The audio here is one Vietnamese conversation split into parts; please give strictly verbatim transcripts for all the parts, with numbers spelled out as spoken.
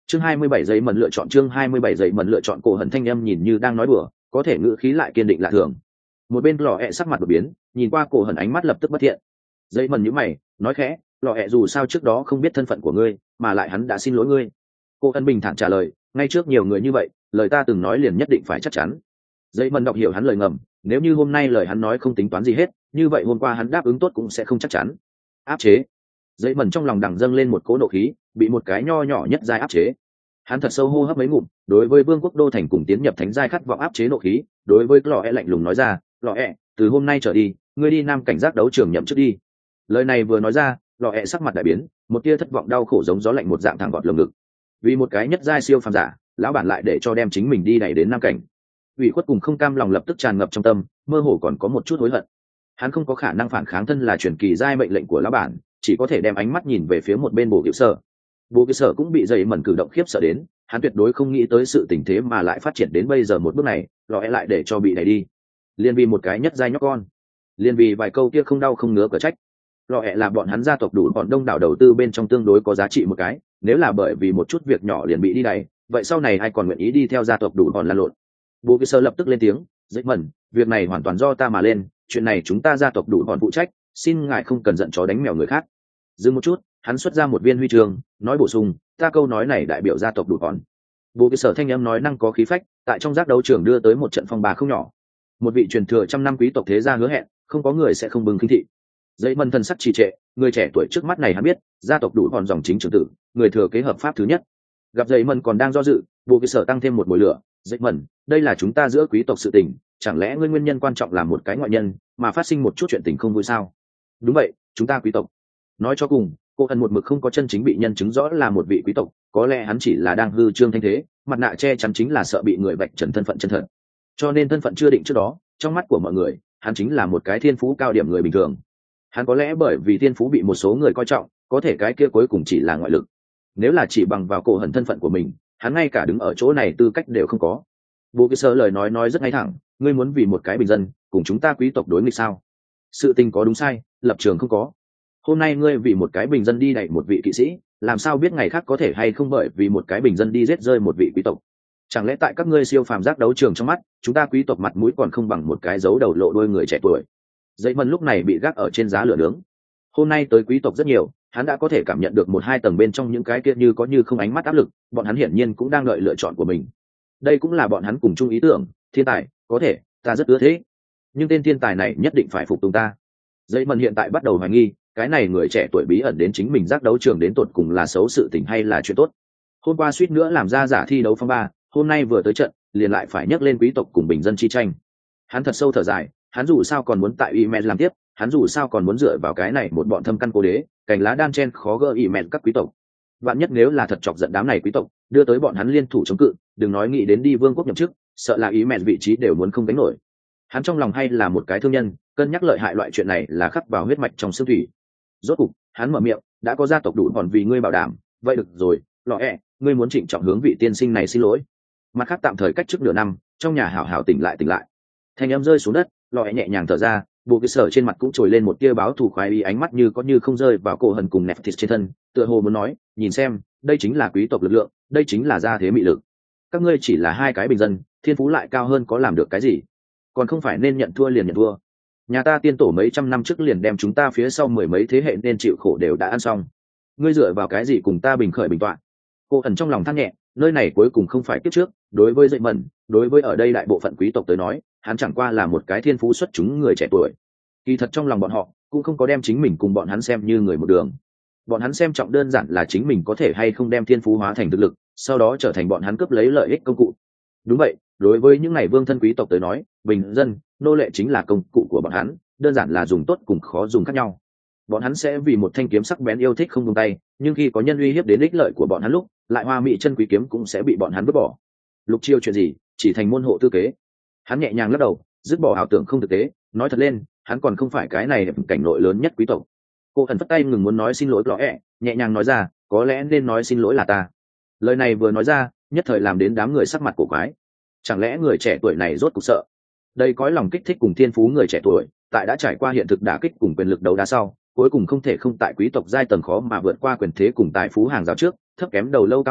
chương hai mươi bảy giấy mần lựa chọn chương hai mươi bảy giấy mần lựa chọn. Cổ Hận thanh âm nhìn như đang nói đùa, có thể ngữ khí lại kiên định lạ thường. Một bên lọ ẹ sắc mặt đột biến, nhìn qua Cổ Hận ánh mắt lập tức bất thiện. Giấy mần nhíu mày, nói khẽ, lọ ẹ dù sao trước đó không biết thân phận của ngươi, mà lại hắn đã xin lỗi ngươi. Cổ Hận bình thản trả lời, ngay trước nhiều người như vậy, lời ta từng nói liền nhất định phải chắc chắn. Giấy mần đọc hiểu hắn lời ngầm, nếu như hôm nay lời hắn nói không tính toán gì hết, như vậy hôm qua hắn đáp ứng tốt cũng sẽ không chắc chắn. Áp chế. Giấy mần trong lòng đằng dâng lên một cỗ nộ khí, bị một cái nho nhỏ nhất giai áp chế. Hắn thật sâu hô hấp mấy ngụm, đối với vương quốc đô thành cùng tiến nhập thánh giai khát vọng áp chế nộ khí, đối với lọ ẹ lạnh lùng nói ra, lọ ẹ, từ hôm nay trở đi, ngươi đi nam cảnh giác đấu trường nhậm chức đi. Lời này vừa nói ra, lọ ẹ sắc mặt đại biến, một tia thất vọng đau khổ giống gió lạnh một dạng thẳng gọt lồng ngực. Vì một cái nhất giai siêu phàm giả, lão bản lại để cho đem chính mình đi đẩy đến nam cảnh. Ủy khuất cùng không cam lòng lập tức tràn ngập trong tâm, mơ hồ còn có một chút hối hận. Hắn không có khả năng phản kháng thân là truyền kỳ giai mệnh lệnh của lão bản, chỉ có thể đem ánh mắt nhìn về phía một bên Bồ Cựu Sở. Bồ Cựu Sở cũng bị dậy mẩn cử động khiếp sợ đến, hắn tuyệt đối không nghĩ tới sự tình thế mà lại phát triển đến bây giờ một bước này, lọ ẹ lại để cho bị đẩy đi. Liên vì một cái nhất giai nhóc con, liên vì vài câu kia không đau không ngứa cở trách. Lọ ẹ là bọn hắn gia tộc đủ bọn đông đảo đầu tư bên trong tương đối có giá trị một cái, nếu là bởi vì một chút việc nhỏ liền bị đi đẩy, vậy sau này ai còn nguyện ý đi theo gia tộc đủ bọn lan lộn. Bồ Cựu Sở lập tức lên tiếng, dậy mẩn, việc này hoàn toàn do ta mà lên, chuyện này chúng ta gia tộc đủ bọn phụ trách, xin ngài không cần giận chó đánh mèo người khác. Dừng một chút, hắn xuất ra một viên huy chương, nói bổ sung, ta câu nói này đại biểu gia tộc đủ bọn. Bồ Cựu Sở thanh âm nói năng có khí phách, tại trong giác đấu trường đưa tới một trận phong ba không nhỏ. Một vị truyền thừa trăm năm quý tộc thế gia hứa hẹn, không có người sẽ không bừng khinh thị. Dậy mần thần sắc trì trệ, người trẻ tuổi trước mắt này hắn biết, gia tộc đủ bọn dòng chính trưởng tử, người thừa kế hợp pháp thứ nhất. Gặp dậy mần còn đang do dự, Bồ Cựu Sở tăng thêm một mùi lửa, dậy mần, đây là chúng ta giữa quý tộc sự tình, chẳng lẽ ngươi nguyên nhân quan trọng là một cái ngoại nhân mà phát sinh một chút chuyện tình không vui sao? Đúng vậy, chúng ta quý tộc. Nói cho cùng, cô Hận một mực không có chân chính bị nhân chứng rõ là một vị quý tộc, có lẽ hắn chỉ là đang hư trương thanh thế, mặt nạ che chắn chính là sợ bị người vạch trần thân phận chân thật. Cho nên thân phận chưa định trước đó, trong mắt của mọi người, hắn chính là một cái thiên phú cao điểm người bình thường. Hắn có lẽ bởi vì thiên phú bị một số người coi trọng, có thể cái kia cuối cùng chỉ là ngoại lực. Nếu là chỉ bằng vào Cổ Hận thân phận của mình, hắn ngay cả đứng ở chỗ này tư cách đều không có. Bố Cựu Sở lời nói nói rất ngay thẳng, ngươi muốn vì một cái bình dân cùng chúng ta quý tộc đối nghịch sao? Sự tình có đúng sai, lập trường không có. Hôm nay ngươi vì một cái bình dân đi đẩy một vị kỵ sĩ, làm sao biết ngày khác có thể hay không bởi vì một cái bình dân đi giết rơi một vị quý tộc? Chẳng lẽ tại các ngươi siêu phàm giác đấu trường trong mắt, chúng ta quý tộc mặt mũi còn không bằng một cái dấu đầu lộ đôi người trẻ tuổi? Dậy mần lúc này bị gác ở trên giá lửa nướng. Hôm nay tới quý tộc rất nhiều, hắn đã có thể cảm nhận được một hai tầng bên trong những cái kia như có như không ánh mắt áp lực, bọn hắn hiển nhiên cũng đang đợi lựa chọn của mình. Đây cũng là bọn hắn cùng chung ý tưởng, thiên tài, có thể, ta rất ưa thế. Nhưng tên thiên tài này nhất định phải phục tùng ta. Dậy mần hiện tại bắt đầu hoài nghi, cái này người trẻ tuổi bí ẩn đến chính mình giác đấu trường đến tột cùng là xấu sự tình hay là chuyện tốt. Hôm qua suýt nữa làm ra giả thi đấu phong ba, hôm nay vừa tới trận, liền lại phải nhắc lên quý tộc cùng bình dân chi tranh. Hắn thật sâu thở dài, hắn dù sao còn muốn tại Imen làm tiếp, hắn dù sao còn muốn dựa vào cái này một bọn thâm căn cố đế, cành lá đan chen khó gỡ Imen các quý tộc. Vạn nhất nếu là thật chọc giận đám này quý tộc, đưa tới bọn hắn liên thủ chống cự, đừng nói nghĩ đến đi vương quốc nhậm chức, sợ là Imen vị trí đều muốn không đánh nổi. Hắn trong lòng hay là một cái thương nhân, cân nhắc lợi hại loại chuyện này là khắc vào huyết mạch trong xương thủy. Rốt cục, hắn mở miệng, đã có gia tộc đủ còn vì ngươi bảo đảm, vậy được rồi, lọ ẹ, ngươi muốn trịnh trọng hướng vị tiên sinh này xin lỗi. Mặt khác tạm thời cách trước nửa năm, trong nhà hảo hảo tỉnh lại tỉnh lại. Thanh âm rơi xuống đất, lọ ẹ nhẹ nhàng thở ra, Bồ Cựu Sở trên mặt cũng trồi lên một tia báo thù khoái ý, ánh mắt như có như không rơi vào Cổ Hận cùng nẹp thịt trên thân, tựa hồ muốn nói, nhìn xem, đây chính là quý tộc lực lượng, đây chính là gia thế mị lực. Các ngươi chỉ là hai cái bình dân, thiên phú lại cao hơn có làm được cái gì? Còn không phải nên nhận thua liền nhận thua. Nhà ta tiên tổ mấy trăm năm trước liền đem chúng ta phía sau mười mấy thế hệ nên chịu khổ đều đã ăn xong. Ngươi dựa vào cái gì cùng ta bình khởi bình tọa? Cô ẩn trong lòng than nhẹ, nơi này cuối cùng không phải kiếp trước, đối với dậy mẩn, đối với ở đây đại bộ phận quý tộc tới nói, hắn chẳng qua là một cái thiên phú xuất chúng người trẻ tuổi. Kỳ thật trong lòng bọn họ cũng không có đem chính mình cùng bọn hắn xem như người một đường. Bọn hắn xem trọng đơn giản là chính mình có thể hay không đem thiên phú hóa thành thực lực, sau đó trở thành bọn hắn cướp lấy lợi ích công cụ. Đúng vậy, đối với những ngày vương thân quý tộc tới nói, bình dân, nô lệ chính là công cụ của bọn hắn, đơn giản là dùng tốt cùng khó dùng khác nhau. Bọn hắn sẽ vì một thanh kiếm sắc bén yêu thích không buông tay, nhưng khi có nhân uy hiếp đến ích lợi của bọn hắn lúc, lại hoa mỹ chân quý kiếm cũng sẽ bị bọn hắn vứt bỏ. Lục Chiêu chuyện gì, chỉ thành môn hộ tư kế. Hắn nhẹ nhàng lắc đầu, dứt bỏ ảo tưởng không thực tế, nói thật lên, hắn còn không phải cái này cảnh nội lớn nhất quý tộc. Cô ẩn phất tay ngừng muốn nói xin lỗi lọ ẹ, nhẹ nhàng nói ra, có lẽ nên nói xin lỗi là ta. Lời này vừa nói ra, nhất thời làm đến đám người sắc mặt cổ quái. Chẳng lẽ người trẻ tuổi này rốt cục sợ? Đây cõi lòng kích thích cùng thiên phú người trẻ tuổi, tại đã trải qua hiện thực đả kích cùng quyền lực đấu đá sau, cuối cùng không thể không tại quý tộc giai tầng khó mà vượt qua quyền thế cùng tài phú hàng rào trước, thấp kém đầu lâu cao ngạo,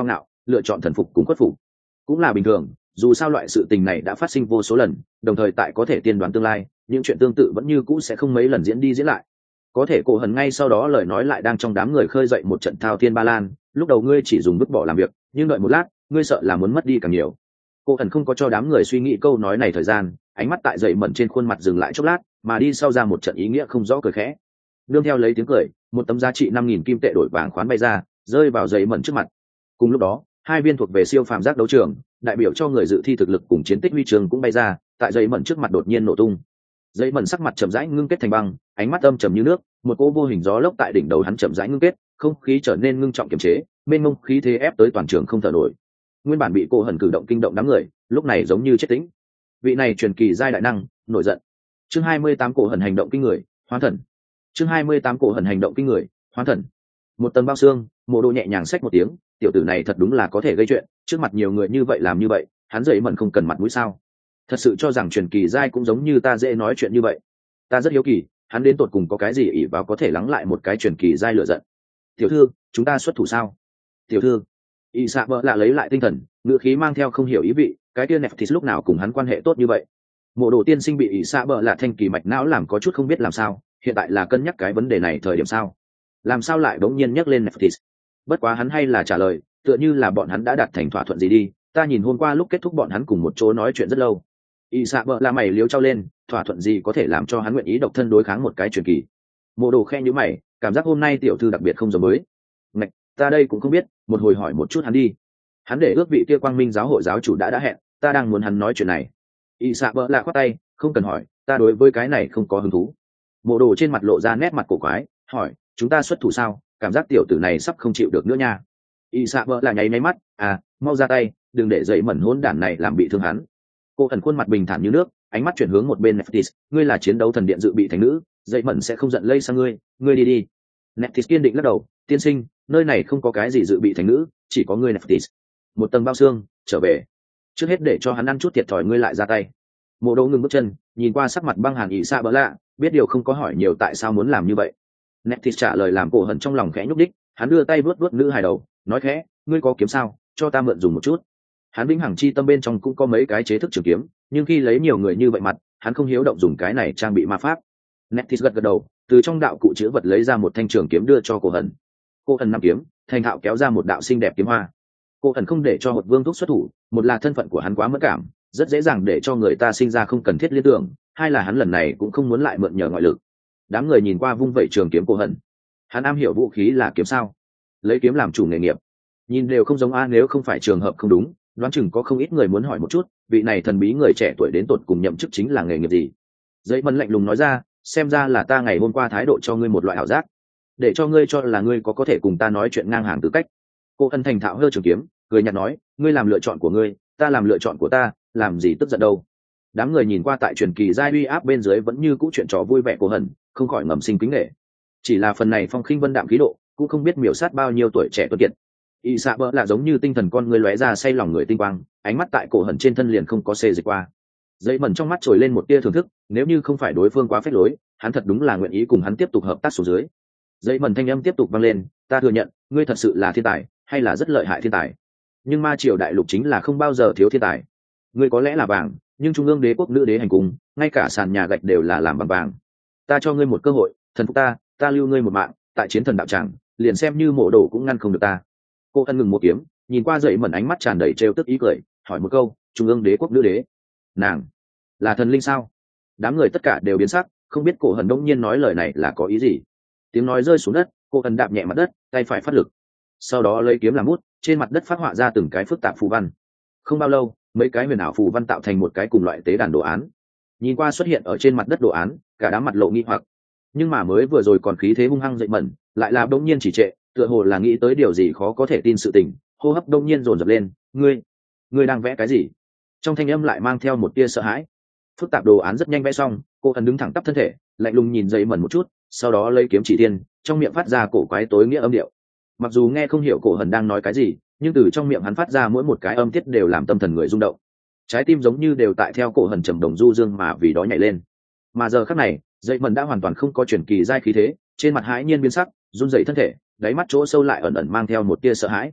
lựa chọn thần phục cùng khuất phục cũng là bình thường, dù sao loại sự tình này đã phát sinh vô số lần, đồng thời tại có thể tiên đoán tương lai, những chuyện tương tự vẫn như cũ sẽ không mấy lần diễn đi diễn lại. Có thể cổ hần ngay sau đó lời nói lại đang trong đám người khơi dậy một trận thao thiên ba lan, lúc đầu ngươi chỉ dùng vứt bỏ làm việc, nhưng đợi một lát ngươi sợ là muốn mất đi càng nhiều. Cổ hần không có cho đám người suy nghĩ câu nói này thời gian, ánh mắt tại dậy mẩn trên khuôn mặt dừng lại chốc lát, mà đi sau ra một trận ý nghĩa không rõ cười khẽ. Đương theo lấy tiếng cười, một tấm giá trị năm nghìn kim tệ đổi vàng khoán bay ra, rơi vào dậy mẩn trước mặt. Cùng lúc đó, hai viên thuộc về siêu phàm giác đấu trường, đại biểu cho người dự thi thực lực cùng chiến tích huy chương cũng bay ra, tại dậy mẩn trước mặt đột nhiên nổ tung. Dậy mẩn sắc mặt chậm rãi ngưng kết thành băng, ánh mắt âm trầm như nước, một cỗ vô hình gió lốc tại đỉnh đầu hắn chậm rãi ngưng kết, không khí trở nên ngưng trọng kiềm chế, mênh mông khí thế ép tới toàn trường không thở nổi. Nguyên bản bị cô hần cử động kinh động đám người, lúc này giống như chết tĩnh. Vị này truyền kỳ giai đại năng, nổi giận. Chương hai mươi tám cổ hần hành động kinh người, hóa thần. Chương hai mươi tám cổ hần hành động kinh người, hóa thần. Một tầng bao xương, Mộ Đồ nhẹ nhàng xách một tiếng, tiểu tử này thật đúng là có thể gây chuyện, trước mặt nhiều người như vậy làm như vậy, hắn dậy mẩn không cần mặt mũi sao? Thật sự cho rằng truyền kỳ giai cũng giống như ta dễ nói chuyện như vậy? Ta rất hiếu kỳ, hắn đến tột cùng có cái gì ỷ vào có thể lắng lại một cái truyền kỳ giai lửa giận? Tiểu thư, chúng ta xuất thủ sao? Tiểu thư, y xạ bợ lạ lấy lại tinh thần, ngữ khí mang theo không hiểu ý vị, cái kia Nephthys lúc nào cùng hắn quan hệ tốt như vậy? Mộ Đồ tiên sinh bị y xạ bợ lạ thanh kỳ mạch não làm có chút không biết làm sao, hiện tại là cân nhắc cái vấn đề này thời điểm sao? Làm sao lại đống nhiên nhắc lên Nephthys? Bất quá hắn hay là trả lời, tựa như là bọn hắn đã đạt thành thỏa thuận gì đi, ta nhìn hôm qua lúc kết thúc bọn hắn cùng một chỗ nói chuyện rất lâu. Y xạ bợ la mày liếu trao lên, thỏa thuận gì có thể làm cho hắn nguyện ý độc thân đối kháng một cái truyền kỳ? Mộ Đồ khe nhíu mày, cảm giác hôm nay tiểu thư đặc biệt không giống mới. Ngạch, ta đây cũng không biết, một hồi hỏi một chút hắn đi. Hắn để ước vị kia Quang Minh giáo hội giáo chủ đã đã hẹn, ta đang muốn hắn nói chuyện này. Y xạ bợ la khoát tay, không cần hỏi, ta đối với cái này không có hứng thú. Mộ Đồ trên mặt lộ ra nét mặt cổ quái, hỏi, chúng ta xuất thủ sao? Cảm giác tiểu tử này sắp không chịu được nữa nha. Y xạ bợ la nháy nháy mắt, à, mau ra tay, đừng để dậy mẩn hỗn đản này làm bị thương hắn. Cô ẩn khuôn mặt bình thản như nước, ánh mắt chuyển hướng một bên Nephthys, ngươi là chiến đấu thần điện dự bị thành nữ, dậy mẩn sẽ không giận lây sang ngươi, ngươi đi đi. Nephthys kiên định lắc đầu, tiên sinh, nơi này không có cái gì dự bị thành nữ, chỉ có ngươi Nephthys. Một tầng bao xương, trở về. Trước hết để cho hắn ăn chút thiệt thòi ngươi lại ra tay. Mộ Đồ ngừng bước chân, nhìn qua sắc mặt băng hàn ỉ xạ bỡ lạ, biết điều không có hỏi nhiều tại sao muốn làm như vậy. Nephthys trả lời làm cổ hận trong lòng khẽ nhúc đích, hắn đưa tay vuốt vuốt nữ hài đầu, nói khẽ, ngươi có kiếm sao, cho ta mượn dùng một chút. Hắn vĩnh hằng chi tâm bên trong cũng có mấy cái chế thức trường kiếm, nhưng khi lấy nhiều người như vậy mặt, hắn không hiếu động dùng cái này trang bị ma pháp. Nephthys gật gật đầu, từ trong đạo cụ chứa vật lấy ra một thanh trường kiếm đưa cho cổ hận. Cổ hận nắm kiếm, thành thạo kéo ra một đạo xinh đẹp kiếm hoa. Cổ hận không để cho một vương thúc xuất thủ, một là thân phận của hắn quá mất cảm, rất dễ dàng để cho người ta sinh ra không cần thiết liên tưởng, hai là hắn lần này cũng không muốn lại mượn nhờ ngoại lực. Đám người nhìn qua vung vẩy trường kiếm cổ hận. Hắn am hiểu vũ khí là kiếm sao? Lấy kiếm làm chủ nghề nghiệp. Nhìn đều không giống a, nếu không phải trường hợp không đúng, đoán chừng có không ít người muốn hỏi một chút, vị này thần bí người trẻ tuổi đến tột cùng nhậm chức chính là nghề nghiệp gì? Dậy mẩn lạnh lùng nói ra, xem ra là ta ngày hôm qua thái độ cho ngươi một loại ảo giác, để cho ngươi cho là ngươi có có thể cùng ta nói chuyện ngang hàng tư cách. Cô ân thành thạo hơ trường kiếm, cười nhạt nói, ngươi làm lựa chọn của ngươi, ta làm lựa chọn của ta, làm gì tức giận đâu. Đám người nhìn qua tại truyền kỳ giai uy áp bên dưới vẫn như cũ chuyện trò vui vẻ của hận, không khỏi ngầm sinh kính nể. Chỉ là phần này phong khinh vân đạm khí độ, cũng không biết miểu sát bao nhiêu tuổi trẻ tuấn kiệt. Y xạ bỡ là giống như tinh thần con người lóe ra say lòng người tinh quang, ánh mắt tại cổ hận trên thân liền không có xê dịch qua. Dậy mẩn trong mắt trồi lên một tia thưởng thức, nếu như không phải đối phương quá phết lối, hắn thật đúng là nguyện ý cùng hắn tiếp tục hợp tác xuống dưới. Dậy mẩn thanh âm tiếp tục vang lên, ta thừa nhận, ngươi thật sự là thiên tài, hay là rất lợi hại thiên tài. Nhưng ma triều đại lục chính là không bao giờ thiếu thiên tài. Ngươi có lẽ là vàng, nhưng trung ương đế quốc nữ đế hành cung, ngay cả sàn nhà gạch đều là làm bằng vàng. Ta cho ngươi một cơ hội, thần phục ta, ta lưu ngươi một mạng, tại chiến thần đạo tràng, liền xem như Mộ Đồ cũng ngăn không được ta. Cô ân ngừng một kiếm, nhìn qua dậy mẩn ánh mắt tràn đầy trêu tức ý cười, hỏi một câu, trung ương đế quốc nữ đế, nàng là thần linh sao? Đám người tất cả đều biến sắc, không biết cổ hận đông nhiên nói lời này là có ý gì. Tiếng nói rơi xuống đất, cô ân đạp nhẹ mặt đất, tay phải phát lực, sau đó lấy kiếm làm bút, trên mặt đất phát họa ra từng cái phức tạp phù văn. Không bao lâu, mấy cái huyền ảo phù văn tạo thành một cái cùng loại tế đàn đồ án. Nhìn qua xuất hiện ở trên mặt đất đồ án, cả đám mặt lộ nghi hoặc. Nhưng mà mới vừa rồi còn khí thế hung hăng dậy mẩn, lại là đông nhiên chỉ trệ, tựa hồ là nghĩ tới điều gì khó có thể tin sự tình, hô hấp đông nhiên dồn dập lên, ngươi ngươi đang vẽ cái gì? Trong thanh âm lại mang theo một tia sợ hãi. Phức tạp đồ án rất nhanh vẽ xong, cô ẩn đứng thẳng tắp thân thể, lạnh lùng nhìn dậy mẩn một chút, sau đó lấy kiếm chỉ tiên, trong miệng phát ra cổ quái tối nghĩa âm điệu. Mặc dù nghe không hiểu cổ hần đang nói cái gì, nhưng từ trong miệng hắn phát ra mỗi một cái âm tiết đều làm tâm thần người rung động, trái tim giống như đều tại theo cổ hần trầm đồng du dương mà vì đó nhảy lên. Mà giờ khắc này, dậy mẩn đã hoàn toàn không có chuyển kỳ giai khí thế, trên mặt hãi nhiên biến sắc, run rẩy thân thể, đáy mắt chỗ sâu lại ẩn ẩn mang theo một tia sợ hãi.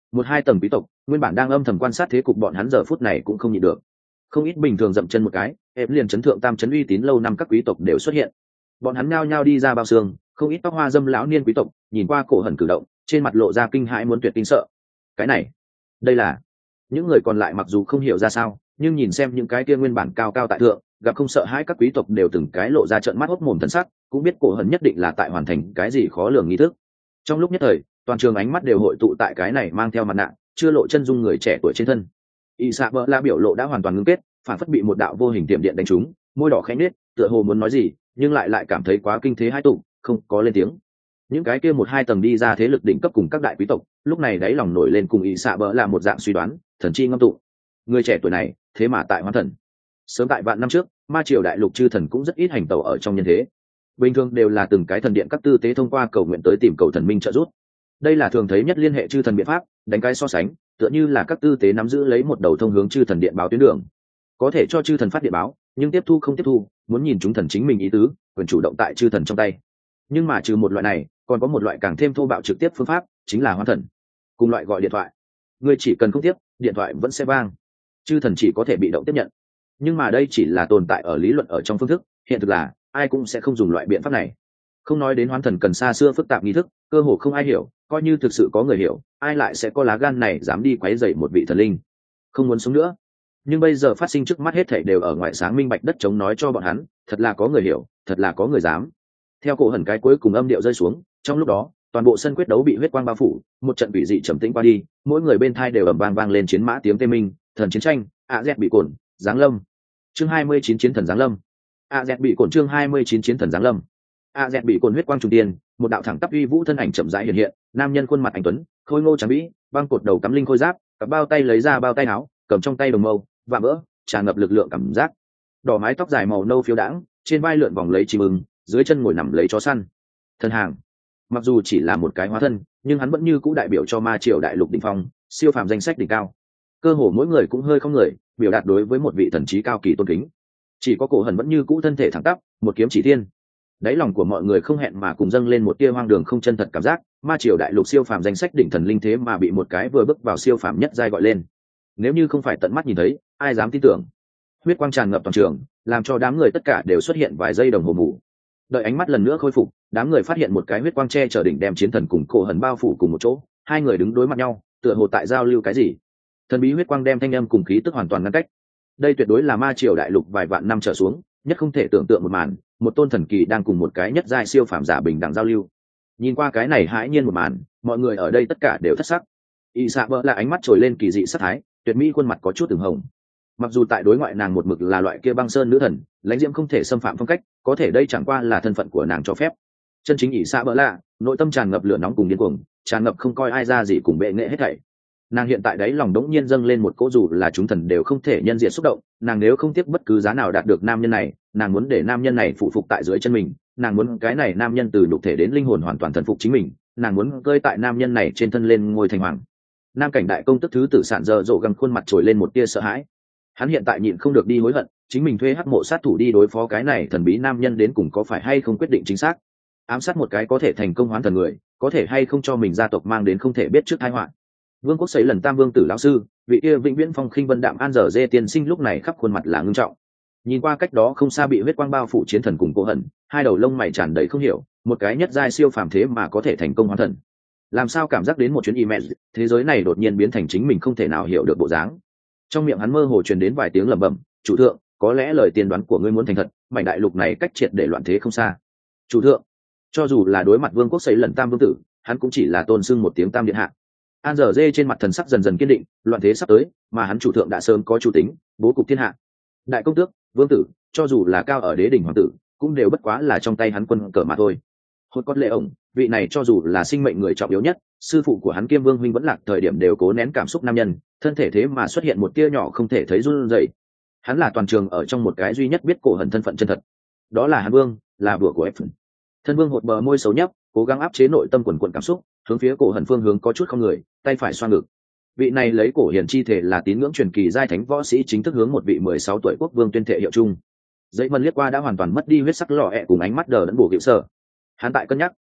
một hai tầng quý tộc nguyên bản đang âm thầm quan sát thế cục, bọn hắn giờ phút này cũng không nhịn được, không ít bình thường dậm chân một cái, em liền chấn thượng tam chấn uy tín lâu năm các quý tộc đều xuất hiện. Bọn hắn nhao nhao đi ra bao xương, không ít tóc hoa dâm lão niên quý tộc nhìn qua cổ hẩn cử động, trên mặt lộ ra kinh hãi muốn tuyệt kinh sợ. Cái này, đây là... Những người còn lại mặc dù không hiểu ra sao, nhưng nhìn xem những cái kia nguyên bản cao cao tại thượng, gặp không sợ hãi các quý tộc đều từng cái lộ ra trợn mắt hốt mồm thần sắc, cũng biết cổ hẩn nhất định là tại hoàn thành cái gì khó lường nghi thức. Trong lúc nhất thời, toàn trường ánh mắt đều hội tụ tại cái này mang theo mặt nạ, chưa lộ chân dung người trẻ tuổi trên thân. Y Sạ Bỡ La biểu lộ đã hoàn toàn ngưng kết, phản phất bị một đạo vô hình tiệm điện đánh trúng, môi đỏ khẽ nhếch, tựa hồ muốn nói gì, nhưng lại lại cảm thấy quá kinh thế hai tụ, không có lên tiếng. Những cái kia một hai tầng đi ra thế lực đỉnh cấp cùng các đại quý tộc, lúc này đáy lòng nổi lên cùng Y Sạ Bỡ là một dạng suy đoán, thần chi ngâm tụ. Người trẻ tuổi này, thế mà tại Hoán Thần. Sớm tại vạn năm trước, ma triều đại lục chư thần cũng rất ít hành tẩu ở trong nhân thế. Bình thường đều là từng cái thần điện các tư tế thông qua cầu nguyện tới tìm cầu thần minh trợ giúp. Đây là thường thấy nhất liên hệ chư thần biện pháp, đánh cái so sánh, tựa như là các tư tế nắm giữ lấy một đầu thông hướng chư thần điện báo tuyến đường, có thể cho chư thần phát điện báo, nhưng tiếp thu không tiếp thu, muốn nhìn chúng thần chính mình ý tứ, quyền chủ động tại chư thần trong tay. Nhưng mà trừ một loại này, còn có một loại càng thêm thô bạo trực tiếp phương pháp, chính là Hoán Thần. Cùng loại gọi điện thoại, người chỉ cần không tiếp, điện thoại vẫn sẽ vang, chư thần chỉ có thể bị động tiếp nhận. Nhưng mà đây chỉ là tồn tại ở lý luận ở trong phương thức, hiện thực là ai cũng sẽ không dùng loại biện pháp này. Không nói đến Hoán Thần cần xa xưa phức tạp nghi thức, cơ hồ không ai hiểu, coi như thực sự có người hiểu, ai lại sẽ có lá gan này dám đi quấy rầy một vị thần linh không muốn sống nữa. Nhưng bây giờ phát sinh trước mắt hết thảy đều ở ngoài sáng minh bạch đất chống nói cho bọn hắn, thật là có người hiểu, thật là có người dám. Theo cổ hẩn cái cuối cùng âm điệu rơi xuống, trong lúc đó toàn bộ sân quyết đấu bị huyết quang bao phủ, một trận quỷ dị trầm tĩnh qua đi, mỗi người bên thai đều ầm vang vang lên chiến mã tiếng tê minh, thần chiến tranh, ạ dẹt bị cồn, giáng lâm. Chương hai mươi chín chiến thần giáng lâm. ạ dẹt bị cồn chương hai mươi chín chiến thần giáng lâm. ạ dẹt bị cồn huyết quang trùng tiên, một đạo thẳng tắp uy vũ thân ảnh chậm rãi hiện hiện, nam nhân khuôn mặt anh tuấn, khôi ngô trắng bĩ, băng cột đầu cắm linh khôi giáp, cặp bao tay lấy ra bao tay áo, cầm trong tay đồng mâu, vạm vỡ, tràn ngập lực lượng cảm giác. Đỏ mái tóc dài màu nâu phiêu đãng, trên vai lượn vòng lấy chim ưng, dưới chân ngồi nằm lấy chó săn. Thần hàng. Mặc dù chỉ là một cái hóa thân, nhưng hắn vẫn như cũ đại biểu cho ma triều đại lục đỉnh phong, siêu phàm danh sách đỉnh cao. Cơ hồ mỗi người cũng hơi không người, biểu đạt đối với một vị thần trí cao kỳ tôn kính. Chỉ có cổ hẩn vẫn như cũ thân thể thẳng tắp, một kiếm chỉ thiên. Đáy lòng của mọi người không hẹn mà cùng dâng lên một tia hoang đường không chân thật cảm giác, ma triều đại lục siêu phàm danh sách đỉnh thần linh thế mà bị một cái vừa bước vào siêu phàm nhất giai gọi lên. Nếu như không phải tận mắt nhìn thấy, ai dám tin tưởng. Huyết quang tràn ngập toàn trường, làm cho đám người tất cả đều xuất hiện vài giây đồng hồ mù. Đợi ánh mắt lần nữa khôi phục, đám người phát hiện một cái huyết quang che chở đỉnh đem chiến thần cùng cổ hẩn bao phủ cùng một chỗ, hai người đứng đối mặt nhau, tựa hồ tại giao lưu cái gì. Thần bí huyết quang đem thanh âm cùng khí tức hoàn toàn ngăn cách. Đây tuyệt đối là ma triều đại lục vài vạn năm trở xuống nhất không thể tưởng tượng một màn, một tôn thần kỳ đang cùng một cái nhất giai siêu phàm giả bình đẳng giao lưu. Nhìn qua cái này hãi nhiên một màn, mọi người ở đây tất cả đều thất sắc. Y Sạ Bỡ là ánh mắt trồi lên kỳ dị sắc thái, tuyệt mỹ khuôn mặt có chút từng hồng. Mặc dù tại đối ngoại nàng một mực là loại kia băng sơn nữ thần, lãnh diễm không thể xâm phạm phong cách, có thể đây chẳng qua là thân phận của nàng cho phép. Chân chính Y Sạ Bỡ là nội tâm tràn ngập lửa nóng cùng điên cuồng, tràn ngập không coi ai ra gì cùng bệ nghệ hết thảy. Nàng hiện tại đấy lòng đống nhiên dâng lên một cỗ dù là chúng thần đều không thể nhân diện xúc động, nàng nếu không tiếc bất cứ giá nào đạt được nam nhân này, nàng muốn để nam nhân này phụ phục tại dưới chân mình, nàng muốn cái này nam nhân từ nhục thể đến linh hồn hoàn toàn thần phục chính mình, nàng muốn cơi tại nam nhân này trên thân lên ngôi thành hoàng. Nam cảnh đại công tức thứ tử sạn dơ dỗ gầm khuôn mặt trồi lên một tia sợ hãi. Hắn hiện tại nhịn không được đi hối hận, chính mình thuê hắc mộ sát thủ đi đối phó cái này thần bí nam nhân đến cùng có phải hay không quyết định chính xác. Ám sát một cái có thể thành công hoán thần người, có thể hay không cho mình gia tộc mang đến không thể biết trước tai họa. Vương quốc sấy lần tam vương tử lão sư, vị kia vĩnh viễn phong khinh vân đạm an dở dê tiên sinh lúc này khắp khuôn mặt là ngưng trọng. Nhìn qua cách đó không xa bị huyết quang bao phủ chiến thần cùng cô hận, hai đầu lông mày tràn đầy không hiểu, một cái nhất giai siêu phàm thế mà có thể thành công hoán thần. Làm sao cảm giác đến một chuyến email, thế giới này đột nhiên biến thành chính mình không thể nào hiểu được bộ dáng. Trong miệng hắn mơ hồ truyền đến vài tiếng lẩm bẩm, "Chủ thượng, có lẽ lời tiên đoán của ngươi muốn thành thật, mảnh đại lục này cách triệt để loạn thế không xa." "Chủ thượng." Cho dù là đối mặt vương quốc sấy lần tam vương tử, hắn cũng chỉ là tôn sưng một tiếng tam điện hạ. An dở dê trên mặt thần sắc dần dần kiên định, loạn thế sắp tới, mà hắn chủ thượng đã sớm có chủ tính, bố cục thiên hạ. Đại công tước, vương tử, cho dù là cao ở đế đỉnh hoàng tử, cũng đều bất quá là trong tay hắn quân cờ mà thôi. Hốt cốt lệ ổng, vị này cho dù là sinh mệnh người trọng yếu nhất, sư phụ của hắn Kiêm Vương huynh vẫn lạc thời điểm đều cố nén cảm xúc nam nhân, thân thể thế mà xuất hiện một tia nhỏ không thể thấy run rẩy. Hắn là toàn trường ở trong một cái duy nhất biết cổ hận thân phận chân thật. Đó là Hàn Vương, là vua của F. Thân Vương hột bờ môi xấu nhấp, cố gắng áp chế nội tâm quần quần cảm xúc, hướng phía cổ hận phương hướng có chút không người, tay phải xoa ngực. Vị này lấy cổ hiển chi thể là tín ngưỡng truyền kỳ giai thánh võ sĩ chính thức hướng một vị mười sáu tuổi quốc vương tuyên thệ hiệu chung. Dãy mân liếc qua đã hoàn toàn mất đi huyết sắc lọ ẹ cùng ánh mắt đờ đẫn bổ hiệu sở. Hắn tại cân nhắc,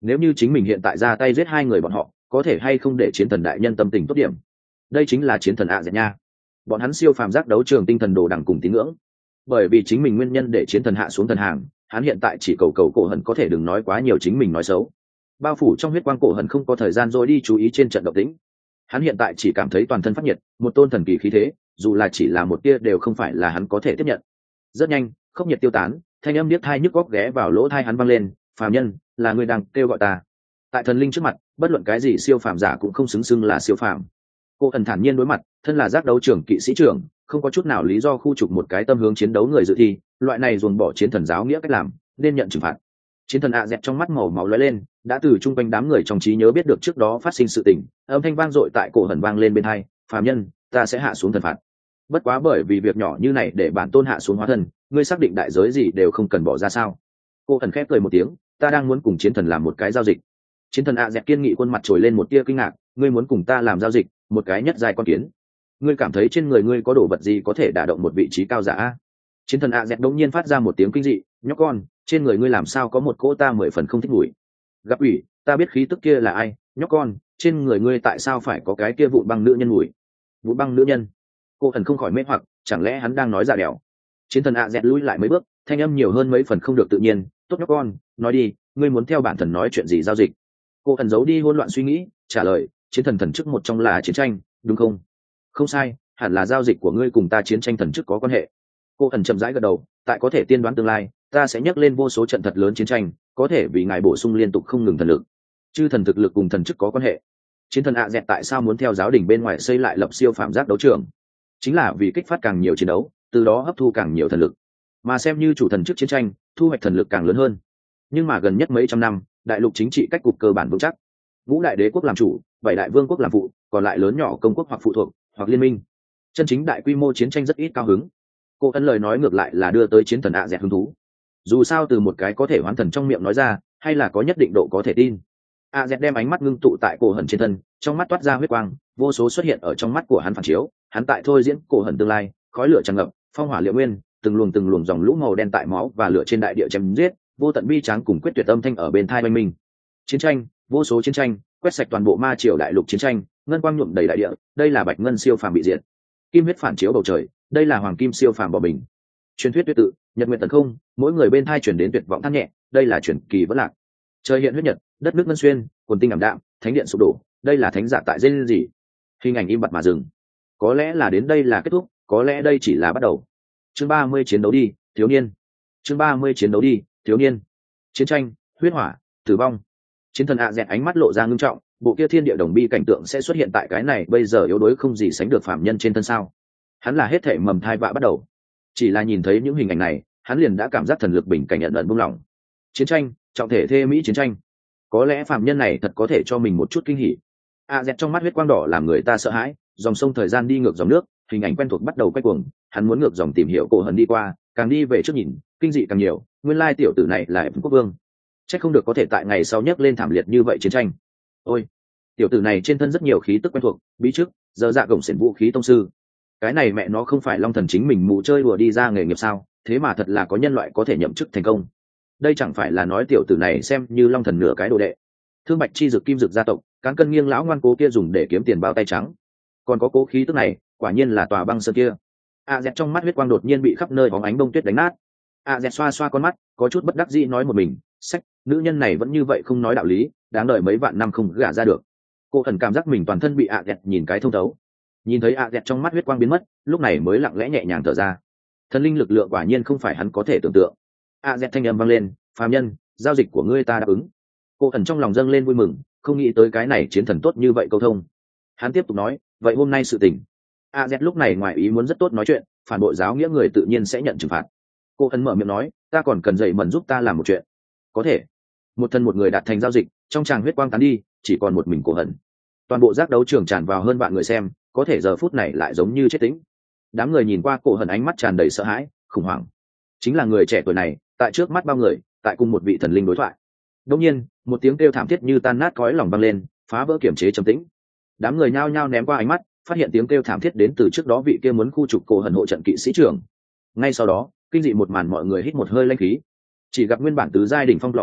nếu như chính mình hiện tại ra tay giết hai người bọn họ có thể hay không để chiến thần đại nhân tâm tình tốt điểm. Đây chính là chiến thần ạ dẹt nha. Bọn hắn siêu phàm giác đấu trường tinh thần đồ đẳng cùng tín ngưỡng, bởi vì chính mình nguyên nhân để chiến thần hạ xuống thần hàng, hắn hiện tại chỉ cầu cầu cổ hận có thể đừng nói quá nhiều chính mình nói xấu. Bao phủ trong huyết quang cổ hận không có thời gian rồi đi chú ý trên trận động tĩnh, hắn hiện tại chỉ cảm thấy toàn thân phát nhiệt, một tôn thần kỳ khí thế, dù là chỉ là một tia đều không phải là hắn có thể tiếp nhận. Rất nhanh khốc nhiệt tiêu tán, thanh âm điếc tai nhức óc ghé vào lỗ tai hắn vang lên, phàm nhân, là người đang kêu gọi ta. Tại thần linh trước mặt bất luận cái gì siêu phàm giả cũng không xứng xưng là siêu phàm. Cô ẩn thản nhiên đối mặt, thân là giác đấu trưởng kỵ sĩ trưởng, không có chút nào lý do khu trục một cái tâm hướng chiến đấu người dự thi, loại này dồn bỏ chiến thần giáo nghĩa cách làm, nên nhận trừng phạt. Chiến thần ạ dẹt trong mắt màu máu lóe lên, đã từ trung quanh đám người trong trí nhớ biết được trước đó phát sinh sự tình, âm thanh vang dội tại cổ hẩn vang lên bên hai, phàm nhân, ta sẽ hạ xuống thần phạt. Bất quá bởi vì việc nhỏ như này để bản tôn hạ xuống hóa thân, ngươi xác định đại giới gì đều không cần bỏ ra sao? Cô ẩn khép cười một tiếng, ta đang muốn cùng chiến thần làm một cái giao dịch. Chiến thần ạ dẹt kiên nghị khuôn mặt trồi lên một tia kinh ngạc, ngươi muốn cùng ta làm giao dịch, một cái nhất dài con kiến? Ngươi cảm thấy trên người ngươi có đồ vật gì có thể đả động một vị trí cao giả? Chiến thần ạ dẹt đống nhiên phát ra một tiếng kinh dị, nhóc con, trên người ngươi làm sao có một cỗ ta mười phần không thích mùi? Gặp ủy, ta biết khí tức kia là ai, nhóc con, trên người ngươi tại sao phải có cái kia vụ băng nữ nhân mùi? Vụ băng nữ nhân? Cô ẩn không khỏi mê hoặc, chẳng lẽ hắn đang nói giả đẻo? Chiến thần ạ dẹt lùi lại mấy bước, thanh âm nhiều hơn mấy phần không được tự nhiên, tốt nhóc con, nói đi, ngươi muốn theo bản thần nói chuyện gì giao dịch? Cô ẩn giấu đi hỗn loạn suy nghĩ, trả lời, chiến thần thần chức một trong là chiến tranh, đúng không? Không sai, hẳn là giao dịch của ngươi cùng ta chiến tranh thần chức có quan hệ. Cô ẩn chậm rãi gật đầu, tại có thể tiên đoán tương lai, ta sẽ nhắc lên vô số trận thật lớn chiến tranh, có thể vì ngài bổ sung liên tục không ngừng thần lực. Chư thần thực lực cùng thần chức có quan hệ. Chiến thần ạ dẹt tại sao muốn theo giáo đình bên ngoài xây lại lập siêu phạm giác đấu trường? Chính là vì kích phát càng nhiều chiến đấu, từ đó hấp thu càng nhiều thần lực, mà xem như chủ thần chức chiến tranh, thu hoạch thần lực càng lớn hơn. Nhưng mà gần nhất mấy trăm năm, đại lục chính trị cách cục cơ bản vững chắc, ngũ đại đế quốc làm chủ, bảy đại vương quốc làm phụ, còn lại lớn nhỏ công quốc hoặc phụ thuộc hoặc liên minh. Chân chính đại quy mô chiến tranh rất ít cao hứng. Cô ân lời nói ngược lại là đưa tới chiến thần ạ dẹt hứng thú. Dù sao từ một cái có thể hoán thần trong miệng nói ra, hay là có nhất định độ có thể tin. ạ dẹt đem ánh mắt ngưng tụ tại cổ hận trên thân, trong mắt toát ra huyết quang, vô số xuất hiện ở trong mắt của hắn phản chiếu, hắn tại thôi diễn cổ hận tương lai, khói lửa tràn ngập, phong hỏa liệu nguyên, từng luồng từng luồng dòng lũ màu đen tại máu và lửa trên đại địa chém giết, vô tận bi tráng cùng quyết tuyệt âm thanh ở bên thai oanh minh. Chiến tranh, vô số chiến tranh, quét sạch toàn bộ ma triều đại lục chiến tranh, ngân quang nhuộm đầy đại địa, đây là bạch ngân siêu phàm bị diệt. Kim huyết phản chiếu bầu trời, đây là hoàng kim siêu phàm bỏ bình. Truyền thuyết tuyệt tự, nhật nguyện tấn không, mỗi người bên thai truyền đến tuyệt vọng than nhẹ, đây là truyền kỳ vẫn lạc. Trời hiện huyết nhật, đất nước ngân xuyên, quần tinh ảm đạm, thánh điện sụp đổ, đây là thánh giả tại dên gì. Hình ảnh im bặt mà dừng. Có lẽ là đến đây là kết thúc, có lẽ đây chỉ là bắt đầu. Chương ba mươi chiến đấu đi, thiếu niên. Chương ba mươi chiến đấu đi, thiếu niên. Chiến tranh, huyết hỏa, tử vong. Chiến thần ạ dẹt ánh mắt lộ ra ngưng trọng, bộ kia thiên địa đồng bi cảnh tượng sẽ xuất hiện tại cái này bây giờ yếu đuối không gì sánh được phạm nhân trên thân sao? Hắn là hết thể mầm thai vạ bắt đầu. Chỉ là nhìn thấy những hình ảnh này, hắn liền đã cảm giác thần lực bình cảnh nhận ẩn buông lỏng. Chiến tranh, trọng thể thê mỹ chiến tranh. Có lẽ phạm nhân này thật có thể cho mình một chút kinh hỉ. ạ dẹt trong mắt huyết quang đỏ làm người ta sợ hãi, dòng sông thời gian đi ngược dòng nước, hình ảnh quen thuộc bắt đầu quay cuồng, hắn muốn ngược dòng tìm hiểu cổ hận đi qua, càng đi về trước nhìn, kinh dị càng nhiều, nguyên lai tiểu tử này là quốc vương. Chắc không được có thể tại ngày sau nhấc lên thảm liệt như vậy chiến tranh. Ôi, tiểu tử này trên thân rất nhiều khí tức quen thuộc, bí trước, giờ dạ gồng xiển vũ khí tông sư. Cái này mẹ nó không phải long thần chính mình mù chơi đùa đi ra nghề nghiệp sao? Thế mà thật là có nhân loại có thể nhậm chức thành công. Đây chẳng phải là nói tiểu tử này xem như long thần nửa cái đồ đệ. Thương bạch chi dược kim dược gia tộc, cán cân nghiêng lão ngoan cố kia dùng để kiếm tiền bao tay trắng. Còn có cố khí tức này, quả nhiên là tòa băng sơn kia. A dẹt trong mắt huyết quang đột nhiên bị khắp nơi bóng ánh bông tuyết đánh nát. A dẹt xoa xoa con mắt, có chút bất đắc dĩ nói một mình, sách, nữ nhân này vẫn như vậy không nói đạo lý, đáng đợi mấy vạn năm không gả ra được. Cô thần cảm giác mình toàn thân bị A dẹt nhìn cái thông thấu. Nhìn thấy A dẹt trong mắt huyết quang biến mất, lúc này mới lặng lẽ nhẹ nhàng thở ra. Thần linh lực lượng quả nhiên không phải hắn có thể tưởng tượng. A dẹt thanh âm vang lên, phàm nhân, giao dịch của ngươi ta đáp ứng. Cô thần trong lòng dâng lên vui mừng, không nghĩ tới cái này chiến thần tốt như vậy câu thông. Hắn tiếp tục nói, vậy hôm nay sự tình. A dẹt lúc này ngoài ý muốn rất tốt nói chuyện, phản bội giáo nghĩa người tự nhiên sẽ nhận trừng phạt. Cô thần mở miệng nói, ta còn cần dậy mẩn giúp ta làm một chuyện. Có thể. Một thân một người đạt thành giao dịch, trong tràng huyết quang tán đi, chỉ còn một mình Cổ Hận. Toàn bộ giác đấu trường tràn vào hơn vạn người xem, có thể giờ phút này lại giống như chết tĩnh. Đám người nhìn qua Cổ Hận ánh mắt tràn đầy sợ hãi, khủng hoảng. Chính là người trẻ tuổi này, tại trước mắt bao người, tại cùng một vị thần linh đối thoại. Đột nhiên, một tiếng kêu thảm thiết như tan nát cõi lòng vang lên, phá vỡ kiểm chế trầm tĩnh. Đám người nhao nhao ném qua ánh mắt, phát hiện tiếng kêu thảm thiết đến từ trước đó vị kia muốn khu trục Cổ Hận hộ trận kỵ sĩ trưởng. Ngay sau đó, kinh dị một màn mọi người hít một hơi lãnh khí. Chỉ gặp nguyên bản tứ giai đỉnh phong lọ ẹ,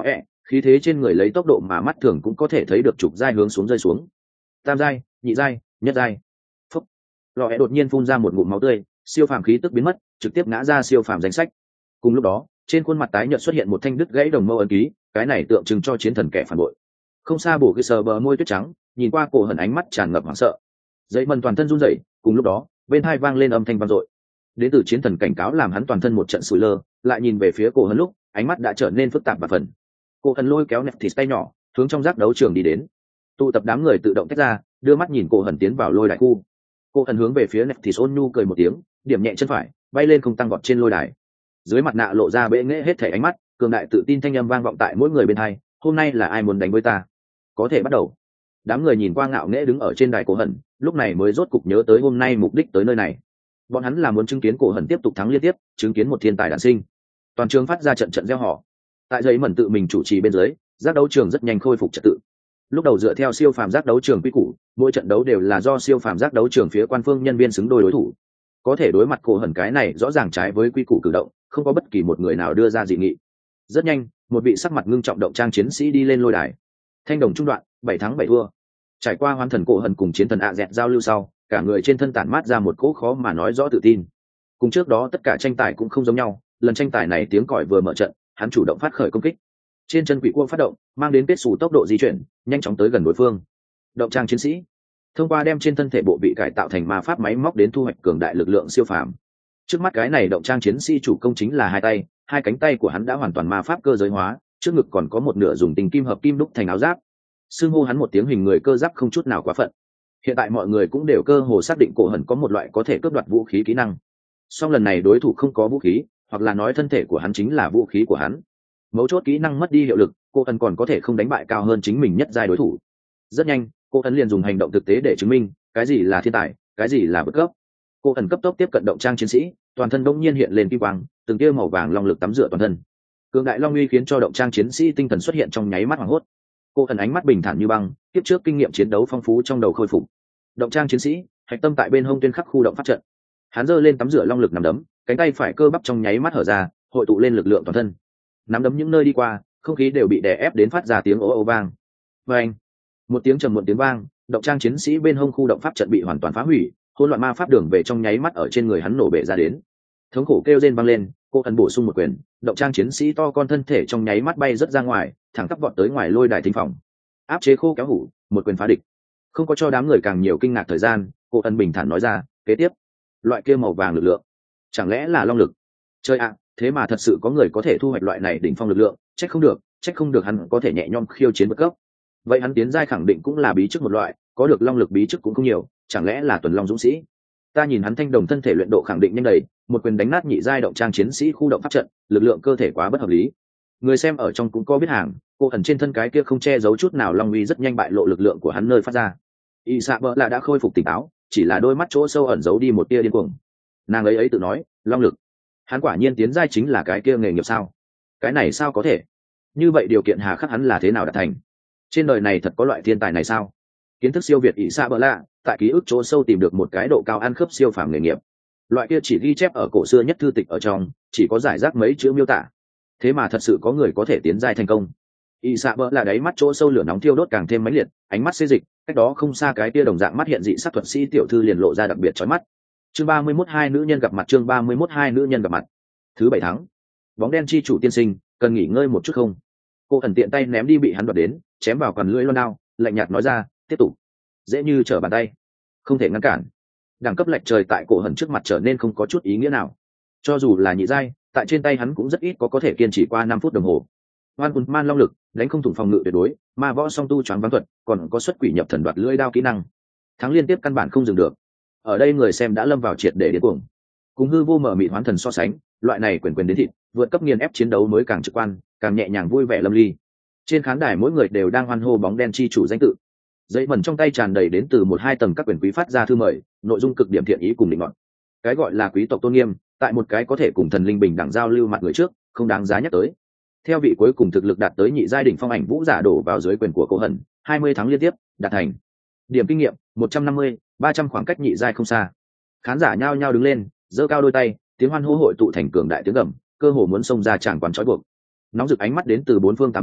khí thế trên người lấy tốc độ mà mắt thường cũng có thể thấy được trục giai hướng xuống rơi xuống. Tam giai, nhị giai, nhất giai. Phúc. Lò ẹ đột nhiên phun ra một ngụm máu tươi, siêu phàm khí tức biến mất, trực tiếp ngã ra siêu phàm danh sách. Cùng lúc đó, trên khuôn mặt tái nhợt xuất hiện một thanh đứt gãy đồng mâu ấn ký, cái này tượng trưng cho chiến thần kẻ phản bội. Không xa bổ cái sờ bờ môi tuyết trắng, nhìn qua cổ hận ánh mắt tràn ngập hoảng sợ. Dậy mần toàn thân run rẩy, cùng lúc đó, bên tai vang lên âm thanh vang dội. Đến từ chiến thần cảnh cáo làm hắn toàn thân một trận sủi lơ, lại nhìn về phía cổ hận lúc, ánh mắt đã trở nên phức tạp và phần. Cổ hận lôi kéo nẹp thịt tay nhỏ, hướng trong giác đấu trường đi đến. Tụ tập đám người tự động tách ra, đưa mắt nhìn cổ hận tiến vào lôi đài khu. Cổ hận hướng về phía nẹp thịt ôn nhu cười một tiếng, điểm nhẹ chân phải, bay lên không tăng vọt trên lôi đài. Dưới mặt nạ lộ ra bệ nghệ hết thảy ánh mắt, cường đại tự tin thanh âm vang vọng tại mỗi người bên hai. Hôm nay là ai muốn đánh với ta? Có thể bắt đầu. Đám người nhìn qua ngạo nghễ đứng ở trên đài cổ hận, lúc này mới rốt cục nhớ tới hôm nay mục đích tới nơi này. Bọn hắn là muốn chứng kiến cổ hận tiếp tục thắng liên tiếp, chứng kiến một thiên tài đản sinh. Toàn trường phát ra trận trận reo hò. Tại giấy mẩn tự mình chủ trì bên dưới, giác đấu trường rất nhanh khôi phục trật tự. Lúc đầu dựa theo siêu phàm giác đấu trường quy củ, mỗi trận đấu đều là do siêu phàm giác đấu trường phía quan phương nhân viên xứng đôi đối thủ. Có thể đối mặt cổ hận cái này rõ ràng trái với quy củ cử động, không có bất kỳ một người nào đưa ra dị nghị. Rất nhanh, một vị sắc mặt ngưng trọng động trang chiến sĩ đi lên lôi đài. Thanh đồng trung đoạn, bảy thắng bảy thua. Trải qua hoán thần cổ hận cùng chiến thần ạ dẹt giao lưu sau, cả người trên thân tản mát ra một cỗ khó mà nói rõ tự tin. Cùng trước đó tất cả tranh tài cũng không giống nhau, lần tranh tài này tiếng còi vừa mở trận, hắn chủ động phát khởi công kích. Trên chân quỷ cua phát động, mang đến kết xù tốc độ di chuyển, nhanh chóng tới gần đối phương. Động trang chiến sĩ, thông qua đem trên thân thể bộ bị cải tạo thành ma pháp máy móc đến thu hoạch cường đại lực lượng siêu phàm. Trước mắt cái này động trang chiến sĩ chủ công chính là hai tay, hai cánh tay của hắn đã hoàn toàn ma pháp cơ giới hóa, trước ngực còn có một nửa dùng tình kim hợp kim đúc thành áo giáp. Xưng hô hắn một tiếng hình người cơ giáp không chút nào quá phận. Hiện tại mọi người cũng đều cơ hồ xác định cổ hận có một loại có thể cướp đoạt vũ khí kỹ năng. Song lần này đối thủ không có vũ khí, hoặc là nói thân thể của hắn chính là vũ khí của hắn. Mấu chốt kỹ năng mất đi hiệu lực, cô hận còn có thể không đánh bại cao hơn chính mình nhất giai đối thủ. Rất nhanh, cô hận liền dùng hành động thực tế để chứng minh cái gì là thiên tài, cái gì là bất cấp. Cô hận cấp tốc tiếp cận động trang chiến sĩ, toàn thân đông nhiên hiện lên kim quang, từng tia màu vàng long lực tắm rửa toàn thân. Cường đại long uy khiến cho động trang chiến sĩ tinh thần xuất hiện trong nháy mắt hoảng hốt. Cô hận ánh mắt bình thản như băng, tiếp trước kinh nghiệm chiến đấu phong phú trong đầu khôi phục. Động trang chiến sĩ, hạch tâm tại bên hông tuyên khắc khu động pháp trận. Hắn giơ lên tắm rửa long lực nắm đấm, cánh tay phải cơ bắp trong nháy mắt hở ra, hội tụ lên lực lượng toàn thân. Nắm đấm những nơi đi qua, không khí đều bị đè ép đến phát ra tiếng ồ ồ vang. Vang, một tiếng trầm muộn tiếng vang, động trang chiến sĩ bên hông khu động pháp trận bị hoàn toàn phá hủy, hỗn loạn ma pháp đường về trong nháy mắt ở trên người hắn nổ bể ra đến. Thống khổ kêu rên vang lên, cô hận bổ sung một quyền, động trang chiến sĩ to con thân thể trong nháy mắt bay rất ra ngoài, thẳng tắp vọt tới ngoài lôi đài thính phòng. Áp chế khô kéo hủ, một quyền phá địch. Không có cho đám người càng nhiều kinh ngạc thời gian, cô hận bình thản nói ra, kế tiếp, loại kia màu vàng lực lượng, chẳng lẽ là long lực? Chơi ạ, thế mà thật sự có người có thể thu hoạch loại này đỉnh phong lực lượng, trách không được, trách không được hắn có thể nhẹ nhõm khiêu chiến bất cấp. Vậy hắn tiến giai khẳng định cũng là bí chức một loại, có được long lực bí chức cũng không nhiều, chẳng lẽ là tuần long dũng sĩ? Ta nhìn hắn thanh đồng thân thể luyện độ khẳng định nhanh đầy, một quyền đánh nát nhị giai động trang chiến sĩ khu động pháp trận, lực lượng cơ thể quá bất hợp lý. Người xem ở trong cũng có biết hàng, cô ẩn trên thân cái kia không che giấu chút nào long uy rất nhanh bại lộ lực lượng của hắn nơi phát ra. Y Sạ Bỡ là đã khôi phục tỉnh táo, chỉ là đôi mắt chỗ sâu ẩn giấu đi một tia điên cuồng. Nàng ấy ấy tự nói, long lực, hắn quả nhiên tiến giai chính là cái kia nghề nghiệp sao? Cái này sao có thể? Như vậy điều kiện hà khắc hắn là thế nào đạt thành? Trên đời này thật có loại thiên tài này sao? Kiến thức siêu việt Y Sạ Bỡ lạ, tại ký ức chỗ sâu tìm được một cái độ cao ăn khớp siêu phàm nghề nghiệp. Loại kia chỉ ghi chép ở cổ xưa nhất thư tịch ở trong, chỉ có giải rác mấy chữ miêu tả. Thế mà thật sự có người có thể tiến giai thành công. Y Sạ Bỡ là đáy mắt chỗ sâu lửa nóng thiêu đốt càng thêm mãnh liệt, ánh mắt xê dịch, cách đó không xa cái tia đồng dạng mắt hiện dị sắc thuật sĩ tiểu thư liền lộ ra đặc biệt chói mắt. Chương ba mươi mốt hai nữ nhân gặp mặt, chương ba mươi mốt hai nữ nhân gặp mặt. Thứ bảy tháng, bóng đen chi chủ tiên sinh, cần nghỉ ngơi một chút không? Cô ẩn tiện tay ném đi bị hắn đoạt đến, chém vào quần lưỡi loan đao, lạnh nhạt nói ra, tiếp tục. Dễ như trở bàn tay, không thể ngăn cản. Đẳng cấp lệch trời tại cổ hận trước mặt trở nên không có chút ý nghĩa nào. Cho dù là nhị giai, tại trên tay hắn cũng rất ít có có thể kiên trì qua năm phút đồng hồ. Hoan Quân Man long lực, đánh không thủng phòng ngự tuyệt đối, ma võ song tu choáng váng thuật, còn có xuất quỷ nhập thần đoạt lưỡi đao kỹ năng. Thắng liên tiếp căn bản không dừng được. Ở đây người xem đã lâm vào triệt để điên cuồng. Cùng hư vô mở mịt hoán thần so sánh, loại này quyền quyền đến thịt, vượt cấp nghiền ép chiến đấu mới càng trực quan, càng nhẹ nhàng vui vẻ lâm ly. Trên khán đài mỗi người đều đang hoan hô bóng đen chi chủ danh tự. Giấy mẩn trong tay tràn đầy đến từ một hai tầng các quyền quý phát ra thư mời, nội dung cực điểm thiện ý cùng định ngọn. Cái gọi là quý tộc tôn nghiêm, tại một cái có thể cùng thần linh bình đẳng giao lưu mặt người trước, không đáng giá nhắc tới. Theo vị cuối cùng thực lực đạt tới nhị giai đỉnh phong ảnh vũ giả đổ vào dưới quyền của cổ hận, hai mươi tháng liên tiếp, đạt thành. Điểm kinh nghiệm một trăm năm mươi, ba trăm khoảng cách nhị giai không xa. Khán giả nhao nhao đứng lên, giơ cao đôi tay, tiếng hoan hô hội tụ thành cường đại tiếng gầm, cơ hồ muốn xông ra tràng quán trói buộc. Nóng rực ánh mắt đến từ bốn phương tám hướng,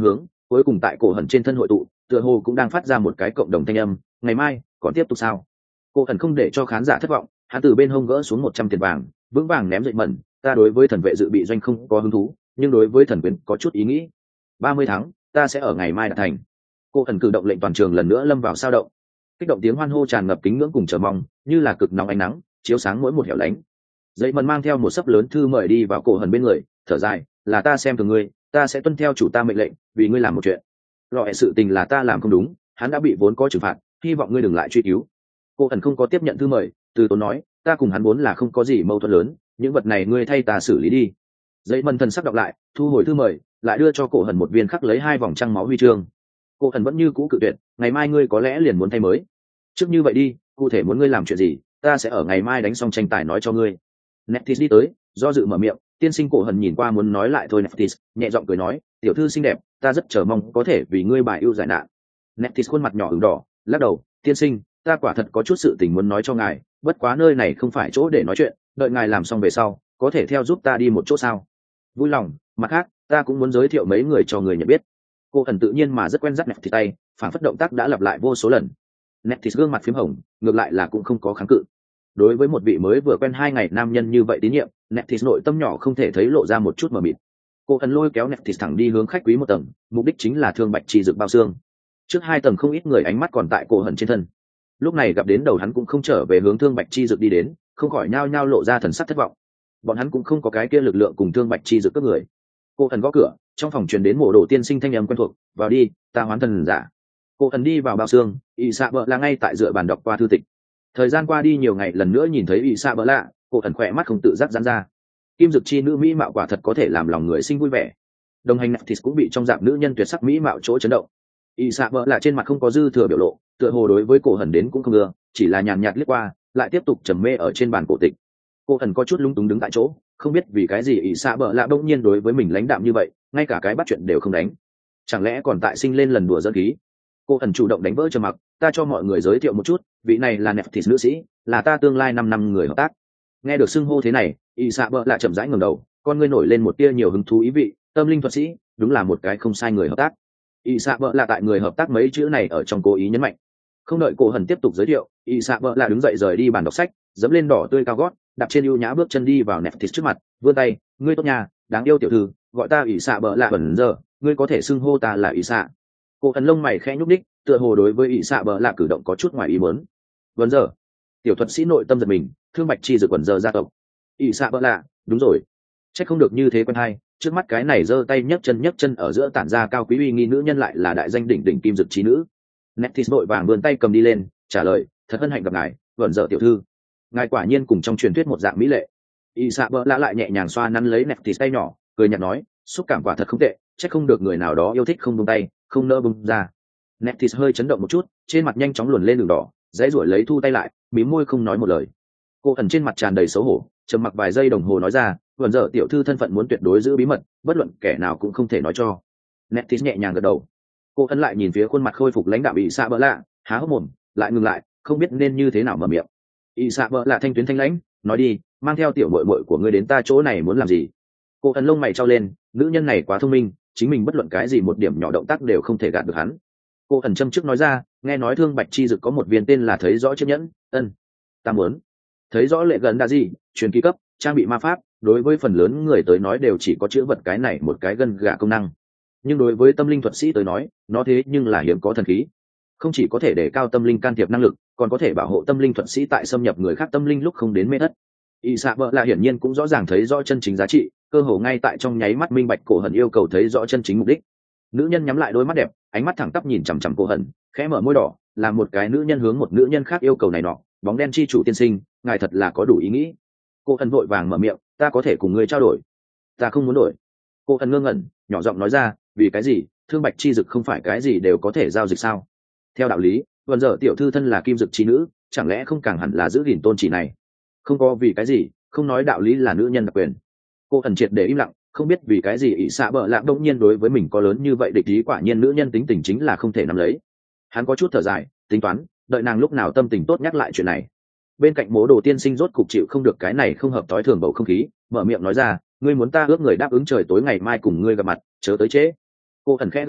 cuối cùng tại cổ hẩn trên thân hội tụ, tựa hồ cũng đang phát ra một cái cộng đồng thanh âm. Ngày mai còn tiếp tục sao? Cổ hẩn không để cho khán giả thất vọng, hắn từ bên hông gỡ xuống một trăm tiền vàng, vững vàng ném dậy mẩn. Ta đối với thần vệ dự bị doanh không có hứng thú, nhưng đối với thần quyền có chút ý nghĩ. Ba mươi tháng, ta sẽ ở ngày mai đạt thành. Cổ hẩn cử động lệnh toàn trường lần nữa lâm vào sao động. Kích động tiếng hoan hô tràn ngập kính ngưỡng cùng chờ mong, như là cực nóng ánh nắng chiếu sáng mỗi một hẻo lánh. Dậy mần mang theo một sấp lớn thư mời đi vào cổ hẩn bên người, thở dài, là ta xem thường ngươi, ta sẽ tuân theo chủ ta mệnh lệnh, vì ngươi làm một chuyện. Loại sự tình là ta làm không đúng, hắn đã bị vốn có trừng phạt, hy vọng ngươi đừng lại truy cứu. Cổ hẩn không có tiếp nhận thư mời, từ tốn nói, ta cùng hắn vốn là không có gì mâu thuẫn lớn, những vật này ngươi thay ta xử lý đi. Dậy mần thần sắc đọc lại, thu hồi thư mời, lại đưa cho cổ hẩn một viên khắc lấy hai vòng trăng máu huy chương. Cổ hẩn vẫn như cũ cự tuyệt, ngày mai ngươi có lẽ liền muốn thay mới. Trước như vậy đi, cụ thể muốn ngươi làm chuyện gì, ta sẽ ở ngày mai đánh xong tranh tài nói cho ngươi. Neftis đi tới, do dự mở miệng, tiên sinh. Cổ hẩn nhìn qua muốn nói lại thôi Neftis, nhẹ giọng cười nói, tiểu thư xinh đẹp, ta rất chờ mong có thể vì ngươi bài ưu giải nạn. Neftis khuôn mặt nhỏ ửng đỏ, lắc đầu, tiên sinh, ta quả thật có chút sự tình muốn nói cho ngài, bất quá nơi này không phải chỗ để nói chuyện, đợi ngài làm xong về sau, có thể theo giúp ta đi một chỗ sao? Vui lòng, mặt khác, ta cũng muốn giới thiệu mấy người cho người nhận biết. Cổ hẩn tự nhiên mà rất quen dắt Neftis tay, phản phất động tác đã lặp lại vô số lần. Neftis gương mặt phím hồng, ngược lại là cũng không có kháng cự. Đối với một vị mới vừa quen hai ngày nam nhân như vậy tín nhiệm, Neftis nội tâm nhỏ không thể thấy lộ ra một chút mờ mịt. Cô ẩn lôi kéo Neftis thẳng đi hướng khách quý một tầng, mục đích chính là thương bạch chi dược bao xương. Trước hai tầng không ít người ánh mắt còn tại cổ hẩn trên thân. Lúc này gặp đến đầu hắn cũng không trở về hướng thương bạch chi dược đi đến, không khỏi nhao nhao lộ ra thần sắc thất vọng. Bọn hắn cũng không có cái kia lực lượng cùng thương bạch chi dược cướp người. Cô ẩn gõ cửa, trong phòng truyền đến mộ đồ tiên sinh thanh âm quen thuộc, vào đi, ta hoán thần giả. Cô ẩn đi vào bao xương, ỷ xạ bợ là ngay tại dựa bàn đọc qua thư tịch. Thời gian qua đi nhiều ngày, lần nữa nhìn thấy ỷ xạ bợ lạ, cô ẩn khỏe mắt không tự giác giãn ra. Kim dực chi nữ mỹ mạo quả thật có thể làm lòng người sinh vui vẻ. Đồng hành Neftis cũng bị trong dạng nữ nhân tuyệt sắc mỹ mạo chỗ chấn động. ỷ xạ bợ lạ trên mặt không có dư thừa biểu lộ, tựa hồ đối với cổ hẩn đến cũng không ưa, chỉ là nhàn nhạt liếc qua, lại tiếp tục trầm mê ở trên bàn cổ tịch. Cô ẩn có chút lung túng đứng tại chỗ, không biết vì cái gì ỷ xạ bợ lạ bỗng nhiên đối với mình lãnh đạm như vậy, ngay cả cái bắt chuyện đều không đánh. Chẳng lẽ còn tại sinh lên lần đùa dẫn khí? Cô ẩn chủ động đánh vỡ trầm mặc, ta cho mọi người giới thiệu một chút, vị này là Neftis nữ sĩ, là ta tương lai năm năm người hợp tác. Nghe được xưng hô thế này, ỷ xạ bợ lạ chậm rãi ngẩng đầu, con ngươi nổi lên một tia nhiều hứng thú ý vị, tâm linh thuật sĩ, đúng là một cái không sai người hợp tác. ỷ xạ bợ lạ tại người hợp tác mấy chữ này ở trong cố ý nhấn mạnh. Không đợi cô hẩn tiếp tục giới thiệu, ỷ xạ bợ lạ đứng dậy rời đi bàn đọc sách, dẫm lên đỏ tươi cao gót, đạp trên ưu nhã bước chân đi vào Neftis trước mặt, vươn tay, ngươi tốt nhà, đáng yêu tiểu thư, gọi ta ỷ xạ bợ lạ bẩn giờ, ngươi có thể xưng hô ta là ỷ xạ. Cô ẩn lông mày khẽ nhúc đích, tựa hồ đối với ỷ xạ bợ lạ cử động có chút ngoài ý muốn. Vẩn giờ, tiểu thuật sĩ nội tâm giật mình, thương bạch chi dược quần giờ gia tộc. ỷ xạ bợ lạ, đúng rồi, chắc không được như thế quen hay, trước mắt cái này giơ tay nhấc chân nhấc chân ở giữa tản ra cao quý uy nghi nữ nhân lại là đại danh đỉnh đỉnh kim dực trí nữ. Neftis vội vàng vươn tay cầm đi lên, trả lời, thật hân hạnh gặp ngài, vẩn giờ tiểu thư, ngài quả nhiên cùng trong truyền thuyết một dạng mỹ lệ. ỷ xạ bợ lạ lại nhẹ nhàng xoa nắn lấy Neftis tay nhỏ, cười nhạt nói, xúc cảm quả thật không tệ, chắc không được người nào đó yêu thích không buông tay, không nỡ buông ra. Neftis hơi chấn động một chút, trên mặt nhanh chóng luồn lên đường đỏ, dãy ruổi lấy thu tay lại, mím môi không nói một lời. Cô ẩn trên mặt tràn đầy xấu hổ, trầm mặc vài giây đồng hồ nói ra, vẩn giờ tiểu thư thân phận muốn tuyệt đối giữ bí mật, bất luận kẻ nào cũng không thể nói cho. Neftis nhẹ nhàng gật đầu. Cô ẩn lại nhìn phía khuôn mặt khôi phục lãnh đạo ỷ xạ bợ lạ, há hốc mồm, lại ngừng lại, không biết nên như thế nào mở miệng. ỷ xạ bợ lạ thanh tuyến thanh lãnh, nói đi, mang theo tiểu muội muội của ngươi đến ta chỗ này muốn làm gì? Cô ẩn lông mày trao lên, nữ nhân này quá thông minh, chính mình bất luận cái gì một điểm nhỏ động tác đều không thể gạt được hắn. Cô ẩn châm trước nói ra, nghe nói thương bạch chi dực có một viên tên là thấy rõ chiếc nhẫn, ân, ta muốn. Thấy rõ lệ gần đa gì, truyền ký cấp, trang bị ma pháp, đối với phần lớn người tới nói đều chỉ có chữ vật cái này một cái gân gà công năng. Nhưng đối với tâm linh thuật sĩ tới nói, nó thế nhưng là hiếm có thần khí. Không chỉ có thể để cao tâm linh can thiệp năng lực, còn có thể bảo hộ tâm linh thuật sĩ tại xâm nhập người khác tâm linh lúc không đến mê thất. ỷ xạ bợ lạ hiển nhiên cũng rõ ràng thấy rõ chân chính giá trị, cơ hồ ngay tại trong nháy mắt minh bạch cổ hận yêu cầu thấy rõ chân chính mục đích. Nữ nhân nhắm lại đôi mắt đẹp, ánh mắt thẳng tắp nhìn chằm chằm cổ hận, khẽ mở môi đỏ, là một cái nữ nhân hướng một nữ nhân khác yêu cầu này nọ, bóng đen chi chủ tiên sinh, ngài thật là có đủ ý nghĩ. Cô hận vội vàng mở miệng, ta có thể cùng ngươi trao đổi. Ta không muốn đổi. Cô hận ngơ ngẩn, nhỏ giọng nói ra, vì cái gì? Thương bạch chi dực không phải cái gì đều có thể giao dịch sao? Theo đạo lý, vần giờ tiểu thư thân là kim dực chi nữ, chẳng lẽ không càng hẳn là giữ gìn tôn chỉ này? Không có vì cái gì, không nói đạo lý là nữ nhân đặc quyền. Cô ẩn triệt để im lặng, không biết vì cái gì ỷ xạ bợ lạ đông nhiên đối với mình có lớn như vậy địch ý, quả nhiên nữ nhân tính tình chính là không thể nắm lấy. Hắn có chút thở dài, tính toán, đợi nàng lúc nào tâm tình tốt nhắc lại chuyện này. Bên cạnh mố đồ tiên sinh rốt cục chịu không được cái này không hợp tối thường bầu không khí, mở miệng nói ra, ngươi muốn ta ước người đáp ứng trời tối ngày mai cùng ngươi gặp mặt, chớ tới trễ. Cô ẩn khẽ gật đầu,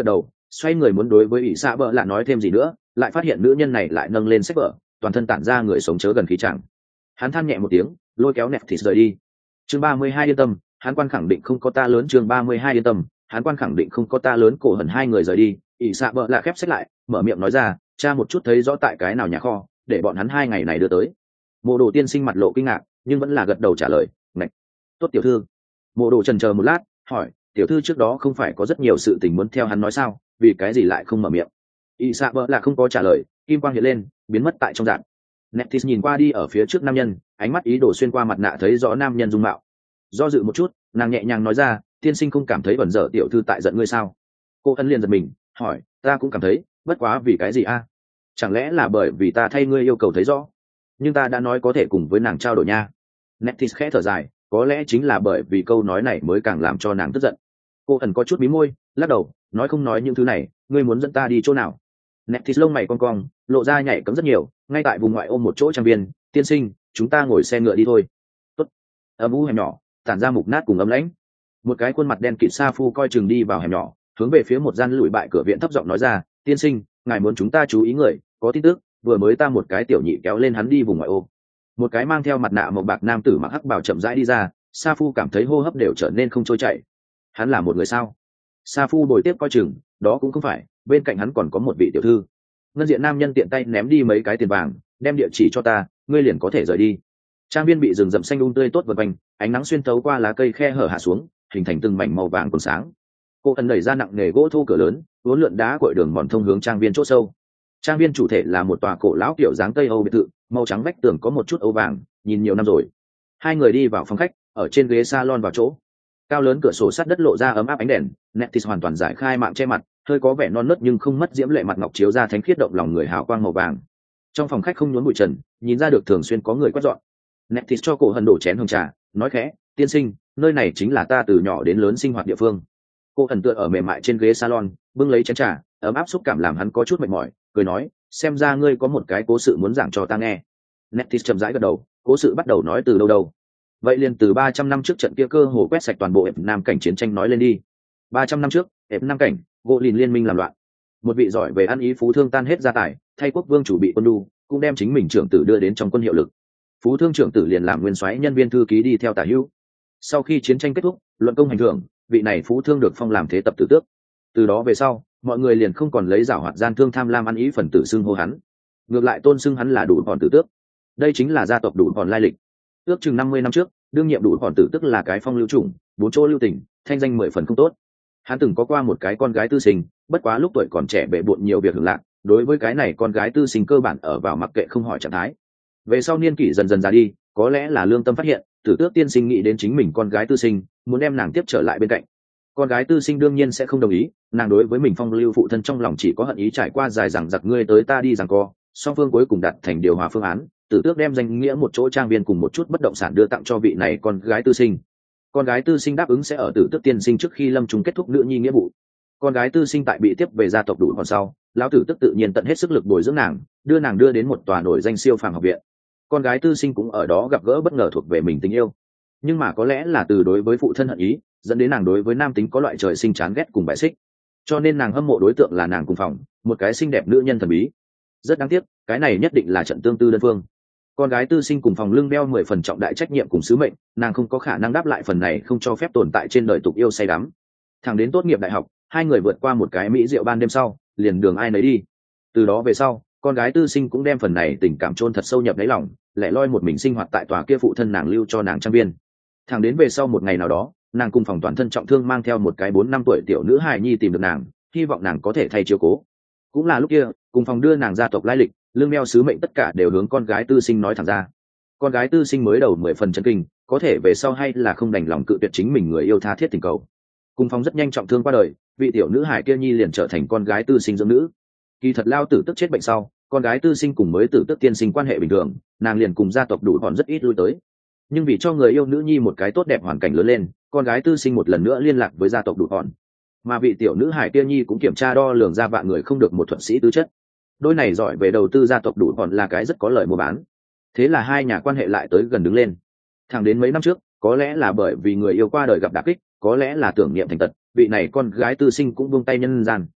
xoay người muốn đối với ỷ xạ bợ lạ nói thêm gì nữa, lại phát hiện nữ nhân này lại nâng lên sách vở, toàn thân tản ra người sống chớ gần khí chẳng. Hắn than nhẹ một tiếng, lôi kéo nẹt thịt rời đi. Chương ba mươi hai yên tâm, hắn quan khẳng định không có ta lớn. Chương ba mươi hai yên tâm, hắn quan khẳng định không có ta lớn. Cổ hẩn hai người rời đi, ỷ xạ bợ lạ khép sách lại, mở miệng nói ra, cha một chút thấy rõ tại cái nào nhà kho, để bọn hắn hai ngày này đưa tới. Mộ Đồ tiên sinh mặt lộ kinh ngạc, nhưng vẫn là gật đầu trả lời, ngạch, tốt tiểu thư. Mộ Đồ chần chờ một lát, hỏi, tiểu thư trước đó không phải có rất nhiều sự tình muốn theo hắn nói sao, vì cái gì lại không mở miệng? Y Sa bỡ là không có trả lời, kim quang hiện lên, biến mất tại trong dạng. Netis nhìn qua đi ở phía trước nam nhân, ánh mắt ý đồ xuyên qua mặt nạ thấy rõ nam nhân dung mạo. Do dự một chút, nàng nhẹ nhàng nói ra, tiên sinh không cảm thấy bẩn dở tiểu thư tại giận ngươi sao? Cô ân liền giật mình, hỏi, ta cũng cảm thấy, bất quá vì cái gì a? Chẳng lẽ là bởi vì ta thay ngươi yêu cầu thấy rõ? Nhưng ta đã nói có thể cùng với nàng trao đổi nha. Netis khẽ thở dài, có lẽ chính là bởi vì câu nói này mới càng làm cho nàng tức giận. Cô ẩn có chút mí môi, lắc đầu, nói không nói những thứ này, ngươi muốn dẫn ta đi chỗ nào? Netis lông mày cong cong, lộ ra nhảy cấm rất nhiều, ngay tại vùng ngoại ôm một chỗ trang viên, tiên sinh, chúng ta ngồi xe ngựa đi thôi. Tốt. Âm u hẻm nhỏ, tản ra mục nát cùng ấm lãnh. Một cái khuôn mặt đen kịt sa phu coi chừng đi vào hẻm nhỏ, hướng về phía một gian lùi bại cửa viện thấp giọng nói ra, tiên sinh, ngài muốn chúng ta chú ý người, có tin tức, vừa mới ta một cái tiểu nhị kéo lên hắn đi vùng ngoại ô. Một cái mang theo mặt nạ màu bạc nam tử mặc hắc bào chậm rãi đi ra, sa phu cảm thấy hô hấp đều trở nên không trôi chảy. Hắn là một người sao? Sa phu bồi tiếp coi chừng, đó cũng không phải, bên cạnh hắn còn có một vị tiểu thư. Ngân diện nam nhân tiện tay ném đi mấy cái tiền vàng, đem địa chỉ cho ta, ngươi liền có thể rời đi. Trang viên bị rừng rậm xanh um tươi tốt vần quanh, ánh nắng xuyên thấu qua lá cây khe hở hạ xuống, hình thành từng mảnh màu vàng còn sáng. Cô ẩn đẩy ra nặng nghề gỗ thô cửa lớn, uốn lượn đá cội đường mòn thông hướng trang viên chỗ sâu. Trang viên chủ thể là một tòa cổ lão kiểu dáng Tây Âu biệt thự, màu trắng vách tường có một chút âu vàng, nhìn nhiều năm rồi. Hai người đi vào phòng khách, ở trên ghế salon vào chỗ. Cao lớn cửa sổ sắt đất lộ ra ấm áp ánh đèn, Netis hoàn toàn giải khai mạng che mặt, hơi có vẻ non nớt nhưng không mất diễm lệ mặt ngọc chiếu ra thánh khiết động lòng người hào quang màu vàng. Trong phòng khách không nhốn bụi trần, nhìn ra được thường xuyên có người quét dọn. Netis cho cổ hân đổ chén hồng trà, nói khẽ, tiên sinh, nơi này chính là ta từ nhỏ đến lớn sinh hoạt địa phương. Cô hân tựa ở mềm mại trên ghế salon, bưng lấy chén trà, ấm áp xúc cảm làm hắn có chút mệt mỏi, cười nói, xem ra ngươi có một cái cố sự muốn giảng cho ta nghe. Netis chậm rãi gật đầu, cố sự bắt đầu nói từ đâu đâu. Vậy liền từ ba trăm năm trước trận kia cơ hồ quét sạch toàn bộ ệp nam cảnh chiến tranh nói lên đi. Ba trăm năm trước, ệp nam cảnh, gỗ lìn liên minh làm loạn. Một vị giỏi về ăn ý phú thương tan hết gia tài, thay quốc vương chủ bị quân đu, cũng đem chính mình trưởng tử đưa đến trong quân hiệu lực. Phú thương trưởng tử liền làm nguyên soái nhân viên thư ký đi theo tả hữu. Sau khi chiến tranh kết thúc, luận công hành thưởng, vị này phú thương được phong làm thế tập tử tước. Từ đó về sau, mọi người liền không còn lấy giảo hoạt gian thương tham lam ăn ý phần tử xưng hô hắn, ngược lại tôn xưng hắn là đủ bọn tử tước. Đây chính là gia tộc đủ bọn lai lịch. Ước chừng năm mươi năm trước, đương nhiệm đủ bọn tử tức là cái phong lưu chủng, bốn chỗ lưu tình, thanh danh mười phần không tốt. Hắn từng có qua một cái con gái tư sinh, bất quá lúc tuổi còn trẻ bệ bội nhiều việc hưởng lạc, đối với cái này con gái tư sinh cơ bản ở vào mặc kệ không hỏi trạng thái. Về sau niên kỷ dần dần già đi, có lẽ là lương tâm phát hiện, tử tước tiên sinh nghĩ đến chính mình con gái tư sinh, muốn đem nàng tiếp trở lại bên cạnh. Con gái tư sinh đương nhiên sẽ không đồng ý, nàng đối với mình phong lưu phụ thân trong lòng chỉ có hận ý, trải qua dài dằng dặc ngươi tới ta đi rằng co, song phương cuối cùng đặt thành điều hòa phương án. Tử tước đem danh nghĩa một chỗ trang viên cùng một chút bất động sản đưa tặng cho vị này con gái tư sinh. Con gái tư sinh đáp ứng sẽ ở tử tước tiên sinh trước khi lâm trung kết thúc nữ nhi nghĩa vụ. Con gái tư sinh tại bị tiếp về gia tộc đủ còn sau, lão tử tức tự nhiên tận hết sức lực bồi dưỡng nàng, đưa nàng đưa đến một tòa nổi danh siêu phàm học viện. Con gái tư sinh cũng ở đó gặp gỡ bất ngờ thuộc về mình tình yêu, nhưng mà có lẽ là từ đối với phụ thân hận ý, dẫn đến nàng đối với nam tính có loại trời sinh chán ghét cùng bại xích, cho nên nàng hâm mộ đối tượng là nàng cùng phòng, một cái xinh đẹp nữ nhân thần bí. Rất đáng tiếc, cái này nhất định là trận tương tư đơn phương. Con gái tư sinh cùng phòng lưng đeo mười phần trọng đại trách nhiệm cùng sứ mệnh, nàng không có khả năng đáp lại phần này không cho phép tồn tại trên đời tục yêu say đắm. Thẳng đến tốt nghiệp đại học, hai người vượt qua một cái mỹ rượu ban đêm sau, liền đường ai nấy đi. Từ đó về sau, con gái tư sinh cũng đem phần này tình cảm chôn thật sâu nhập đáy lòng, lẻ loi một mình sinh hoạt tại tòa kia phụ thân nàng lưu cho nàng trang viên. Thẳng đến về sau một ngày nào đó, nàng cùng phòng toàn thân trọng thương mang theo một cái bốn năm tuổi tiểu nữ hài nhi tìm được nàng, hy vọng nàng có thể thay chiếu cố. Cũng là lúc kia, cùng phòng đưa nàng gia tộc lai lịch, lương đeo sứ mệnh tất cả đều hướng con gái tư sinh nói thẳng ra. Con gái tư sinh mới đầu mười phần chân kinh, có thể về sau hay là không đành lòng cự tuyệt chính mình người yêu tha thiết tình cầu. Cùng phòng rất nhanh trọng thương qua đời, vị tiểu nữ hải kia nhi liền trở thành con gái tư sinh dưỡng nữ. Kỳ thật lao tử tức chết bệnh sau, con gái tư sinh cùng mới tử tức tiên sinh quan hệ bình thường, nàng liền cùng gia tộc đủ còn rất ít lui tới. Nhưng vì cho người yêu nữ nhi một cái tốt đẹp hoàn cảnh lớn lên, con gái tư sinh một lần nữa liên lạc với gia tộc đủ còn. Mà vị tiểu nữ hải kia nhi cũng kiểm tra đo lường ra vạn người không được một thuận sĩ tứ chất. Đôi này giỏi về đầu tư gia tộc đủ còn là cái rất có lợi mua bán. Thế là hai nhà quan hệ lại tới gần đứng lên. Thẳng đến mấy năm trước, có lẽ là bởi vì người yêu qua đời gặp đả kích, có lẽ là tưởng niệm thành tật, vị này con gái tư sinh cũng buông tay nhân gian.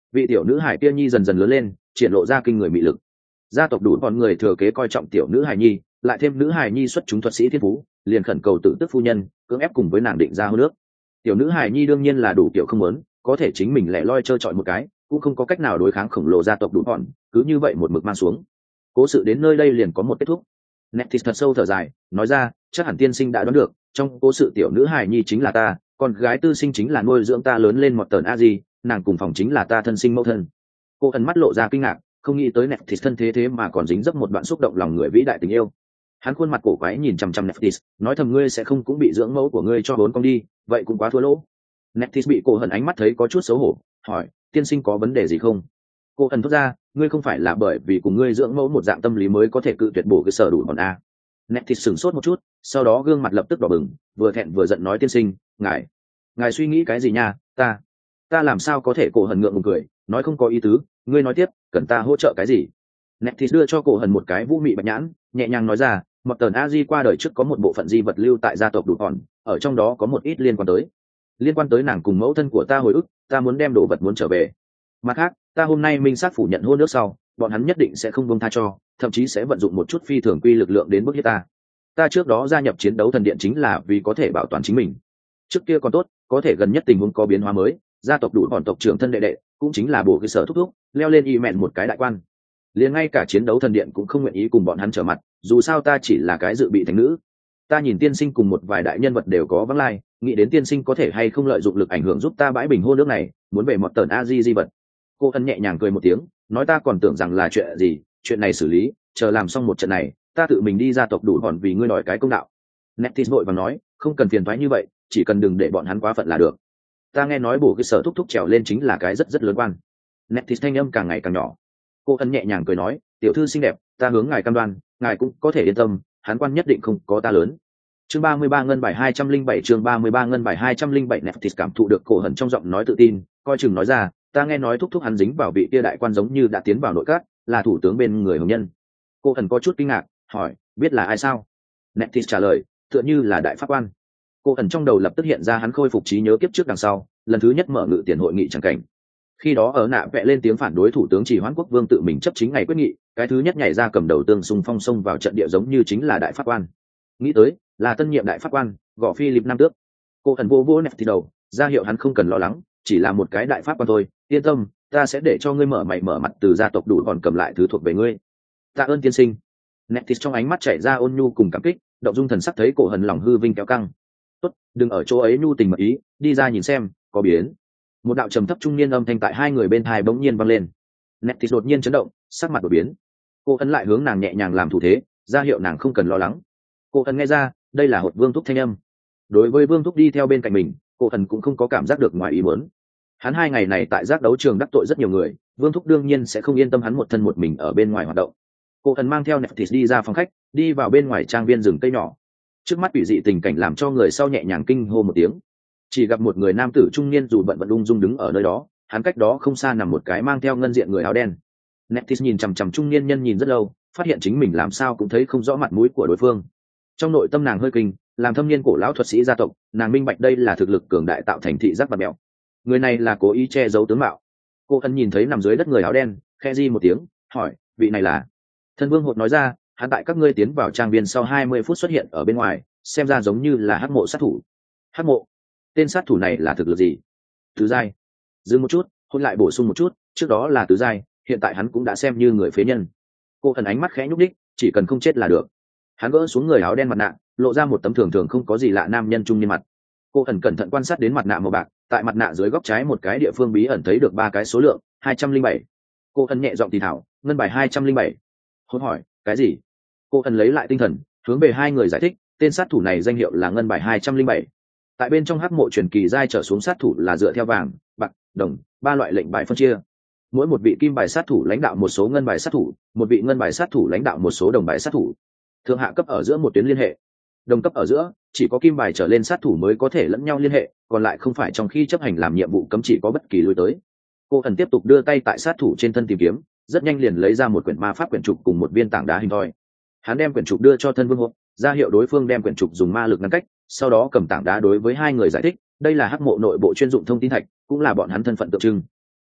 vị tiểu nữ hải kia nhi dần dần lớn lên, triển lộ ra kinh người mị lực. Gia tộc đủ bọn người thừa kế coi trọng tiểu nữ hải nhi, lại thêm nữ hải nhi xuất chúng thuật sĩ thiên phú, liền khẩn cầu tự tức phu nhân cưỡng ép cùng với nàng định ra hôn nước. Tiểu nữ hải nhi đương nhiên là đủ kiểu không muốn, có thể chính mình lẻ loi chơi chọi một cái, cũng không có cách nào đối kháng khổng lồ gia tộc đủ bọn, cứ như vậy một mực mang xuống. Cố sự đến nơi đây liền có một kết thúc. Netflix thật sâu thở dài, nói ra, chắc hẳn tiên sinh đã đoán được, trong cố sự tiểu nữ hải nhi chính là ta, còn gái tư sinh chính là nuôi dưỡng ta lớn lên một tờn a di, nàng cùng phòng chính là ta thân sinh mẫu thân. Cô ẩn mắt lộ ra kinh ngạc, không nghĩ tới Netflix thân thế thế mà còn dính dấp một đoạn xúc động lòng người vĩ đại tình yêu. Hắn khuôn mặt cổ quái nhìn chằm chằm Netflix, nói thầm ngươi sẽ không cũng bị dưỡng mẫu của ngươi cho bốn con đi, vậy cũng quá thua lỗ. Netflix bị cô hận ánh mắt thấy có chút xấu hổ, hỏi, tiên sinh có vấn đề gì không? Cô ẩn thốt ra, ngươi không phải là bởi vì cùng ngươi dưỡng mẫu một dạng tâm lý mới có thể cự tuyệt bổ cái sở đủ bọn a. Netflix sửng sốt một chút, sau đó gương mặt lập tức đỏ bừng, vừa thẹn vừa giận nói tiên sinh, ngài, ngài suy nghĩ cái gì nha? Ta, ta làm sao có thể? Cổ hận ngượng ngùng cười, nói không có ý tứ, ngươi nói tiếp, cần ta hỗ trợ cái gì? Netflix đưa cho cổ hận một cái vũ mị bạch nhãn, nhẹ nhàng nói ra, một tờn a di qua đời trước có một bộ phận di vật lưu tại gia tộc đủ bọn, ở trong đó có một ít liên quan tới liên quan tới nàng cùng mẫu thân của ta hồi ức, ta muốn đem đồ vật muốn trở về. Mặt khác, ta hôm nay minh xác phủ nhận hôn nước sau, bọn hắn nhất định sẽ không buông tha cho, thậm chí sẽ vận dụng một chút phi thường quy lực lượng đến bức hiếp ta. Ta trước đó gia nhập chiến đấu thần điện chính là vì có thể bảo toàn chính mình. Trước kia còn tốt, có thể gần nhất tình huống có biến hóa mới, gia tộc đủ bọn tộc trưởng thân đệ đệ, cũng chính là bổ cái sở thúc thúc, leo lên y mẹn một cái đại quan. Liền ngay cả chiến đấu thần điện cũng không nguyện ý cùng bọn hắn trở mặt, dù sao ta chỉ là cái dự bị thánh nữ. Ta nhìn tiên sinh cùng một vài đại nhân vật đều có vắng lai, nghĩ đến tiên sinh có thể hay không lợi dụng lực ảnh hưởng giúp ta bãi bình hôn nước này, muốn về một tờn a di di vật. Cô ân nhẹ nhàng cười một tiếng, nói ta còn tưởng rằng là chuyện gì, chuyện này xử lý, chờ làm xong một trận này, ta tự mình đi gia tộc đủ bọn vì ngươi đòi cái công đạo. Netflix vội vàng nói, không cần phiền toái như vậy, chỉ cần đừng để bọn hắn quá phận là được. Ta nghe nói bổ cái sở thúc thúc trèo lên chính là cái rất rất lớn quan. Netflix thanh âm càng ngày càng nhỏ. Cô ân nhẹ nhàng cười nói, tiểu thư xinh đẹp, ta hướng ngài cam đoan, ngài cũng có thể yên tâm, hắn quan nhất định không có ta lớn. Chương ba mươi ba ngân bài hai trăm linh bảy chương ba mươi ba ngân bài hai trăm linh bảy Netflix cảm thụ được cổ hận trong giọng nói tự tin, coi chừng nói ra, ta nghe nói thúc thúc hắn dính vào vị kia đại quan giống như đã tiến vào nội các, là thủ tướng bên người hồng nhân. Cô hận có chút kinh ngạc, hỏi, biết là ai sao? Netflix trả lời, tựa như là đại pháp quan. Cô hận trong đầu lập tức hiện ra hắn khôi phục trí nhớ kiếp trước đằng sau, lần thứ nhất mở ngự tiền hội nghị chẳng cảnh. Khi đó ở nạ vẽ lên tiếng phản đối thủ tướng Chỉ Hoãn Quốc Vương tự mình chấp chính ngày quyết nghị, cái thứ nhất nhảy ra cầm đầu tương xung phong xông vào trận địa giống như chính là đại pháp quan. Nghĩ tới, là tân nhiệm đại pháp quan, gõ Philip năm tước. Cô hận vô vô nẹp thì đầu, ra hiệu hắn không cần lo lắng, chỉ là một cái đại pháp quan thôi, yên tâm, ta sẽ để cho ngươi mở mày mở mặt từ gia tộc đủ còn cầm lại thứ thuộc về ngươi. Tạ ơn tiên sinh. Netflix trong ánh mắt chảy ra ôn nhu cùng cảm kích, động dung thần sắc thấy cổ hận lòng hư vinh kéo căng. Tốt, đừng ở chỗ ấy nhu tình mật ý, đi ra nhìn xem, có biến. Một đạo trầm thấp trung niên âm thanh tại hai người bên tai bỗng nhiên vang lên. Netflix đột nhiên chấn động, sắc mặt đổi biến. Cô ấn lại hướng nàng nhẹ nhàng làm thủ thế, ra hiệu nàng không cần lo lắng. Cô ấn nghe ra, đây là hột Vương Thúc thanh âm. Đối với Vương Thúc đi theo bên cạnh mình, cô ấn cũng không có cảm giác được ngoài ý muốn. Hắn hai ngày này tại giác đấu trường đắc tội rất nhiều người, Vương Thúc đương nhiên sẽ không yên tâm hắn một thân một mình ở bên ngoài hoạt động. Cô ấn mang theo Netflix đi ra phòng khách, đi vào bên ngoài trang viên rừng cây nhỏ. Trước mắt quỷ dị tình cảnh làm cho người sau nhẹ nhàng kinh hô một tiếng. Chỉ gặp một người nam tử trung niên dù bận vận ung dung đứng ở nơi đó, hắn cách đó không xa nằm một cái mang theo ngân diện người áo đen. Netflix nhìn chằm chằm trung niên nhân nhìn rất lâu, phát hiện chính mình làm sao cũng thấy không rõ mặt mũi của đối phương. Trong nội tâm nàng hơi kinh, làm thâm niên cổ lão thuật sĩ gia tộc, nàng minh bạch đây là thực lực cường đại tạo thành thị giác bạt mẹo. Người này là cố ý che giấu tướng mạo. Cô ân nhìn thấy nằm dưới đất người áo đen, khe di một tiếng, hỏi, vị này là? Thân Vương Hột nói ra, hắn tại các ngươi tiến vào trang viên sau hai mươi phút xuất hiện ở bên ngoài, xem ra giống như là hắc mộ sát thủ. Hắc mộ? Tên sát thủ này là thực lực gì? Tứ giai. Dừng một chút, Hôn lại bổ sung một chút, trước đó là tứ giai, hiện tại hắn cũng đã xem như người phế nhân. Cô thần ánh mắt khẽ nhúc đích, chỉ cần không chết là được. Hắn gỡ xuống người áo đen mặt nạ, lộ ra một tấm thường thường không có gì lạ nam nhân trung niên mặt. Cô thần cẩn thận quan sát đến mặt nạ màu bạc, tại mặt nạ dưới góc trái một cái địa phương bí ẩn thấy được ba cái số lượng, hai trăm linh bảy. Cô thần nhẹ giọng thì thảo, ngân bài hai trăm linh bảy. Hôn hỏi, cái gì? Cô thần lấy lại tinh thần, hướng về hai người giải thích, tên sát thủ này danh hiệu là ngân bài hai trăm linh bảy. Tại bên trong hắc mộ truyền kỳ giai trở xuống sát thủ là dựa theo vàng, bạc, đồng, ba loại lệnh bài phân chia. Mỗi một vị kim bài sát thủ lãnh đạo một số ngân bài sát thủ, một vị ngân bài sát thủ lãnh đạo một số đồng bài sát thủ. Thượng hạ cấp ở giữa một tuyến liên hệ, đồng cấp ở giữa chỉ có kim bài trở lên sát thủ mới có thể lẫn nhau liên hệ, còn lại không phải trong khi chấp hành làm nhiệm vụ cấm chỉ có bất kỳ lui tới. Cô thần tiếp tục đưa tay tại sát thủ trên thân tìm kiếm, rất nhanh liền lấy ra một quyển ma pháp quyển trục cùng một viên tảng đá hình thoi. Hắn đem quyển trục đưa cho thân Vương Hộp, ra hiệu đối phương đem quyển trục dùng ma lực ngăn cách, sau đó cầm tảng đá đối với hai người giải thích, đây là hắc mộ nội bộ chuyên dụng thông tin thạch, cũng là bọn hắn thân phận tượng trưng.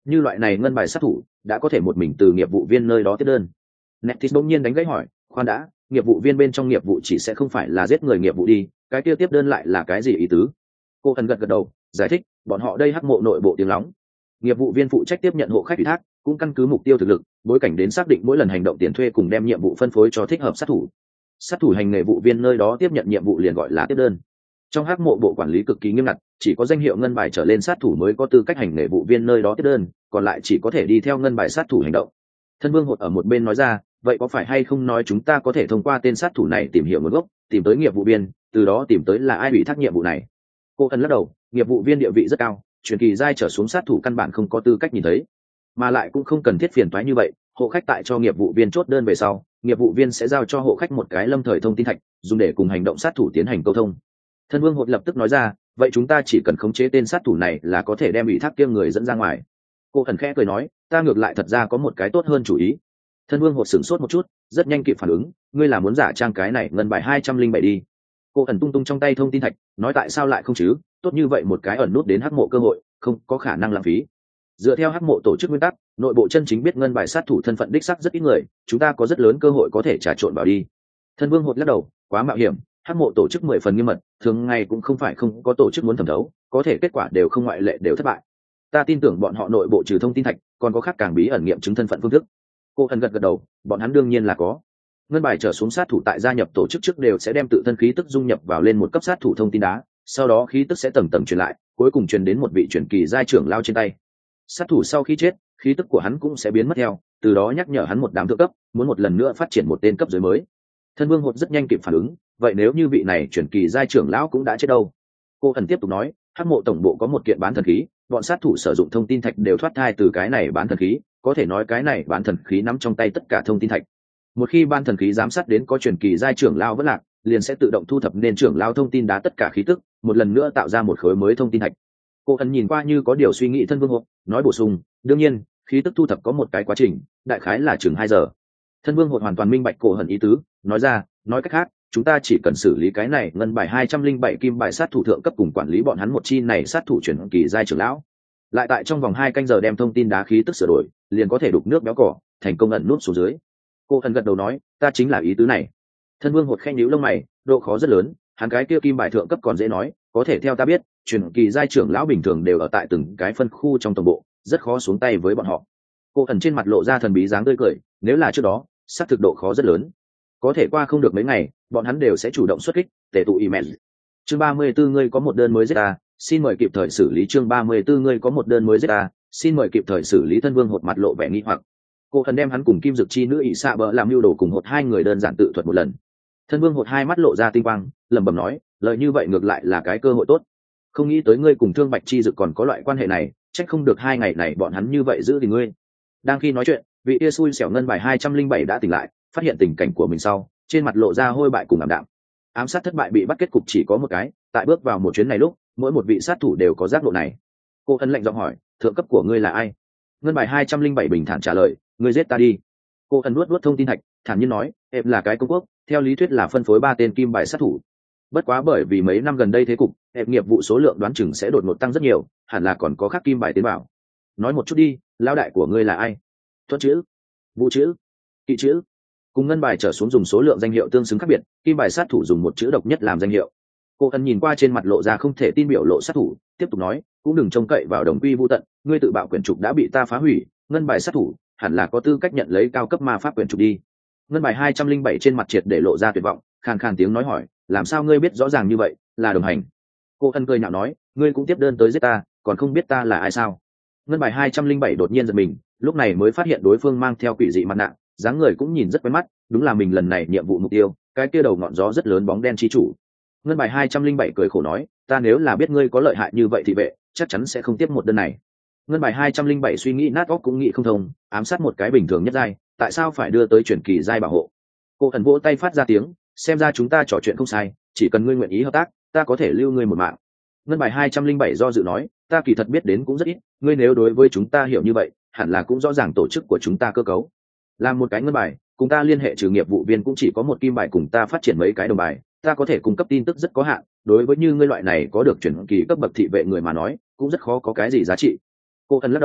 như loại này ngân bài sát thủ đã có thể một mình từ nghiệp vụ viên nơi đó tiếp đơn. Netis bỗng nhiên đánh gãy hỏi, khoan đã, nghiệp vụ viên bên trong nghiệp vụ chỉ sẽ không phải là giết người nghiệp vụ đi, cái kia tiếp đơn lại là cái gì ý tứ? Cô thần gật gật đầu giải thích, bọn họ đây hắc mộ nội bộ tiếng lóng, nghiệp vụ viên phụ trách tiếp nhận hộ khách ủy thác, cũng căn cứ mục tiêu thực lực bối cảnh đến xác định mỗi lần hành động tiền thuê cùng đem nhiệm vụ phân phối cho thích hợp sát thủ. Sát thủ hành nghề vụ viên nơi đó tiếp nhận nhiệm vụ liền gọi là tiếp đơn. Trong hắc mộ bộ quản lý cực kỳ nghiêm ngặt, chỉ có danh hiệu ngân bài trở lên sát thủ mới có tư cách hành nghề vụ viên nơi đó tiếp đơn, còn lại chỉ có thể đi theo ngân bài sát thủ hành động. Thân Vương Hột ở một bên nói ra, vậy có phải hay không nói chúng ta có thể thông qua tên sát thủ này tìm hiểu nguồn gốc, tìm tới nghiệp vụ viên, từ đó tìm tới là ai bị thác nhiệm vụ này? Cô Ân lắc đầu, nghiệp vụ viên địa vị rất cao, truyền kỳ giai trở xuống sát thủ căn bản không có tư cách nhìn thấy, mà lại cũng không cần thiết phiền toái như vậy. Hộ khách tại cho nghiệp vụ viên chốt đơn về sau, nghiệp vụ viên sẽ giao cho hộ khách một cái lâm thời thông tin thạch, dùng để cùng hành động sát thủ tiến hành câu thông. Thân Vương Hột lập tức nói ra, vậy chúng ta chỉ cần khống chế tên sát thủ này là có thể đem ủy thác kia người dẫn ra ngoài. Cô Ân khẽ cười nói, ta ngược lại thật ra có một cái tốt hơn chủ ý. Thân Vương Hột sửng sốt một chút, rất nhanh kịp phản ứng, ngươi là muốn giả trang cái này ngân bài hai trăm linh bảy đi. Cô Ẩn tung tung trong tay thông tin thạch, nói tại sao lại không chứ, tốt như vậy một cái ẩn nút đến hắc mộ cơ hội, không có khả năng lãng phí. Dựa theo hắc mộ tổ chức nguyên tắc, nội bộ chân chính biết ngân bài sát thủ thân phận đích xác rất ít người, chúng ta có rất lớn cơ hội có thể trà trộn vào đi. Thân Vương Hột lắc đầu, quá mạo hiểm, hắc mộ tổ chức mười phần nghiêm mật, thường ngày cũng không phải không có tổ chức muốn thẩm thấu, có thể kết quả đều không ngoại lệ đều thất bại. Ta tin tưởng bọn họ nội bộ trừ thông tin thạch, còn có khác càng bí ẩn nghiệm chứng thân phận phương thức. Cô Ẩn gật gật đầu, bọn hắn đương nhiên là có. Ngân bài trở xuống sát thủ tại gia nhập tổ chức trước đều sẽ đem tự thân khí tức dung nhập vào lên một cấp sát thủ thông tin đá, sau đó khí tức sẽ tầng tầng truyền lại, cuối cùng truyền đến một vị truyền kỳ giai trưởng lao trên tay. Sát thủ sau khi chết, khí tức của hắn cũng sẽ biến mất theo, từ đó nhắc nhở hắn một đám thượng cấp, muốn một lần nữa phát triển một tên cấp dưới mới. Thân Vương Hột rất nhanh kịp phản ứng, vậy nếu như vị này truyền kỳ giai trưởng lão cũng đã chết đâu? Cô Ẩn tiếp tục nói, hắc mộ tổng bộ có một kiện bán thần khí, bọn sát thủ sử dụng thông tin thạch đều thoát thai từ cái này bán thần khí, có thể nói cái này bán thần khí nắm trong tay tất cả thông tin thạch. Một khi ban thần khí giám sát đến có truyền kỳ giai trưởng lao vẫn lạc, liền sẽ tự động thu thập nên trưởng lao thông tin đá tất cả khí tức, một lần nữa tạo ra một khối mới thông tin thạch. Cô Ẩn nhìn qua như có điều suy nghĩ. Thân Vương Hột nói bổ sung, đương nhiên khí tức thu thập có một cái quá trình, đại khái là chừng hai giờ. Thân Vương Hột hoàn toàn minh bạch Cổ Ẩn ý tứ, nói ra, nói cách khác, chúng ta chỉ cần xử lý cái này ngân bài hai trăm linh bảy kim bài sát thủ thượng cấp cùng quản lý bọn hắn một chi này sát thủ truyền kỳ giai trưởng lão, lại tại trong vòng hai canh giờ đem thông tin đá khí tức sửa đổi, liền có thể đục nước béo cỏ, thành công ẩn nút xuống dưới. Cô Ẩn gật đầu nói, ta chính là ý tứ này. Thân Vương Hột khẽ nhíu lông mày, độ khó rất lớn, hắn cái kia kim bài thượng cấp còn dễ nói, có thể theo ta biết, truyền kỳ giai trưởng lão bình thường đều ở tại từng cái phân khu trong tổng bộ, rất khó xuống tay với bọn họ. Cô Ẩn trên mặt lộ ra thần bí dáng tươi cười, nếu là trước đó, xác thực độ khó rất lớn. Có thể qua không được mấy ngày, bọn hắn đều sẽ chủ động xuất kích, tề tụ email. Chương ba mươi 44 ngươi có một đơn mới giết ta, xin mời kịp thời xử lý. Chương ba mươi 44 ngươi có một đơn mới giết ta, xin mời kịp thời xử lý. Thân Vương Hột mặt lộ vẻ nghi hoặc. Cô Ẩn đem hắn cùng Kim Dực chi nữ ỷ xạ bờ làm mưu đồ cùng Hột hai người đơn giản tự thuật một lần. Thân Vương Hột hai mắt lộ ra tinh quang, lẩm bẩm nói, lời như vậy ngược lại là cái cơ hội tốt. Không nghĩ tới ngươi cùng Thương Bạch chi Dực còn có loại quan hệ này, trách không được hai ngày này bọn hắn như vậy giữ thì ngươi. Đang khi nói chuyện, vị kia xui xẻo ngân bài hai trăm linh bảy đã tỉnh lại, phát hiện tình cảnh của mình sau, trên mặt lộ ra hôi bại cùng ảm đạm. Ám sát thất bại bị bắt kết cục chỉ có một cái, tại bước vào một chuyến này lúc, mỗi một vị sát thủ đều có giác ngộ này. Cô Ân lạnh giọng hỏi, thượng cấp của ngươi là ai? Ngân bài hai trăm linh bảy bình thản trả lời, ngươi giết ta đi. Cô Ân nuốt nuốt thông tin thạch, thản nhiên nói, em là cái công quốc, theo lý thuyết là phân phối ba tên kim bài sát thủ. Bất quá bởi vì mấy năm gần đây thế cục, em nghiệp vụ số lượng đoán chừng sẽ đột ngột tăng rất nhiều, hẳn là còn có khác kim bài tiến bảo. Nói một chút đi, lão đại của ngươi là ai? Tuất chữ, vũ chữ, kỵ chữ. Cùng ngân bài trở xuống dùng số lượng danh hiệu tương xứng khác biệt, kim bài sát thủ dùng một chữ độc nhất làm danh hiệu. Cô Ân nhìn qua trên mặt lộ ra không thể tin biểu lộ sát thủ, tiếp tục nói, cũng đừng trông cậy vào đồng quy vu tận, ngươi tự bạo quyển trục đã bị ta phá hủy, ngân bài sát thủ hẳn là có tư cách nhận lấy cao cấp ma pháp quyển trục đi. Ngân bài hai trăm linh bảy trên mặt triệt để lộ ra tuyệt vọng, khàn khàn tiếng nói hỏi, làm sao ngươi biết rõ ràng như vậy, là đồng hành? Cô Ân cười nhạo nói, ngươi cũng tiếp đơn tới giết ta, còn không biết ta là ai sao? Ngân bài hai trăm linh bảy đột nhiên giật mình, lúc này mới phát hiện đối phương mang theo quỷ dị mặt nạ, dáng người cũng nhìn rất quen mắt, đúng là mình lần này nhiệm vụ mục tiêu, cái kia đầu ngọn gió rất lớn bóng đen chi chủ. Ngân bài hai trăm linh bảy cười khổ nói, ta nếu là biết ngươi có lợi hại như vậy thì vệ, chắc chắn sẽ không tiếp một đơn này. Ngân bài hai trăm linh bảy suy nghĩ nát óc cũng nghĩ không thông, ám sát một cái bình thường nhất giai, tại sao phải đưa tới truyền kỳ giai bảo hộ? Cô Ẩn vỗ tay phát ra tiếng, xem ra chúng ta trò chuyện không sai, chỉ cần ngươi nguyện ý hợp tác, ta có thể lưu ngươi một mạng. Ngân bài hai trăm linh bảy do dự nói, ta kỳ thật biết đến cũng rất ít, ngươi nếu đối với chúng ta hiểu như vậy, hẳn là cũng rõ ràng tổ chức của chúng ta cơ cấu. Làm một cái ngân bài, cùng ta liên hệ trừ nghiệp vụ viên cũng chỉ có một kim bài cùng ta phát triển mấy cái đồng bài, ta có thể cung cấp tin tức rất có hạn, đối với như ngươi loại này có được chuyển kỳ cấp bậc thị vệ người mà nói, cũng rất khó có cái gì giá trị. Cô Ân lắc đầu,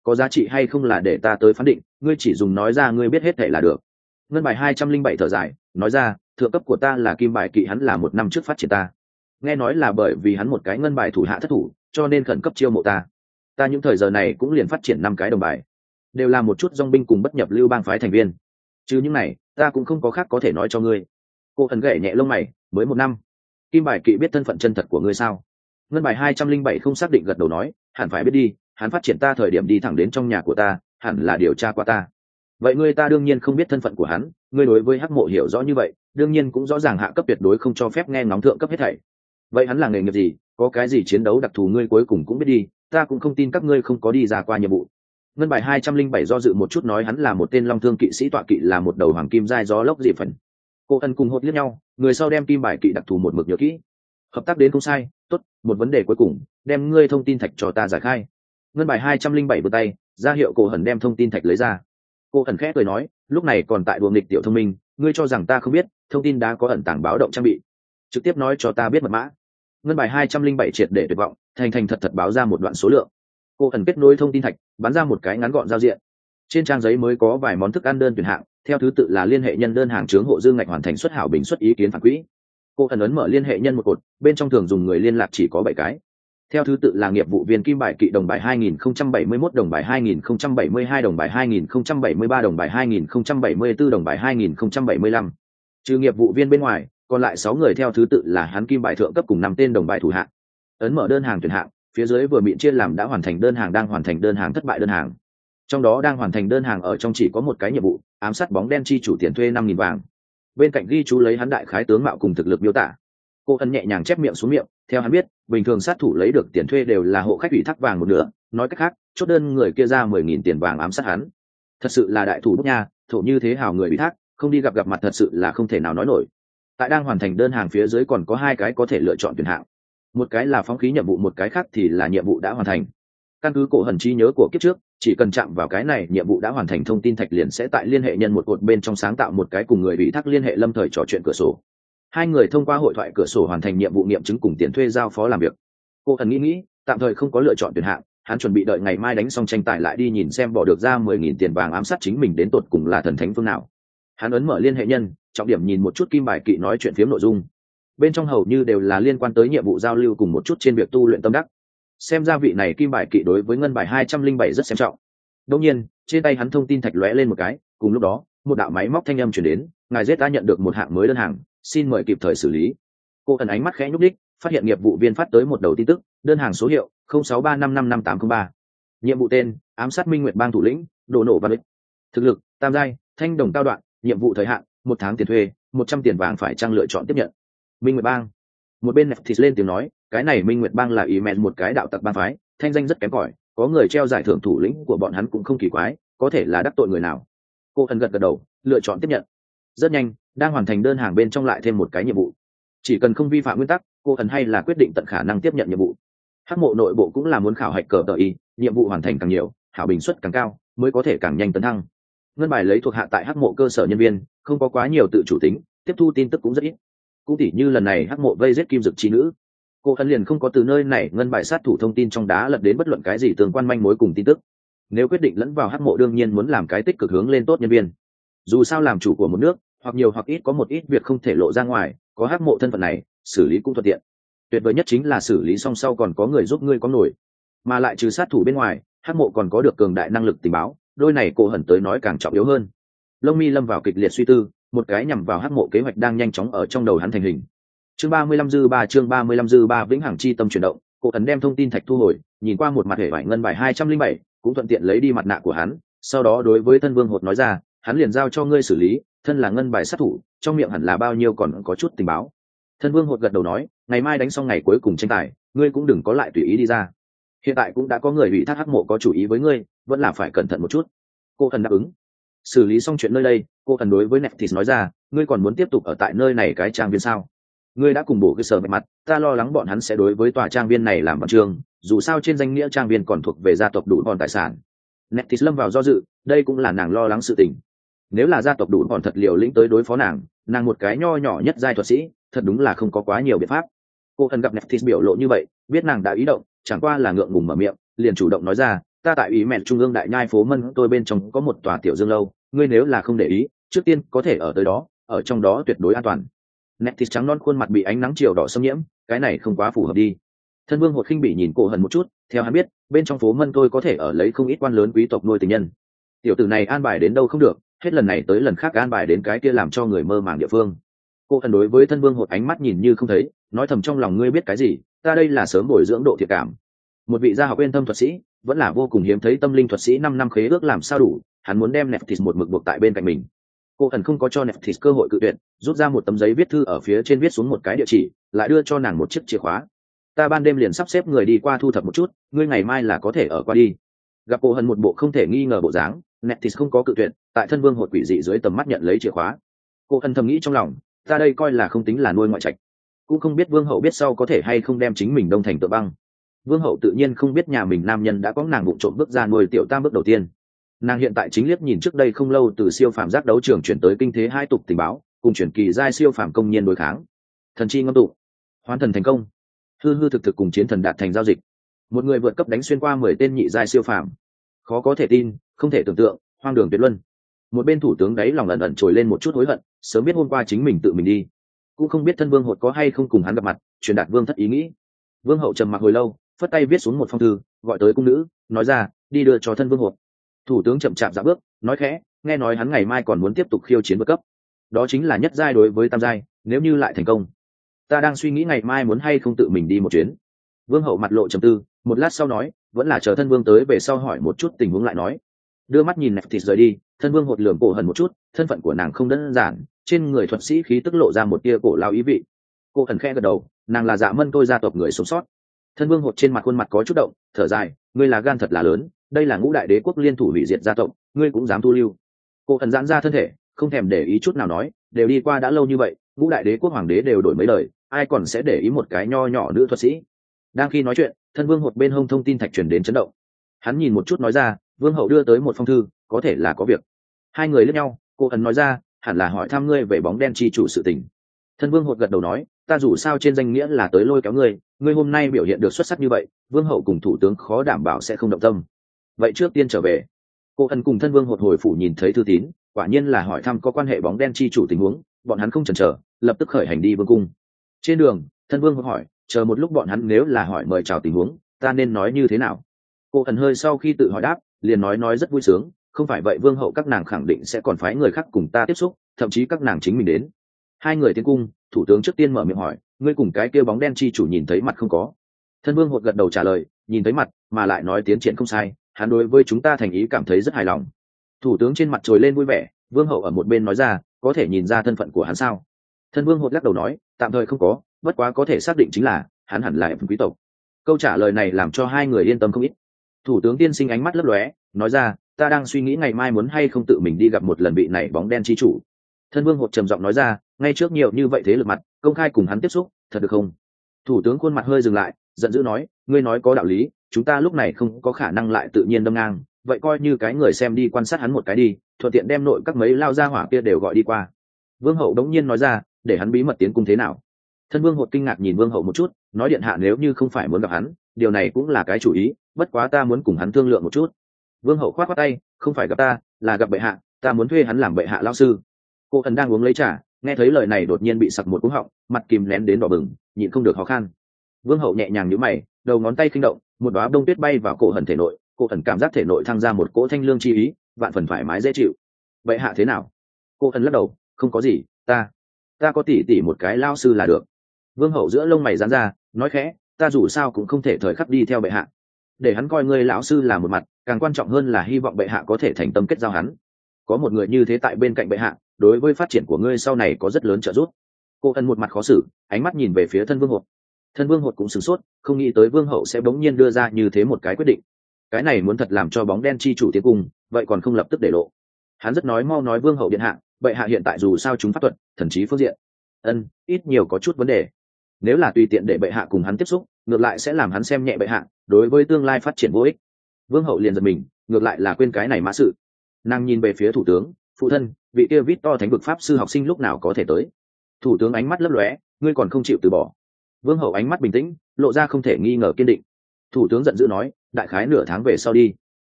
có giá trị hay không là để ta tới phán định, ngươi chỉ dùng nói ra ngươi biết hết thể là được. Ngân bài hai trăm linh bảy thở dài nói ra, thượng cấp của ta là kim bài kỵ, hắn là một năm trước phát triển ta, nghe nói là bởi vì hắn một cái ngân bài thủ hạ thất thủ cho nên khẩn cấp chiêu mộ ta. Ta những thời giờ này cũng liền phát triển năm cái đồng bài, đều là một chút dong binh cùng bất nhập lưu bang phái thành viên, chứ những này ta cũng không có khác có thể nói cho ngươi. Cô thần gậy nhẹ lông mày, mới một năm, kim bài kỵ biết thân phận chân thật của ngươi sao? Ngân bài hai trăm linh bảy không xác định gật đầu nói, hẳn phải biết đi, hắn phát triển ta thời điểm đi thẳng đến trong nhà của ta, hẳn là điều tra qua ta. Vậy ngươi ta đương nhiên không biết thân phận của hắn, ngươi đối với hắc mộ hiểu rõ như vậy, đương nhiên cũng rõ ràng hạ cấp tuyệt đối không cho phép nghe ngóng thượng cấp hết thảy. Vậy hắn là nghề nghiệp gì, có cái gì chiến đấu đặc thù ngươi cuối cùng cũng biết đi, ta cũng không tin các ngươi không có đi ra qua nhiệm vụ. Ngân bài hai trăm linh bảy do dự một chút nói, hắn là một tên long thương kỵ sĩ, tọa kỵ là một đầu hoàng kim giai gió lốc dị phần. Cô ân cùng hốt liếc nhau, người sau đem kim bài kỵ đặc thù một mực nhớ kỹ. Hợp tác đến không sai, tốt, một vấn đề cuối cùng, đem ngươi thông tin thạch cho ta giải khai. Ngân bài hai trăm linh bảy vươn tay ra hiệu cô hẩn đem thông tin thạch lấy ra. Cô hẩn khẽ cười nói, lúc này còn tại đùa nghịch tiểu thông minh, ngươi cho rằng ta không biết, thông tin đã có ẩn tàng báo động trang bị, trực tiếp nói cho ta biết mật mã. Ngân bài hai trăm linh bảy triệt để tuyệt vọng, thành thành thật thật báo ra một đoạn số lượng. Cô ẩn kết nối thông tin thạch, bắn ra một cái ngắn gọn giao diện. Trên trang giấy mới có vài món thức ăn đơn tuyển hạng, theo thứ tự là liên hệ nhân đơn hàng chướng hộ dư ngạch hoàn thành xuất hảo bình xuất ý kiến phản quỹ. Cô ẩn ấn mở liên hệ nhân một cột, bên trong thường dùng người liên lạc chỉ có bảy cái. Theo thứ tự là nghiệp vụ viên kim bài kỵ đồng bài hai nghìn không trăm bảy mươi mốt, đồng bài hai nghìn không trăm bảy mươi hai, đồng bài hai nghìn không trăm bảy mươi ba, đồng bài hai nghìn không trăm bảy mươi tư, đồng bài hai nghìn không trăm bảy mươi lăm. Trừ nghiệp vụ viên bên ngoài, còn lại sáu người theo thứ tự là hắn kim bài thượng cấp cùng năm tên đồng bài thủ hạng. Ấn mở đơn hàng tuyển hạng, phía dưới vừa miệng chia làm đã hoàn thành đơn hàng, đang hoàn thành đơn hàng, thất bại đơn hàng. Trong đó đang hoàn thành đơn hàng ở trong chỉ có một cái nhiệm vụ, ám sát bóng đen chi chủ tiền thuê năm nghìn vàng. Bên cạnh ghi chú lấy hắn đại khái tướng mạo cùng thực lực miêu tả. Cô ân nhẹ nhàng chép miệng xuống miệng, theo hắn biết, bình thường sát thủ lấy được tiền thuê đều là hộ khách ủy thác vàng một nửa, nói cách khác, chốt đơn người kia ra mười nghìn tiền vàng ám sát hắn. Thật sự là đại thủ bút nha, thổ như thế hào người ủy thác, không đi gặp gặp mặt thật sự là không thể nào nói nổi. Tại đang hoàn thành đơn hàng phía dưới còn có hai cái có thể lựa chọn tuyển hạng. Một cái là phóng khí nhiệm vụ, một cái khác thì là nhiệm vụ đã hoàn thành. Căn cứ cổ hần trí nhớ của kiếp trước, chỉ cần chạm vào cái này nhiệm vụ đã hoàn thành thông tin thạch liền sẽ tại liên hệ nhân một cột bên trong sáng tạo một cái cùng người ủy thác liên hệ lâm thời trò chuyện cửa sổ. Hai người thông qua hội thoại cửa sổ hoàn thành nhiệm vụ nghiệm chứng cùng tiền thuê giao phó làm việc. Cô thần nghĩ nghĩ, tạm thời không có lựa chọn tuyển hạng, hắn chuẩn bị đợi ngày mai đánh xong tranh tài lại đi nhìn xem bỏ được ra mười nghìn tiền vàng ám sát chính mình đến tột cùng là thần thánh phương nào. Hắn ấn mở liên hệ nhân, trọng điểm nhìn một chút kim bài kỵ nói chuyện phiếm nội dung. Bên trong hầu như đều là liên quan tới nhiệm vụ giao lưu cùng một chút trên việc tu luyện tâm đắc. Xem ra vị này kim bài kỵ đối với ngân bài hai trăm linh bảy rất xem trọng. Đương nhiên, trên tay hắn thông tin thạch lóe lên một cái, cùng lúc đó, một đạo máy móc thanh âm truyền đến, ngài giết đã nhận được một hạng mới đơn hàng, xin mời kịp thời xử lý. Cô ẩn ánh mắt khẽ nhúc đích, phát hiện nghiệp vụ viên phát tới một đầu tin tức, đơn hàng số hiệu không sáu ba năm năm năm tám không ba. Nhiệm vụ tên, ám sát Minh Nguyệt bang thủ lĩnh, đồ nổ văn lịch. Thực lực, tam giai, thanh đồng cao đoạn, nhiệm vụ thời hạn, một tháng tiền thuê, một trăm tiền vàng, phải chăng lựa chọn tiếp nhận. Minh Nguyệt bang. Một bên Neftis lên tiếng nói, cái này Minh Nguyệt bang là ý mẹn một cái đạo tặc bang phái, thanh danh rất kém cỏi, có người treo giải thưởng thủ lĩnh của bọn hắn cũng không kỳ quái, có thể là đắc tội người nào. Cô ẩn gật gật đầu, lựa chọn tiếp nhận. Rất nhanh, đang hoàn thành đơn hàng bên trong lại thêm một cái nhiệm vụ. Chỉ cần không vi phạm nguyên tắc, cô ẩn hay là quyết định tận khả năng tiếp nhận nhiệm vụ. Hắc mộ nội bộ cũng là muốn khảo hạch cờ tờ y, nhiệm vụ hoàn thành càng nhiều, hảo bình suất càng cao, mới có thể càng nhanh tấn thăng. Ngân bài lấy thuộc hạ tại Hắc mộ cơ sở nhân viên, không có quá nhiều tự chủ tính, tiếp thu tin tức cũng rất ít. Cũng tỉ như lần này Hắc mộ vây giết kim dực chi nữ, cô ẩn liền không có từ nơi này ngân bài sát thủ thông tin trong đá lật đến bất luận cái gì tương quan manh mối cùng tin tức. Nếu quyết định lẫn vào Hắc mộ đương nhiên muốn làm cái tích cực hướng lên tốt nhân viên. Dù sao làm chủ của một nước, hoặc nhiều hoặc ít có một ít việc không thể lộ ra ngoài, có Hắc mộ thân phận này, xử lý cũng thuận tiện. Tuyệt vời nhất chính là xử lý xong sau còn có người giúp ngươi có nổi, mà lại trừ sát thủ bên ngoài, Hắc mộ còn có được cường đại năng lực tình báo, đôi này cô hẩn tới nói càng trọng yếu hơn. Lông mi lâm vào kịch liệt suy tư, một cái nhằm vào Hắc mộ kế hoạch đang nhanh chóng ở trong đầu hắn thành hình. Chương ba mươi lăm dư ba chương ba mươi lăm dư ba vĩnh hằng chi tâm chuyển động, cô ấn đem thông tin thạch thu hồi, nhìn qua một mặt hệ vải ngân bài hai trăm linh bảy, cũng thuận tiện lấy đi mặt nạ của hắn, sau đó đối với thân vương hột nói ra, hắn liền giao cho ngươi xử lý, thân là ngân bài sát thủ, trong miệng hẳn là bao nhiêu còn có chút tình báo. Thân vương hột gật đầu nói, ngày mai đánh xong ngày cuối cùng tranh tài, ngươi cũng đừng có lại tùy ý đi ra. Hiện tại cũng đã có người ủy thác Hắc mộ có chủ ý với ngươi, vẫn là phải cẩn thận một chút. Cô thần đáp ứng. Xử lý xong chuyện nơi đây, cô thần đối với Neftis nói ra, ngươi còn muốn tiếp tục ở tại nơi này cái trang viên sao? Ngươi đã cùng bổ cái sở bạch mặt, ta lo lắng bọn hắn sẽ đối với tòa trang viên này làm văn chương, dù sao trên danh nghĩa trang viên còn thuộc về gia tộc đủ còn tài sản. Neftis lâm vào do dự, đây cũng là nàng lo lắng sự tình. Nếu là gia tộc đủ còn thật liều lĩnh tới đối phó nàng, nàng một cái nho nhỏ nhất giai thuật sĩ, thật đúng là không có quá nhiều biện pháp. Cô thần gặp Neftis biểu lộ như vậy, biết nàng đã ý động, chẳng qua là ngượng ngùng mở miệng, liền chủ động nói ra, ta tại ủy mẹn trung ương đại nhai phố mân tôi bên trong có một tòa tiểu dương lâu, ngươi nếu là không để ý trước tiên có thể ở tới đó, ở trong đó tuyệt đối an toàn. Neftis trắng non khuôn mặt bị ánh nắng chiều đỏ xâm nhiễm, cái này không quá phù hợp đi. Thân vương hột khinh bỉ nhìn cổ hận một chút, theo hắn biết bên trong phố mân tôi có thể ở lấy không ít quan lớn quý tộc nuôi tình nhân. Tiểu tử này an bài đến đâu không được, hết lần này tới lần khác an bài đến cái kia làm cho người mơ màng địa phương. Cô thần đối với thân vương hột ánh mắt nhìn như không thấy, nói thầm trong lòng, ngươi biết cái gì, ta đây là sớm bồi dưỡng độ thiệt cảm. Một vị gia học uyên thâm thuật sĩ, vẫn là vô cùng hiếm thấy tâm linh thuật sĩ, năm năm khế ước làm sao đủ, hắn muốn đem Neftis một mực buộc tại bên cạnh mình. Cô thần không có cho Neftis cơ hội cự tuyệt, rút ra một tấm giấy viết thư ở phía trên viết xuống một cái địa chỉ, lại đưa cho nàng một chiếc chìa khóa. Ta ban đêm liền sắp xếp người đi qua thu thập một chút, ngươi ngày mai là có thể ở qua đi. Gặp cô hận một bộ không thể nghi ngờ bộ dáng, Neftis không có cự tuyệt, tại thân vương hột quỷ dị dưới tầm mắt nhận lấy chìa khóa. Cô hận thầm nghĩ trong lòng, ta đây coi là không tính là nuôi ngoại trạch, cũng không biết vương hậu biết sau có thể hay không đem chính mình đông thành tượng băng. Vương hậu tự nhiên không biết nhà mình nam nhân đã có nàng bụng trộm bước ra nuôi tiểu tam bước đầu tiên. Nàng hiện tại chính liếc nhìn trước đây không lâu từ siêu phàm giác đấu trường chuyển tới kinh thế hai tục tình báo, cùng chuyển kỳ giai siêu phàm công nhiên đối kháng. Thần chi ngâm tụ, hoán thần thành công, hư hư thực thực cùng chiến thần đạt thành giao dịch. Một người vượt cấp đánh xuyên qua mười tên nhị giai siêu phàm, khó có thể tin, không thể tưởng tượng, hoang đường tuyệt luân. Một bên thủ tướng đấy lòng ẩn ẩn trồi lên một chút hối hận, sớm biết hôm qua chính mình tự mình đi, cũng không biết thân vương hột có hay không cùng hắn gặp mặt, truyền đạt vương thất ý nghĩ. Vương hậu trầm mặc hồi lâu, phất tay viết xuống một phong thư, gọi tới cung nữ, nói ra, đi đưa cho thân vương hột. Thủ tướng chậm chạp dạ bước, nói khẽ, nghe nói hắn ngày mai còn muốn tiếp tục khiêu chiến vượt cấp, đó chính là nhất giai đối với tam giai, nếu như lại thành công, ta đang suy nghĩ ngày mai muốn hay không tự mình đi một chuyến. Vương hậu mặt lộ trầm tư, một lát sau nói, vẫn là chờ thân vương tới về sau hỏi một chút tình huống lại nói. Đưa mắt nhìn Neftis rời đi, thân vương hột lườm cổ hận một chút, thân phận của nàng không đơn giản, trên người thuật sĩ khí tức lộ ra một tia cổ lao ý vị. Cô hận khẽ gật đầu, nàng là Dạ Mân tôi gia tộc người sống sót. Thân vương hột trên mặt khuôn mặt có chút động, thở dài, ngươi là gan thật là lớn, đây là ngũ đại đế quốc liên thủ hủy diệt gia tộc, ngươi cũng dám thu lưu. Cô hận giãn ra thân thể, không thèm để ý chút nào nói, đều đi qua đã lâu như vậy, ngũ đại đế quốc hoàng đế đều đổi mấy đời, ai còn sẽ để ý một cái nho nhỏ nữ thuật sĩ. Đang khi nói chuyện, thân vương hột bên hông thông tin thạch truyền đến chấn động. Hắn nhìn một chút nói ra, vương hậu đưa tới một phong thư, có thể là có việc. Hai người liếc nhau, cô ẩn nói ra, hẳn là hỏi thăm ngươi về bóng đen chi chủ sự tình. Thân vương hột gật đầu nói, ta dù sao trên danh nghĩa là tới lôi kéo ngươi, ngươi hôm nay biểu hiện được xuất sắc như vậy, vương hậu cùng thủ tướng khó đảm bảo sẽ không động tâm. Vậy trước tiên trở về. Cô ẩn cùng thân vương hột hồi phủ nhìn thấy thư tín, quả nhiên là hỏi thăm có quan hệ bóng đen chi chủ tình huống, bọn hắn không chần chờ, lập tức khởi hành đi vương cung. Trên đường, thân vương hột hỏi, chờ một lúc bọn hắn nếu là hỏi mời chào tình huống, ta nên nói như thế nào? Cô ẩn hơi sau khi tự hỏi đáp, liền nói nói rất vui sướng, không phải vậy vương hậu các nàng khẳng định sẽ còn phái người khác cùng ta tiếp xúc, thậm chí các nàng chính mình đến. Hai người tiến cung, thủ tướng trước tiên mở miệng hỏi, ngươi cùng cái kia bóng đen chi chủ nhìn thấy mặt không có? Thân vương hột gật đầu trả lời, nhìn thấy mặt, mà lại nói tiến triển không sai, hắn đối với chúng ta thành ý cảm thấy rất hài lòng. Thủ tướng trên mặt trồi lên vui vẻ, vương hậu ở một bên nói ra, có thể nhìn ra thân phận của hắn sao? Thân vương hột lắc đầu nói, tạm thời không có, bất quá có thể xác định chính là hắn hẳn là quý tộc. Câu trả lời này làm cho hai người yên tâm không ít. Thủ tướng tiên sinh ánh mắt lấp lóe, nói ra, ta đang suy nghĩ ngày mai muốn hay không tự mình đi gặp một lần vị này bóng đen chi chủ. Thân vương hột trầm giọng nói ra, ngay trước nhiều như vậy thế lực mặt, công khai cùng hắn tiếp xúc, thật được không? Thủ tướng khuôn mặt hơi dừng lại, giận dữ nói, ngươi nói có đạo lý, chúng ta lúc này không có khả năng lại tự nhiên đâm ngang, vậy coi như cái người xem đi quan sát hắn một cái đi, thuận tiện đem nội các mấy lao ra hỏa kia đều gọi đi qua. Vương hậu đống nhiên nói ra, để hắn bí mật tiến cung thế nào? Thân vương hột kinh ngạc nhìn vương hậu một chút, nói điện hạ nếu như không phải muốn gặp hắn, điều này cũng là cái chủ ý, bất quá ta muốn cùng hắn thương lượng một chút. Vương hậu khoát khoát tay, không phải gặp ta, là gặp bệ hạ, ta muốn thuê hắn làm bệ hạ lao sư. Cô thần đang uống lấy trà, nghe thấy lời này đột nhiên bị sặc một cú họng, mặt kìm nén đến đỏ bừng, nhịn không được khó khăn. Vương hậu nhẹ nhàng nhíu mày, đầu ngón tay khinh động, một đóa bông tuyết bay vào cổ hận thể nội, cô thần cảm giác thể nội thăng ra một cỗ thanh lương chi ý, vạn phần thoải mái dễ chịu. Bệ hạ thế nào? Cô thần lắc đầu, không có gì, ta, ta có tỉ tỉ một cái lao sư là được. Vương hậu giữa lông mày giãn ra, nói khẽ, ta dù sao cũng không thể thời khắc đi theo bệ hạ, để hắn coi ngươi lão sư là một mặt, càng quan trọng hơn là hy vọng bệ hạ có thể thành tâm kết giao hắn. Có một người như thế tại bên cạnh bệ hạ, đối với phát triển của ngươi sau này có rất lớn trợ giúp. Cô ân một mặt khó xử, ánh mắt nhìn về phía thân vương hột. Thân vương hột cũng sửng sốt, không nghĩ tới vương hậu sẽ bỗng nhiên đưa ra như thế một cái quyết định. Cái này muốn thật làm cho bóng đen chi chủ tiến cung, vậy còn không lập tức để lộ. Hắn rất nói mau nói, vương hậu điện hạ, bệ hạ hiện tại dù sao chúng pháp thuật, thần trí phương diện, ân ít nhiều có chút vấn đề. Nếu là tùy tiện để bệ hạ cùng hắn tiếp xúc, ngược lại sẽ làm hắn xem nhẹ bệ hạ, đối với tương lai phát triển vô ích. Vương hậu liền giật mình, ngược lại là quên cái này mã sự. Nàng nhìn về phía thủ tướng, phụ thân, vị kia vít to thánh vực pháp sư học sinh lúc nào có thể tới? Thủ tướng ánh mắt lấp lóe, ngươi còn không chịu từ bỏ? Vương hậu ánh mắt bình tĩnh, lộ ra không thể nghi ngờ kiên định. Thủ tướng giận dữ nói, đại khái nửa tháng về sau đi.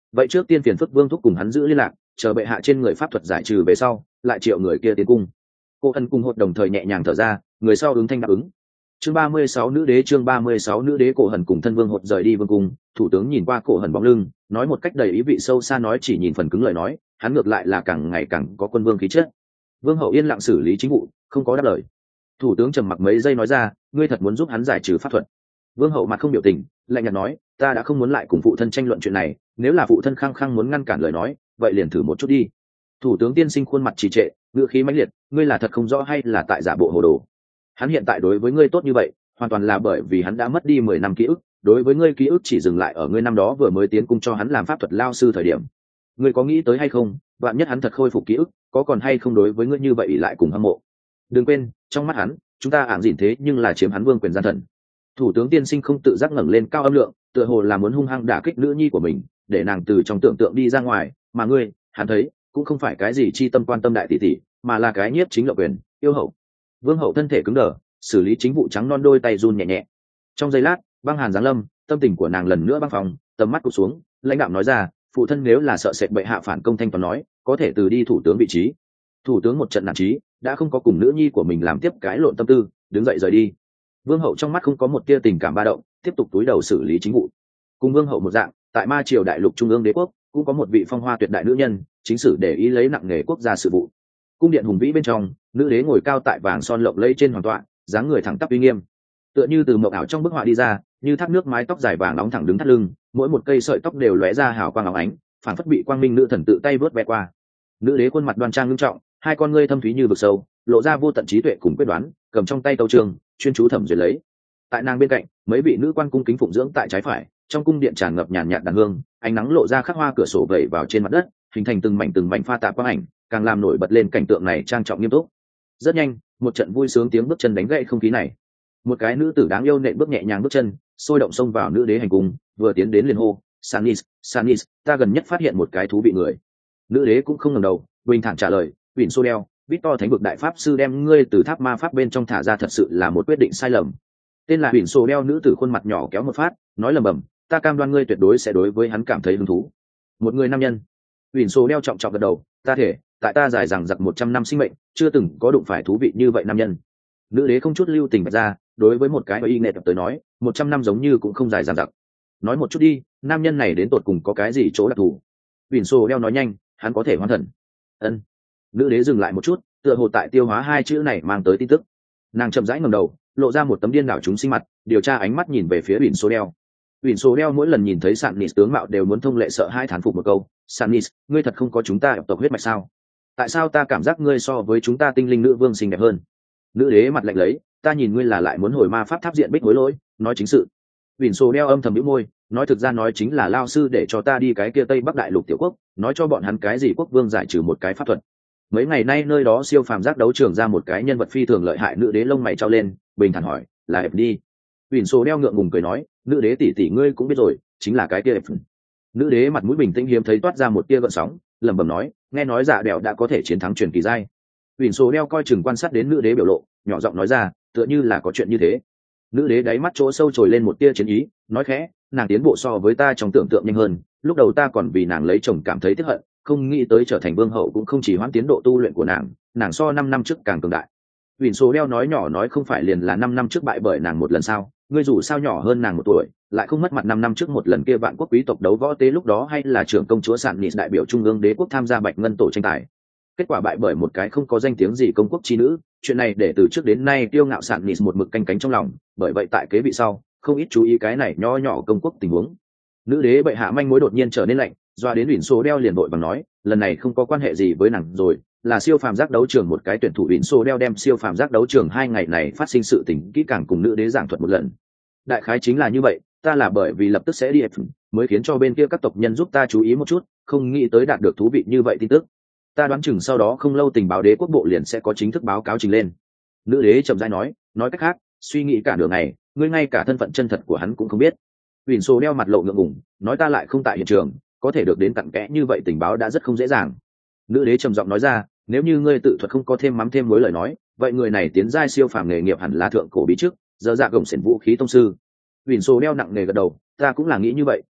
vậy trước tiên phiền phức Vương thúc cùng hắn giữ liên lạc, chờ bệ hạ trên người pháp thuật giải trừ về sau lại triệu người kia tiến cung. Cô ân cùng hột đồng thời nhẹ nhàng thở ra, người sau ứng thanh đáp ứng. Chương ba mươi sáu nữ đế chương ba mươi sáu nữ đế Cổ Hần cùng thân Vương hột rời đi vương cung, thủ tướng nhìn qua Cổ Hần bóng lưng, nói một cách đầy ý vị sâu xa, nói chỉ nhìn phần cứng lời nói, hắn ngược lại là càng ngày càng có quân vương khí chất. Vương hậu yên lặng xử lý chính vụ, không có đáp lời. Thủ tướng trầm mặc mấy giây nói ra, ngươi thật muốn giúp hắn giải trừ pháp thuật? Vương hậu mặt không biểu tình, lạnh nhạt nói, ta đã không muốn lại cùng phụ thân tranh luận chuyện này, nếu là phụ thân khăng khăng muốn ngăn cản lời nói, vậy liền thử một chút đi. Thủ tướng tiên sinh khuôn mặt trì trệ, ngữ khí mãnh liệt, ngươi là thật không rõ hay là tại giả bộ hồ đồ? Hắn hiện tại đối với ngươi tốt như vậy, hoàn toàn là bởi vì hắn đã mất đi mười năm ký ức, đối với ngươi ký ức chỉ dừng lại ở ngươi năm đó vừa mới tiến cung cho hắn làm pháp thuật lao sư thời điểm. Ngươi có nghĩ tới hay không, vạn nhất hắn thật khôi phục ký ức, có còn hay không đối với ngươi như vậy lại cùng hâm mộ? Đừng quên, trong mắt hắn, chúng ta ảng dỉn thế nhưng là chiếm hắn vương quyền gian thần. Thủ tướng tiên sinh không tự giác ngẩng lên cao âm lượng, tựa hồ là muốn hung hăng đả kích nữ nhi của mình, để nàng từ trong tưởng tượng đi ra ngoài, mà ngươi, hắn thấy, cũng không phải cái gì chi tâm quan tâm đại tỷ tỷ, mà là cái nhiếp chính lộng quyền, yêu hậu. Vương hậu thân thể cứng đờ, xử lý chính vụ trắng non, đôi tay run nhẹ nhẹ. Trong giây lát, băng hàn giáng lâm, tâm tình của nàng lần nữa băng phòng, tầm mắt cụp xuống, lãnh đạm nói ra, phụ thân nếu là sợ sệt bệ hạ phản công thanh toán nói, có thể từ đi thủ tướng vị trí. Thủ tướng một trận nản chí, đã không có cùng nữ nhi của mình làm tiếp cái lộn tâm tư, đứng dậy rời đi. Vương hậu trong mắt không có một tia tình cảm ba động, tiếp tục túi đầu xử lý chính vụ. Cùng vương hậu một dạng, tại ma triều đại lục trung ương đế quốc cũng có một vị phong hoa tuyệt đại nữ nhân, chính sử để ý lấy nặng nghề quốc gia sự vụ. Cung điện hùng vĩ bên trong, nữ đế ngồi cao tại vàng son lộng lẫy trên hoàng tọa, dáng người thẳng tắp uy nghiêm, tựa như từ mộng ảo trong bức họa đi ra, như thác nước, mái tóc dài vàng nóng thẳng đứng thắt lưng, mỗi một cây sợi tóc đều lóe ra hào quang óng ánh, phảng phất bị quang minh nữ thần tự tay vớt ve qua. Nữ đế khuôn mặt đoan trang nghiêm trọng, hai con ngươi thâm thúy như vực sâu, lộ ra vô tận trí tuệ cùng quyết đoán, cầm trong tay tấu chương, chuyên chú thẩm duyệt lấy. Tại nàng bên cạnh, mấy vị nữ quan cung kính phụng dưỡng tại trái phải, trong cung điện tràn ngập nhàn nhạt đàn hương, ánh nắng lộ ra khắc hoa cửa sổ vẩy vào trên mặt đất, hình thành từng mảnh từng mảnh pha tạp quang ảnh, càng làm nổi bật lên cảnh tượng này trang trọng nghiêm túc. Rất nhanh, một trận vui sướng tiếng bước chân đánh gãy không khí này. Một cái nữ tử đáng yêu nện bước nhẹ nhàng bước chân, sôi động xông vào nữ đế hành cung, vừa tiến đến liền hô, Sanis, Sanis, ta gần nhất phát hiện một cái thú vị người. Nữ đế cũng không ngẩng đầu, bình thản trả lời, Vịn Sô Đeo, Victor Thánh vực đại pháp sư đem ngươi từ tháp ma pháp bên trong thả ra thật sự là một quyết định sai lầm. Tên là Vịn Sô Đeo nữ tử khuôn mặt nhỏ kéo một phát, nói lầm bầm, ta cam đoan ngươi tuyệt đối sẽ đối với hắn cảm thấy hứng thú. Một người nam nhân. Vịn Sô Đeo trọng trọng gật đầu, ta thể, tại ta dài rằng giặc một trăm năm sinh mệnh, chưa từng có đụng phải thú vị như vậy nam nhân. Nữ đế không chút lưu tình bật ra, đối với một cái y nghệ tập tới nói, một trăm năm giống như cũng không dài dằng dặc. Nói một chút đi, nam nhân này đến tột cùng có cái gì chỗ đặc thù? Vịn Sô Đeo nói nhanh, hắn có thể hoán thần. Ân. Nữ đế dừng lại một chút, tựa hồ tại tiêu hóa hai chữ này mang tới tin tức. Nàng chậm rãi ngẩng đầu, lộ ra một tấm điên đảo chúng sinh mặt, điều tra ánh mắt nhìn về phía Vịn Sô Đeo. Vịn Sô Đeo mỗi lần nhìn thấy Sạn Nịt tướng mạo đều muốn thông lệ sợ hai thán phục một câu, Sạn Nịt, ngươi thật không có chúng ta tộc huyết mạch sao? Tại sao ta cảm giác ngươi so với chúng ta tinh linh nữ vương xinh đẹp hơn? Nữ đế mặt lạnh lấy, ta nhìn ngươi là lại muốn hồi ma pháp tháp diện bích hối lỗi, nói chính sự. Vịn Sô Đeo âm thầm bĩu môi, nói thực ra nói chính là lao sư để cho ta đi cái kia Tây Bắc đại lục tiểu quốc, nói cho bọn hắn cái gì quốc vương giải trừ một cái pháp thuật. Mấy ngày nay nơi đó siêu phàm giác đấu trường ra một cái nhân vật phi thường lợi hại, nữ đế lông mày trao lên, bình thản hỏi, là ép đi? Vịn Sô Đeo ngượng ngùng cười nói, nữ đế tỷ tỷ ngươi cũng biết rồi, chính là cái kia ép. Nữ đế mặt mũi bình tĩnh hiếm thấy toát ra một tia gợn sóng, lẩm bẩm nói, nghe nói dạ đèo đã có thể chiến thắng truyền kỳ giai. Vịn Sô Đeo coi chừng quan sát đến nữ đế biểu lộ, nhỏ giọng nói ra, tựa như là có chuyện như thế. Nữ đế đáy mắt chỗ sâu trồi lên một tia chiến ý, nói khẽ, nàng tiến bộ so với ta trong tưởng tượng nhanh hơn, lúc đầu ta còn vì nàng lấy chồng cảm thấy tiếc hận, không nghĩ tới trở thành vương hậu cũng không chỉ hoãn tiến độ tu luyện của nàng, nàng so năm năm trước càng cường đại. Vịn Sô Đeo nói nhỏ nói không phải liền là năm năm trước bại bởi nàng một lần sao? Ngươi dù sao nhỏ hơn nàng một tuổi, lại không mất mặt năm năm trước một lần kia vạn quốc quý tộc đấu võ tế lúc đó hay là trưởng công chúa Sạn Nịt đại biểu trung ương đế quốc tham gia bạch ngân tổ tranh tài. Kết quả bại bởi một cái không có danh tiếng gì công quốc chi nữ, chuyện này để từ trước đến nay tiêu ngạo Sạn Nịt một mực canh cánh trong lòng, bởi vậy tại kế vị sau, không ít chú ý cái này nho nhỏ công quốc tình huống. Nữ đế bệ hạ manh mối đột nhiên trở nên lạnh, doa đến Vịn Sô Đeo liền vội vàng nói, lần này không có quan hệ gì với nàng rồi, là siêu phàm giác đấu trường một cái tuyển thủ. Vịn Sô Đeo đem siêu phàm giác đấu trường hai ngày này phát sinh sự tình kỹ càng cùng nữ đế giảng thuật một lần. Đại khái chính là như vậy, ta là bởi vì lập tức sẽ đi F, mới khiến cho bên kia các tộc nhân giúp ta chú ý một chút, không nghĩ tới đạt được thú vị như vậy tin tức. Ta đoán chừng sau đó không lâu tình báo đế quốc bộ liền sẽ có chính thức báo cáo trình lên. Nữ đế chậm rãi nói, nói cách khác, suy nghĩ cả đường này, ngươi ngay cả thân phận chân thật của hắn cũng không biết. Vịn Sô Đeo mặt lộ ngượng ngùng, nói ta lại không tại hiện trường, có thể được đến cặn kẽ như vậy tình báo đã rất không dễ dàng. Nữ đế trầm giọng nói ra, nếu như ngươi tự thuật không có thêm mắm thêm muối lời nói, vậy người này tiến giai siêu phàm nghề nghiệp hẳn là thượng cổ bí trước, giờ dạ gồng xiển vũ khí tông sư. Vịn Sô Đeo nặng nề gật đầu, ta cũng là nghĩ như vậy,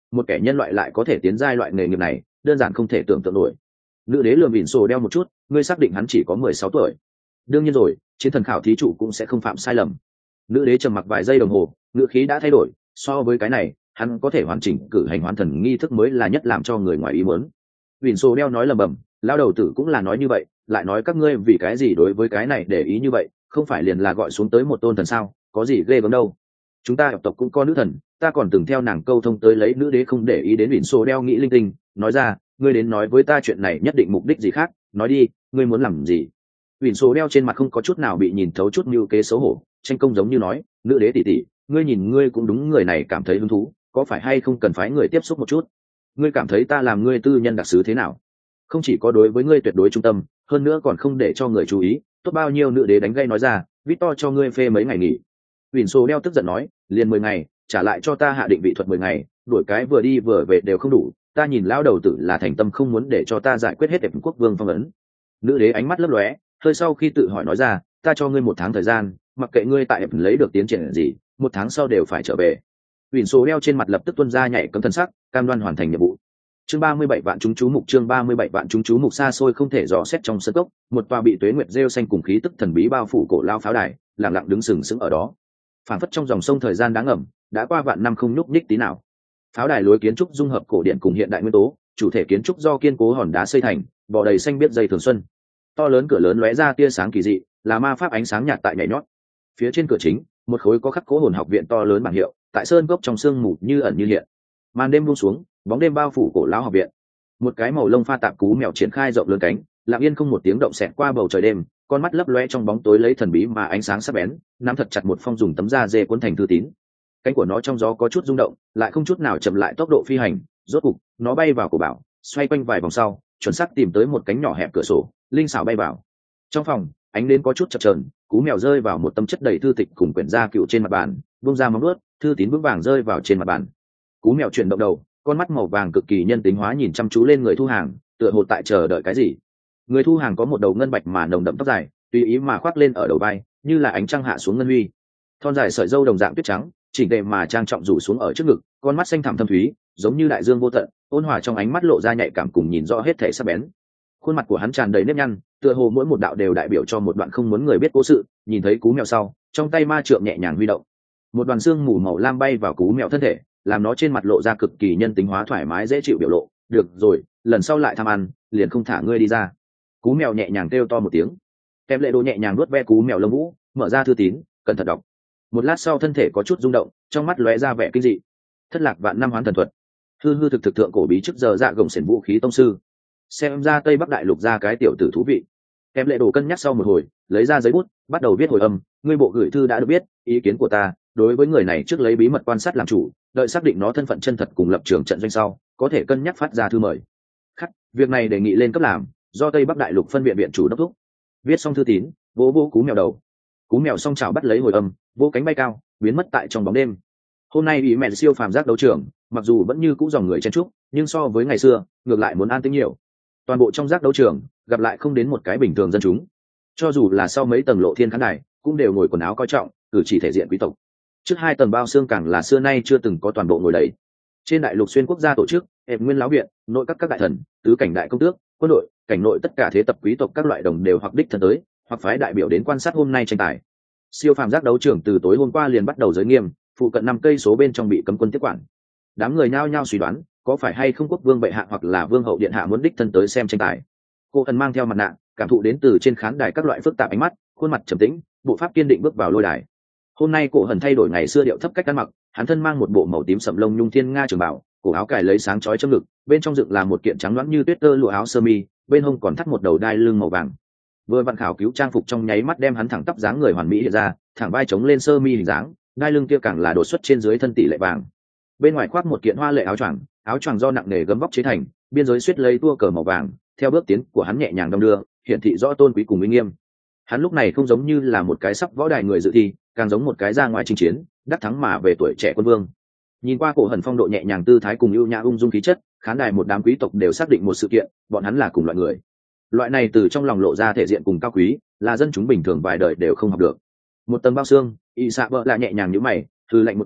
một kẻ nhân loại lại có thể tiến giai loại nghề nghiệp này đơn giản không thể tưởng tượng nổi. Nữ đế lườm Vịn Sổ đeo một chút, ngươi xác định hắn chỉ có mười sáu tuổi? Đương nhiên rồi, chiến thần khảo thí chủ cũng sẽ không phạm sai lầm. Nữ đế trầm mặc vài giây đồng hồ, ngữ khí đã thay đổi, so với cái này hắn có thể hoàn chỉnh cử hành hoán thần nghi thức mới là nhất làm cho người ngoài ý muốn. Vịn Sổ đeo nói lầm bầm, lao đầu tử cũng là nói như vậy, lại nói các ngươi vì cái gì đối với cái này để ý như vậy, không phải liền là gọi xuống tới một tôn thần sao, có gì ghê gớm đâu. Chúng ta nhập tộc cũng có nữ thần, ta còn từng theo nàng câu thông tới lấy. Nữ đế không để ý đến Vịn Sổ đeo nghĩ linh tinh, nói ra, ngươi đến nói với ta chuyện này nhất định mục đích gì khác, nói đi, ngươi muốn làm gì? Vịn Sổ đeo trên mặt không có chút nào bị nhìn thấu chút mưu kế xấu hổ, tranh công giống như nói, nữ đế tỷ tỷ, ngươi nhìn ngươi cũng đúng người này cảm thấy hứng thú, có phải hay không cần phái người tiếp xúc một chút? Ngươi cảm thấy ta làm ngươi tư nhân đặc sứ thế nào? Không chỉ có đối với ngươi tuyệt đối trung tâm, hơn nữa còn không để cho người chú ý, tốt bao nhiêu. Nữ đế đánh gây nói ra, Victor cho ngươi phê mấy ngày nghỉ. Vịn Sổ đeo tức giận nói, liền mười ngày, trả lại cho ta hạ định vị thuật mười ngày, đuổi cái vừa đi vừa về đều không đủ, ta nhìn lão đầu tử là thành tâm không muốn để cho ta giải quyết hết Ệp Quốc vương phong ấn. Nữ đế ánh mắt lấp lóe, hơi sau khi tự hỏi nói ra, ta cho ngươi một tháng thời gian, mặc kệ ngươi tại Ệp lấy được tiến triển gì, một tháng sau đều phải trở về. Vịn Sổ đeo trên mặt lập tức tuôn ra nhảy cấm thần sắc, cam đoan hoàn thành nhiệm vụ. Chương ba mươi bảy vạn chúng chú mục chương ba mươi bảy vạn chúng chú mục xa xôi không thể dò xét trong sân cốc, một tòa bị tuế nguyệt rêu xanh cùng khí tức thần bí bao phủ cổ lao pháo đài, lặng lặng đứng sừng sững ở đó. Phản phất trong dòng sông thời gian đáng ngầm, đã qua vạn năm không nhúc nhích tí nào. Pháo đài lối kiến trúc dung hợp cổ điển cùng hiện đại nguyên tố, chủ thể kiến trúc do kiên cố hòn đá xây thành, bò đầy xanh biết dây thường xuân. To lớn cửa lớn lóe ra tia sáng kỳ dị, là ma pháp ánh sáng nhạt tại nhảy nhót. Phía trên cửa chính, một khối có khắc cố hồn học viện to lớn bảng hiệu, tại sơn gốc trong sương mù như ẩn như hiện. Màn đêm buông xuống, bóng đêm bao phủ cổ lão học viện. Một cái màu lông pha tạp cú mèo triển khai rộng lớn cánh, lặng yên không một tiếng động xẹt qua bầu trời đêm, con mắt lấp loe trong bóng tối lấy thần bí mà ánh sáng sắc bén, nắm thật chặt một phong dùng tấm da dê cuốn thành thư tín. Cánh của nó trong gió có chút rung động, lại không chút nào chậm lại tốc độ phi hành, rốt cục nó bay vào cổ bảo, xoay quanh vài vòng sau, chuẩn xác tìm tới một cánh nhỏ hẹp cửa sổ, linh xảo bay vào. Trong phòng, ánh đến có chút chập chờn, cú mèo rơi vào một tấm chất đầy thư tịch cùng quyển gia cựu trên mặt bàn, buông ra móng vuốt, thư tín vững vàng rơi vào trên mặt bàn. Cú mèo chuyển động đầu, con mắt màu vàng cực kỳ nhân tính hóa nhìn chăm chú lên người thu hàng, tựa hồ tại chờ đợi cái gì. Người thu hàng có một đầu ngân bạch mà nồng đậm tóc dài, tùy ý mà khoác lên ở đầu vai, như là ánh trăng hạ xuống ngân huy. Thon dài sợi râu đồng dạng tuyết trắng, chỉnh tề mà trang trọng rủ xuống ở trước ngực, con mắt xanh thẳm thâm thúy, giống như đại dương vô tận, ôn hòa trong ánh mắt lộ ra nhạy cảm cùng nhìn rõ hết thể sắc bén. Khuôn mặt của hắn tràn đầy nếp nhăn, tựa hồ mỗi một đạo đều đại biểu cho một đoạn không muốn người biết cố sự. Nhìn thấy cú mèo sau, trong tay ma trượng nhẹ nhàng huy động, một đoàn xương mù màu lam bay vào cú mèo thân thể, làm nó trên mặt lộ ra cực kỳ nhân tính hóa thoải mái dễ chịu biểu lộ. Được rồi, lần sau lại tham ăn, liền không thả ngươi đi ra. Cú mèo nhẹ nhàng kêu to một tiếng. Kèm lệ đồ nhẹ nhàng nuốt ve cú mèo lông vũ, mở ra thư tín, cẩn thận đọc. Một lát sau thân thể có chút rung động, trong mắt lóe ra vẻ kinh dị. Thất lạc vạn năm hoán thần thuật, hư hư thực thực thượng cổ bí trước giờ dạ gồng xiển vũ khí tông sư. Xem ra Tây Bắc đại lục ra cái tiểu tử thú vị. Kèm lệ đồ cân nhắc sau một hồi, lấy ra giấy bút, bắt đầu viết hồi âm. Ngươi bộ gửi thư đã được biết, ý kiến của ta đối với người này trước lấy bí mật quan sát làm chủ, đợi xác định nó thân phận chân thật cùng lập trường trận doanh sau, có thể cân nhắc phát ra thư mời. Khắc, việc này đề nghị lên cấp làm, do Tây Bắc đại lục phân viện viện chủ đốc thúc. Viết xong thư tín, vỗ vỗ cú mèo đầu. Cú mèo song chảo bắt lấy hồi âm, vỗ cánh bay cao, biến mất tại trong bóng đêm. Hôm nay ý mẹ siêu phàm giác đấu trường, mặc dù vẫn như cũ dòng người chen trúc, nhưng so với ngày xưa, ngược lại muốn an tĩnh nhiều. Toàn bộ trong giác đấu trường, gặp lại không đến một cái bình thường dân chúng. Cho dù là sau mấy tầng lộ thiên khán đài, cũng đều ngồi quần áo coi trọng, cử chỉ thể diện quý tộc. Trước hai tầng bao xương càng là xưa nay chưa từng có toàn bộ ngồi đầy. Trên đại lục xuyên quốc gia tổ chức, hẹp nguyên lão viện, nội các các đại thần, tứ cảnh đại công tước, quân đội, cảnh nội tất cả thế tập quý tộc các loại đồng đều hoặc đích thân tới, hoặc phái đại biểu đến quan sát hôm nay tranh tài. Siêu phàm giác đấu trường từ tối hôm qua liền bắt đầu giới nghiêm, phụ cận năm cây số bên trong bị cấm quân tiếp quản. Đám người nhao nhao suy đoán, có phải hay không quốc vương bệ hạ hoặc là vương hậu điện hạ muốn đích thân tới xem tranh tài. Cô ẩn mang theo mặt nạ, cảm thụ đến từ trên khán đài các loại phức tạp ánh mắt, khuôn mặt trầm tĩnh, bộ pháp kiên định bước vào lôi đài. Hôm nay cổ hần thay đổi ngày xưa điệu thấp cách ăn mặc, hắn thân mang một bộ màu tím sậm lông nhung thiên nga trường bảo, cổ áo cài lấy sáng chói trong ngực, bên trong dựng là một kiện trắng loãng như tuyết tơ lụa áo sơ mi, bên hông còn thắt một đầu đai lưng màu vàng. Vừa vặn khảo cứu trang phục trong nháy mắt đem hắn thẳng tắp dáng người hoàn mỹ hiện ra, thẳng vai chống lên sơ mi hình dáng, đai lưng kia càng là đột xuất trên dưới thân tỷ lệ vàng. Bên ngoài khoác một kiện hoa lệ áo choàng, áo choàng do nặng nề gấm vóc chế thành, biên giới suýt lấy tua cờ màu vàng, theo bước tiến của hắn nhẹ nhàng đong đưa, hiển thị rõ tôn quý cùng uy nghiêm. Hắn lúc này không giống như là một cái sắp võ đài người dự thi, càng giống một cái ra ngoài chinh chiến, đắc thắng mà về tuổi trẻ quân vương. Nhìn qua cổ hần phong độ nhẹ nhàng tư thái cùng ưu nhã ung dung khí chất, khán đài một đám quý tộc đều xác định một sự kiện, bọn hắn là cùng loại người. Loại này từ trong lòng lộ ra thể diện cùng cao quý, là dân chúng bình thường vài đời đều không học được. Một tầng bao xương, y xạ vợ lại nhẹ nhàng như mày, thư lạnh một tiếng,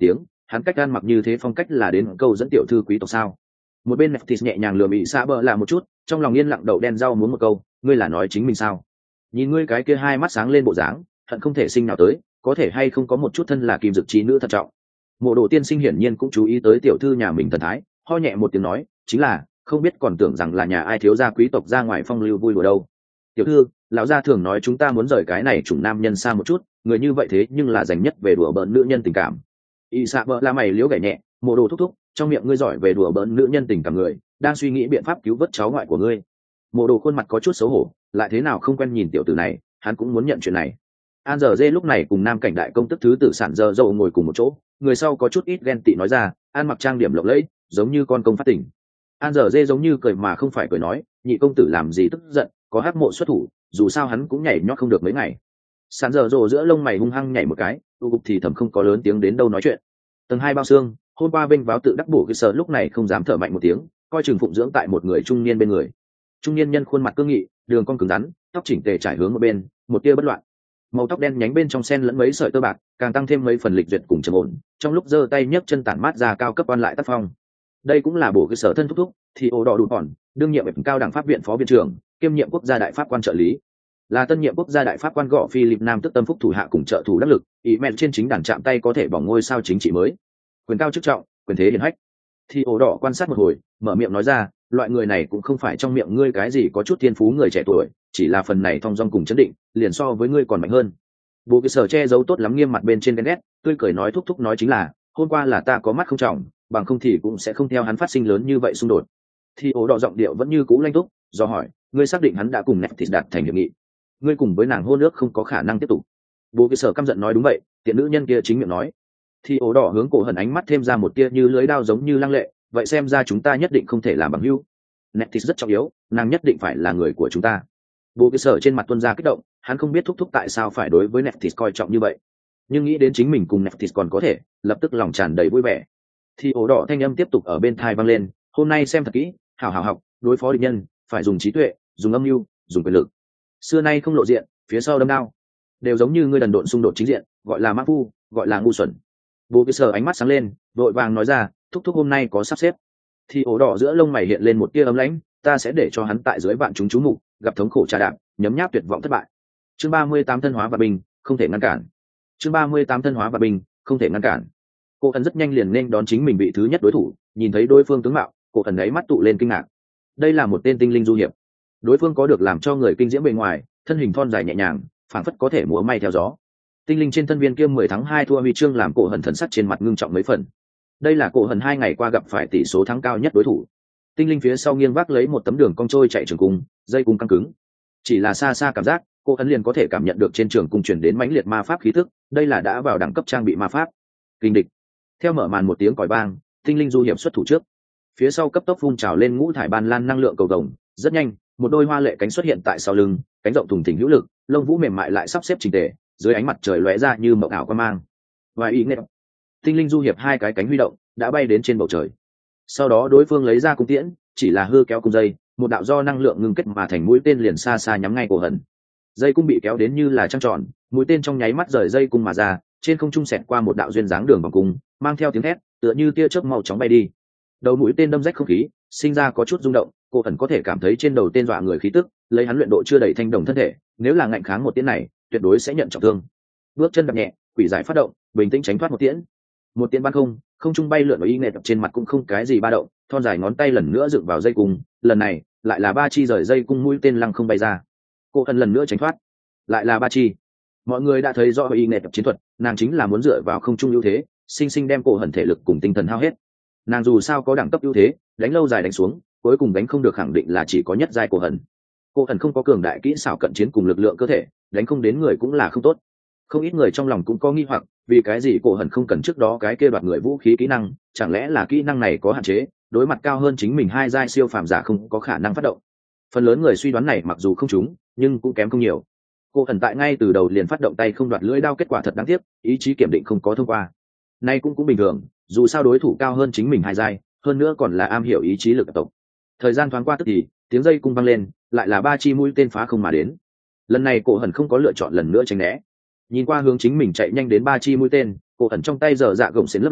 hắn cách ăn mặc như thế phong cách là đến câu dẫn tiểu thư quý tộc sao? Một bên Neftis nhẹ nhàng lừa bị xa bờ là một chút, trong lòng yên lặng đậu đen rau muốn một câu, ngươi là nói chính mình sao? Nhìn ngươi cái kia hai mắt sáng lên bộ dáng, hận không thể sinh nào tới, có thể hay không có một chút thân là kim dực trí nữ thận trọng. Mộ Đồ tiên sinh hiển nhiên cũng chú ý tới tiểu thư nhà mình thần thái, ho nhẹ một tiếng nói, chính là không biết còn tưởng rằng là nhà ai thiếu gia quý tộc ra ngoài phong lưu vui đùa đâu. Tiểu thư, lão gia thường nói chúng ta muốn rời cái này chủng nam nhân xa một chút, người như vậy thế nhưng là dành nhất về đùa bỡn nữ nhân tình cảm. Y xạ bợ la mày liếu gảy nhẹ, Mộ Đồ thúc thúc, trong miệng ngươi giỏi về đùa bỡn nữ nhân tình cảm người, đang suy nghĩ biện pháp cứu vớt cháu ngoại của ngươi. Mộ Đồ khuôn mặt có chút xấu hổ, lại thế nào không quen nhìn tiểu tử này, hắn cũng muốn nhận chuyện này. An giờ dê lúc này cùng nam cảnh đại công tức thứ tử sản giờ dâu ngồi cùng một chỗ, người sau có chút ít ghen tị nói ra, an mặc trang điểm lộng lẫy, giống như con công phát tỉnh. An giờ dê giống như cười mà không phải cười nói, nhị công tử làm gì tức giận, có hắc mộ xuất thủ, dù sao hắn cũng nhảy nhót không được mấy ngày. Sản giờ dô giữa lông mày hung hăng nhảy một cái, u gục thì thầm không có lớn tiếng đến đâu nói chuyện. Tầng hai bao xương, hôm qua bên váo tự đắc bổ cái sờ lúc này không dám thở mạnh một tiếng, coi chừng phụng dưỡng tại một người trung niên bên người. Trung niên nhân khuôn mặt cương nghị, đường cong cứng rắn, tóc chỉnh tề trải hướng một bên, một tia bất loạn. Màu tóc đen nhánh bên trong sen lẫn mấy sợi tơ bạc, càng tăng thêm mấy phần lịch duyệt cùng trầm ổn, trong lúc giơ tay nhấc chân tản mát ra cao cấp quan lại tác phong. Đây cũng là bổ cái sở thân thúc thúc, thì ổ đỏ đủ ỏn, đương nhiệm cao đẳng pháp viện phó viện trưởng, kiêm nhiệm quốc gia đại pháp quan trợ lý, là tân nhiệm quốc gia đại pháp quan gọ Philip Nam tức tâm phúc thủ hạ cùng trợ thủ đắc lực, ý mẹ trên chính đàn chạm tay có thể bỏng ngôi sao chính trị mới, quyền cao chức trọng, quyền thế hiển hách. Thì ổ đỏ quan sát một hồi, mở miệng nói ra, loại người này cũng không phải trong miệng ngươi cái gì có chút thiên phú người trẻ tuổi, chỉ là phần này thong dong cùng chấn định, liền so với ngươi còn mạnh hơn. Bố cái sở che giấu tốt lắm nghiêm mặt bên trên ghen ghét, tươi cười nói thúc thúc nói chính là, hôm qua là ta có mắt không trọng, bằng không thì cũng sẽ không theo hắn phát sinh lớn như vậy xung đột. Thì ổ đỏ giọng điệu vẫn như cũ lanh túc, do hỏi, ngươi xác định hắn đã cùng Neftis đạt thành hiệp nghị, ngươi cùng với nàng hôn ước không có khả năng tiếp tục. Bố cái sở căm giận nói đúng vậy, tiện nữ nhân kia chính miệng nói. Thì ổ đỏ hướng cổ hận ánh mắt thêm ra một tia như lưới đao giống như lăng lệ, vậy xem ra chúng ta nhất định không thể làm bằng hữu. Neftis rất trọng yếu, nàng nhất định phải là người của chúng ta. Bố cái sở trên mặt tuân ra kích động, hắn không biết thúc thúc tại sao phải đối với Neftis coi trọng như vậy, nhưng nghĩ đến chính mình cùng Neftis còn có thể, lập tức lòng tràn đầy vui vẻ. Thì ổ đỏ thanh âm tiếp tục ở bên tai vang lên, hôm nay xem thật kỹ, hảo hảo học, đối phó địch nhân phải dùng trí tuệ, dùng âm mưu, dùng quyền lực. Xưa nay không lộ diện, phía sau đâm đao, đều giống như ngươi đần độn xung đột chính diện, gọi là mã phu, gọi là ngu xuẩn. Bố cái sở ánh mắt sáng lên, vội vàng nói ra, thúc thúc hôm nay có sắp xếp. Thì ổ đỏ giữa lông mày hiện lên một tia ấm lãnh, ta sẽ để cho hắn tại dưới vạn chúng chú mục, gặp thống khổ trà đạp, nhấm nháp tuyệt vọng thất bại. Chương ba mươi tám thân hóa và bình, không thể ngăn cản. Chương ba mươi tám thân hóa và bình, không thể ngăn cản. Cô ẩn rất nhanh liền nên đón chính mình vị thứ nhất đối thủ, nhìn thấy đối phương tướng mạo, cô ẩn ấy mắt tụ lên kinh ngạc. Đây là một tên tinh linh du hiệp. Đối phương có được làm cho người kinh diễm bề ngoài, thân hình thon dài nhẹ nhàng, phảng phất có thể múa may theo gió. Tinh linh trên thân viên kia mười tháng hai thua huy chương làm cổ hận thần sắc trên mặt ngưng trọng mấy phần. Đây là cổ hận hai ngày qua gặp phải tỷ số thắng cao nhất đối thủ. Tinh linh phía sau nghiêng vác lấy một tấm đường cong trôi chạy trường cung, dây cung căng cứng. Chỉ là xa xa cảm giác, cô ấn liền có thể cảm nhận được trên trường cung truyền đến mãnh liệt ma pháp khí tức, đây là đã vào đẳng cấp trang bị ma pháp. Kinh địch. Theo mở màn một tiếng còi vang, tinh linh du hiệp xuất thủ trước. Phía sau cấp tốc phun trào lên ngũ thải ban lan năng lượng cầu vồng, rất nhanh, một đôi hoa lệ cánh xuất hiện tại sau lưng, cánh rộng thùng thình hữu lực, lông vũ mềm mại lại sắp xếp chỉnh tề, dưới ánh mặt trời lóe ra như mộng ảo quan mang. Và ý nghe, tinh linh du hiệp hai cái cánh huy động, đã bay đến trên bầu trời. Sau đó đối phương lấy ra cung tiễn, chỉ là hư kéo cung dây, một đạo do năng lượng ngưng kết mà thành mũi tên liền xa xa nhắm ngay cổ hận. Dây cung bị kéo đến như là trăng tròn, mũi tên trong nháy mắt rời dây cung mà ra, trên không trung xẹt qua một đạo duyên dáng đường vòng cung, mang theo tiếng thét, tựa như tia chớp màu chóng bay đi. Đầu mũi tên đâm rách không khí, sinh ra có chút rung động, cổ hận có thể cảm thấy trên đầu tên dọa người khí tức, lấy hắn luyện độ chưa đầy thanh đồng thân thể, nếu là ngạnh kháng một tiễn này, tuyệt đối sẽ nhận trọng thương. Bước chân đập nhẹ, quỷ giải phát động, bình tĩnh tránh thoát một tiễn. Một tiễn bắn không, không trung bay lượn ở y nghệ trên mặt cũng không cái gì ba động, thon dài ngón tay lần nữa dựng vào dây cung, lần này lại là ba chi rời dây cung mũi tên lăng không bay ra. Cô ẩn lần nữa tránh thoát, lại là ba chi. Mọi người đã thấy rõ y nghệ chiến thuật, nàng chính là muốn dựa vào không trung ưu thế, sinh sinh đem cổ hận thể lực cùng tinh thần hao hết. Nàng dù sao có đẳng cấp ưu thế, đánh lâu dài đánh xuống, cuối cùng đánh không được khẳng định là chỉ có nhất giai cổ hận. Cổ hận không có cường đại kỹ xảo cận chiến cùng lực lượng cơ thể, đánh không đến người cũng là không tốt. Không ít người trong lòng cũng có nghi hoặc, vì cái gì cổ hận không cần trước đó cái kia đoạt người vũ khí kỹ năng, chẳng lẽ là kỹ năng này có hạn chế, đối mặt cao hơn chính mình hai giai siêu phàm giả không có khả năng phát động. Phần lớn người suy đoán này mặc dù không trúng, nhưng cũng kém không nhiều. Cổ hận tại ngay từ đầu liền phát động tay không đoạt lưỡi đao, kết quả thật đáng tiếc, ý chí kiểm định không có thông qua. Nay cũng cũng bình thường, dù sao đối thủ cao hơn chính mình hai giai, hơn nữa còn là am hiểu ý chí lực tộc. Thời gian thoáng qua tức thì, tiếng dây cung vang lên, lại là ba chi mũi tên phá không mà đến. Lần này cổ hận không có lựa chọn lần nữa tránh né, nhìn qua hướng chính mình chạy nhanh đến ba chi mũi tên, cổ hận trong tay giờ dạ gồng xến lấp lóe,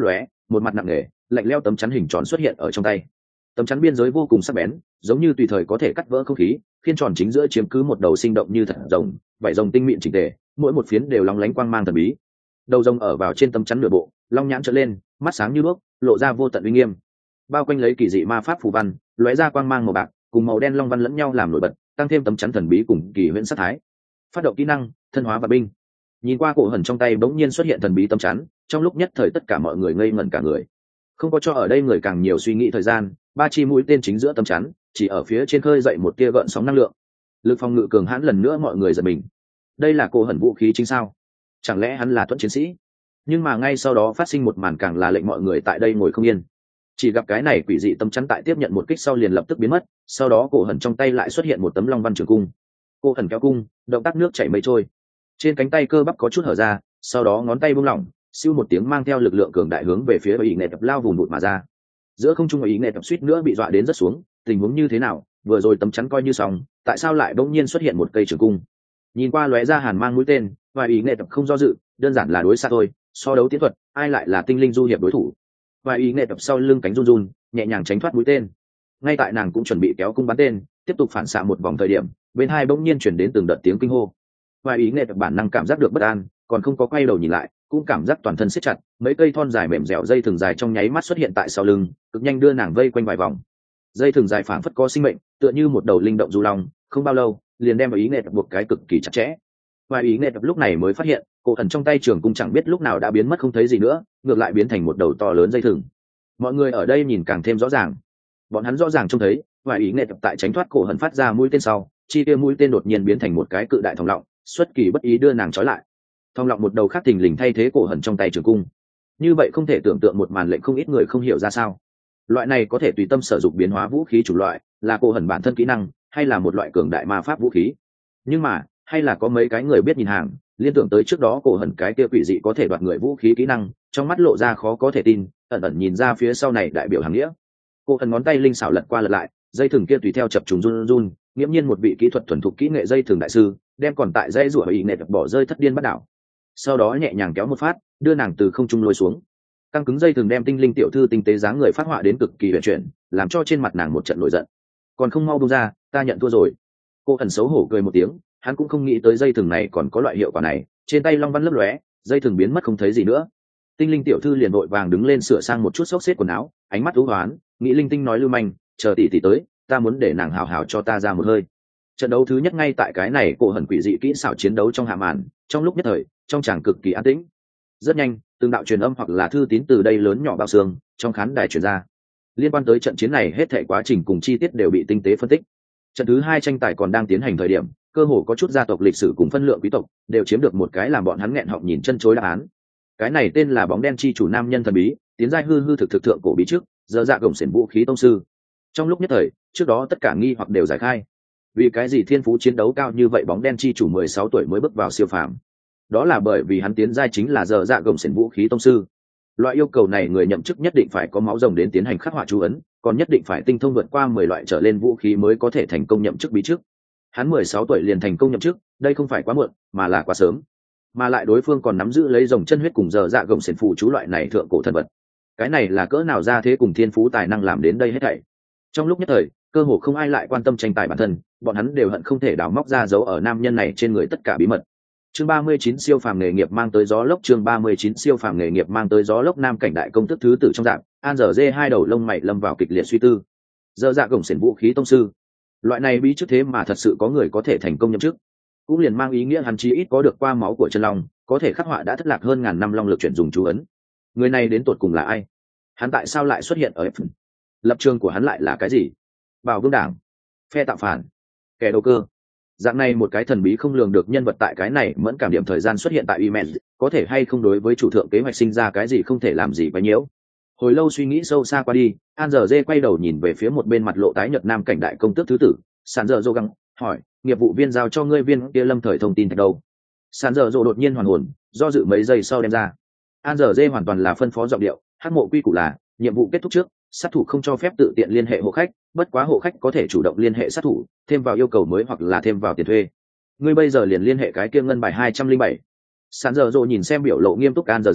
một mặt nặng nề lạnh leo tấm chắn hình tròn xuất hiện ở trong tay. Tấm chắn biên giới vô cùng sắc bén, giống như tùy thời có thể cắt vỡ không khí, khiên tròn chính giữa chiếm cứ một đầu sinh động như thật rồng, vảy rồng tinh mịn chỉnh tề, mỗi một phiến đều lóng lánh quang mang thần bí. Đầu rồng ở vào trên tấm chắn nửa bộ, long nhãn trợn lên, mắt sáng như đuốc, lộ ra vô tận uy nghiêm. Bao quanh lấy kỳ dị ma pháp phù văn, lóe ra quang mang màu bạc, cùng màu đen long văn lẫn nhau làm nổi bật, tăng thêm tấm chắn thần bí cùng kỳ huyễn sát thái. Phát động kỹ năng, thân hóa và binh. Nhìn qua cổ hẩn trong tay bỗng nhiên xuất hiện thần bí tấm chắn, trong lúc nhất thời tất cả mọi người ngây ngẩn cả người. Không có cho ở đây người càng nhiều suy nghĩ thời gian, ba chi mũi tên chính giữa tấm chắn, chỉ ở phía trên khơi dậy một tia gợn sóng năng lượng. Lực phòng ngự cường hãn lần nữa mọi người giật mình. Đây là cổ hẩn vũ khí chính sao? Chẳng lẽ hắn là thuẫn chiến sĩ? Nhưng mà ngay sau đó phát sinh một màn càng là lệnh mọi người tại đây ngồi không yên. Chỉ gặp cái này quỷ dị tấm chắn tại tiếp nhận một kích sau liền lập tức biến mất, sau đó cổ hẩn trong tay lại xuất hiện một tấm long văn trường cung. Cổ hẩn kéo cung, động tác nước chảy mây trôi. Trên cánh tay cơ bắp có chút hở ra, sau đó ngón tay buông lỏng, siêu một tiếng mang theo lực lượng cường đại hướng về phía ý nghệ tập lao vùng vụt mà ra. Giữa không trung ý nghệ tập suýt nữa bị dọa đến rất xuống, tình huống như thế nào, vừa rồi tấm chắn coi như xong, tại sao lại bỗng nhiên xuất hiện một cây trường cung? Nhìn qua lóe ra hàn mang mũi tên, và ý nghệ tập không do dự, đơn giản là đối xa thôi, so đấu tiến thuật, ai lại là tinh linh du hiệp đối thủ? Và ý nghệ tập sau lưng cánh run run, nhẹ nhàng tránh thoát mũi tên. Ngay tại nàng cũng chuẩn bị kéo cung bắn tên, tiếp tục phản xạ một vòng thời điểm, bên hai bỗng nhiên chuyển đến từng đợt tiếng kinh hô. Và ý nghệ tập bản năng cảm giác được bất an, còn không có quay đầu nhìn lại, cũng cảm giác toàn thân siết chặt, mấy cây thon dài mềm dẻo dây thừng dài trong nháy mắt xuất hiện tại sau lưng, cực nhanh đưa nàng vây quanh vài vòng. Dây thừng dài phảng phất có sinh mệnh, tựa như một đầu linh động du long, không bao lâu, liền đem ý nghệ tập buộc cái cực kỳ chặt chẽ. Và ý nghệ tập lúc này mới phát hiện, cổ thần trong tay trường cung chẳng biết lúc nào đã biến mất không thấy gì nữa, ngược lại biến thành một đầu to lớn dây thừng. Mọi người ở đây nhìn càng thêm rõ ràng. Bọn hắn rõ ràng trông thấy, và ý nghệ tập tại tránh thoát cổ hận phát ra mũi tên sau, chi tiêu mũi tên đột nhiên biến thành một cái cự đại thòng lọng, xuất kỳ bất ý đưa nàng trói lại. Thòng lọng một đầu khác thình lình thay thế cổ hận trong tay trường cung. Như vậy không thể tưởng tượng một màn lệnh không ít người không hiểu ra sao. Loại này có thể tùy tâm sử dụng biến hóa vũ khí chủ loại, là cổ hận bản thân kỹ năng, hay là một loại cường đại ma pháp vũ khí? Nhưng mà, hay là có mấy cái người biết nhìn hàng, liên tưởng tới trước đó cổ hận cái kia quỷ dị có thể đoạt người vũ khí kỹ năng, trong mắt lộ ra khó có thể tin, ẩn ẩn nhìn ra phía sau này đại biểu hàng nghĩa. Cổ hận ngón tay linh xảo lật qua lật lại, dây thừng kia tùy theo chập trùng run run, nghiễm nhiên một vị kỹ thuật thuần thục kỹ nghệ dây thừng đại sư, đem còn tại dây rủa ý nghệ bỏ rơi thất điên bắt đảo. Sau đó nhẹ nhàng kéo một phát, đưa nàng từ không trung lôi xuống. Căng cứng dây thừng đem tinh linh tiểu thư tinh tế dáng người phát họa đến cực kỳ huyền chuyển, làm cho trên mặt nàng một trận nổi giận. Còn không mau buông ra, ta nhận thua rồi. Cô ẩn xấu hổ cười một tiếng, hắn cũng không nghĩ tới dây thừng này còn có loại hiệu quả này. Trên tay long văn lấp lóe, dây thừng biến mất không thấy gì nữa. Tinh linh tiểu thư liền vội vàng đứng lên sửa sang một chút xốc xếp quần áo, ánh mắt u hoán, nghĩ linh tinh nói lưu manh, chờ tỷ tỷ tới, ta muốn để nàng hào hào cho ta ra một hơi. Trận đấu thứ nhất ngay tại cái này cổ hẩn quỷ dị kỹ xảo chiến đấu trong hạ màn, trong lúc nhất thời, trong tràng cực kỳ an tĩnh. Rất nhanh, từng đạo truyền âm hoặc là thư tín từ đây lớn nhỏ bao xương, trong khán đài truyền ra. Liên quan tới trận chiến này hết thảy quá trình cùng chi tiết đều bị tinh tế phân tích. Trận thứ hai tranh tài còn đang tiến hành thời điểm, cơ hồ có chút gia tộc lịch sử cùng phân lượng quý tộc đều chiếm được một cái làm bọn hắn nghẹn họng nhìn chân chối đáp án. Cái này tên là bóng đen chi chủ nam nhân thần bí, tiến giai hư hư thực thực thượng cổ bí trước, giờ dạ gồng xiển vũ khí tông sư. Trong lúc nhất thời, trước đó tất cả nghi hoặc đều giải khai. Vì cái gì thiên phú chiến đấu cao như vậy bóng đen chi chủ mười sáu tuổi mới bước vào siêu phàm? Đó là bởi vì hắn tiến giai chính là giờ dạ gồng xiển vũ khí tông sư. Loại yêu cầu này người nhậm chức nhất định phải có máu rồng đến tiến hành khắc họa chú ấn, còn nhất định phải tinh thông vượt qua mười loại trở lên vũ khí mới có thể thành công nhậm chức bí trước. Hắn mười sáu tuổi liền thành công nhậm chức, đây không phải quá muộn, mà là quá sớm. Mà lại đối phương còn nắm giữ lấy rồng chân huyết cùng giờ dạ gồng xiển phụ chú loại này thượng cổ thần vật. Cái này là cỡ nào ra thế cùng thiên phú tài năng làm đến đây hết thảy. Trong lúc nhất thời, cơ hồ không ai lại quan tâm tranh tài bản thân, bọn hắn đều hận không thể đào móc ra dấu ở nam nhân này trên người tất cả bí mật. Chương ba mươi chín siêu phàm nghề nghiệp mang tới gió lốc. Chương ba mươi chín siêu phàm nghề nghiệp mang tới gió lốc. Nam cảnh đại công tức thứ tử trong dạng, An Dở Dê hai đầu lông mày lâm vào kịch liệt suy tư. Giờ dạ gồng xiển vũ khí tông sư, loại này bí trước thế mà thật sự có người có thể thành công nhậm chức, cũng liền mang ý nghĩa hắn chí ít có được qua máu của chân long, có thể khắc họa đã thất lạc hơn ngàn năm long lực chuyển dùng chú ấn. Người này đến tột cùng là ai? Hắn tại sao lại xuất hiện ở F? Lập trường của hắn lại là cái gì? Bảo vương đảng, phe tạo phản, kẻ đầu cơ. Dạng này một cái thần bí không lường được nhân vật tại cái này mẫn cảm điểm thời gian xuất hiện tại Imen, có thể hay không đối với chủ thượng kế hoạch sinh ra cái gì không thể làm gì quấy nhiễu. Hồi lâu suy nghĩ sâu xa qua đi, An Dở Dê quay đầu nhìn về phía một bên mặt lộ tái nhợt nam cảnh đại công tước thứ tử, Sàn Dở Dô găng, hỏi, nghiệp vụ viên giao cho ngươi viên kia lâm thời thông tin thạch đâu? Sàn Dở Dô đột nhiên hoàn hồn, do dự mấy giây sau đem ra. An Dở Dê hoàn toàn là phân phó giọng điệu, hắc mộ quy củ là, nhiệm vụ kết thúc trước, sát thủ không cho phép tự tiện liên hệ hộ khách, bất quá hộ khách có thể chủ động liên hệ sát thủ, thêm vào yêu cầu mới hoặc là thêm vào tiền thuê. Ngươi bây giờ liền liên hệ cái kia ngân bài hai trăm linh bảy. Sàn Dở Dô nhìn xem biểu lộ nghiêm túc An Dở Dê,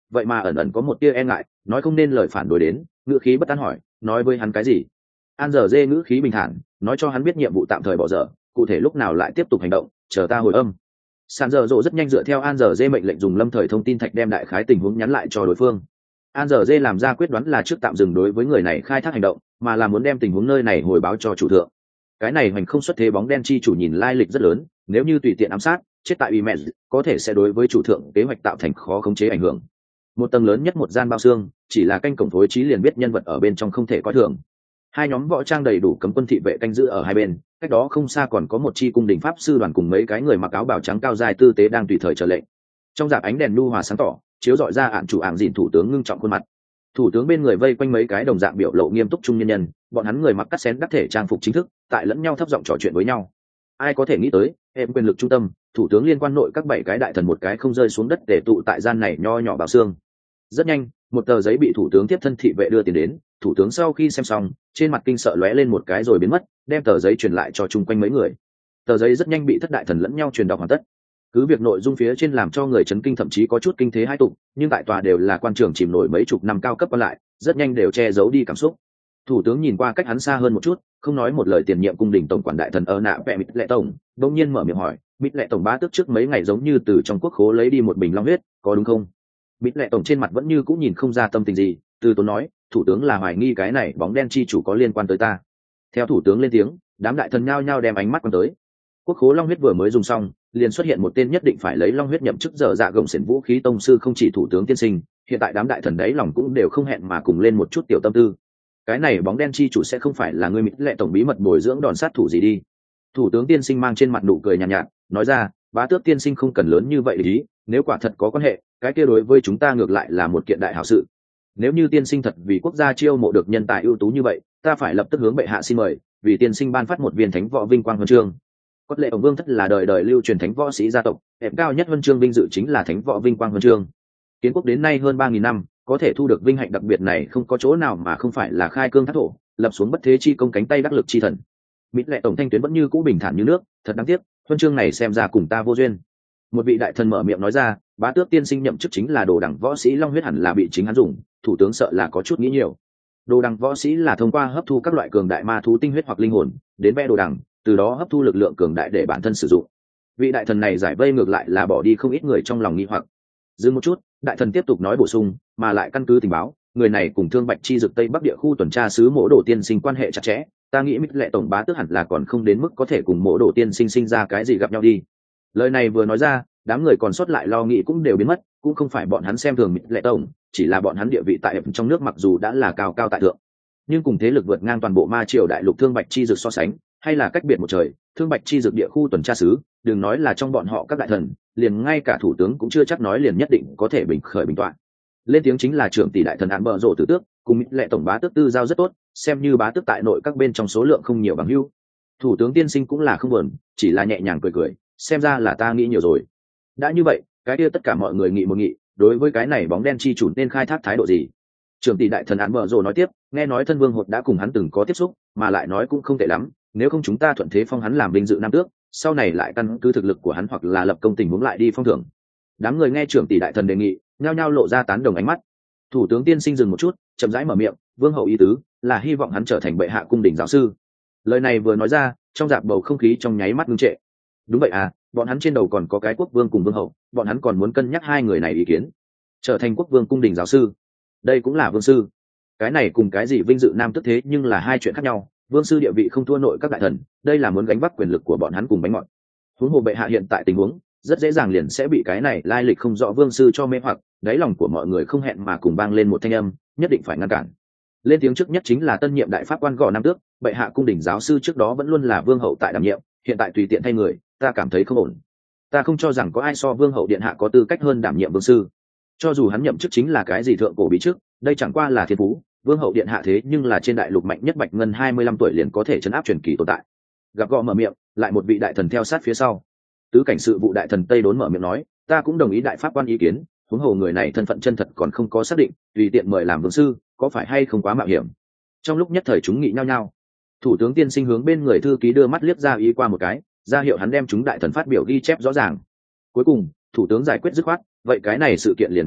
vậy mà ẩn ẩn có một tia e ngại, nói không nên lời phản đối đến, ngữ khí bất an hỏi, nói với hắn cái gì? An giờ dê ngữ khí bình thản, nói cho hắn biết nhiệm vụ tạm thời bỏ dở, cụ thể lúc nào lại tiếp tục hành động, chờ ta hồi âm. Sàn giờ rộ rất nhanh dựa theo An giờ dê mệnh lệnh dùng lâm thời thông tin thạch đem đại khái tình huống nhắn lại cho đối phương. An giờ dê làm ra quyết đoán là trước tạm dừng đối với người này khai thác hành động, mà là muốn đem tình huống nơi này hồi báo cho chủ thượng. Cái này hoành không xuất thế bóng đen chi chủ nhìn lai lịch rất lớn, nếu như tùy tiện ám sát, chết tại ủy mẹ, có thể sẽ đối với chủ thượng kế hoạch tạo thành khó khống chế ảnh hưởng. Một tầng lớn nhất một gian bao xương, chỉ là canh cổng phối trí liền biết nhân vật ở bên trong không thể coi thường. Hai nhóm võ trang đầy đủ cấm quân thị vệ canh giữ ở hai bên, cách đó không xa còn có một chi cung đình pháp sư đoàn cùng mấy cái người mặc áo bào trắng cao dài tư tế đang tùy thời chờ lệnh. Trong dạp ánh đèn nhu hòa sáng tỏ, chiếu rọi ra ạn chủ ảng dìn thủ tướng ngưng trọng khuôn mặt. Thủ tướng bên người vây quanh mấy cái đồng dạng biểu lộ nghiêm túc trung nhân nhân, bọn hắn người mặc cắt xén đắc thể trang phục chính thức, tại lẫn nhau thấp giọng trò chuyện với nhau. Ai có thể nghĩ tới, em quyền lực trung tâm, thủ tướng liên quan nội các bảy cái đại thần một cái không rơi xuống đất để tụ tại gian này nho nhỏ bảo xương. Rất nhanh, một tờ giấy bị thủ tướng tiếp thân thị vệ đưa tiền đến, thủ tướng sau khi xem xong, trên mặt kinh sợ lóe lên một cái rồi biến mất, đem tờ giấy truyền lại cho chung quanh mấy người. Tờ giấy rất nhanh bị thất đại thần lẫn nhau truyền đọc hoàn tất. Cứ việc nội dung phía trên làm cho người chấn kinh thậm chí có chút kinh thế hai tụng, nhưng tại tòa đều là quan trường chìm nổi mấy chục năm cao cấp còn lại, rất nhanh đều che giấu đi cảm xúc. Thủ tướng nhìn qua cách hắn xa hơn một chút, không nói một lời tiền nhiệm cung đình tổng quản đại thần ơ nạ vẽ mịt lệ tổng, đột nhiên mở miệng hỏi, mịt lệ tổng bá tước trước mấy ngày giống như từ trong quốc khố lấy đi một bình long huyết, có đúng không? Mịt lệ tổng trên mặt vẫn như cũng nhìn không ra tâm tình gì, từ tốn nói, thủ tướng là hoài nghi cái này bóng đen chi chủ có liên quan tới ta. Theo thủ tướng lên tiếng, đám đại thần nhao nhao đem ánh mắt quan tới. Quốc khố long huyết vừa mới dùng xong, liền xuất hiện một tên nhất định phải lấy long huyết nhậm chức dở dạ gồng xiển vũ khí tông sư không chỉ thủ tướng tiên sinh, hiện tại đám đại thần đấy lòng cũng đều không hẹn mà cùng lên một chút tiểu tâm tư. Cái này bóng đen chi chủ sẽ không phải là người Mịt lệ tổng bí mật bồi dưỡng đòn sát thủ gì đi? Thủ tướng tiên sinh mang trên mặt nụ cười nhàn nhạt, nhạt, nói ra, bá tước tiên sinh không cần lớn như vậy để ý, nếu quả thật có quan hệ, cái kia đối với chúng ta ngược lại là một kiện đại hảo sự. Nếu như tiên sinh thật vì quốc gia chiêu mộ được nhân tài ưu tú như vậy, ta phải lập tức hướng bệ hạ xin mời, vì tiên sinh ban phát một viên thánh võ vinh quang huân chương. Cốt lệ ổng vương thất là đời đời lưu truyền thánh võ sĩ gia tộc, hẹp cao nhất huân chương vinh dự chính là thánh võ vinh quang huân chương. Kiến quốc đến nay hơn ba nghìn năm, có thể thu được vinh hạnh đặc biệt này không có chỗ nào mà không phải là khai cương thác thổ, lập xuống bất thế chi công cánh tay đắc lực chi thần. Mịt lệ tổng thanh tuyến vẫn như cũ bình thản như nước, thật đáng tiếc, huân chương này xem ra cùng ta vô duyên. Một vị đại thần mở miệng nói ra, bá tước tiên sinh nhậm chức chính là đồ đẳng võ sĩ long huyết hẳn là bị chính hắn dùng, thủ tướng sợ là có chút nghĩ nhiều. Đồ đẳng võ sĩ là thông qua hấp thu các loại cường đại ma thú tinh huyết hoặc linh hồn, đến vẽ đồ đẳng, từ đó hấp thu lực lượng cường đại để bản thân sử dụng. Vị đại thần này giải vây ngược lại là bỏ đi không ít người trong lòng nghi hoặc. Dừng một chút, đại thần tiếp tục nói bổ sung, mà lại căn cứ tình báo, người này cùng Thương Bạch chi dực Tây Bắc địa khu tuần tra sứ Mỗ Đồ tiên sinh quan hệ chặt chẽ, ta nghĩ Mịt lệ tổng bá tước hẳn là còn không đến mức có thể cùng Mỗ Đồ tiên sinh sinh ra cái gì gặp nhau đi. Lời này vừa nói ra, đám người còn sót lại lo nghĩ cũng đều biến mất, cũng không phải bọn hắn xem thường Mịt lệ tổng, chỉ là bọn hắn địa vị tại trong nước mặc dù đã là cao cao tại thượng, nhưng cùng thế lực vượt ngang toàn bộ ma triều đại lục Thương Bạch chi dực so sánh, hay là cách biệt một trời. Thương Bạch chi dực địa khu tuần tra sứ, đừng nói là trong bọn họ các đại thần, liền ngay cả thủ tướng cũng chưa chắc nói liền nhất định có thể bình khởi bình toạn. Lên tiếng chính là trưởng tỷ đại thần án bợ rộ tử tước, cùng Mịt lệ tổng bá tước tư giao rất tốt, xem như bá tước tại nội các bên trong số lượng không nhiều bằng hữu. Thủ tướng tiên sinh cũng là không buồn, chỉ là nhẹ nhàng cười cười, xem ra là ta nghĩ nhiều rồi. Đã như vậy, cái kia tất cả mọi người nghị một nghị, đối với cái này bóng đen chi chủ nên khai thác thái độ gì? Trưởng tỷ đại thần án bợ rộ nói tiếp, nghe nói thân vương hột đã cùng hắn từng có tiếp xúc, mà lại nói cũng không tệ lắm, nếu không chúng ta thuận thế phong hắn làm vinh dự nam tước, sau này lại căn cứ thực lực của hắn hoặc là lập công tình huống lại đi phong thưởng. Đám người nghe trưởng tỷ đại thần đề nghị, nhao nhao lộ ra tán đồng ánh mắt. Thủ tướng tiên sinh dừng một chút, chậm rãi mở miệng, vương hậu ý tứ là hy vọng hắn trở thành bệ hạ cung đình giáo sư. Lời này vừa nói ra, trong dạp bầu không khí trong nháy mắt ngưng trệ. Đúng vậy à, bọn hắn trên đầu còn có cái quốc vương cùng vương hậu, bọn hắn còn muốn cân nhắc hai người này ý kiến. Trở thành quốc vương cung đình giáo sư, đây cũng là vương sư. Cái này cùng cái gì vinh dự nam tước thế nhưng là hai chuyện khác nhau. Vương sư địa vị không thua nội các đại thần, đây là muốn gánh vác quyền lực của bọn hắn cùng bánh ngọt. Huống hồ bệ hạ hiện tại tình huống rất dễ dàng liền sẽ bị cái này lai lịch không rõ vương sư cho mê hoặc, đáy lòng của mọi người không hẹn mà cùng vang lên một thanh âm, nhất định phải ngăn cản. Lên tiếng trước nhất chính là tân nhiệm đại pháp quan gò nam tước, bệ hạ cung đình giáo sư trước đó vẫn luôn là vương hậu tại đảm nhiệm, hiện tại tùy tiện thay người, ta cảm thấy không ổn. Ta không cho rằng có ai so vương hậu điện hạ có tư cách hơn đảm nhiệm vương sư. Cho dù hắn nhậm chức chính là cái gì thượng cổ bí chức, đây chẳng qua là thiên phú. Vương hậu điện hạ thế nhưng là trên đại lục mạnh nhất bạch ngân hai mươi lăm tuổi liền có thể chấn áp truyền kỳ tồn tại. Gặp gõ mở miệng, lại một vị đại thần theo sát phía sau. Tứ cảnh sự vụ đại thần Tây Đốn mở miệng nói, ta cũng đồng ý đại pháp quan ý kiến, huống hồ người này thân phận chân thật còn không có xác định, tùy tiện mời làm vương sư, có phải hay không quá mạo hiểm. Trong lúc nhất thời chúng nghị nhau nhau. Thủ tướng tiên sinh hướng bên người thư ký đưa mắt liếc ra ý qua một cái, ra hiệu hắn đem chúng đại thần phát biểu ghi chép rõ ràng. Cuối cùng, thủ tướng giải quyết dứt khoát, vậy cái này sự kiện liền bàn lại,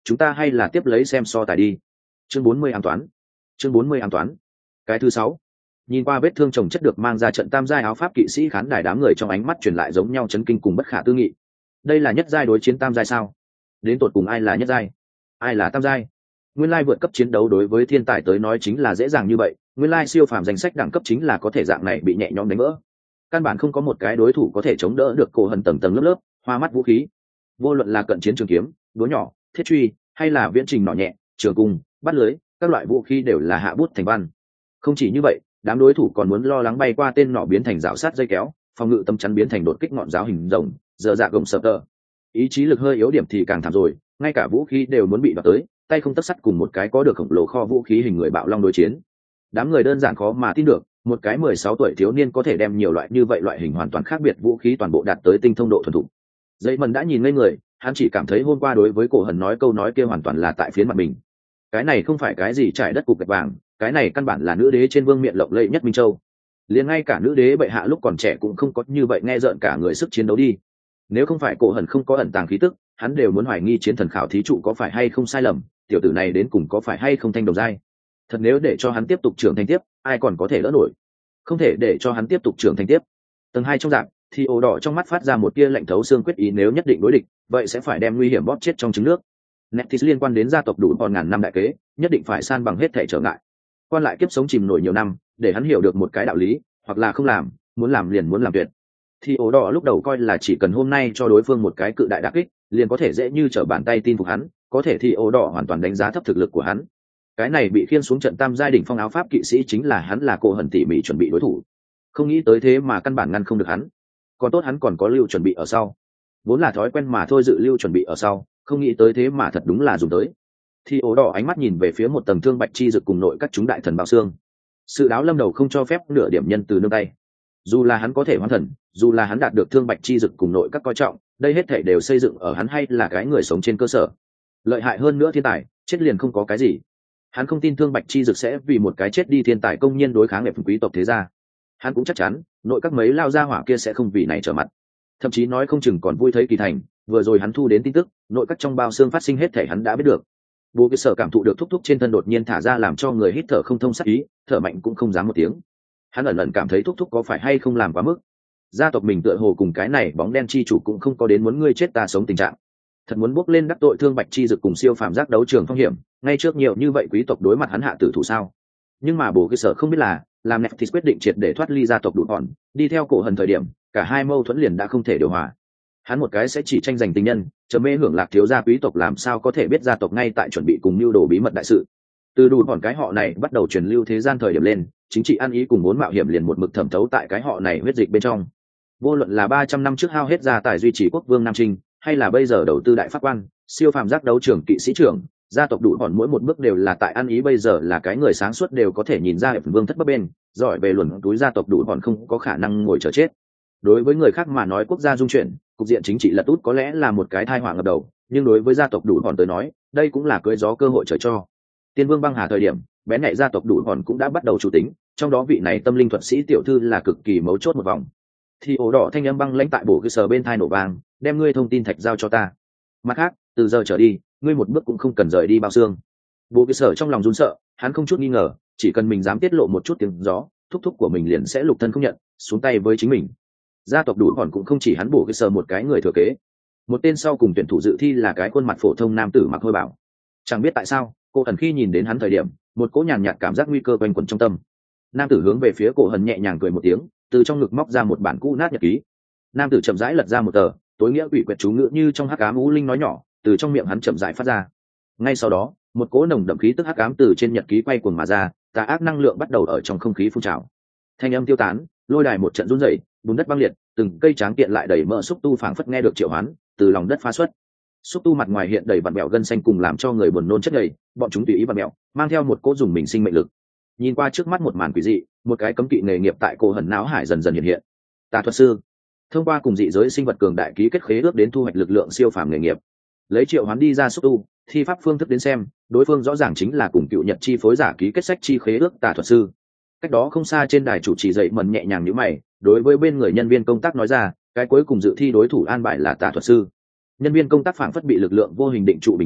chúng ta hay là tiếp lấy xem so tài đi. Chương bốn mươi an toán. Chương bốn mươi an toán. Cái thứ sáu. Nhìn qua vết thương chồng chất được mang ra trận tam giai áo pháp kỵ sĩ, khán đài đám người trong ánh mắt truyền lại giống nhau chấn kinh cùng bất khả tư nghị. Đây là nhất giai đối chiến tam giai sao? Đến tột cùng ai là nhất giai, ai là tam giai? Nguyên lai vượt cấp chiến đấu đối với thiên tài tới nói chính là dễ dàng như vậy, nguyên lai siêu phàm danh sách đẳng cấp chính là có thể dạng này bị nhẹ nhõm đánh vỡ. Căn bản không có một cái đối thủ có thể chống đỡ được Cổ Hần tầng tầng lớp lớp hoa mắt vũ khí. Vô luận là cận chiến trường kiếm, đũa nhỏ, thiết truy, hay là viễn trình nỏ nhẹ, trường cung, bắt lưới, các loại vũ khí đều là hạ bút thành văn. Không chỉ như vậy, đám đối thủ còn muốn lo lắng bay qua tên nỏ biến thành rào sát dây kéo, phòng ngự tâm chắn biến thành đột kích ngọn giáo hình rồng, giờ dạ gồng sập tờ. Ý chí lực hơi yếu điểm thì càng thảm rồi, ngay cả vũ khí đều muốn bị đoạt tới, tay không tấc sắt cùng một cái có được khổng lồ kho vũ khí hình người bạo long đối chiến. Đám người đơn giản khó mà tin được, một cái mười sáu tuổi thiếu niên có thể đem nhiều loại như vậy loại hình hoàn toàn khác biệt vũ khí toàn bộ đạt tới tinh thông độ thuần thục. Dây Mần đã nhìn ngây người, hắn chỉ cảm thấy hôm qua đối với Cổ Hần nói câu nói kia hoàn toàn là tại phiến mặt mình. Cái này không phải cái gì trải đất cục gạch vàng, cái này căn bản là nữ đế trên vương miện lộng lẫy nhất Minh Châu. Liền ngay cả nữ đế bệ hạ lúc còn trẻ cũng không có như vậy nghe rợn cả người sức chiến đấu đi. Nếu không phải Cổ Hần không có ẩn tàng khí tức, hắn đều muốn hoài nghi chiến thần khảo thí trụ có phải hay không sai lầm, tiểu tử này đến cùng có phải hay không thanh đồng giai. Thật nếu để cho hắn tiếp tục trưởng thành tiếp, ai còn có thể đỡ nổi. Không thể để cho hắn tiếp tục trưởng thành tiếp. Tầng hai trong dạng, thì ổ đỏ trong mắt phát ra một tia lạnh thấu xương quyết ý, nếu nhất định đối địch, vậy sẽ phải đem nguy hiểm bóp chết trong trứng nước. Neftis liên quan đến gia tộc đủ còn ngàn năm đại kế, nhất định phải san bằng hết thể trở ngại. Quan lại kiếp sống chìm nổi nhiều năm, để hắn hiểu được một cái đạo lý, hoặc là không làm, muốn làm liền muốn làm tuyệt. Thì ổ đỏ lúc đầu coi là chỉ cần hôm nay cho đối phương một cái cự đại đả kích, liền có thể dễ như trở bàn tay tin phục hắn, có thể thì ổ đỏ hoàn toàn đánh giá thấp thực lực của hắn. Cái này bị khiên xuống trận tam giai đỉnh phong áo pháp kỵ sĩ chính là hắn, là Cổ Hần tỉ mỉ chuẩn bị đối thủ. Không nghĩ tới thế mà căn bản ngăn không được hắn. Còn tốt hắn còn có lưu chuẩn bị ở sau. Vốn là thói quen mà thôi, dự lưu chuẩn bị ở sau, không nghĩ tới thế mà thật đúng là dùng tới. Thì ổ đỏ ánh mắt nhìn về phía một tầng thương bạch chi dực cùng nội các chúng đại thần bao xương. Sự đáo lâm đầu không cho phép nửa điểm nhân từ nương tay. Dù là hắn có thể hoàn thần, dù là hắn đạt được thương bạch chi dực cùng nội các coi trọng, đây hết thảy đều xây dựng ở hắn hay là cái người sống trên cơ sở. Lợi hại hơn nữa thiên tài, chết liền không có cái gì. Hắn không tin thương bạch chi dực sẽ vì một cái chết đi thiên tài công nhiên đối kháng đẹp quý tộc thế gia. Hắn cũng chắc chắn nội các mấy lao gia hỏa kia sẽ không vì này trở mặt, thậm chí nói không chừng còn vui thấy kỳ thành. Vừa rồi hắn thu đến tin tức nội các trong bao xương phát sinh hết thể hắn đã biết được. Bố cơ sở cảm thụ được thúc thúc trên thân đột nhiên thả ra làm cho người hít thở không thông sắc ý, thở mạnh cũng không dám một tiếng. Hắn ẩn ẩn cảm thấy thúc thúc có phải hay không làm quá mức. Gia tộc mình tựa hồ cùng cái này bóng đen chi chủ cũng không có đến muốn ngươi chết ta sống tình trạng. Thật muốn bước lên đắc tội thương bạch chi dực cùng siêu phàm giác đấu trường phong hiểm, ngay trước nhiều như vậy quý tộc đối mặt hắn hạ tử thủ sao? Nhưng mà bố cơ sở không biết là làm Neftis quyết định triệt để thoát ly gia tộc đủ bọn, đi theo Cổ Hần thời điểm, cả hai mâu thuẫn liền đã không thể điều hòa. Hắn một cái sẽ chỉ tranh giành tình nhân, chớ mê hưởng lạc thiếu gia quý tộc làm sao có thể biết gia tộc ngay tại chuẩn bị cùng mưu đồ bí mật đại sự. Từ đủ bọn cái họ này bắt đầu truyền lưu thế gian thời điểm lên, chính trị ăn ý cùng muốn mạo hiểm liền một mực thẩm thấu tại cái họ này huyết dịch bên trong. Vô luận là ba trăm năm trước hao hết gia tài duy trì quốc vương Nam Trinh, hay là bây giờ đầu tư đại pháp quan, siêu phàm giác đấu trường kỵ sĩ trưởng, gia tộc đủ bọn mỗi một bước đều là tại ăn ý. Bây giờ là cái người sáng suốt đều có thể nhìn ra hiệp vương thất bấp bên, giỏi về luồn túi gia tộc đủ bọn không có khả năng ngồi chờ chết. Đối với người khác mà nói quốc gia dung chuyển, cục diện chính trị lật út có lẽ là một cái tai họa ngập đầu, nhưng đối với gia tộc đủ bọn tới nói, đây cũng là cưỡi gió cơ hội trời cho. Tiên vương băng hà thời điểm, bé nhạy gia tộc đủ bọn cũng đã bắt đầu chủ tính, trong đó vị này tâm linh thuật sĩ tiểu thư là cực kỳ mấu chốt một vòng. Thì ổ đỏ thanh âm băng lãnh tại bổ cơ sở bên thai nổ vang, đem ngươi thông tin thạch giao cho ta. Mặt khác, từ giờ trở đi, ngươi một bước cũng không cần rời đi bao xương. Bố cơ sở trong lòng run sợ, hắn không chút nghi ngờ, chỉ cần mình dám tiết lộ một chút tiếng gió, thúc thúc của mình liền sẽ lục thân không nhận, xuống tay với chính mình. Gia tộc đủ còn cũng không chỉ hắn bổ cơ sở một cái người thừa kế. Một tên sau cùng tuyển thủ dự thi là cái khuôn mặt phổ thông nam tử mặc hôi bảo. Chẳng biết tại sao, cô Hần khi nhìn đến hắn thời điểm, một cỗ nhàn nhạt cảm giác nguy cơ quanh quẩn trong tâm. Nam tử hướng về phía Cổ Hần nhẹ nhàng cười một tiếng, từ trong ngực móc ra một bản cũ nát nhật ký. Nam tử chậm rãi lật ra một tờ, tối nghĩa quỷ quyệt chú ngữ như trong hắc ám u linh nói nhỏ, từ trong miệng hắn chậm rãi phát ra. Ngay sau đó, một cỗ nồng đậm khí tức hắc ám từ trên nhật ký quay cuồng mà ra, tà ác năng lượng bắt đầu ở trong không khí phun trào. Thanh âm tiêu tán, lôi đài một trận rung rẩy, bùn đất băng liệt, từng cây tráng kiện lại đầy mỡ xúc tu phảng phất nghe được triệu hoán, từ lòng đất phá xuất. Xúc tu mặt ngoài hiện đầy vặn mèo gân xanh cùng làm cho người buồn nôn chất nhầy, bọn chúng tùy ý vặn mèo, mang theo một cỗ dùng mình sinh mệnh lực. Nhìn qua trước mắt một màn quỷ dị, một cái cấm kỵ nghề nghiệp tại Cổ Hần não hải dần dần hiện hiện. Tà thuật sư, thông qua cùng dị giới sinh vật cường đại ký kết khế ước đến thu hoạch lực lượng siêu phàm nghề nghiệp. Lấy triệu hoán đi ra xúc tu, thi pháp phương thức đến xem, đối phương rõ ràng chính là cùng cựu nhật chi phối giả ký kết sách chi khế ước tà thuật sư. Cách đó không xa trên đài chủ trì dậy mần nhẹ nhàng nhíu mày, đối với bên người nhân viên công tác nói ra, cái cuối cùng dự thi đối thủ an bài là tà thuật sư. Nhân viên công tác phảng phất bị lực lượng vô hình định trụ bình thường,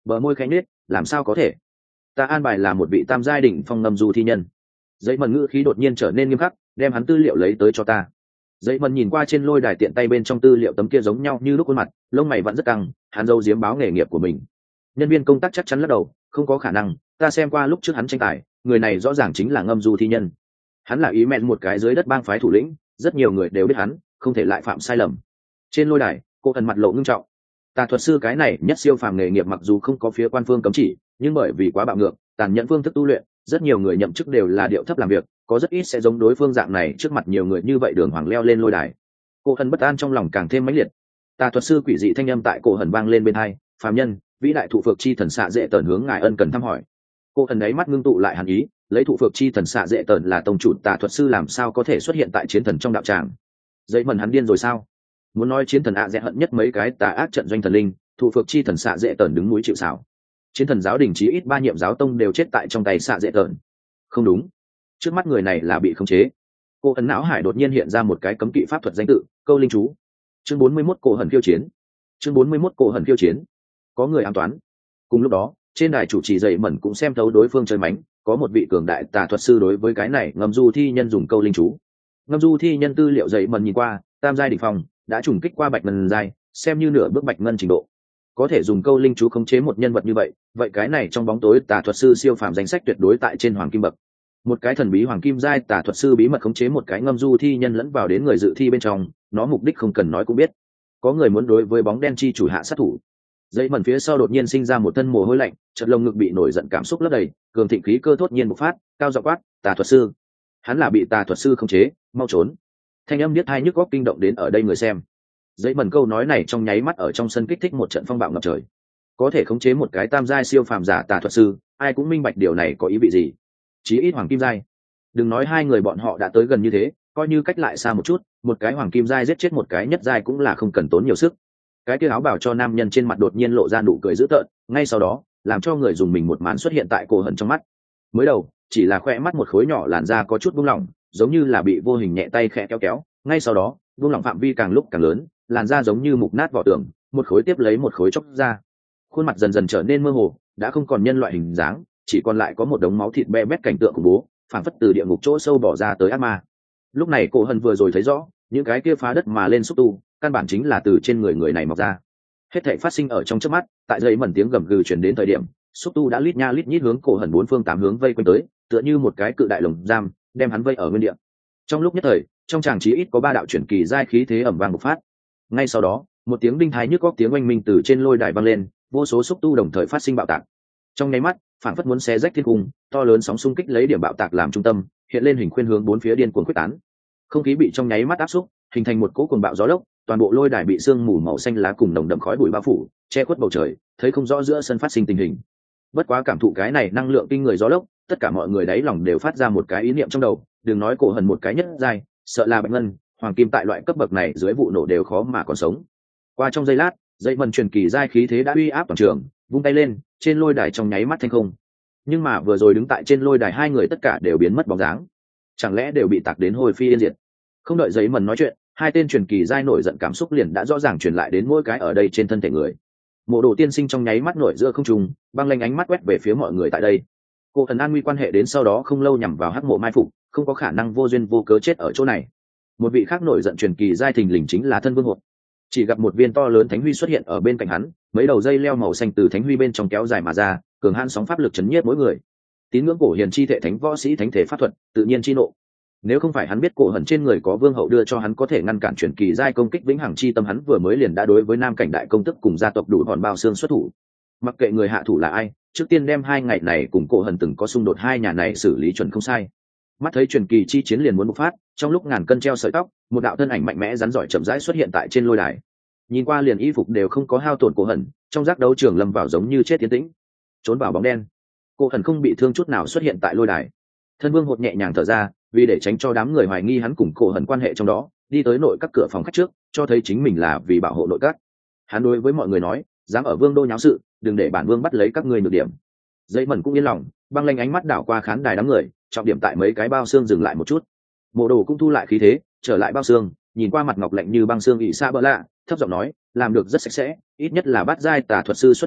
bờ môi khẽ nết, làm sao có thể? Ta an bài là một vị tam giai đỉnh phong ngâm du thi nhân. Dậy mần ngữ khí đột nhiên trở nên nghiêm khắc, đem hắn tư liệu lấy tới cho ta. Dậy mần nhìn qua trên lôi đài tiện tay bên trong tư liệu tấm kia giống nhau như lúc khuôn mặt, lông mày vẫn rất căng, hắn dâu diếm báo nghề nghiệp của mình. Nhân viên công tác chắc chắn lắc đầu, không có khả năng, ta xem qua lúc trước hắn tranh tài, người này rõ ràng chính là ngâm du thi nhân. Hắn là ý mẹn một cái dưới đất bang phái thủ lĩnh, rất nhiều người đều biết hắn, không thể lại phạm sai lầm. Trên lôi đài, cô thần mặt lộ ngưng trọng. Tà thuật sư cái này nhất siêu phàm nghề nghiệp mặc dù không có phía quan phương cấm chỉ, nhưng bởi vì quá bạo ngược, tàn nhẫn phương thức tu luyện, rất nhiều người nhậm chức đều là điệu thấp làm việc, có rất ít sẽ giống đối phương dạng này trước mặt nhiều người như vậy đường hoàng leo lên lôi đài. Cô thần bất an trong lòng càng thêm mãnh liệt. Tà thuật sư quỷ dị thanh âm tại cổ hần vang lên bên hai, phàm nhân, vĩ đại thụ phược chi thần xạ dễ tần hướng ngài ân cần thăm hỏi. Cô thần đấy mắt ngưng tụ lại hàn ý, lấy thụ phược chi thần xạ dễ tần là tông chủ tà thuật sư làm sao có thể xuất hiện tại chiến thần trong đạo tràng? Dậy mần hắn điên rồi sao? Muốn nói chiến thần ạ dễ hận nhất mấy cái tà ác trận doanh thần linh, thụ phược chi thần xạ dễ tần đứng núi chịu sào. Chiến thần giáo đình chí ít ba nhiệm giáo tông đều chết tại trong tay xạ dễ tần. Không đúng, trước mắt người này là bị khống chế. Cô ấn não hải đột nhiên hiện ra một cái cấm kỵ pháp thuật danh tự, câu linh chú. Chương bốn mươi mốt cổ hần khiêu chiến. Chương bốn mươi mốt cổ hần khiêu chiến. Có người ám toán. Cùng lúc đó, trên đài chủ trì dậy mẩn cũng xem thấu đối phương chơi mánh, có một vị cường đại tà thuật sư đối với cái này ngâm du thi nhân dùng câu linh chú. Ngâm du thi nhân tư liệu dậy mẩn nhìn qua, tam giai đỉnh phong, đã trùng kích qua bạch ngân giai, xem như nửa bước bạch ngân trình độ. Có thể dùng câu linh chú khống chế một nhân vật như vậy, vậy cái này trong bóng tối tà thuật sư siêu phàm danh sách tuyệt đối tại trên hoàng kim bậc. Một cái thần bí hoàng kim giai tà thuật sư bí mật khống chế một cái ngâm du thi nhân lẫn vào đến người dự thi bên trong, nó mục đích không cần nói cũng biết. Có người muốn đối với bóng đen chi chủ hạ sát thủ. Dây mẩn phía sau đột nhiên sinh ra một thân mồ hôi lạnh, chợt lồng ngực bị nổi giận cảm xúc lấp đầy, cường thịnh khí cơ thốt nhiên bộc phát, cao giọng quát, tà thuật sư. Hắn là bị tà thuật sư khống chế, mau trốn. Thanh âm biết hai nhức góc kinh động đến ở đây người xem. Dây mẩn câu nói này trong nháy mắt ở trong sân kích thích một trận phong bạo ngập trời. Có thể khống chế một cái tam giai siêu phàm giả tà thuật sư, ai cũng minh bạch điều này có ý vị gì. Chí ít hoàng kim giai. Đừng nói hai người bọn họ đã tới gần như thế, coi như cách lại xa một chút, một cái hoàng kim giai giết chết một cái nhất giai cũng là không cần tốn nhiều sức. Cái kia áo bảo cho nam nhân trên mặt đột nhiên lộ ra nụ cười dữ tợn, ngay sau đó, làm cho người dùng mình một màn xuất hiện tại cổ hận trong mắt. Mới đầu, chỉ là khoe mắt một khối nhỏ làn da có chút buông lỏng, giống như là bị vô hình nhẹ tay khẽ kéo kéo, ngay sau đó, buông lỏng phạm vi càng lúc càng lớn, làn da giống như mục nát vỏ tường, một khối tiếp lấy một khối chóc ra. Khuôn mặt dần dần trở nên mơ hồ, đã không còn nhân loại hình dáng, chỉ còn lại có một đống máu thịt be bét cảnh tượng khủng bố, phảng phất từ địa ngục chỗ sâu bỏ ra tới ác ma. Lúc này cổ hận vừa rồi thấy rõ, những cái kia phá đất mà lên xúc tu, căn bản chính là từ trên người người này mọc ra. Hết thảy phát sinh ở trong chớp mắt, tại dây mẩn tiếng gầm gừ truyền đến thời điểm, xúc tu đã lít nha lít nhít hướng cổ hận bốn phương tám hướng vây quanh tới, tựa như một cái cự đại lồng giam, đem hắn vây ở nguyên địa. Trong lúc nhất thời, trong tràng chí ít có ba đạo chuyển kỳ giai khí thế ầm vang bộc phát. Ngay sau đó, một tiếng đinh thái nhức góc tiếng oanh minh từ trên lôi đài vang lên, vô số xúc tu đồng thời phát sinh bạo tạc. Trong nháy mắt, phản phất muốn xé rách thiên cung, to lớn sóng xung kích lấy điểm bạo tạc làm trung tâm, hiện lên hình khuyên hướng bốn phía điên cuồng quyết tán. Không khí bị trong nháy mắt áp xúc, hình thành một cỗ cuồng bạo gió lốc, toàn bộ lôi đài bị sương mù màu xanh lá cùng nồng đậm khói bụi bao phủ, che khuất bầu trời, thấy không rõ giữa sân phát sinh tình hình. Bất quá cảm thụ cái này năng lượng kinh người gió lốc, tất cả mọi người đáy lòng đều phát ra một cái ý niệm trong đầu, đừng nói cổ hận một cái nhất giai, sợ là bạch ngân, hoàng kim tại loại cấp bậc này dưới vụ nổ đều khó mà còn sống. Qua trong giây lát, dây mần truyền kỳ giai khí thế đã uy áp toàn trường, vung tay lên, trên lôi đài trong nháy mắt thanh không. Nhưng mà vừa rồi đứng tại trên lôi đài hai người tất cả đều biến mất bóng dáng, chẳng lẽ đều bị tạc đến hồi phi yên diệt? Không đợi giấy mần nói chuyện, hai tên truyền kỳ giai nổi giận cảm xúc liền đã rõ ràng truyền lại đến mỗi cái ở đây trên thân thể người. Mộ Đồ tiên sinh trong nháy mắt nổi giữa không trung, băng lanh ánh mắt quét về phía mọi người tại đây. Cô thần an nguy quan hệ đến sau đó không lâu nhằm vào hắc mộ mai phục, không có khả năng vô duyên vô cớ chết ở chỗ này. Một vị khác nổi giận truyền kỳ giai thình lình chính là thân vương hột. Chỉ gặp một viên to lớn thánh huy xuất hiện ở bên cạnh hắn, mấy đầu dây leo màu xanh từ thánh huy bên trong kéo dài mà ra, cường hãn sóng pháp lực chấn nhiếp mỗi người. Tín ngưỡng cổ hiền chi thể thánh võ sĩ thánh thể pháp thuật, tự nhiên chi nộ. Nếu không phải hắn biết cổ hận trên người có vương hậu đưa cho hắn có thể ngăn cản truyền kỳ giai công kích vĩnh hằng chi tâm, hắn vừa mới liền đã đối với nam cảnh đại công tức cùng gia tộc đủ hòn bao xương xuất thủ. Mặc kệ người hạ thủ là ai, trước tiên đem hai ngày này cùng cổ hận từng có xung đột hai nhà này xử lý chuẩn không sai. Mắt thấy truyền kỳ chi chiến liền muốn bộc phát, trong lúc ngàn cân treo sợi tóc, một đạo thân ảnh mạnh mẽ rắn giỏi chậm rãi xuất hiện tại trên lôi đài. Nhìn qua liền y phục đều không có hao tổn cổ hận, trong giác đấu trường lâm vào giống như chết tiến tĩnh. Trốn vào bóng đen, cổ hận không bị thương chút nào xuất hiện tại lôi đài. Thân vương hột nhẹ nhàng thở ra, vì để tránh cho đám người hoài nghi hắn cùng cổ hận quan hệ trong đó, đi tới nội các cửa phòng khách trước, cho thấy chính mình là vì bảo hộ nội các. Hắn đối với mọi người nói, dám ở vương đô nháo sự, đừng để bản vương bắt lấy các ngươi nhược điểm. Dây mẩn cũng yên lòng, băng lanh ánh mắt đảo qua khán đài đám người, trọng điểm tại mấy cái bao xương dừng lại một chút. Mộ Đồ cũng thu lại khí thế, trở lại bao xương, nhìn qua mặt ngọc lạnh như băng xương ỷ xa bỡ lạ, thấp giọng nói, làm được rất sạch sẽ, ít nhất là bắt giai tà thuật sư xuất thủ,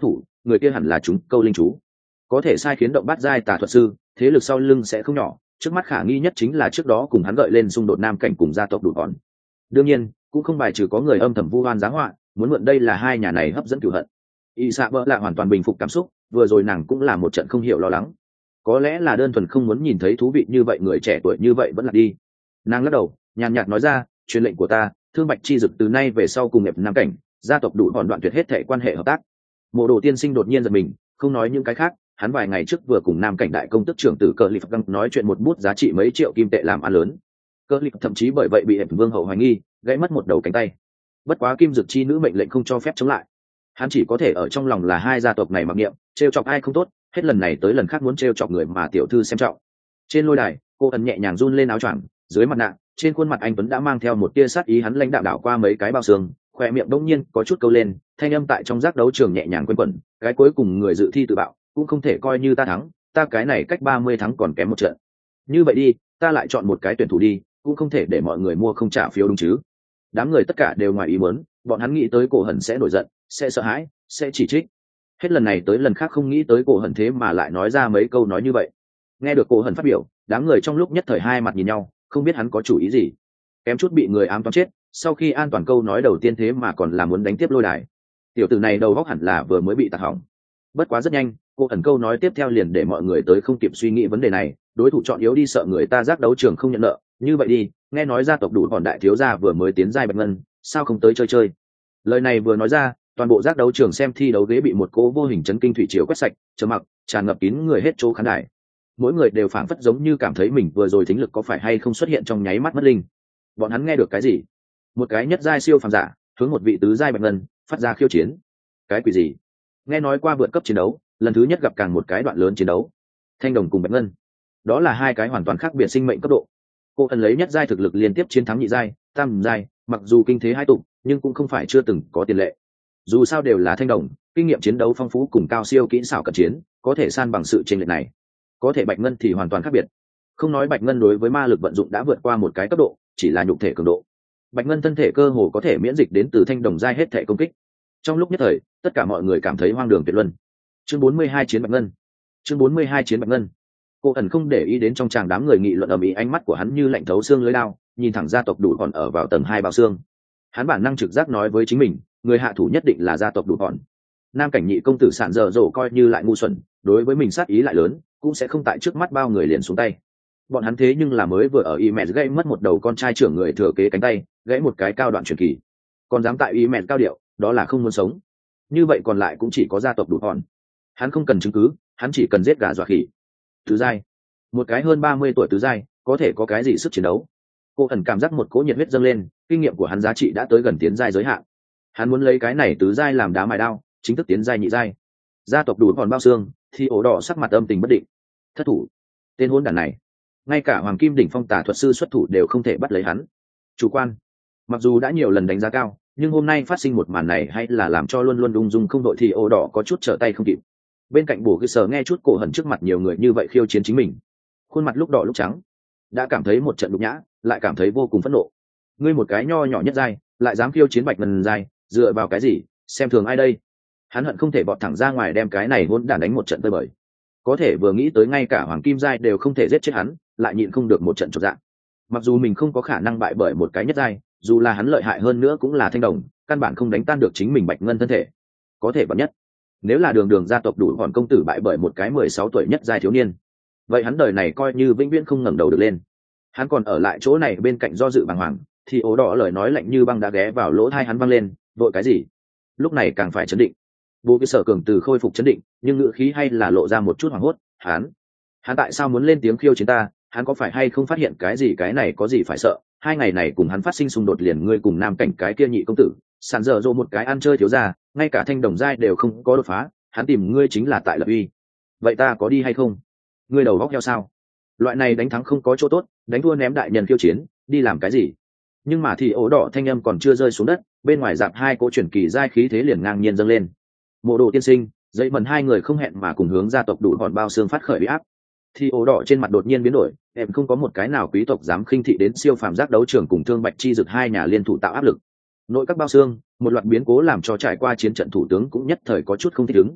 người kia hẳn là chúng câu linh chú, có thể sai khiến động bát giai tà thuật sư, thế lực sau lưng sẽ không nhỏ. Trước mắt khả nghi nhất chính là trước đó cùng hắn gợi lên xung đột nam cảnh cùng gia tộc đủ bọn. Đương nhiên cũng không bài trừ có người âm thầm vu oan giá họa, muốn mượn đây là hai nhà này hấp dẫn cửu hận. Y Sa bỡ lạ hoàn toàn bình phục cảm xúc, vừa rồi nàng cũng là một trận không hiểu lo lắng, có lẽ là đơn thuần không muốn nhìn thấy thú vị như vậy người trẻ tuổi như vậy vẫn là đi. Nàng lắc đầu nhàn nhạt nói ra, truyền lệnh của ta, thương bạch chi dực từ nay về sau cùng nghiệp nam cảnh gia tộc đủ bọn đoạn tuyệt hết thể quan hệ hợp tác. Mộ Đồ tiên sinh đột nhiên giật mình, không nói những cái khác, hắn vài ngày trước vừa cùng nam cảnh đại công tức trưởng tử Cờ Lip Găng nói chuyện một bút giá trị mấy triệu kim tệ làm ăn lớn. Cờ Lip thậm chí bởi vậy bị Hiệp Vương hậu hoài nghi, gãy mất một đầu cánh tay. Bất quá kim dực chi nữ mệnh lệnh không cho phép chống lại, hắn chỉ có thể ở trong lòng là hai gia tộc này mặc niệm, trêu chọc ai không tốt, hết lần này tới lần khác muốn trêu chọc người mà tiểu thư xem trọng. Trên lôi đài, cô ẩn nhẹ nhàng run lên áo choàng, dưới mặt nạ, trên khuôn mặt anh tuấn đã mang theo một tia sát ý, hắn lãnh đạo đảo qua mấy cái bao xương, khoe miệng đông nhiên có chút câu lên, thanh âm tại trong giác đấu trường nhẹ nhàng quanh quẩn, cái cuối cùng người dự thi tự bạo, cũng không thể coi như ta thắng, ta cái này cách ba mươi thắng còn kém một trận. Như vậy đi, ta lại chọn một cái tuyển thủ đi, cũng không thể để mọi người mua không trả phiếu đúng chứ. Đám người tất cả đều ngoài ý muốn, bọn hắn nghĩ tới Cổ Hẩn sẽ nổi giận, sẽ sợ hãi, sẽ chỉ trích. Hết lần này tới lần khác không nghĩ tới Cổ Hẩn thế mà lại nói ra mấy câu nói như vậy. Nghe được Cổ Hẩn phát biểu, đám người trong lúc nhất thời hai mặt nhìn nhau, không biết hắn có chủ ý gì. Kém chút bị người ám toán chết, sau khi an toàn câu nói đầu tiên thế mà còn là muốn đánh tiếp lôi đài. Tiểu tử này đầu óc hẳn là vừa mới bị tạc hỏng. Bất quá rất nhanh, Cổ Hẩn câu nói tiếp theo liền để mọi người tới không kịp suy nghĩ vấn đề này, đối thủ chọn yếu đi sợ người ta giác đấu trường không nhận nợ, như vậy đi, nghe nói gia tộc đủ bọn đại thiếu gia vừa mới tiến giai bạch ngân, sao không tới chơi chơi. Lời này vừa nói ra, toàn bộ giác đấu trường xem thi đấu ghế bị một cỗ vô hình chấn kinh thủy triều quét sạch, trầm mặc tràn ngập kín người hết chỗ khán đài. Mỗi người đều phảng phất giống như cảm thấy mình vừa rồi thính lực có phải hay không xuất hiện trong nháy mắt mất linh. Bọn hắn nghe được cái gì? Một cái nhất giai siêu phàm giả hướng một vị tứ giai bạch ngân phát ra khiêu chiến. Cái quỷ gì? Nghe nói qua vượt cấp chiến đấu, lần thứ nhất gặp càng một cái đoạn lớn chiến đấu. Thanh đồng cùng bạch ngân, đó là hai cái hoàn toàn khác biệt sinh mệnh cấp độ. Cô ẩn lấy nhất giai thực lực liên tiếp chiến thắng nhị giai, tam giai, mặc dù kinh thế hai tụng, nhưng cũng không phải chưa từng có tiền lệ. Dù sao đều là thanh đồng, kinh nghiệm chiến đấu phong phú cùng cao siêu kỹ xảo cận chiến, có thể san bằng sự chênh lệch này. Có thể bạch ngân thì hoàn toàn khác biệt. Không nói bạch ngân đối với ma lực vận dụng đã vượt qua một cái cấp độ, chỉ là nhục thể cường độ. Bạch ngân thân thể cơ hồ có thể miễn dịch đến từ thanh đồng giai hết thể công kích. Trong lúc nhất thời, tất cả mọi người cảm thấy hoang đường tuyệt luân. Chương bốn mươi hai chiến bạch ngân. Chương bốn mươi hai chiến bạch ngân. Cô ẩn không để ý đến trong tràng đám người nghị luận ầm ĩ, ánh mắt của hắn như lạnh thấu xương lưỡi đao, nhìn thẳng gia tộc đủ còn ở vào tầng hai bao xương. Hắn bản năng trực giác nói với chính mình, người hạ thủ nhất định là gia tộc đủ bọn. Nam cảnh nhị công tử sạn dở dỗ coi như lại ngu xuẩn, đối với mình sát ý lại lớn, cũng sẽ không tại trước mắt bao người liền xuống tay. Bọn hắn thế nhưng là mới vừa ở y mẹ gãy mất một đầu con trai trưởng người thừa kế cánh tay, gãy một cái cao đoạn truyền kỳ, còn dám tại y mẹ cao điệu, đó là không muốn sống. Như vậy còn lại cũng chỉ có gia tộc đủ bọn. Hắn không cần chứng cứ, hắn chỉ cần giết gà dọa khỉ. Tứ giai, một cái hơn ba mươi tuổi tứ giai, có thể có cái gì sức chiến đấu? Cô ẩn cảm giác một cỗ nhiệt huyết dâng lên, kinh nghiệm của hắn giá trị đã tới gần tiến giai giới hạn. Hắn muốn lấy cái này tứ giai làm đá mài đao, chính thức tiến giai nhị giai. Gia tộc đủ còn bao xương, thì ổ đỏ sắc mặt âm tình bất định. Thất thủ, tên hôn đản này, ngay cả hoàng kim đỉnh phong tà thuật sư xuất thủ đều không thể bắt lấy hắn. Chủ quan, mặc dù đã nhiều lần đánh giá cao, nhưng hôm nay phát sinh một màn này hay là làm cho luôn luôn ung dung không đội thì ổ đỏ có chút trở tay không kịp. Bên cạnh bổ cơ sở nghe chút cổ hận trước mặt nhiều người như vậy khiêu chiến chính mình, khuôn mặt lúc đỏ lúc trắng, đã cảm thấy một trận nhục nhã, lại cảm thấy vô cùng phẫn nộ. Ngươi một cái nho nhỏ nhất giai, lại dám khiêu chiến bạch ngân giai, dựa vào cái gì? Xem thường ai đây? Hắn hận không thể bọt thẳng ra ngoài đem cái này hỗn đản đánh một trận tơi bời. Có thể vừa nghĩ tới ngay cả hoàng kim giai đều không thể giết chết hắn, lại nhịn không được một trận chột dạ. Mặc dù mình không có khả năng bại bởi một cái nhất giai, dù là hắn lợi hại hơn nữa cũng là thanh đồng, căn bản không đánh tan được chính mình bạch ngân thân thể. Có thể bật nhất, nếu là đường đường gia tộc đủ bọn công tử bại bởi một cái mười sáu tuổi nhất giai thiếu niên, vậy hắn đời này coi như vĩnh viễn không ngẩng đầu được lên. Hắn còn ở lại chỗ này bên cạnh do dự bàng hoàng, thì ố đỏ lời nói lạnh như băng đã ghé vào lỗ tai hắn văng lên, vội cái gì? Lúc này càng phải chấn định. Bố cái sở cường từ khôi phục chấn định, nhưng ngữ khí hay là lộ ra một chút hoảng hốt. Hắn, hắn tại sao muốn lên tiếng khiêu chiến ta? Hắn có phải hay không phát hiện cái gì? Cái này có gì phải sợ? Hai ngày này cùng hắn phát sinh xung đột liền ngươi cùng nam cảnh cái kia nhị công tử, sàn dở dỗ một cái ăn chơi thiếu gia, ngay cả thanh đồng giai đều không có đột phá, hắn tìm ngươi chính là tại lập uy. Vậy ta có đi hay không? Ngươi đầu góc heo sao? Loại này đánh thắng không có chỗ tốt, đánh thua ném đại nhân khiêu chiến, đi làm cái gì? Nhưng mà thì ổ đỏ thanh âm còn chưa rơi xuống đất, bên ngoài dạp hai cỗ chuyển kỳ giai khí thế liền ngang nhiên dâng lên. Mộ Đồ tiên sinh, dậy mần hai người không hẹn mà cùng hướng gia tộc đủ bọn bao xương phát khởi uy áp. Thì ổ đỏ trên mặt đột nhiên biến đổi, em không có một cái nào quý tộc dám khinh thị đến siêu phàm giác đấu trường cùng thương bạch chi dực hai nhà liên thủ tạo áp lực. Nội các bao xương, một loạt biến cố làm cho trải qua chiến trận thủ tướng cũng nhất thời có chút không thích ứng.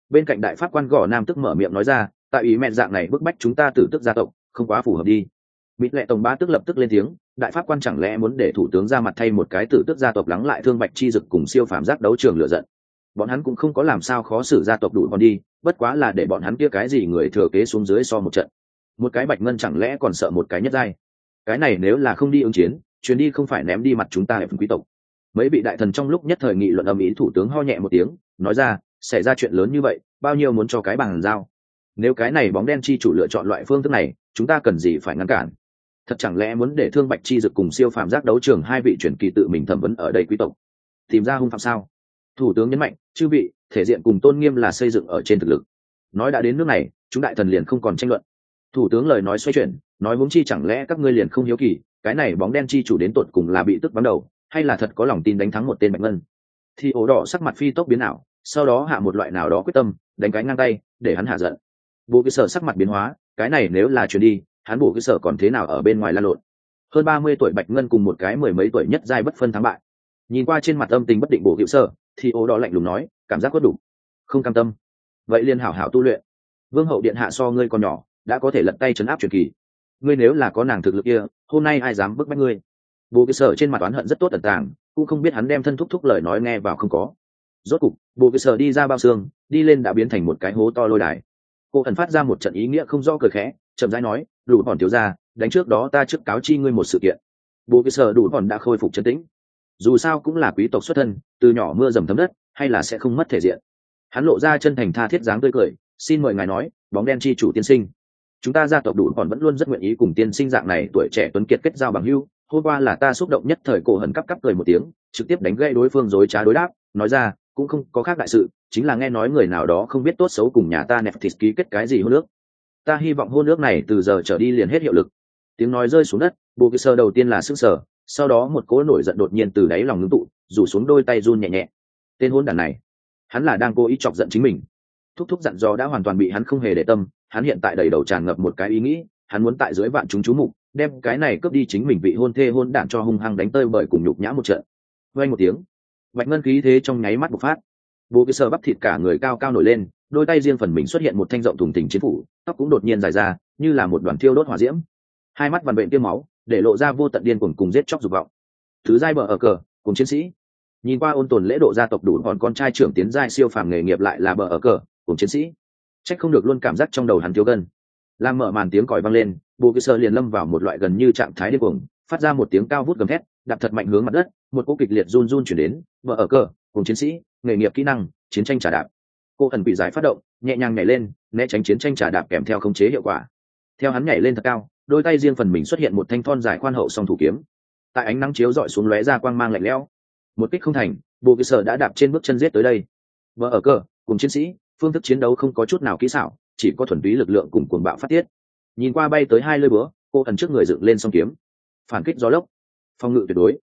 Bên cạnh đại pháp quan gò nam tức mở miệng nói ra, tại ý mẹ dạng này bức bách chúng ta tử tức gia tộc không quá phù hợp đi. Mịt lệ tổng bá tức lập tức lên tiếng, đại pháp quan chẳng lẽ muốn để thủ tướng ra mặt thay một cái tử tức gia tộc lắng lại thương bạch chi dực cùng siêu phàm giác đấu trường lựa giận. Bọn hắn cũng không có làm sao khó xử gia tộc đủ còn đi, bất quá là để bọn hắn kia cái gì người thừa kế xuống dưới so một trận. Một cái bạch ngân chẳng lẽ còn sợ một cái nhất giai? Cái này nếu là không đi ứng chiến, chuyến đi không phải ném đi mặt chúng ta hệ phần quý tộc. Mấy vị đại thần trong lúc nhất thời nghị luận âm ý, thủ tướng ho nhẹ một tiếng nói ra, xảy ra chuyện lớn như vậy bao nhiêu muốn cho cái bàn giao. Nếu cái này bóng đen chi chủ lựa chọn loại phương thức này, chúng ta cần gì phải ngăn cản? Thật chẳng lẽ muốn để thương bạch chi dực cùng siêu phàm giác đấu trường hai vị truyền kỳ tự mình thẩm vấn ở đây quý tộc, tìm ra hung phạm sao? Thủ tướng nhấn mạnh, chư vị, thể diện cùng tôn nghiêm là xây dựng ở trên thực lực. Nói đã đến nước này, chúng đại thần liền không còn tranh luận. Thủ tướng lời nói xoay chuyển, nói huống chi chẳng lẽ các ngươi liền không hiếu kỳ, cái này bóng đen chi chủ đến tột cùng là bị tức bắn đầu, hay là thật có lòng tin đánh thắng một tên bạch ngân? Thì ổ đỏ sắc mặt phi tốc biến ảo, sau đó hạ một loại nào đó quyết tâm, đánh cái ngang tay, để hắn hạ giận. Bộ cơ sở sắc mặt biến hóa, cái này nếu là chuyển đi, hắn bộ cơ sở còn thế nào ở bên ngoài la lộn? Hơn ba mươi tuổi bạch ngân cùng một cái mười mấy tuổi nhất giai bất phân thắng bại. Nhìn qua trên mặt âm tình bất định bộ hữu sở, thì ổ đỏ lạnh lùng nói, cảm giác có đủ, không cam tâm. Vậy liền hảo hảo tu luyện. Vương hậu điện hạ so ngươi còn nhỏ, đã có thể lật tay trấn áp truyền kỳ. Ngươi nếu là có nàng thực lực kia, hôm nay ai dám bức bách ngươi? Bộ cơ sở trên mặt oán hận rất tốt ẩn tàng, cũng không biết hắn đem thân thúc thúc lời nói nghe vào không có. Rốt cục, bộ cơ sở đi ra bao xương, đi lên đã biến thành một cái hố to lôi đài. Cô ẩn phát ra một trận ý nghĩa không rõ cười khẽ, chậm rãi nói, đủ bọn thiếu gia, đánh trước đó ta trước cáo chi ngươi một sự kiện. Bộ cơ sở đủ bọn đã khôi phục trấn tĩnh. Dù sao cũng là quý tộc xuất thân, từ nhỏ mưa dầm thấm đất, hay là sẽ không mất thể diện. Hắn lộ ra chân thành tha thiết dáng tươi cười, xin mời ngài nói, bóng đen chi chủ tiên sinh, chúng ta gia tộc đủ còn vẫn luôn rất nguyện ý cùng tiên sinh dạng này tuổi trẻ tuấn kiệt kết giao bằng hữu. Hôm qua là ta xúc động nhất thời, cổ hận cắp cắp cười một tiếng, trực tiếp đánh gãy đối phương dối trá đối đáp, nói ra, cũng không có khác đại sự, chính là nghe nói người nào đó không biết tốt xấu cùng nhà ta nẹp thịt ký kết cái gì hôn ước. Ta hy vọng hôn ước này từ giờ trở đi liền hết hiệu lực. Tiếng nói rơi xuống đất, bộ cơ sơ đầu tiên là sức sở, sau đó một cỗ nổi giận đột nhiên từ đáy lòng ngưng tụ, rủ xuống đôi tay run nhẹ nhẹ. Tên hôn đàn này, hắn là đang cố ý chọc giận chính mình. Thúc thúc dặn dò đã hoàn toàn bị hắn không hề để tâm, hắn hiện tại đầy đầu tràn ngập một cái ý nghĩ, hắn muốn tại dưới vạn chúng chú mục đem cái này cướp đi chính mình vị hôn thê hôn đản cho hung hăng đánh tơi bởi cùng nhục nhã một trận. Vang một tiếng, bạch ngân khí thế trong nháy mắt bộc phát, bộ cơ sơ bắp thịt cả người cao cao nổi lên, đôi tay riêng phần mình xuất hiện một thanh rộng thùng thình chiến phủ, tóc cũng đột nhiên dài ra, như là một đoàn thiêu đốt hỏa diễm, hai mắt vằn vện tiêm máu, để lộ ra vô tận điên cuồng cùng giết chóc dục vọng. Thứ giai bờ ở cờ, cùng chiến sĩ. Nhìn qua ôn tồn lễ độ gia tộc đủ còn con trai trưởng tiến giai siêu phàm nghề nghiệp lại là bờ ở cờ, cùng chiến sĩ. Trách không được luôn cảm giác trong đầu hắn thiếu gân. Làm mở màn tiếng còi vang lên, bộ cơ sơ liền lâm vào một loại gần như trạng thái điên cuồng, phát ra một tiếng cao vút gầm thét, đạp thật mạnh hướng mặt đất, một cỗ kịch liệt run run chuyển đến, bờ ở cờ, cùng chiến sĩ, nghề nghiệp kỹ năng, chiến tranh trả đạp. Cô ẩn bị giải phát động, nhẹ nhàng nhảy lên, né tránh chiến tranh trả đạp kèm theo khống chế hiệu quả. Theo hắn nhảy lên thật cao, đôi tay riêng phần mình xuất hiện một thanh thon dài khoan hậu song thủ kiếm. Tại ánh nắng chiếu rọi xuống lóe ra quang mang lạnh lẽo. Một kích không thành, bộ cơ sở đã đạp trên bước chân giết tới đây. Vợ ở cờ, cùng chiến sĩ, phương thức chiến đấu không có chút nào kỹ xảo, chỉ có thuần túy lực lượng cùng cuồng bạo phát tiết. Nhìn qua bay tới hai lưỡi búa, cô ẩn trước người dựng lên song kiếm. Phản kích gió lốc, phòng ngự tuyệt đối.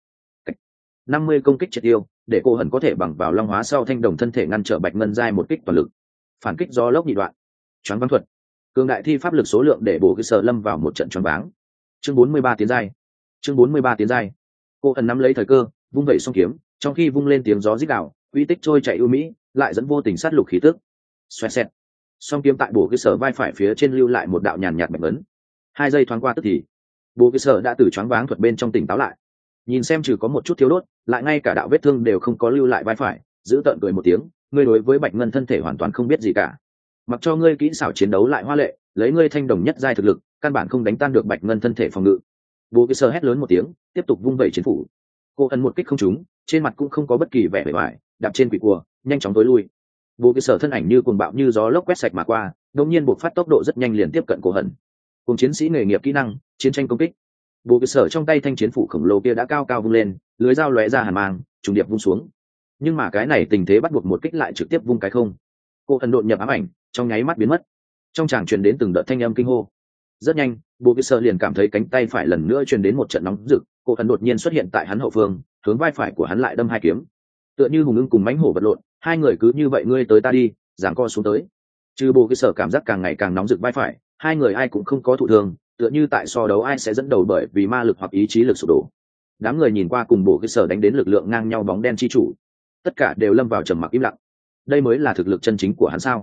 năm mươi công kích triệt tiêu, để cô ẩn có thể bằng vào long hóa sau thanh đồng thân thể ngăn trở bạch ngân giai một kích toàn lực. Phản kích gió lốc nhị đoạn, choáng váng thuật. Cường đại thi pháp lực số lượng để bộ cơ sở lâm vào một trận choáng váng. Chương bốn mươi ba tiến giai. Chương bốn mươi ba tiến giai. Cô ẩn nắm lấy thời cơ, vung vẩy song kiếm, trong khi vung lên tiếng gió rít gào, uy tích trôi chạy ưu mỹ, lại dẫn vô tình sát lục khí tức. Xoẹt xẹt. Song kiếm tại bộ cơ sở vai phải phía trên lưu lại một đạo nhàn nhạt bạch ấn. Hai giây thoáng qua tức thì, bộ cơ sở đã từ choáng váng thuật bên trong tỉnh táo lại. Nhìn xem trừ có một chút thiếu đốt, lại ngay cả đạo vết thương đều không có lưu lại vai phải, giữ tợn cười một tiếng, ngươi đối với bạch ngân thân thể hoàn toàn không biết gì cả. Mặc cho ngươi kỹ xảo chiến đấu lại hoa lệ, lấy ngươi thanh đồng nhất giai thực lực, căn bản không đánh tan được bạch ngân thân thể phòng ngự. Bố cái sơ hét lớn một tiếng, tiếp tục vung vẩy chiến phủ. Cô ẩn một kích không trúng, trên mặt cũng không có bất kỳ vẻ bề ngoài, đạp trên quỷ cua, nhanh chóng tối lui. Bố cái sở thân ảnh như cuồng bạo như gió lốc quét sạch mà qua, đột nhiên buộc phát tốc độ rất nhanh liền tiếp cận Cô Hận. Cùng chiến sĩ nghề nghiệp kỹ năng, chiến tranh công kích. Bố cái sở trong tay thanh chiến phủ khổng lồ kia đã cao cao vung lên, lưới dao lóe ra hàn mang, trùng điệp vung xuống. Nhưng mà cái này tình thế bắt buộc một kích lại trực tiếp vung cái không. Cô Hận đột nhập ám ảnh, trong nháy mắt biến mất. Trong tràng truyền đến từng đợt thanh âm kinh hô. Rất nhanh, Bố cái sở liền cảm thấy cánh tay phải lần nữa truyền đến một trận nóng rực, Cô Hận đột nhiên xuất hiện tại hắn hậu phương, hướng vai phải của hắn lại đâm hai kiếm. Tựa như hùng ưng cùng mãnh hổ vật lộn, hai người cứ như vậy ngươi tới ta đi, giằng co xuống tới. Trừ Bố cái sở cảm giác càng ngày càng nóng rực vai phải, hai người ai cũng không có thụ thương, tựa như tại so đấu ai sẽ dẫn đầu bởi vì ma lực hoặc ý chí lực sụp đổ. Đám người nhìn qua cùng Bố cái sở đánh đến lực lượng ngang nhau bóng đen chi chủ, tất cả đều lâm vào trầm mặc im lặng. Đây mới là thực lực chân chính của hắn sao?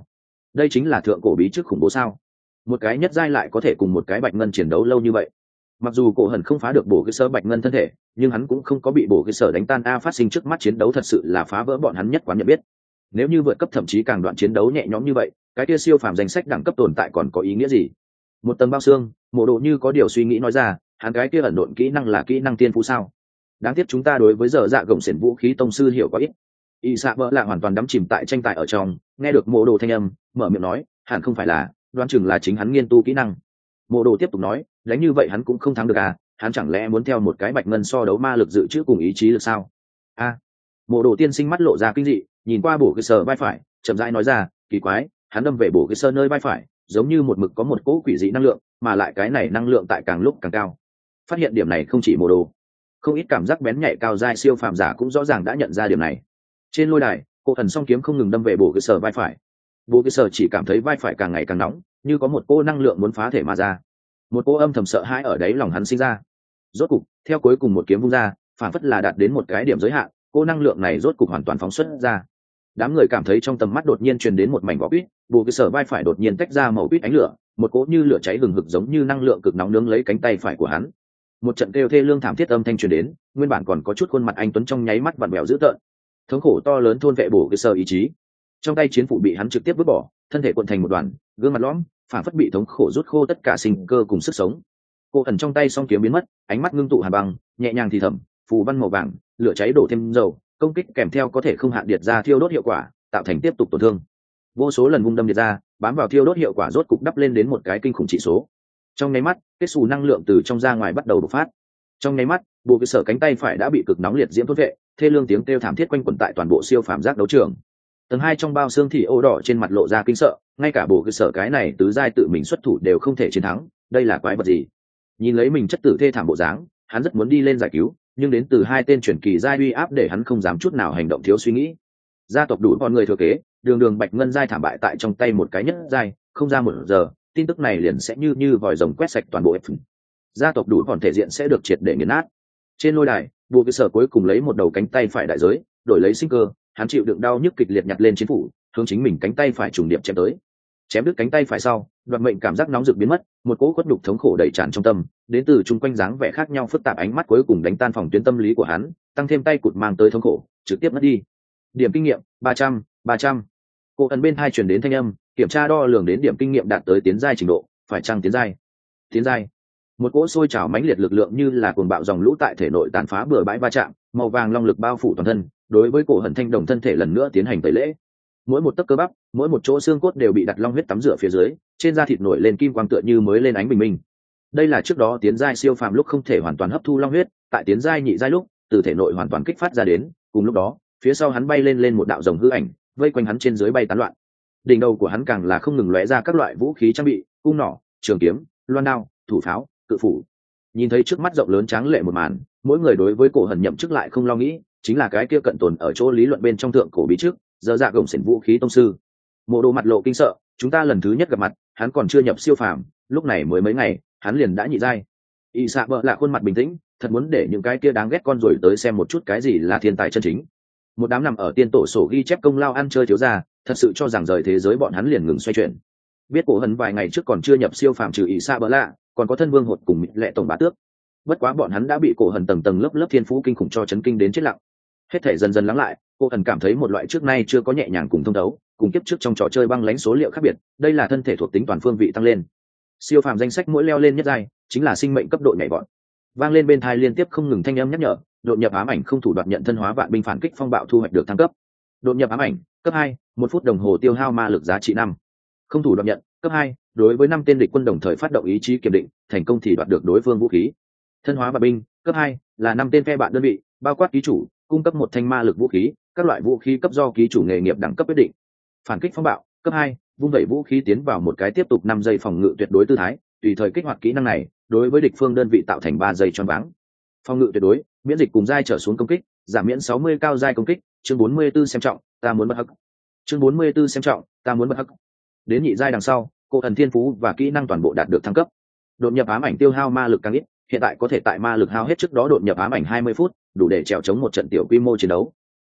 đây chính là thượng cổ bí chức khủng bố sao? Một cái nhất giai lại có thể cùng một cái bạch ngân chiến đấu lâu như vậy. Mặc dù cổ hần không phá được bổ cái sơ bạch ngân thân thể, nhưng hắn cũng không có bị bổ cái sở đánh tan a. Phát sinh trước mắt chiến đấu thật sự là phá vỡ bọn hắn nhất quán nhận biết. Nếu như vượt cấp thậm chí càng đoạn chiến đấu nhẹ nhõm như vậy, cái kia siêu phàm danh sách đẳng cấp tồn tại còn có ý nghĩa gì? Một tầng bao xương, Mộ Đồ như có điều suy nghĩ nói ra, hắn cái kia ẩn độn kỹ năng là kỹ năng tiên phú sao? Đáng tiếc chúng ta đối với giờ dạ gồng xiển vũ khí tông sư hiểu có ít. Y Sạ vợ lạ hoàn toàn đắm chìm tại tranh tài ở trong, nghe được Mộ Đồ thanh âm, mở miệng nói, hẳn không phải là, đoán chừng là chính hắn nghiên tu kỹ năng. Mộ Đồ tiếp tục nói, đánh như vậy hắn cũng không thắng được à, hắn chẳng lẽ muốn theo một cái bạch ngân so đấu ma lực dự trữ cùng ý chí được sao? A. À, Mộ Đồ tiên sinh mắt lộ ra kinh dị, nhìn qua bổ cái sờ vai phải, chậm rãi nói ra, kỳ quái, hắn đâm về bổ cái sơ nơi vai phải, giống như một mực có một cỗ quỷ dị năng lượng, mà lại cái này năng lượng tại càng lúc càng cao. Phát hiện điểm này không chỉ Mộ Đồ, không ít cảm giác bén nhạy cao giai siêu phàm giả cũng rõ ràng đã nhận ra điểm này. Trên lôi đài, cô thần song kiếm không ngừng đâm về bổ cái sờ vai phải. Bổ cái sờ chỉ cảm thấy vai phải càng ngày càng nóng, như có một cỗ năng lượng muốn phá thể mà ra. Một cỗ âm thầm sợ hãi ở đáy lòng hắn sinh ra. Rốt cục, theo cuối cùng một kiếm vung ra, phản phất là đạt đến một cái điểm giới hạn, cỗ năng lượng này rốt cục hoàn toàn phóng xuất ra. Đám người cảm thấy trong tầm mắt đột nhiên truyền đến một mảnh vỏ quýt, bổ cái sờ vai phải đột nhiên tách ra màu quýt ánh lửa, một cỗ như lửa cháy hừng hực giống như năng lượng cực nóng nướng lấy cánh tay phải của hắn. Một trận kêu thê lương thảm thiết âm thanh truyền đến, nguyên bản còn có chút khuôn mặt anh tuấn trong nháy mắt vặn vẹo dữ tợn. Thống khổ to lớn thôn vệ bổ cái sờ ý chí. Trong tay chiến phủ bị hắn trực tiếp vứt bỏ, thân thể cuộn thành một đoàn, gương mặt lõm, phản phất bị thống khổ rút khô tất cả sinh cơ cùng sức sống. Cô ẩn trong tay song kiếm biến mất, ánh mắt ngưng tụ hàn băng, nhẹ nhàng thì thầm, phù văn màu vàng, lửa cháy đổ thêm dầu, công kích kèm theo có thể không hạn điệt ra thiêu đốt hiệu quả, tạo thành tiếp tục tổn thương. Vô số lần vung đâm điệt ra, bám vào thiêu đốt hiệu quả rốt cục đắp lên đến một cái kinh khủng chỉ số. Trong nháy mắt, kết xù năng lượng từ trong ra ngoài bắt đầu bộc phát. Trong nháy mắt, bộ cơ sở cánh tay phải đã bị cực nóng liệt diễm thôn vệ, thê lương tiếng kêu thảm thiết quanh quẩn tại toàn bộ siêu phàm giác đấu trường. Tầng hai trong bao xương thì ô đỏ trên mặt lộ ra kinh sợ, ngay cả bộ cơ sở cái này tứ giai tự mình xuất thủ đều không thể chiến thắng, đây là quái vật gì? Nhìn lấy mình chất tử thê thảm bộ dáng, hắn rất muốn đi lên giải cứu, nhưng đến từ hai tên truyền kỳ giai uy áp để hắn không dám chút nào hành động thiếu suy nghĩ. Gia tộc đủ con người thừa kế, đường đường bạch ngân giai thảm bại tại trong tay một cái nhất giai, không ra một giờ, tin tức này liền sẽ như như vòi rồng quét sạch toàn bộ F. Gia tộc đủ còn thể diện sẽ được triệt để nghiền nát. Trên lôi đài, bộ cơ sở cuối cùng lấy một đầu cánh tay phải đại giới, đổi lấy sinh cơ, hắn chịu đựng đau nhức kịch liệt nhặt lên chiến phủ, hướng chính mình cánh tay phải trùng điệp chém tới. Chém đứt cánh tay phải sau, đoạt mệnh cảm giác nóng rực biến mất, một cỗ khuất nhục thống khổ đầy tràn trong tâm, đến từ chung quanh dáng vẻ khác nhau phức tạp ánh mắt cuối cùng đánh tan phòng tuyến tâm lý của hắn, tăng thêm tay cụt mang tới thống khổ, trực tiếp mất đi. Điểm kinh nghiệm ba trăm, ba trăm. Cô ẩn bên hai truyền đến thanh âm, kiểm tra đo lường đến điểm kinh nghiệm đạt tới tiến giai trình độ, phải chăng tiến giai? Tiến giai. Một cỗ sôi trào mãnh liệt lực lượng như là cuồng bạo dòng lũ tại thể nội tàn phá bừa bãi va chạm, màu vàng long lực bao phủ toàn thân, đối với cổ hận thanh đồng thân thể lần nữa tiến hành tẩy lễ. Mỗi một tấc cơ bắp, mỗi một chỗ xương cốt đều bị đặt long huyết tắm rửa phía dưới, trên da thịt nổi lên kim quang tựa như mới lên ánh bình minh. Đây là trước đó tiến giai siêu phàm lúc không thể hoàn toàn hấp thu long huyết, tại tiến giai nhị giai lúc, từ thể nội hoàn toàn kích phát ra đến, cùng lúc đó, phía sau hắn bay lên lên một đạo rồng hư ảnh, vây quanh hắn trên dưới bay tán loạn. Đỉnh đầu của hắn càng là không ngừng lóe ra các loại vũ khí trang bị, cung nỏ, trường kiếm, loan đao, thủ pháo, cự phủ. Nhìn thấy trước mắt rộng lớn tráng lệ một màn, mỗi người đối với cổ hận nhậm chức lại không lo nghĩ, chính là cái kia cận tồn ở chỗ lý luận bên trong thượng cổ bí trước, giờ dạ gồng xiển vũ khí tông sư. Mộ Đồ mặt lộ kinh sợ, chúng ta lần thứ nhất gặp mặt, hắn còn chưa nhập siêu phàm, lúc này mới mấy ngày, hắn liền đã nhị giai. Y Sạ vợ lạ khuôn mặt bình tĩnh, thật muốn để những cái kia đáng ghét con rồi tới xem một chút cái gì là thiên tài chân chính. Một đám nằm ở tiên tổ sổ ghi chép công lao ăn chơi thiếu gia, thật sự cho rằng rời thế giới bọn hắn liền ngừng xoay chuyển. Biết cổ hận vài ngày trước còn chưa nhập siêu phàm trừ Y Sạ vợ lạ, còn có thân vương hột cùng lệ tổng bá tước. Bất quá bọn hắn đã bị cổ hận tầng tầng lớp lớp thiên phú kinh khủng cho chấn kinh đến chết lặng. Hết thể dần dần lắng lại, cô hận cảm thấy một loại trước nay chưa có nhẹ nhàng cùng thông thấu, cùng kiếp trước trong trò chơi băng lãnh số liệu khác biệt, đây là thân thể thuộc tính toàn phương vị tăng lên. Siêu phàm danh sách mỗi leo lên nhất giai, chính là sinh mệnh cấp độ nhảy vọt. Vang lên bên tai liên tiếp không ngừng thanh âm nhắc nhở, đột nhập ám ảnh không thủ đoạt nhận thân hóa vạn binh phản kích phong bạo thu hoạch được thăng cấp. Đột nhập ám ảnh, cấp hai, một phút đồng hồ tiêu hao ma lực giá trị năm. Không thủ đoạt nhận, cấp hai, đối với năm tên địch quân đồng thời phát động ý chí kiểm định, thành công thì đoạt được đối phương vũ khí. Thân hóa vạn binh, cấp hai, là năm tên phe bạn đơn vị, bao quát ký chủ, cung cấp một thanh ma lực vũ khí, các loại vũ khí cấp do ký chủ nghề nghiệp đẳng cấp quyết định. Phản kích phong bạo, cấp hai, vung vẩy vũ khí tiến vào một cái tiếp tục năm giây phòng ngự tuyệt đối tư thái, tùy thời kích hoạt kỹ năng này, đối với địch phương đơn vị tạo thành ba giây choáng váng. Phòng ngự tuyệt đối, miễn dịch cùng giai trở xuống công kích, giảm miễn sáu mươi cao giai công kích, chương bốn mươi 44 xem trọng, ta muốn bất hắc. Chương bốn mươi 44 xem trọng, ta muốn bất hắc. Đến nhị giai đằng sau, cô thần thiên phú và kỹ năng toàn bộ đạt được thăng cấp. Đột nhập ám ảnh tiêu hao ma lực càng ít, hiện tại có thể tại ma lực hao hết trước đó đột nhập ám ảnh hai mươi phút, đủ để chèo chống một trận tiểu quy mô chiến đấu.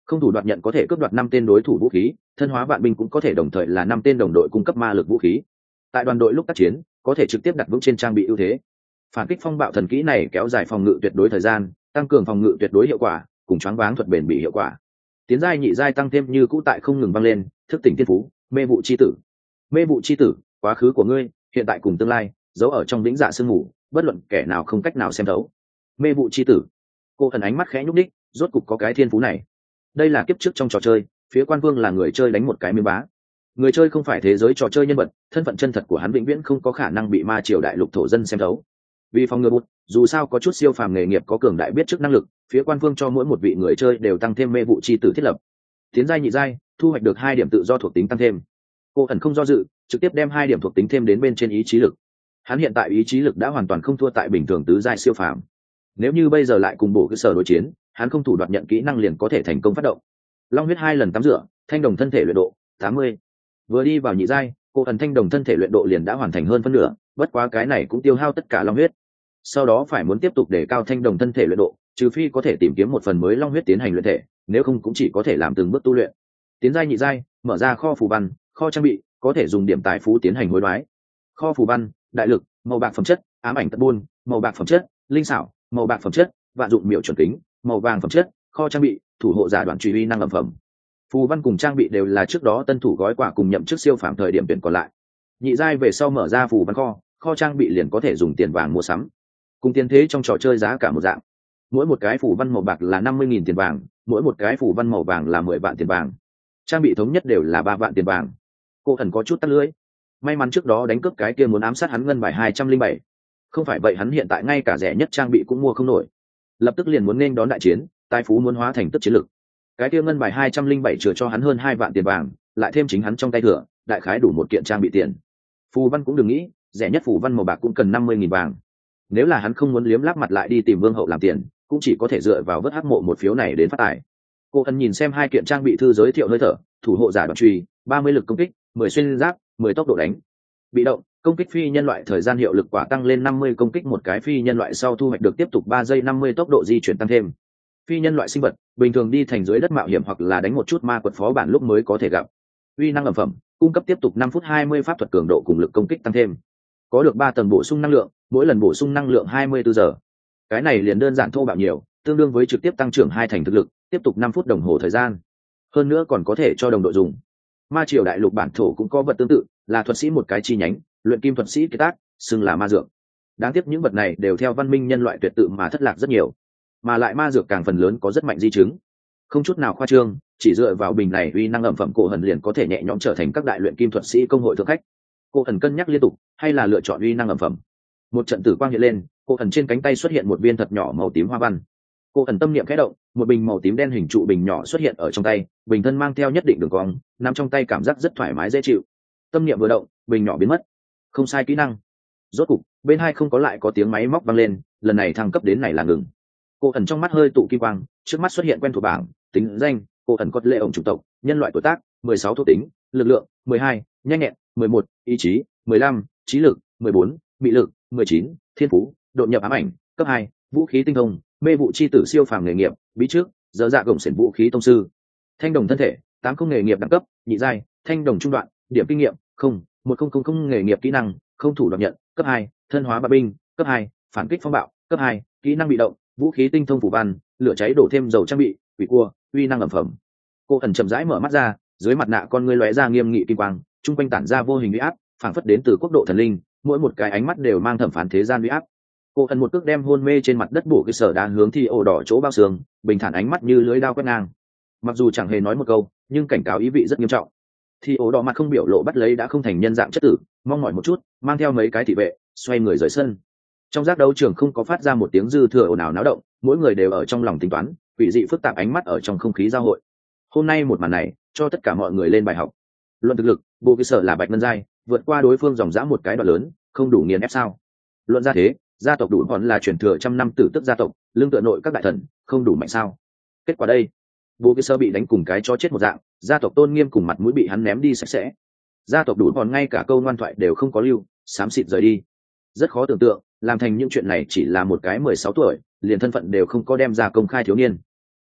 không thủ đoạt nhận có thể cướp đoạt năm tên đối thủ vũ khí, thân hóa vạn binh cũng có thể đồng thời là năm tên đồng đội cung cấp ma lực vũ khí. Tại đoàn đội lúc tác chiến có thể trực tiếp đặt vững trên trang bị ưu thế. Phản kích phong bạo thần kỹ này kéo dài phòng ngự tuyệt đối thời gian, tăng cường phòng ngự tuyệt đối hiệu quả, cùng choáng váng thuật bền bỉ hiệu quả. Tiến giai nhị giai tăng thêm như cũ tại không ngừng vang lên, thức tỉnh thiên phú, mê vụ chi tử. Mê vụ chi tử, quá khứ của ngươi, hiện tại cùng tương lai, giấu ở trong vĩnh dạ sương mù, bất luận kẻ nào không cách nào xem thấu. Mê vụ chi tử. Cô thần ánh mắt khẽ nhúc đích, rốt cục có cái thiên phú này. Đây là kiếp trước trong trò chơi, phía quan vương là người chơi đánh một cái miếng bá. Người chơi không phải thế giới trò chơi nhân vật, thân phận chân thật của hắn vĩnh viễn không có khả năng bị ma triều đại lục thổ dân xem thấu. Vì phòng ngừa bút, dù sao có chút siêu phàm nghề nghiệp có cường đại biết trước năng lực, phía quan vương cho mỗi một vị người chơi đều tăng thêm mê vụ chi tử thiết lập. Tiến giai nhị giai, thu hoạch được hai điểm tự do thuộc tính tăng thêm. Cô ẩn không do dự, trực tiếp đem hai điểm thuộc tính thêm đến bên trên ý chí lực. Hắn hiện tại ý chí lực đã hoàn toàn không thua tại bình thường tứ giai siêu phàm. Nếu như bây giờ lại cùng bổ cơ sở đối chiến, hắn không thủ đoạt nhận kỹ năng liền có thể thành công phát động. Long huyết hai lần tắm rửa, thanh đồng thân thể luyện độ tám mươi. Vừa đi vào nhị giai, cô ẩn thanh đồng thân thể luyện độ liền đã hoàn thành hơn phân nửa, bất quá cái này cũng tiêu hao tất cả long huyết. Sau đó phải muốn tiếp tục để cao thanh đồng thân thể luyện độ, trừ phi có thể tìm kiếm một phần mới long huyết tiến hành luyện thể, nếu không cũng chỉ có thể làm từng bước tu luyện. Tiến giai nhị giai, mở ra kho phù văn, kho trang bị, có thể dùng điểm tài phú tiến hành hối đoái. Kho phù văn, đại lực, màu bạc phẩm chất, ám ảnh tật buôn, màu bạc phẩm chất, linh xảo, màu bạc phẩm chất, vạn dụng miệu chuẩn kính, màu vàng phẩm chất, kho trang bị, thủ hộ giả đoạn truy uy năng ẩm phẩm. Phù văn cùng trang bị đều là trước đó tân thủ gói quà cùng nhậm chức siêu phàm thời điểm tuyển còn lại. Nhị giai về sau mở ra phù văn kho, kho trang bị liền có thể dùng tiền vàng mua sắm. Cùng tiền thế trong trò chơi giá cả một dạng. Mỗi một cái phù văn màu bạc là năm mươi nghìn tiền vàng, mỗi một cái phù văn màu vàng là mười vạn tiền vàng. Trang bị thống nhất đều là ba vạn tiền vàng. Cô thần có chút tắt lưỡi. May mắn trước đó đánh cướp cái kia muốn ám sát hắn ngân bài hai trăm linh bảy. Không phải vậy hắn hiện tại ngay cả rẻ nhất trang bị cũng mua không nổi. Lập tức liền muốn nên đón đại chiến, tài phú muốn hóa thành tức chiến lực. Cái kia ngân bài hai trăm linh bảy chừa cho hắn hơn hai vạn tiền vàng, lại thêm chính hắn trong tay thừa, đại khái đủ một kiện trang bị tiền. Phù văn cũng đừng nghĩ, rẻ nhất phù văn màu bạc cũng cần năm mươi nghìn vàng. Nếu là hắn không muốn liếm láp mặt lại đi tìm vương hậu làm tiền, cũng chỉ có thể dựa vào vớt hắc mộ một phiếu này đến phát tài. Cô ân nhìn xem hai kiện trang bị thư giới thiệu hơi thở, thủ hộ giả đoạn truy, ba mươi lực công kích, mười xuyên giáp, mười tốc độ đánh. Bị động, công kích phi nhân loại thời gian hiệu lực quả tăng lên năm mươi, công kích một cái phi nhân loại sau thu hoạch được tiếp tục ba giây năm mươi tốc độ di chuyển tăng thêm. Phi nhân loại sinh vật, bình thường đi thành dưới đất mạo hiểm hoặc là đánh một chút ma quật phó bản lúc mới có thể gặp. Uy năng ẩm phẩm, cung cấp tiếp tục năm phút hai mươi pháp thuật cường độ cùng lực công kích tăng thêm. Có được ba tầng bổ sung năng lượng, mỗi lần bổ sung năng lượng hai mươi bốn giờ. Cái này liền đơn giản thô bạo nhiều, tương đương với trực tiếp tăng trưởng hai thành thực lực, tiếp tục năm phút đồng hồ thời gian. Hơn nữa còn có thể cho đồng đội dùng. Ma triều đại lục bản thổ cũng có vật tương tự, là thuật sĩ một cái chi nhánh, luyện kim thuật sĩ kế tác, xưng là ma dược. Đáng tiếc những vật này đều theo văn minh nhân loại tuyệt tự mà thất lạc rất nhiều, mà lại ma dược càng phần lớn có rất mạnh di chứng, không chút nào khoa trương, chỉ dựa vào bình này uy năng ẩm phẩm cổ hần liền có thể nhẹ nhõm trở thành các đại luyện kim thuật sĩ công hội thượng khách. Cô hần cân nhắc liên tục, hay là lựa chọn uy năng ẩm phẩm. Một trận tử quang hiện lên, cô hần trên cánh tay xuất hiện một viên thật nhỏ màu tím hoa văn. Cô hần tâm niệm khẽ động, một bình màu tím đen hình trụ bình nhỏ xuất hiện ở trong tay, bình thân mang theo nhất định đường cong, nằm trong tay cảm giác rất thoải mái dễ chịu. Tâm niệm vừa động, bình nhỏ biến mất. Không sai kỹ năng. Rốt cục, bên hai không có lại có tiếng máy móc vang lên, lần này thăng cấp đến này là ngừng. Cô ẩn trong mắt hơi tụ kim quang, trước mắt xuất hiện quen thuộc bảng, tính danh, cô ẩn cốt lệ ổng chủng tộc, nhân loại tuổi tác, mười sáu thuộc tính, lực lượng, mười hai, nhanh nhẹn, mười một, ý chí, mười lăm, trí lực, mười bốn, mị lực, mười chín, thiên phú, đột nhập ám ảnh, cấp hai, vũ khí tinh thông, mê vụ chi tử siêu phàm nghề nghiệp, bí trước, dở dạ gồng xiển vũ khí tông sư. Thanh đồng thân thể, tám không nghề nghiệp đẳng cấp, nhị giai, thanh đồng trung đoạn, điểm kinh nghiệm, không, một không không không nghề nghiệp kỹ năng, không thủ đoạt nhận, cấp hai, thân hóa bạo binh, cấp hai, phản kích phong bạo, cấp hai, kỹ năng bị động, vũ khí tinh thông phủ văn, lửa cháy đổ thêm dầu trang bị, quỷ cua, uy năng ẩm phẩm. Cô ẩn chậm rãi mở mắt ra, dưới mặt nạ con ngươi lóe ra nghiêm nghị kim quang, trung quanh tản ra vô hình uy áp, phảng phất đến từ quốc độ thần linh, mỗi một cái ánh mắt đều mang thẩm phán thế gian uy áp. Cô ẩn một cước đem hôn mê trên mặt đất bổ cái sở đá hướng thi ổ đỏ chỗ bao xương, bình thản ánh mắt như lưới dao quét ngang. Mặc dù chẳng hề nói một câu, nhưng cảnh cáo ý vị rất nghiêm trọng. Thi ổ đỏ mặt không biểu lộ bắt lấy đã không thành nhân dạng chất tử, mong mỏi một chút, mang theo mấy cái thị vệ, xoay người rời sân. Trong giác đấu trường không có phát ra một tiếng dư thừa ồn ào náo động, mỗi người đều ở trong lòng tính toán, quỷ dị phức tạp ánh mắt ở trong không khí giao hội. Hôm nay một màn này cho tất cả mọi người lên bài học. Luận thực lực, bộ cơ sở là bạch ngân giai, vượt qua đối phương dòng dã một cái đoạn lớn, không đủ nghiền ép sao? Luận ra thế, gia tộc đủ còn là truyền thừa trăm năm tử tức gia tộc, lương tựa nội các đại thần, không đủ mạnh sao? Kết quả đây, bộ cơ sở bị đánh cùng cái cho chết một dạng, gia tộc tôn nghiêm cùng mặt mũi bị hắn ném đi sạch sẽ. Gia tộc đủ còn ngay cả câu ngoan thoại đều không có lưu, xám xịt rời đi. Rất khó tưởng tượng, làm thành những chuyện này chỉ là một cái mười sáu tuổi, liền thân phận đều không có đem ra công khai thiếu niên.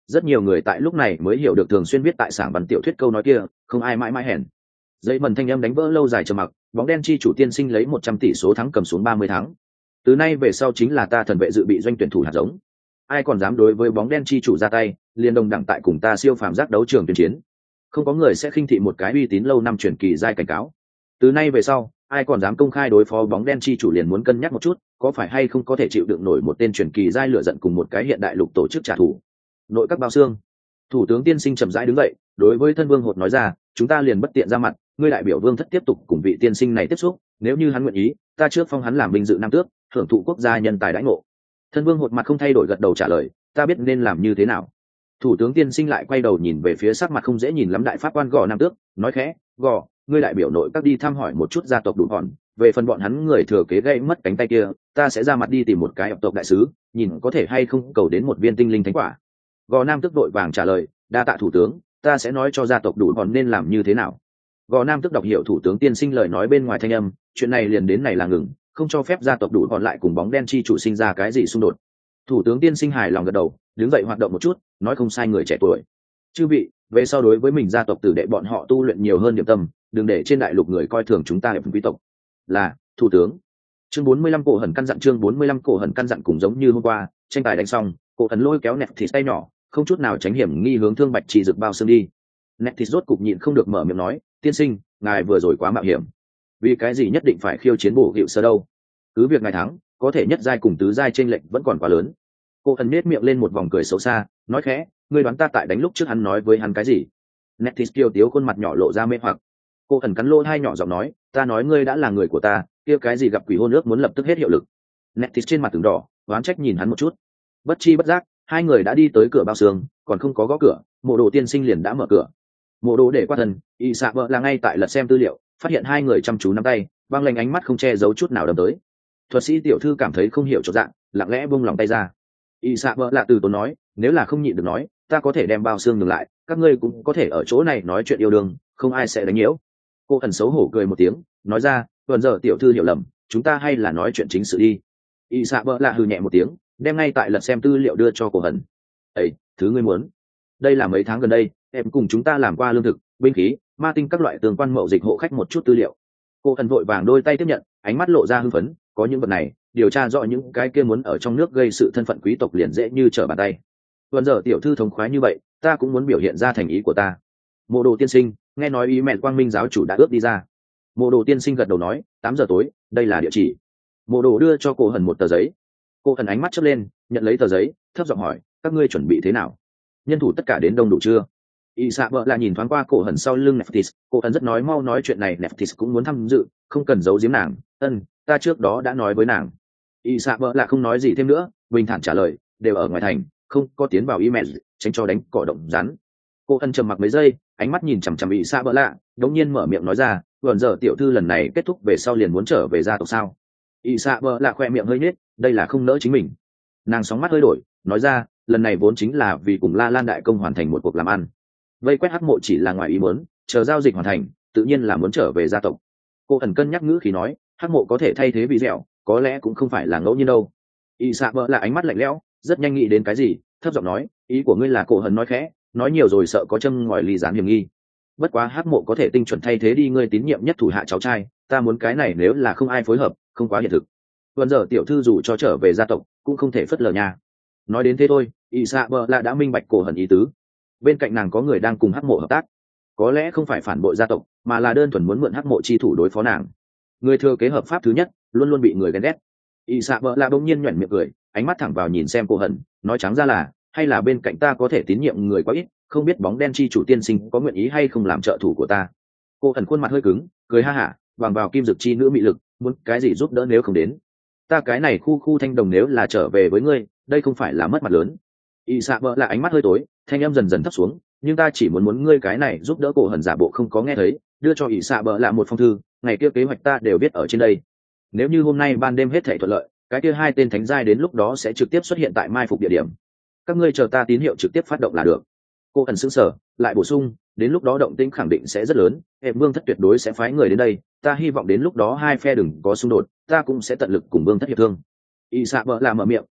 rất nhiều người tại lúc này mới hiểu được thường xuyên viết tại sảng văn tiểu thuyết câu nói kia, không ai mãi mãi hèn. Dây mần thanh âm đánh vỡ lâu dài trầm mặc, bóng đen chi chủ tiên sinh lấy một trăm tỷ số thắng cầm xuống ba mươi tháng. Từ nay về sau chính là ta thần vệ dự bị doanh tuyển thủ hạt giống. Ai còn dám đối với bóng đen chi chủ ra tay, liền đồng đẳng tại cùng ta siêu phàm giác đấu trường tuyên chiến. Không có người sẽ khinh thị một cái uy tín lâu năm truyền kỳ giai cảnh cáo. Từ nay về sau, ai còn dám công khai đối phó bóng đen chi chủ liền muốn cân nhắc một chút, có phải hay không có thể chịu đựng nổi một tên truyền kỳ giai lửa giận cùng một cái hiện đại lục tổ chức trả thù. Nội các bao xương. Thủ tướng tiên sinh chậm rãi đứng dậy, đối với thân vương hột nói ra, chúng ta liền bất tiện ra mặt, ngươi đại biểu vương thất tiếp tục cùng vị tiên sinh này tiếp xúc, nếu như hắn nguyện ý, ta trước phong hắn làm binh dự nam tước, hưởng thụ quốc gia nhân tài đãi ngộ. Thân vương hột mặt không thay đổi gật đầu trả lời, ta biết nên làm như thế nào. Thủ tướng tiên sinh lại quay đầu nhìn về phía sắc mặt không dễ nhìn lắm đại pháp quan gò nam tước, nói khẽ, gò, ngươi đại biểu nội các đi thăm hỏi một chút gia tộc đủ hòn, về phần bọn hắn người thừa kế gây mất cánh tay kia, ta sẽ ra mặt đi tìm một cái tộc đại sứ, nhìn có thể hay không cầu đến một viên tinh linh thánh quả. Gò nam tước đội vàng trả lời, đa tạ thủ tướng, ta sẽ nói cho gia tộc đủ hòn nên làm như thế nào. Gò nam tước đọc hiểu thủ tướng tiên sinh lời nói bên ngoài thanh âm, chuyện này liền đến này là ngừng, không cho phép gia tộc đủ hòn lại cùng bóng đen chi chủ sinh ra cái gì xung đột. Thủ tướng tiên sinh hài lòng gật đầu, đứng dậy hoạt động một chút, nói không sai người trẻ tuổi. Chư vị, về sau đối với mình gia tộc tử đệ bọn họ tu luyện nhiều hơn điểm tâm, đừng để trên đại lục người coi thường chúng ta hiệp quý tộc. Là, thủ tướng. Chương bốn mươi lăm cổ hẩn căn dặn chương bốn mươi lăm cổ hẩn căn dặn cùng giống như hôm qua, tranh tài đánh xong, cổ hẩn lôi kéo nẹt thịt tay nhỏ, không chút nào tránh hiểm nghi hướng thương bạch chỉ rực bao xương đi. Nẹt thịt rốt cục nhịn không được mở miệng nói, tiên sinh, ngài vừa rồi quá mạo hiểm. Vì cái gì nhất định phải khiêu chiến bổ hiệu sơ đâu? Cứ việc ngài thắng, có thể nhất giai cùng tứ giai chênh lệch vẫn còn quá lớn. Cô ẩn nết miệng lên một vòng cười xấu xa, nói khẽ, ngươi đoán ta tại đánh lúc trước hắn nói với hắn cái gì? Netis tiêu tiếu khuôn mặt nhỏ lộ ra mê hoặc. Cô ẩn cắn lỗ hai nhỏ giọng nói, ta nói ngươi đã là người của ta, kia cái gì gặp quỷ hôn ước muốn lập tức hết hiệu lực. Netis trên mặt từng đỏ, oán trách nhìn hắn một chút. Bất chi bất giác, hai người đã đi tới cửa bao xương, còn không có gõ cửa, mộ đồ tiên sinh liền đã mở cửa. Mộ đồ để qua thần, y xạ vợ là ngay tại lật xem tư liệu, phát hiện hai người chăm chú nắm tay, băng lanh ánh mắt không che giấu chút nào đâm tới. Thuật sĩ tiểu thư cảm thấy không hiểu chỗ dạng, lặng lẽ buông lòng tay ra. Y xạ vợ lạ từ tốn nói, nếu là không nhịn được nói, ta có thể đem bao xương ngừng lại, các ngươi cũng có thể ở chỗ này nói chuyện yêu đương, không ai sẽ đánh nhiễu. Cô ẩn xấu hổ cười một tiếng, nói ra, tuần giờ tiểu thư hiểu lầm, chúng ta hay là nói chuyện chính sự đi. Y xạ vợ lạ hừ nhẹ một tiếng, đem ngay tại lật xem tư liệu đưa cho cô ẩn. Ấy, thứ ngươi muốn? Đây là mấy tháng gần đây, em cùng chúng ta làm qua lương thực, binh khí, ma tinh các loại tương quan mậu dịch hộ khách một chút tư liệu. Cô ẩn vội vàng đôi tay tiếp nhận, ánh mắt lộ ra hưng phấn, có những vật này, điều tra rõ những cái kia muốn ở trong nước gây sự thân phận quý tộc liền dễ như trở bàn tay. Tuần giờ tiểu thư thống khoái như vậy, ta cũng muốn biểu hiện ra thành ý của ta. Mộ đồ tiên sinh, nghe nói ý mẹ quang minh giáo chủ đã ước đi ra. Mộ đồ tiên sinh gật đầu nói, tám giờ tối, đây là địa chỉ. Mộ đồ đưa cho cô hần một tờ giấy. Cô hần ánh mắt chớp lên, nhận lấy tờ giấy, thấp giọng hỏi, các ngươi chuẩn bị thế nào? Nhân thủ tất cả đến đông đủ chưa? Y xạ vợ là nhìn thoáng qua cổ hần sau lưng Nephthys, cô hần rất nói mau nói chuyện này Nephthys cũng muốn tham dự, không cần giấu giếm nàng. Ân, ta trước đó đã nói với nàng. Y xạ vợ là không nói gì thêm nữa, bình thản trả lời, đều ở ngoài thành, không có tiến vào email, tránh cho đánh cỏ động rắn. Cô ân trầm mặc mấy giây, ánh mắt nhìn chằm chằm Y xạ vợ lạ, đống nhiên mở miệng nói ra, gần giờ tiểu thư lần này kết thúc về sau liền muốn trở về gia tộc sao? Y xạ vợ lạ khoe miệng hơi nhếch, đây là không nỡ chính mình. Nàng sóng mắt hơi đổi, nói ra, lần này vốn chính là vì cùng La Lan đại công hoàn thành một cuộc làm ăn. Vây quét hắc mộ chỉ là ngoài ý muốn, chờ giao dịch hoàn thành, tự nhiên là muốn trở về gia tộc. Cô ẩn cân nhắc ngữ khí nói, hắc mộ có thể thay thế vị dẻo, có lẽ cũng không phải là ngẫu nhiên đâu. Y xạ vợ là ánh mắt lạnh lẽo, rất nhanh nghĩ đến cái gì, thấp giọng nói, ý của ngươi là cổ hần nói khẽ, nói nhiều rồi sợ có châm ngòi ly gián hiểm nghi. Bất quá hắc mộ có thể tinh chuẩn thay thế đi ngươi tín nhiệm nhất thủ hạ cháu trai, ta muốn cái này nếu là không ai phối hợp, không quá hiện thực. Tuần giờ tiểu thư dù cho trở về gia tộc, cũng không thể phất lờ nha. Nói đến thế thôi, y xạ vợ là đã minh bạch cổ hần ý tứ. Bên cạnh nàng có người đang cùng hắc mộ hợp tác, có lẽ không phải phản bội gia tộc, mà là đơn thuần muốn mượn hắc mộ chi thủ đối phó nàng. Người thừa kế hợp pháp thứ nhất, luôn luôn bị người ghen ghét. Y xạ vợ là bỗng nhiên nhoẻn miệng cười, ánh mắt thẳng vào nhìn xem cô hận, nói trắng ra là, hay là bên cạnh ta có thể tín nhiệm người quá ít, không biết bóng đen chi chủ tiên sinh có nguyện ý hay không làm trợ thủ của ta. Cô hận khuôn mặt hơi cứng, cười ha hả, bằng vào kim dực chi nữ mị lực, muốn cái gì giúp đỡ nếu không đến. Ta cái này khu khu thanh đồng nếu là trở về với ngươi, đây không phải là mất mặt lớn. Y xạ vợ là ánh mắt hơi tối, thanh em dần dần thấp xuống, nhưng ta chỉ muốn muốn ngươi cái này giúp đỡ cổ hận giả bộ không có nghe thấy, đưa cho Y xạ vợ là một phong thư, ngày kia kế hoạch ta đều biết ở trên đây. Nếu như hôm nay ban đêm hết thảy thuận lợi, cái kia hai tên thánh giai đến lúc đó sẽ trực tiếp xuất hiện tại mai phục địa điểm. Các ngươi chờ ta tín hiệu trực tiếp phát động là được. Cô ẩn sững sờ, lại bổ sung, đến lúc đó động tĩnh khẳng định sẽ rất lớn, hệ vương thất tuyệt đối sẽ phái người đến đây, ta hy vọng đến lúc đó hai phe đừng có xung đột, ta cũng sẽ tận lực cùng vương thất hiệp thương. Y xạ vợ là mở miệng,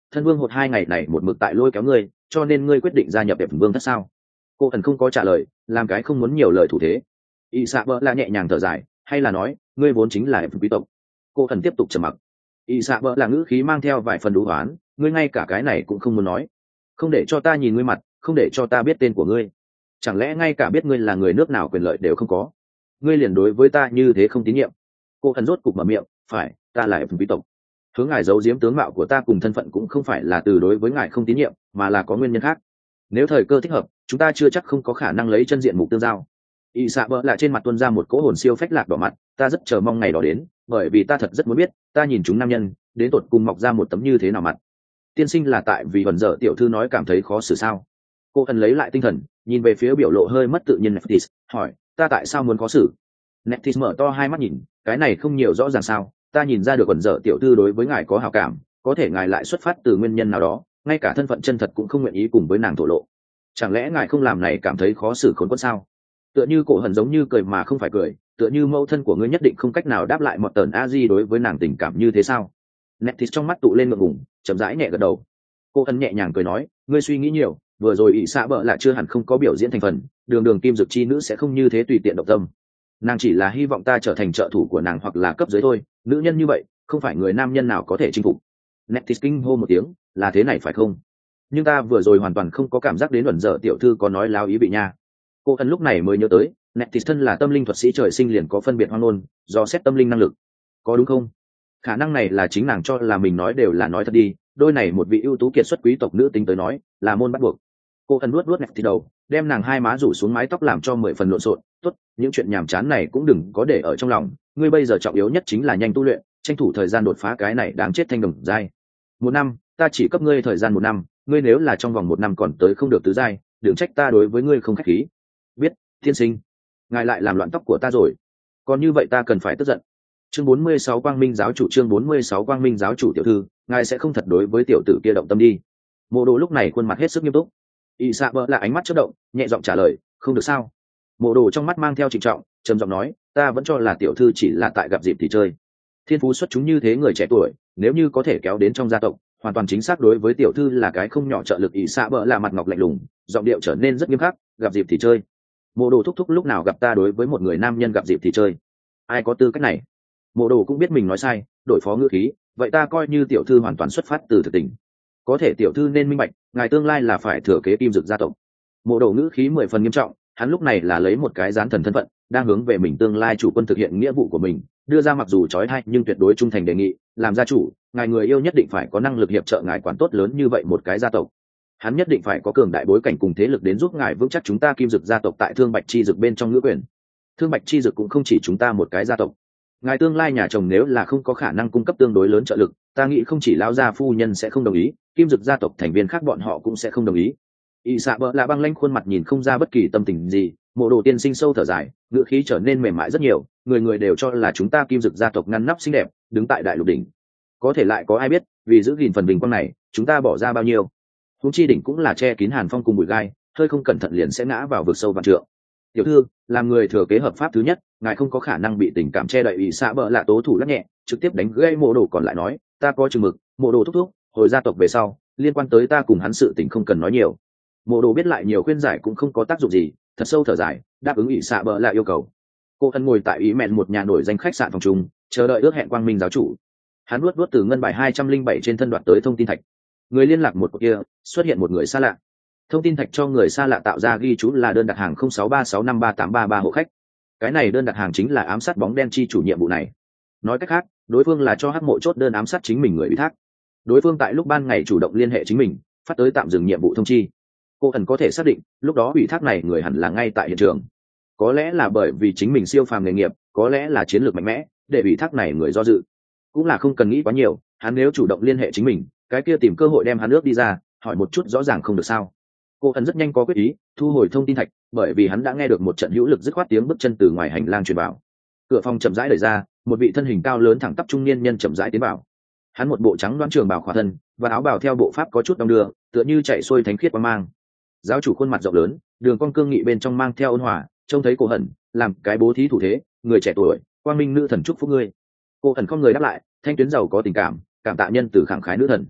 thân vương hột hai ngày này một mực tại lôi kéo ngươi, cho nên ngươi quyết định gia nhập đẹp vương thất sao? Cô thần không có trả lời, làm cái không muốn nhiều lời thủ thế. Y xạ bỡ là nhẹ nhàng thở dài, hay là nói ngươi vốn chính là quý tộc? Cô thần tiếp tục trầm mặc. Y xạ bỡ là ngữ khí mang theo vài phần đú oán, ngươi ngay cả cái này cũng không muốn nói, không để cho ta nhìn ngươi mặt, không để cho ta biết tên của ngươi, chẳng lẽ ngay cả biết ngươi là người nước nào quyền lợi đều không có? Ngươi liền đối với ta như thế không tín nhiệm? Cô thần rốt cục mở miệng, phải, ta là quý tộc. Hướng ngài giấu giếm tướng mạo của ta cùng thân phận cũng không phải là từ đối với ngài không tín nhiệm, mà là có nguyên nhân khác. Nếu thời cơ thích hợp, chúng ta chưa chắc không có khả năng lấy chân diện mục tương giao. Y xạ bỡ là trên mặt tuôn ra một cỗ hồn siêu phách lạc đỏ mặt, ta rất chờ mong ngày đó đến, bởi vì ta thật rất muốn biết, ta nhìn chúng nam nhân, đến tột cùng mọc ra một tấm như thế nào mặt. Tiên sinh là tại vì vần dở tiểu thư nói cảm thấy khó xử sao? Cô thần lấy lại tinh thần, nhìn về phía biểu lộ hơi mất tự nhiên Neftis, hỏi, ta tại sao muốn khó xử? Neftis mở to hai mắt nhìn, cái này không nhiều rõ ràng sao? Ta nhìn ra được vần dở tiểu thư đối với ngài có hảo cảm, có thể ngài lại xuất phát từ nguyên nhân nào đó, ngay cả thân phận chân thật cũng không nguyện ý cùng với nàng thổ lộ. Chẳng lẽ ngài không làm này cảm thấy khó xử khốn quẫn sao? Tựa như cổ hận giống như cười mà không phải cười, tựa như mẫu thân của ngươi nhất định không cách nào đáp lại một tờn a di đối với nàng tình cảm như thế sao? Neftis trong mắt tụ lên ngượng ngùng, chậm rãi nhẹ gật đầu. Cô hận nhẹ nhàng cười nói, ngươi suy nghĩ nhiều, vừa rồi ỷ xạ bợ là chưa hẳn không có biểu diễn thành phần, đường đường kim dực chi nữ sẽ không như thế tùy tiện động tâm. Nàng chỉ là hy vọng ta trở thành trợ thủ của nàng hoặc là cấp dưới thôi, nữ nhân như vậy không phải người nam nhân nào có thể chinh phục. Neftis kinh hô một tiếng, là thế này phải không? Nhưng ta vừa rồi hoàn toàn không có cảm giác đến ẩn dở tiểu thư có nói láo ý bị nha. Cô ân lúc này mới nhớ tới, Neftis thân là tâm linh thuật sĩ trời sinh liền có phân biệt hoang ngôn, do xét tâm linh năng lực, có đúng không? Khả năng này là chính nàng cho là mình nói đều là nói thật đi, đôi này một vị ưu tú kiệt xuất quý tộc nữ tính tới nói là môn bắt buộc. Cô ân nuốt nuốt Neftis đầu, đem nàng hai má rủ xuống mái tóc làm cho mười phần lộn xộn. Tốt, những chuyện nhàm chán này cũng đừng có để ở trong lòng, ngươi bây giờ trọng yếu nhất chính là nhanh tu luyện, tranh thủ thời gian đột phá cái này đáng chết thanh đồng giai. Một năm, ta chỉ cấp ngươi thời gian một năm, ngươi nếu là trong vòng một năm còn tới không được tứ giai, đừng trách ta đối với ngươi không khách khí. Biết, tiên sinh. Ngài lại làm loạn tóc của ta rồi, còn như vậy ta cần phải tức giận. Chương bốn mươi sáu Quang Minh giáo chủ, chương bốn mươi sáu Quang Minh giáo chủ tiểu thư, ngài sẽ không thật đối với tiểu tử kia động tâm đi? Mộ Đồ lúc này khuôn mặt hết sức nghiêm túc. Y xạ bỡ là ánh mắt chớp động, nhẹ giọng trả lời, không được sao? Mộ Đồ trong mắt mang theo trịnh trọng, trầm giọng nói, ta vẫn cho là tiểu thư chỉ là tại gặp dịp thì chơi. Thiên phú xuất chúng như thế người trẻ tuổi, nếu như có thể kéo đến trong gia tộc, hoàn toàn chính xác đối với tiểu thư là cái không nhỏ trợ lực. Y xạ bỡ là mặt ngọc lạnh lùng, giọng điệu trở nên rất nghiêm khắc, gặp dịp thì chơi. Mộ Đồ thúc thúc lúc nào gặp ta đối với một người nam nhân gặp dịp thì chơi? Ai có tư cách này? Mộ Đồ cũng biết mình nói sai, đổi phó ngữ khí, vậy ta coi như tiểu thư hoàn toàn xuất phát từ thực tình. Có thể tiểu thư nên minh bạch, ngài tương lai là phải thừa kế kim dực gia tộc. Mộ Đồ ngữ khí mười phần nghiêm trọng, hắn lúc này là lấy một cái gián thần thân phận, đang hướng về mình tương lai chủ quân thực hiện nghĩa vụ của mình, đưa ra mặc dù trói hay nhưng tuyệt đối trung thành đề nghị, làm gia chủ, ngài người yêu nhất định phải có năng lực hiệp trợ ngài quản tốt lớn như vậy một cái gia tộc. Hắn nhất định phải có cường đại bối cảnh cùng thế lực đến giúp ngài vững chắc chúng ta kim dực gia tộc tại Thương Bạch chi dực bên trong ngữ quyền. Thương Bạch chi dực cũng không chỉ chúng ta một cái gia tộc. Ngài tương lai nhà chồng nếu là không có khả năng cung cấp tương đối lớn trợ lực, ta nghĩ không chỉ lão gia phu nhân sẽ không đồng ý, kim dực gia tộc thành viên khác bọn họ cũng sẽ không đồng ý. Y xạ bỡ là băng lãnh khuôn mặt nhìn không ra bất kỳ tâm tình gì. Mộ Đồ tiên sinh sâu thở dài, ngữ khí trở nên mềm mại rất nhiều, người người đều cho là chúng ta kim dực gia tộc ngăn nắp xinh đẹp, đứng tại đại lục đỉnh. Có thể lại có ai biết, vì giữ gìn phần bình quang này, chúng ta bỏ ra bao nhiêu? Huống chi đỉnh cũng là che kín hàn phong cùng bụi gai, hơi không cẩn thận liền sẽ ngã vào vực sâu vạn trượng. Tiểu thư, làm người thừa kế hợp pháp thứ nhất, ngài không có khả năng bị tình cảm che đậy. Y xạ bỡ là tố thủ lắc nhẹ, trực tiếp đánh gãy Mộ Đồ còn lại nói, ta có chừng mực. Mộ Đồ thúc thúc, hồi gia tộc về sau, liên quan tới ta cùng hắn sự tình không cần nói nhiều. Mộ Đồ biết lại nhiều khuyên giải cũng không có tác dụng gì, thật sâu thở dài, đáp ứng ỷ xạ bỡ là yêu cầu. Cô ân ngồi tại ý mẹn một nhà nổi danh khách sạn phòng trung, chờ đợi ước hẹn Quang Minh giáo chủ. Hắn luốt luốt từ ngân bài hai trăm linh bảy trên thân đoạt tới thông tin thạch. Người liên lạc một cuộc kia, xuất hiện một người xa lạ. Thông tin thạch cho người xa lạ tạo ra ghi chú là đơn đặt hàng không sáu ba sáu năm ba tám ba ba hộ khách. Cái này đơn đặt hàng chính là ám sát bóng đen chi chủ nhiệm vụ này. Nói cách khác, đối phương là cho hắc mộ chốt đơn ám sát chính mình người ủy thác. Đối phương tại lúc ban ngày chủ động liên hệ chính mình, phát tới tạm dừng nhiệm vụ thông chi. Cô ẩn có thể xác định lúc đó ủy thác này người hẳn là ngay tại hiện trường. Có lẽ là bởi vì chính mình siêu phàm nghề nghiệp, có lẽ là chiến lược mạnh mẽ để ủy thác này người do dự. Cũng là không cần nghĩ quá nhiều, hắn nếu chủ động liên hệ chính mình, cái kia tìm cơ hội đem hắn nước đi ra, hỏi một chút rõ ràng không được sao? Cô ẩn rất nhanh có quyết ý thu hồi thông tin thạch, bởi vì hắn đã nghe được một trận hữu lực dứt khoát tiếng bước chân từ ngoài hành lang truyền vào. Cửa phòng chậm rãi đẩy ra, một vị thân hình cao lớn thẳng tắp trung niên nhân chậm rãi tiến vào. Hắn một bộ trắng đoán trường bào khỏa thân và áo bào theo bộ pháp có chút đong đưa, tựa như chạy xuôi thánh khiết quang mang. Giáo chủ khuôn mặt rộng lớn, đường cong cương nghị bên trong mang theo ôn hòa, trông thấy cô hận làm cái bố thí thủ thế, người trẻ tuổi, Quang Minh nữ thần chúc phúc ngươi. Cô hận không người đáp lại, thanh tuyến giàu có tình cảm, cảm tạ nhân từ khẳng khái nữ thần.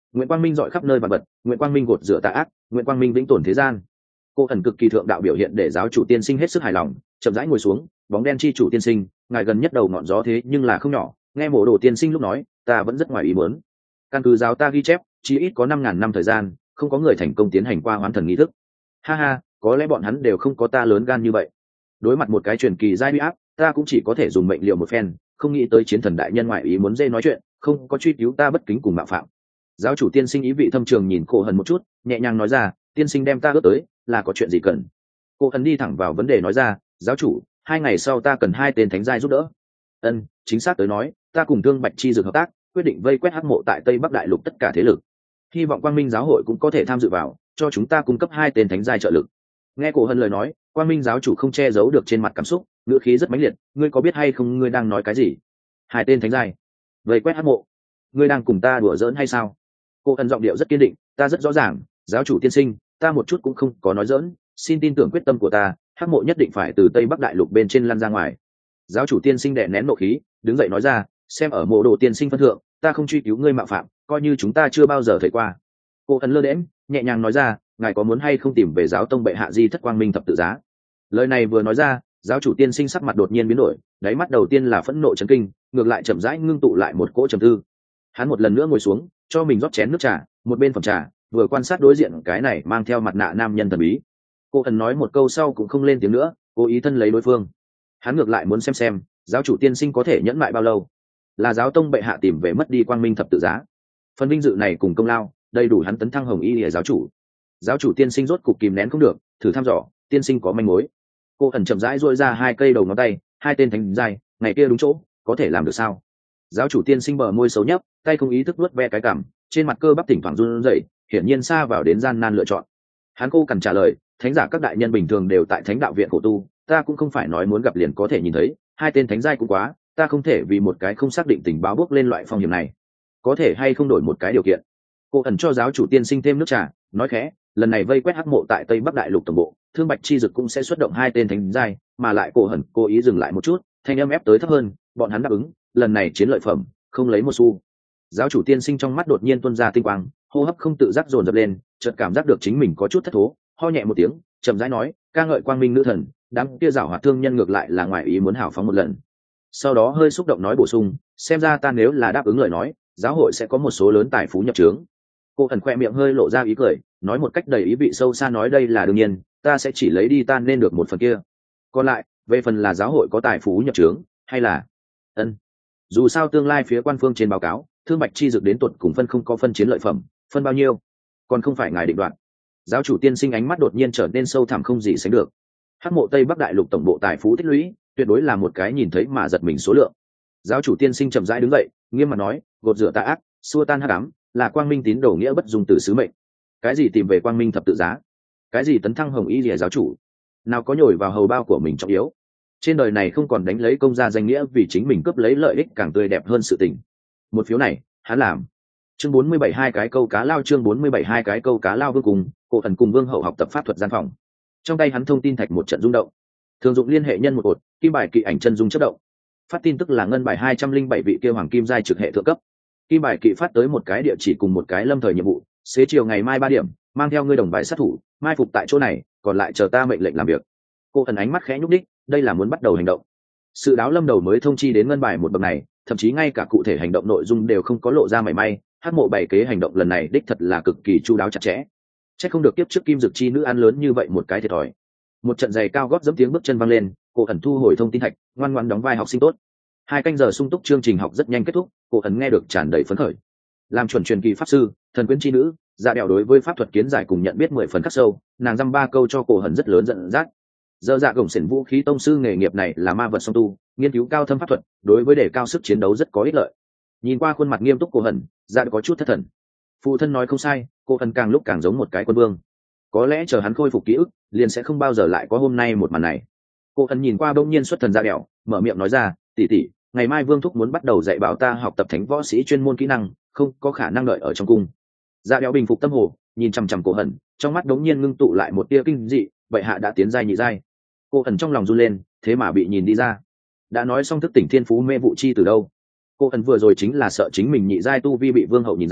nguyện quang minh dọi khắp nơi vạn vật, nguyện quang minh gột rửa tà ác, nguyện quang minh vĩnh tồn thế gian. Cô ẩn cực kỳ thượng đạo biểu hiện để giáo chủ tiên sinh hết sức hài lòng, chậm rãi ngồi xuống. Bóng đen chi chủ tiên sinh, ngài gần nhất đầu ngọn gió thế nhưng là không nhỏ. Nghe mộ đồ tiên sinh lúc nói, ta vẫn rất ngoài ý muốn. Căn cứ giáo ta ghi chép, chỉ ít có năm ngàn năm thời gian, không có người thành công tiến hành qua hoán thần nghi thức. Ha ha, có lẽ bọn hắn đều không có ta lớn gan như vậy. Đối mặt một cái truyền kỳ giai uy áp, ta cũng chỉ có thể dùng mệnh liệu một phen, không nghĩ tới chiến thần đại nhân ngoại ý muốn dê nói chuyện, không có truy cứu ta bất kính cùng mạo phạm. Giáo chủ tiên sinh ý vị thâm trường nhìn cô hần một chút, nhẹ nhàng nói ra, tiên sinh đem ta ước tới, là có chuyện gì cần? Cô hần đi thẳng vào vấn đề nói ra, giáo chủ, hai ngày sau ta cần hai tên thánh giai giúp đỡ. Ân, chính xác tới nói, ta cùng thương bạch chi dược hợp tác, quyết định vây quét hắc mộ tại tây bắc đại lục tất cả thế lực. Hy vọng quang minh giáo hội cũng có thể tham dự vào, cho chúng ta cung cấp hai tên thánh giai trợ lực. Nghe cổ hân lời nói, quang minh giáo chủ không che giấu được trên mặt cảm xúc, ngữ khí rất mãnh liệt. Ngươi có biết hay không ngươi đang nói cái gì? Hai tên thánh giai vây quét hắc mộ, ngươi đang cùng ta đùa giỡn hay sao? Cô hân giọng điệu rất kiên định, ta rất rõ ràng, giáo chủ tiên sinh, ta một chút cũng không có nói giỡn, xin tin tưởng quyết tâm của ta, hắc mộ nhất định phải từ tây bắc đại lục bên trên lăn ra ngoài. Giáo chủ tiên sinh đè nén nộ khí, đứng dậy nói ra, xem ở mộ đồ tiên sinh phân thượng, ta không truy cứu ngươi mạo phạm, coi như chúng ta chưa bao giờ thấy qua. Cô ẩn lơ đễm, nhẹ nhàng nói ra, ngài có muốn hay không tìm về giáo tông bệ hạ di thất quang minh thập tự giá? Lời này vừa nói ra, giáo chủ tiên sinh sắc mặt đột nhiên biến đổi, đáy mắt đầu tiên là phẫn nộ chấn kinh, ngược lại chậm rãi ngưng tụ lại một cỗ trầm tư. Hắn một lần nữa ngồi xuống, cho mình rót chén nước trà, một bên phẩm trà, vừa quan sát đối diện cái này mang theo mặt nạ nam nhân thần bí. Cô ẩn nói một câu sau cũng không lên tiếng nữa, cố ý thân lấy đối phương. Hắn ngược lại muốn xem xem, giáo chủ tiên sinh có thể nhẫn mại bao lâu. Là giáo tông bệ hạ tìm về mất đi quang minh thập tự giá, phần vinh dự này cùng công lao đầy đủ hắn tấn thăng hồng y lìa giáo chủ. Giáo chủ tiên sinh rốt cục kìm nén không được, thử thăm dò, tiên sinh có manh mối. Cô ẩn chậm rãi duỗi ra hai cây đầu ngón tay, hai tên thánh giai, ngày kia đúng chỗ, có thể làm được sao? Giáo chủ tiên sinh bờ môi xấu nhấp, tay không ý thức vuốt ve cái cằm, trên mặt cơ bắp thỉnh thoảng run rẩy, hiển nhiên xa vào đến gian nan lựa chọn. Hắn cô cần trả lời, thánh giả các đại nhân bình thường đều tại thánh đạo viện khổ tu, ta cũng không phải nói muốn gặp liền có thể nhìn thấy, hai tên thánh giai cũng quá, ta không thể vì một cái không xác định tình báo bước lên loại phong hiểm này. Có thể hay không đổi một cái điều kiện? Cô ẩn cho giáo chủ tiên sinh thêm nước trà, nói khẽ, lần này vây quét hắc mộ tại tây bắc đại lục tổng bộ, thương bạch chi dực cũng sẽ xuất động hai tên thánh giai, mà lại cô ẩn cố ý dừng lại một chút, thanh âm ép tới thấp hơn, bọn hắn đáp ứng, lần này chiến lợi phẩm không lấy một xu. Giáo chủ tiên sinh trong mắt đột nhiên tuôn ra tinh quang, hô hấp không tự giác dồn dập lên, chợt cảm giác được chính mình có chút thất thố, ho nhẹ một tiếng, chậm rãi nói, ca ngợi quang minh nữ thần, đám kia giảo hoạt thương nhân ngược lại là ngoài ý muốn hảo phóng một lần. Sau đó hơi xúc động nói bổ sung, xem ra ta nếu là đáp ứng lời nói, giáo hội sẽ có một số lớn tài phú nhập trướng. Cô ẩn khoe miệng hơi lộ ra ý cười, nói một cách đầy ý vị sâu xa, nói đây là đương nhiên, ta sẽ chỉ lấy đi ta nên được một phần kia, còn lại về phần là giáo hội có tài phú nhập trướng hay là ân dù sao tương lai phía quan phương trên báo cáo thương bạch chi dược đến tuột cùng phân không có phân chiến lợi phẩm, phân bao nhiêu còn không phải ngài định đoạt. Giáo chủ tiên sinh ánh mắt đột nhiên trở nên sâu thẳm không gì sánh được. Hắc mộ tây bắc đại lục tổng bộ tài phú tích lũy tuyệt đối là một cái nhìn thấy mà giật mình số lượng. Giáo chủ tiên sinh chậm rãi đứng dậy, nghiêm mặt nói, gột rửa tà ác, xua tan hắc ám, là quang minh tín đồ nghĩa bất dung từ sứ mệnh. Cái gì tìm về quang minh thập tự giá, cái gì tấn thăng hồng y lìa giáo chủ, nào có nhồi vào hầu bao của mình trọng yếu. Trên đời này không còn đánh lấy công gia danh nghĩa vì chính mình cướp lấy lợi ích càng tươi đẹp hơn sự tình. Một phiếu này hắn làm. Chương bốn mươi bảy hai cái câu cá lao chương bốn mươi bảy hai cái câu cá lao vương cùng cổ thần cùng vương hậu học tập pháp thuật gian phòng. Trong tay hắn thông tin thạch một trận rung động, thường dụng liên hệ nhân một cột, kim bài kỵ ảnh chân dung chất động. Phát tin tức là ngân bài hai trăm linh bảy vị kia hoàng kim giai trực hệ thượng cấp. Kim bài kỵ phát tới một cái địa chỉ cùng một cái lâm thời nhiệm vụ, xế chiều ngày mai ba điểm, mang theo ngươi đồng bài sát thủ, mai phục tại chỗ này, còn lại chờ ta mệnh lệnh làm việc. Cô thần ánh mắt khẽ nhúc đích, đây là muốn bắt đầu hành động. Sự đáo lâm đầu mới thông chi đến ngân bài một bậc này, thậm chí ngay cả cụ thể hành động nội dung đều không có lộ ra mảy may. Hắc mộ bảy kế hành động lần này đích thật là cực kỳ chu đáo chặt chẽ. Chắc không được tiếp trước kim dực chi nữ ăn lớn như vậy một cái thiệt thòi. Một trận giày cao gót dẫm tiếng bước chân vang lên, cô ẩn thu hồi thông tin thạch, ngoan ngoãn đóng vai học sinh tốt. Hai canh giờ sung túc chương trình học rất nhanh kết thúc, cô ẩn nghe được tràn đầy phấn khởi. Làm chuẩn truyền kỳ pháp sư, thần quyến chi nữ, dạ đẹo đối với pháp thuật kiến giải cùng nhận biết mười phần khắc sâu, nàng dăm ba câu cho cô ẩn rất lớn giận dắt. Dơ dạ gồng xiển vũ khí tông sư nghề nghiệp này là ma vật song tu, nghiên cứu cao thâm pháp thuật, đối với đề cao sức chiến đấu rất có ích lợi. Nhìn qua khuôn mặt nghiêm túc cô ẩn, dạ có chút thất thần. Phụ thân nói không sai, cô ẩn càng lúc càng giống một cái quân vương. Có lẽ chờ hắn khôi phục ký ức, liền sẽ không bao giờ lại có hôm nay một màn này. Cô ẩn nhìn qua bỗng nhiên xuất thần dạ đẹo, mở miệng nói ra, tỷ tỷ, ngày mai vương thúc muốn bắt đầu dạy bảo ta học tập thánh võ sĩ chuyên môn kỹ năng, không có khả năng đợi ở trong cung. Dạ đẹo bình phục tâm hồ, nhìn chằm chằm cô ẩn, trong mắt đống nhiên ngưng tụ lại một tia kinh dị, vậy hạ đã tiến giai nhị giai. Cô ẩn trong lòng run lên, thế mà bị nhìn đi ra. Đã nói xong thức tỉnh thiên phú mê vụ chi từ đâu. Cô ẩn vừa rồi chính là sợ chính mình nhị giai tu vi bị vương hậu nhìn ra,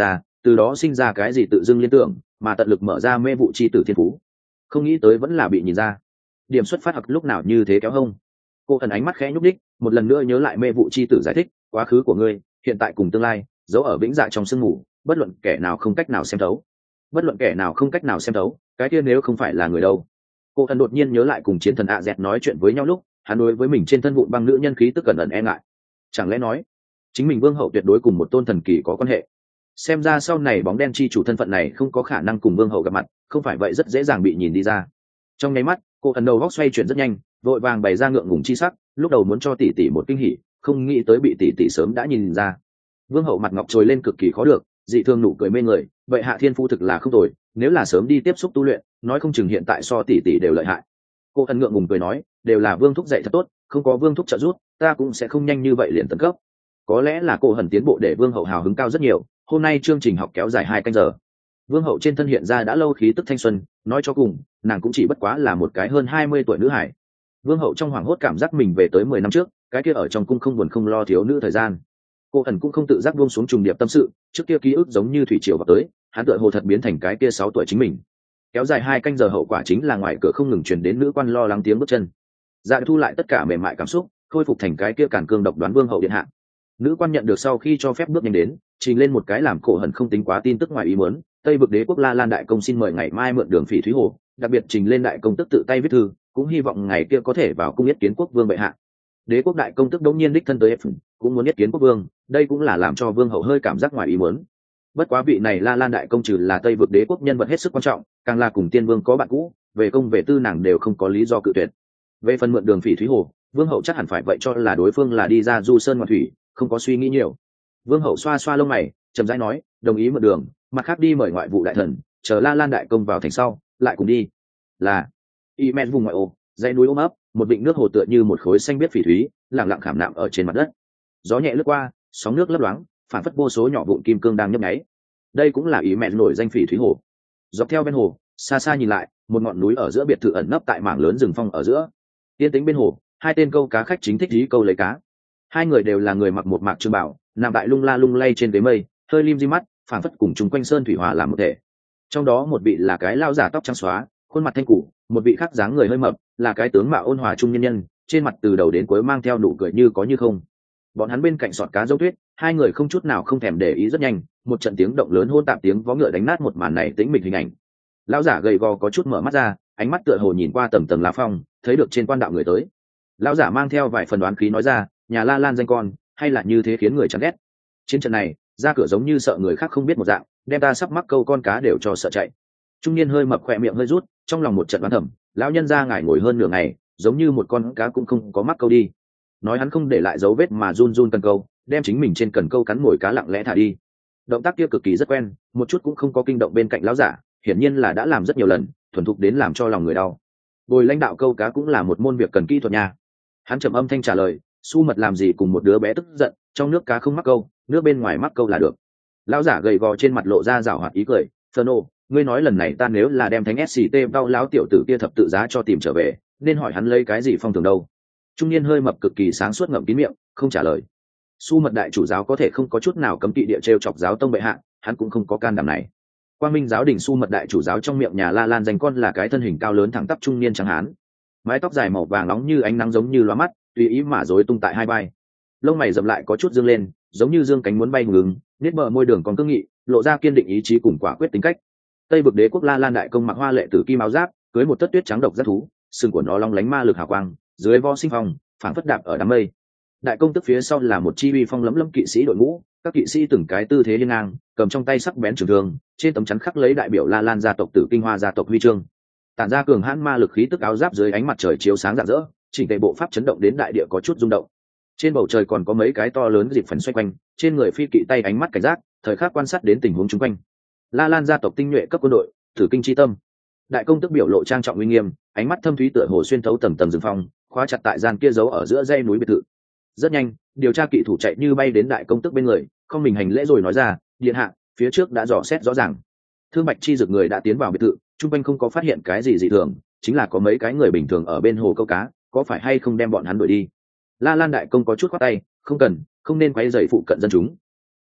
từ đó sinh ra cái gì tự dưng liên tưởng mà tận lực mở ra mê vụ chi tử thiên phú. Không nghĩ tới vẫn là bị nhìn ra. Điểm xuất phát học lúc nào như thế kéo hông. Cô thần ánh mắt khẽ nhúc đích, một lần nữa nhớ lại mê vụ chi tử giải thích, quá khứ của ngươi, hiện tại cùng tương lai, giấu ở vĩnh dạ trong sương mù, bất luận kẻ nào không cách nào xem thấu. Bất luận kẻ nào không cách nào xem thấu, cái kia nếu không phải là người đâu. Cô thần đột nhiên nhớ lại cùng chiến thần ạ dẹt nói chuyện với nhau lúc, hắn đối với mình trên thân vụn băng nữ nhân khí tức cẩn ẩn e ngại. Chẳng lẽ nói, chính mình vương hậu tuyệt đối cùng một tôn thần kỳ có quan hệ? Xem ra sau này bóng đen chi chủ thân phận này không có khả năng cùng vương hậu gặp mặt, không phải vậy rất dễ dàng bị nhìn đi ra. Trong nháy mắt, cô thần đầu góc xoay chuyển rất nhanh, vội vàng bày ra ngượng ngùng chi sắc, lúc đầu muốn cho tỷ tỷ một kinh hỉ, không nghĩ tới bị tỷ tỷ sớm đã nhìn ra. Vương hậu mặt ngọc trồi lên cực kỳ khó được, dị thương nụ cười mê người, vậy hạ thiên phu thực là không tồi, nếu là sớm đi tiếp xúc tu luyện, nói không chừng hiện tại so tỷ tỷ đều lợi hại. Cô thần ngượng ngùng cười nói, đều là vương thúc dạy thật tốt, không có vương thúc trợ giúp, ta cũng sẽ không nhanh như vậy liền tấn cấp. Có lẽ là cô hần tiến bộ để vương hậu hào hứng cao rất nhiều, hôm nay chương trình học kéo dài hai canh giờ. Vương hậu trên thân hiện ra đã lâu khí tức thanh xuân, nói cho cùng, nàng cũng chỉ bất quá là một cái hơn hai mươi tuổi nữ hải. Vương hậu trong hoảng hốt cảm giác mình về tới mười năm trước, cái kia ở trong cung không buồn không lo thiếu nữ thời gian. Cô ẩn cũng không tự giác buông xuống trùng điệp tâm sự, trước kia ký ức giống như thủy triều vào tới, hắn tựa hồ thật biến thành cái kia sáu tuổi chính mình. Kéo dài hai canh giờ hậu quả chính là ngoài cửa không ngừng truyền đến nữ quan lo lắng tiếng bước chân. Dạ thu lại tất cả mềm mại cảm xúc, khôi phục thành cái kia cản cương độc đoán vương hậu điện hạ. Nữ quan nhận được sau khi cho phép bước nhanh đến, trình lên một cái làm cổ hận không tính quá tin tức ngoài ý muốn, Tây vực đế quốc La Lan đại công xin mời ngày mai mượn đường Phỉ Thúy Hồ, đặc biệt trình lên đại công tức tự tay viết thư, cũng hy vọng ngày kia có thể vào cung yết kiến quốc vương bệ hạ. Đế quốc đại công tức đống nhiên đích thân tới F, cũng muốn yết kiến quốc vương, đây cũng là làm cho vương hậu hơi cảm giác ngoài ý muốn. Bất quá vị này La Lan đại công trừ là Tây vực đế quốc nhân vật hết sức quan trọng, càng là cùng tiên vương có bạn cũ, về công về tư nàng đều không có lý do cự tuyệt. Về phần mượn đường Phỉ Thúy Hồ, vương hậu chắc hẳn phải vậy cho là đối phương là đi ra du sơn ngoạn thủy, không có suy nghĩ nhiều. Vương hậu xoa xoa lông mày, chậm rãi nói, đồng ý mượn đường, mặt khác đi mời ngoại vụ đại thần, chờ La Lan đại công vào thành sau, lại cùng đi. Là Imen vùng ngoại ô, dãy núi ôm ấp, một vịnh nước hồ tựa như một khối xanh biếc phỉ thúy, lặng lặng khảm nạm ở trên mặt đất. Gió nhẹ lướt qua, sóng nước lấp loáng, phản phất vô số nhỏ vụn kim cương đang nhấp nháy. Đây cũng là Imen nổi danh phỉ thúy hồ. Dọc theo bên hồ, xa xa nhìn lại, một ngọn núi ở giữa biệt thự ẩn nấp tại mảng lớn rừng phong ở giữa. Yên tĩnh bên hồ, hai tên câu cá khách chính thích dí câu lấy cá. Hai người đều là người mặc một mạc trường bảo, nằm tại lung la lung lay trên ghế mây, hơi lim di mắt, phảng phất cùng chung quanh sơn thủy hòa làm một thể. Trong đó một vị là cái lao giả tóc trắng xóa, khuôn mặt thanh củ, một vị khác dáng người hơi mập, là cái tướng mạo ôn hòa trung nhân nhân, trên mặt từ đầu đến cuối mang theo nụ cười như có như không. Bọn hắn bên cạnh sọt cá dâu tuyết, hai người không chút nào không thèm để ý rất nhanh, một trận tiếng động lớn hôn tạp tiếng vó ngựa đánh nát một màn này tĩnh mịch hình ảnh. Lão giả gầy gò có chút mở mắt ra, ánh mắt tựa hồ nhìn qua tầng tầng lá phong, thấy được trên quan đạo người tới. Lão giả mang theo vài phần đoán khí nói ra, nhà La Lan danh con, hay là như thế khiến người chán ghét. Trên trận này, ra cửa giống như sợ người khác không biết một dạng, đem ta sắp mắc câu con cá đều cho sợ chạy. Trung niên hơi mập khỏe miệng hơi rút, trong lòng một trận đoán thầm, lão nhân ra ngài ngồi hơn nửa ngày, giống như một con cá cũng không có mắc câu đi. Nói hắn không để lại dấu vết mà run run cần câu, đem chính mình trên cần câu cắn mồi cá lặng lẽ thả đi. Động tác kia cực kỳ rất quen, một chút cũng không có kinh động bên cạnh lão giả, hiển nhiên là đã làm rất nhiều lần, thuần thục đến làm cho lòng người đau. Bồi lãnh đạo câu cá cũng là một môn việc cần kỹ thuật nha. Hắn trầm âm thanh trả lời, Su mật làm gì cùng một đứa bé tức giận, trong nước cá không mắc câu, nước bên ngoài mắc câu là được. Lão giả gầy gò trên mặt lộ ra rảo hoạt ý cười, Ferno, ngươi nói lần này ta nếu là đem thánh ét xê tê đau lão tiểu tử kia thập tự giá cho tìm trở về, nên hỏi hắn lấy cái gì phong thường đâu. Trung niên hơi mập cực kỳ sáng suốt ngậm kín miệng, không trả lời. Su mật đại chủ giáo có thể không có chút nào cấm kỵ địa trêu chọc giáo tông bệ hạ, hắn cũng không có can đảm này. Quang Minh giáo đình Su mật đại chủ giáo trong miệng nhà La Lan danh con là cái thân hình cao lớn thẳng tắp trung niên trắng hán, mái tóc dài màu vàng nóng như ánh nắng giống như lóa mắt, tùy ý mà rối tung tại hai vai, lông mày rậm lại có chút dương lên, giống như dương cánh muốn bay ngừng, nét bờ môi đường còn cương nghị, lộ ra kiên định ý chí cùng quả quyết tính cách. Tây vực đế quốc La Lan đại công mặc hoa lệ tử kim áo giáp, cưới một tất tuyết trắng độc giác thú, sừng của nó long lánh ma lực hào quang, dưới vo sinh phong, phảng phất đạp ở đám mây. Đại công tức phía sau là một chi uy phong lẫm lẫm kỵ sĩ đội ngũ, các kỵ sĩ từng cái tư thế liên ngang, cầm trong tay sắc bén trường thương, trên tấm chắn khắc lấy đại biểu La Lan gia tộc Tử Kinh Hoa gia tộc huy chương. Tản ra cường hãn ma lực khí tức áo giáp dưới ánh mặt trời chiếu sáng rạng rỡ, chỉnh tề bộ pháp chấn động đến đại địa có chút rung động. Trên bầu trời còn có mấy cái to lớn dịp phần xoay quanh, trên người phi kỵ tay ánh mắt cảnh giác, thời khắc quan sát đến tình huống xung quanh. La Lan gia tộc tinh nhuệ cấp quân đội, Tử Kinh chi tâm. Đại công tức biểu lộ trang trọng uy nghiêm, ánh mắt thâm thúy tựa hồ xuyên thấu tầng tầng rừng phong, khóa chặt tại gian kia giấu ở giữa dãy núi biệt thự. Rất nhanh, điều tra kỵ thủ chạy như bay đến đại công tức bên người, không mình hành lễ rồi nói ra, điện hạ, phía trước đã dò xét rõ ràng. Thương Bạch chi dược người đã tiến vào biệt thự, trung quanh không có phát hiện cái gì dị thường, chính là có mấy cái người bình thường ở bên hồ câu cá, có phải hay không đem bọn hắn đuổi đi. La Lan đại công có chút khoát tay, không cần, không nên quấy rầy phụ cận dân chúng.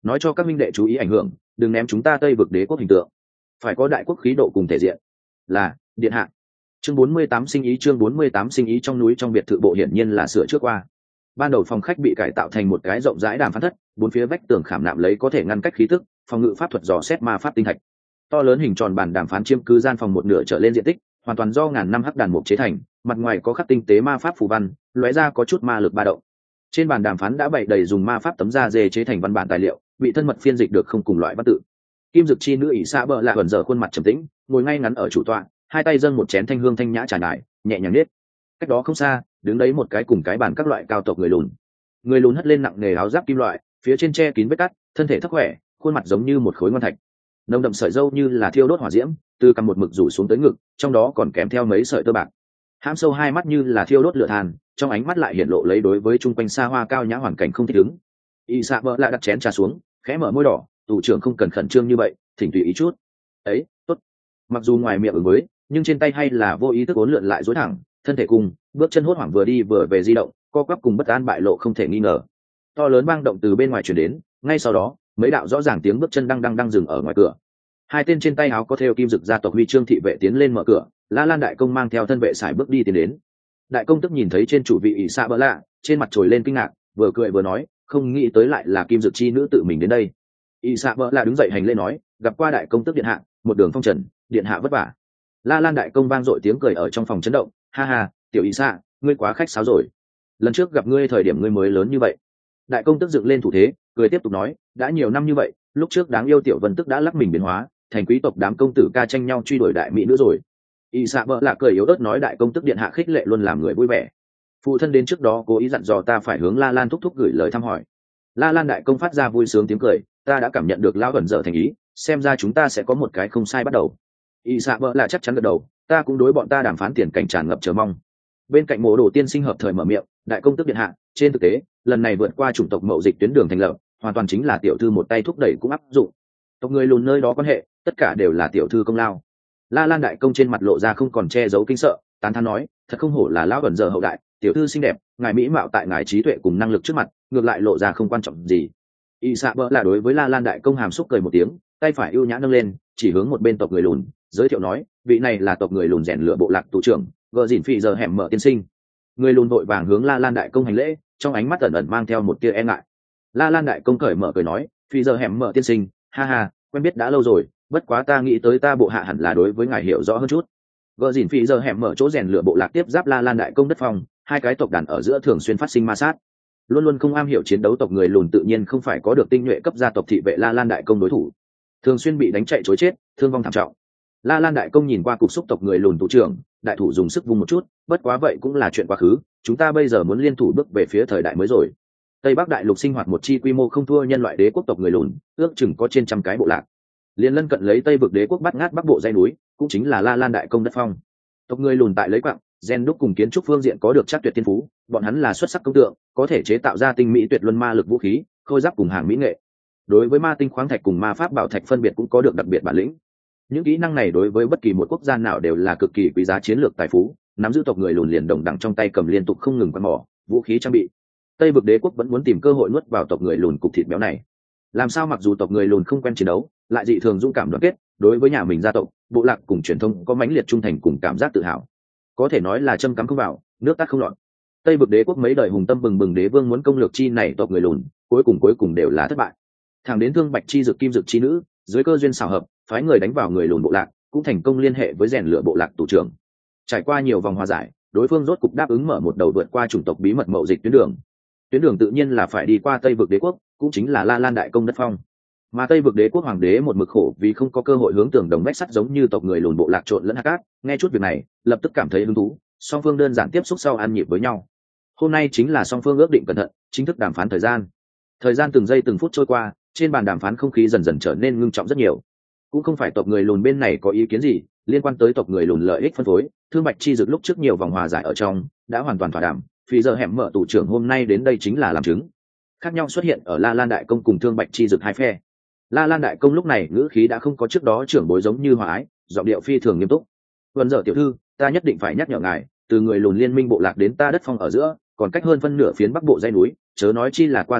nói cho các minh đệ chú ý ảnh hưởng, đừng ném chúng ta Tây vực đế quốc hình tượng, phải có đại quốc khí độ cùng thể diện. Là, điện hạ. Chương bốn mươi tám sinh ý chương bốn mươi tám sinh ý trong núi trong biệt thự bộ hiển nhiên là sửa trước qua. Ban đầu phòng khách bị cải tạo thành một cái rộng rãi đàm phán thất, bốn phía vách tường khảm nạm lấy có thể ngăn cách khí tức, phòng ngự pháp thuật dò xét ma pháp tinh thạch. To lớn hình tròn bàn đàm phán chiếm cứ gian phòng một nửa trở lên diện tích, hoàn toàn do ngàn năm hắc đàn mục chế thành, mặt ngoài có khắc tinh tế ma pháp phù văn, lóe ra có chút ma lực ba động. Trên bàn đàm phán đã bày đầy dùng ma pháp tấm da dê chế thành văn bản tài liệu, bị thân mật phiên dịch được không cùng loại văn tự. Kim Dực chi nữ ỷ xạ bợ lạ gần giờ khuôn mặt trầm tĩnh, ngồi ngay ngắn ở chủ tọa, hai tay dâng một chén thanh hương thanh nhã trà đài, nhẹ nhàng nết. Cách đó không xa, đứng đấy một cái cùng cái bàn các loại cao tộc người lùn. Người lùn hất lên nặng nghề áo giáp kim loại, phía trên che kín vết cắt, thân thể thấp khỏe, khuôn mặt giống như một khối ngon thạch. Nồng đậm sợi râu như là thiêu đốt hỏa diễm, từ cằm một mực rủ xuống tới ngực, trong đó còn kèm theo mấy sợi tơ bạc. Hãm sâu hai mắt như là thiêu đốt lửa than, trong ánh mắt lại hiện lộ lấy đối với trung quanh xa hoa cao nhã hoàn cảnh không thích ứng. Y Sạ Bợ lại đặt chén trà xuống, khẽ mở môi đỏ, tù trưởng không cần khẩn trương như vậy, thỉnh tùy ý chút. Ấy, tốt. Mặc dù ngoài miệng ứng với, nhưng trên tay hay là vô ý thức uốn lượn lại dối thẳng, thân thể cùng, bước chân hốt hoảng vừa đi vừa về di động, co quắp cùng bất an bại lộ không thể nghi ngờ. To lớn bang động từ bên ngoài truyền đến, ngay sau đó, mấy đạo rõ ràng tiếng bước chân đang đang đang dừng ở ngoài cửa. Hai tên trên tay áo có thêu kim dực gia tộc huy chương thị vệ tiến lên mở cửa, La Lan đại công mang theo thân vệ sải bước đi tiến đến. Đại công tức nhìn thấy trên chủ vị ỷ xạ bỡ lạ, trên mặt trồi lên kinh ngạc, vừa cười vừa nói, không nghĩ tới lại là kim dực chi nữ tự mình đến đây. ỷ xạ bỡ lạ đứng dậy hành lễ nói, gặp qua đại công tức điện hạ, một đường phong trần, điện hạ vất vả. La Lan đại công vang dội tiếng cười ở trong phòng chấn động, ha ha, tiểu ỷ xạ, ngươi quá khách sáo rồi. Lần trước gặp ngươi thời điểm ngươi mới lớn như vậy. Đại công tức dựng lên thủ thế, cười tiếp tục nói, đã nhiều năm như vậy, lúc trước đáng yêu tiểu vân tức đã lắc mình biến hóa, thành quý tộc đám công tử ca tranh nhau truy đuổi đại mỹ nữ rồi. Y xạ bợ lạ cười yếu ớt nói, đại công tức điện hạ khích lệ luôn làm người vui vẻ. Phụ thân đến trước đó cố ý dặn dò ta phải hướng La Lan thúc thúc gửi lời thăm hỏi. La Lan đại công phát ra vui sướng tiếng cười, ta đã cảm nhận được lão ẩn dở thành ý, xem ra chúng ta sẽ có một cái không sai bắt đầu. Y xạ bợ lạ chắc chắn gật đầu, ta cũng đối bọn ta đàm phán tiền cảnh tràn ngập chờ mong. Bên cạnh mộ đồ tiên sinh hợp thời mở miệng, đại công tức điện hạ, trên thực tế lần này vượt qua chủng tộc mậu dịch tuyến đường thành lập, hoàn toàn chính là tiểu thư một tay thúc đẩy cũng áp dụng. Tộc người lùn nơi đó quan hệ, tất cả đều là tiểu thư công lao. La Lan đại công trên mặt lộ ra không còn che giấu kinh sợ, tán thán nói, thật không hổ là lão ẩn giờ hậu đại, tiểu thư xinh đẹp, ngài mỹ mạo tại ngài trí tuệ cùng năng lực trước mặt, ngược lại lộ ra không quan trọng gì. Y xạ bỡ là đối với La Lan đại công hàm xúc cười một tiếng, tay phải ưu nhã nâng lên, chỉ hướng một bên tộc người lùn, giới thiệu nói, vị này là tộc người lùn rèn lửa bộ lạc tù trưởng, gờ dỉn phì giờ hẻm mở tiên sinh. Người lùn vội vàng hướng La Lan đại công hành lễ, trong ánh mắt ẩn ẩn mang theo một tia e ngại. La Lan đại công cởi mở cười nói, phì giờ hẻm mở tiên sinh, ha ha, quen biết đã lâu rồi, bất quá ta nghĩ tới ta bộ hạ hẳn là đối với ngài hiểu rõ hơn chút. Gờ dỉn phì giờ hẻm mở chỗ rèn lửa bộ lạc tiếp giáp La Lan đại công đất phong, hai cái tộc đàn ở giữa thường xuyên phát sinh ma sát, luôn luôn không am hiểu chiến đấu tộc người lùn tự nhiên không phải có được tinh nhuệ cấp gia tộc thị vệ La Lan đại công đối thủ, thường xuyên bị đánh chạy chối chết, thương vong thảm trọng. La Lan đại công nhìn qua cục xúc tộc người lùn thủ trưởng, đại thủ dùng sức vung một chút, bất quá vậy cũng là chuyện quá khứ, chúng ta bây giờ muốn liên thủ bước về phía thời đại mới rồi. Tây Bắc đại lục sinh hoạt một chi quy mô không thua nhân loại đế quốc tộc người lùn, ước chừng có trên trăm cái bộ lạc. Liên lân cận lấy Tây vực đế quốc bắt ngát bắc bộ dãy núi, cũng chính là La Lan đại công đất phong. Tộc người lùn tại lấy quặng, gen đúc cùng kiến trúc phương diện có được chắc tuyệt thiên phú, bọn hắn là xuất sắc công tượng, có thể chế tạo ra tinh mỹ tuyệt luân ma lực vũ khí, khôi giáp cùng hàng mỹ nghệ. Đối với ma tinh khoáng thạch cùng ma pháp bảo thạch phân biệt cũng có được đặc biệt bản lĩnh. Những kỹ năng này đối với bất kỳ một quốc gia nào đều là cực kỳ quý giá chiến lược tài phú, nắm giữ tộc người lùn liền đồng đẳng trong tay cầm liên tục không ngừng quăng mỏ vũ khí trang bị. Tây vực đế quốc vẫn muốn tìm cơ hội nuốt vào tộc người lùn cục thịt béo này. Làm sao mặc dù tộc người lùn không quen chiến đấu, lại dị thường dũng cảm đoàn kết, đối với nhà mình gia tộc, bộ lạc cùng truyền thông có mãnh liệt trung thành cùng cảm giác tự hào. Có thể nói là châm cắm không vào, nước tắt không lọt. Tây vực đế quốc mấy đời hùng tâm bừng bừng đế vương muốn công lược chi này tộc người lùn, cuối cùng cuối cùng đều là thất bại. Thẳng đến Thương Bạch chi dực kim dực chi nữ, dưới cơ duyên xảo hợp, phái người đánh vào người lùn bộ lạc, cũng thành công liên hệ với rèn lửa bộ lạc tù trưởng. Trải qua nhiều vòng hòa giải, đối phương rốt cục đáp ứng mở một đầu vượt qua chủng tộc bí mật mậu dịch tuyến đường. Tuyến đường tự nhiên là phải đi qua Tây vực đế quốc, cũng chính là La Lan đại công đất phong. Mà Tây vực đế quốc hoàng đế một mực khổ vì không có cơ hội hướng tường đồng vách sắt giống như tộc người lùn bộ lạc trộn lẫn hạt cát, nghe chút việc này, lập tức cảm thấy hứng thú, song phương đơn giản tiếp xúc sau ăn nhịp với nhau. Hôm nay chính là song phương ước định cẩn thận, chính thức đàm phán thời gian. Thời gian từng giây từng phút trôi qua, trên bàn đàm phán không khí dần dần trở nên ngưng trọng rất nhiều. Cũng không phải tộc người lùn bên này có ý kiến gì, liên quan tới tộc người lùn lợi ích phân phối, Thương Bạch chi dực lúc trước nhiều vòng hòa giải ở trong, đã hoàn toàn thỏa đàm, vì giờ hẻm mở tù trưởng hôm nay đến đây chính là làm chứng. Khác nhau xuất hiện ở La Lan đại công cùng Thương Bạch chi dực hai phe. La Lan đại công lúc này ngữ khí đã không có trước đó trưởng bối giống như hòa ái, giọng điệu phi thường nghiêm túc. Vân dở tiểu thư, ta nhất định phải nhắc nhở ngài, từ người lùn liên minh bộ lạc đến ta đất phong ở giữa, còn cách hơn phân nửa phiến bắc bộ dãy núi, chớ nói chi là qua dãy núi,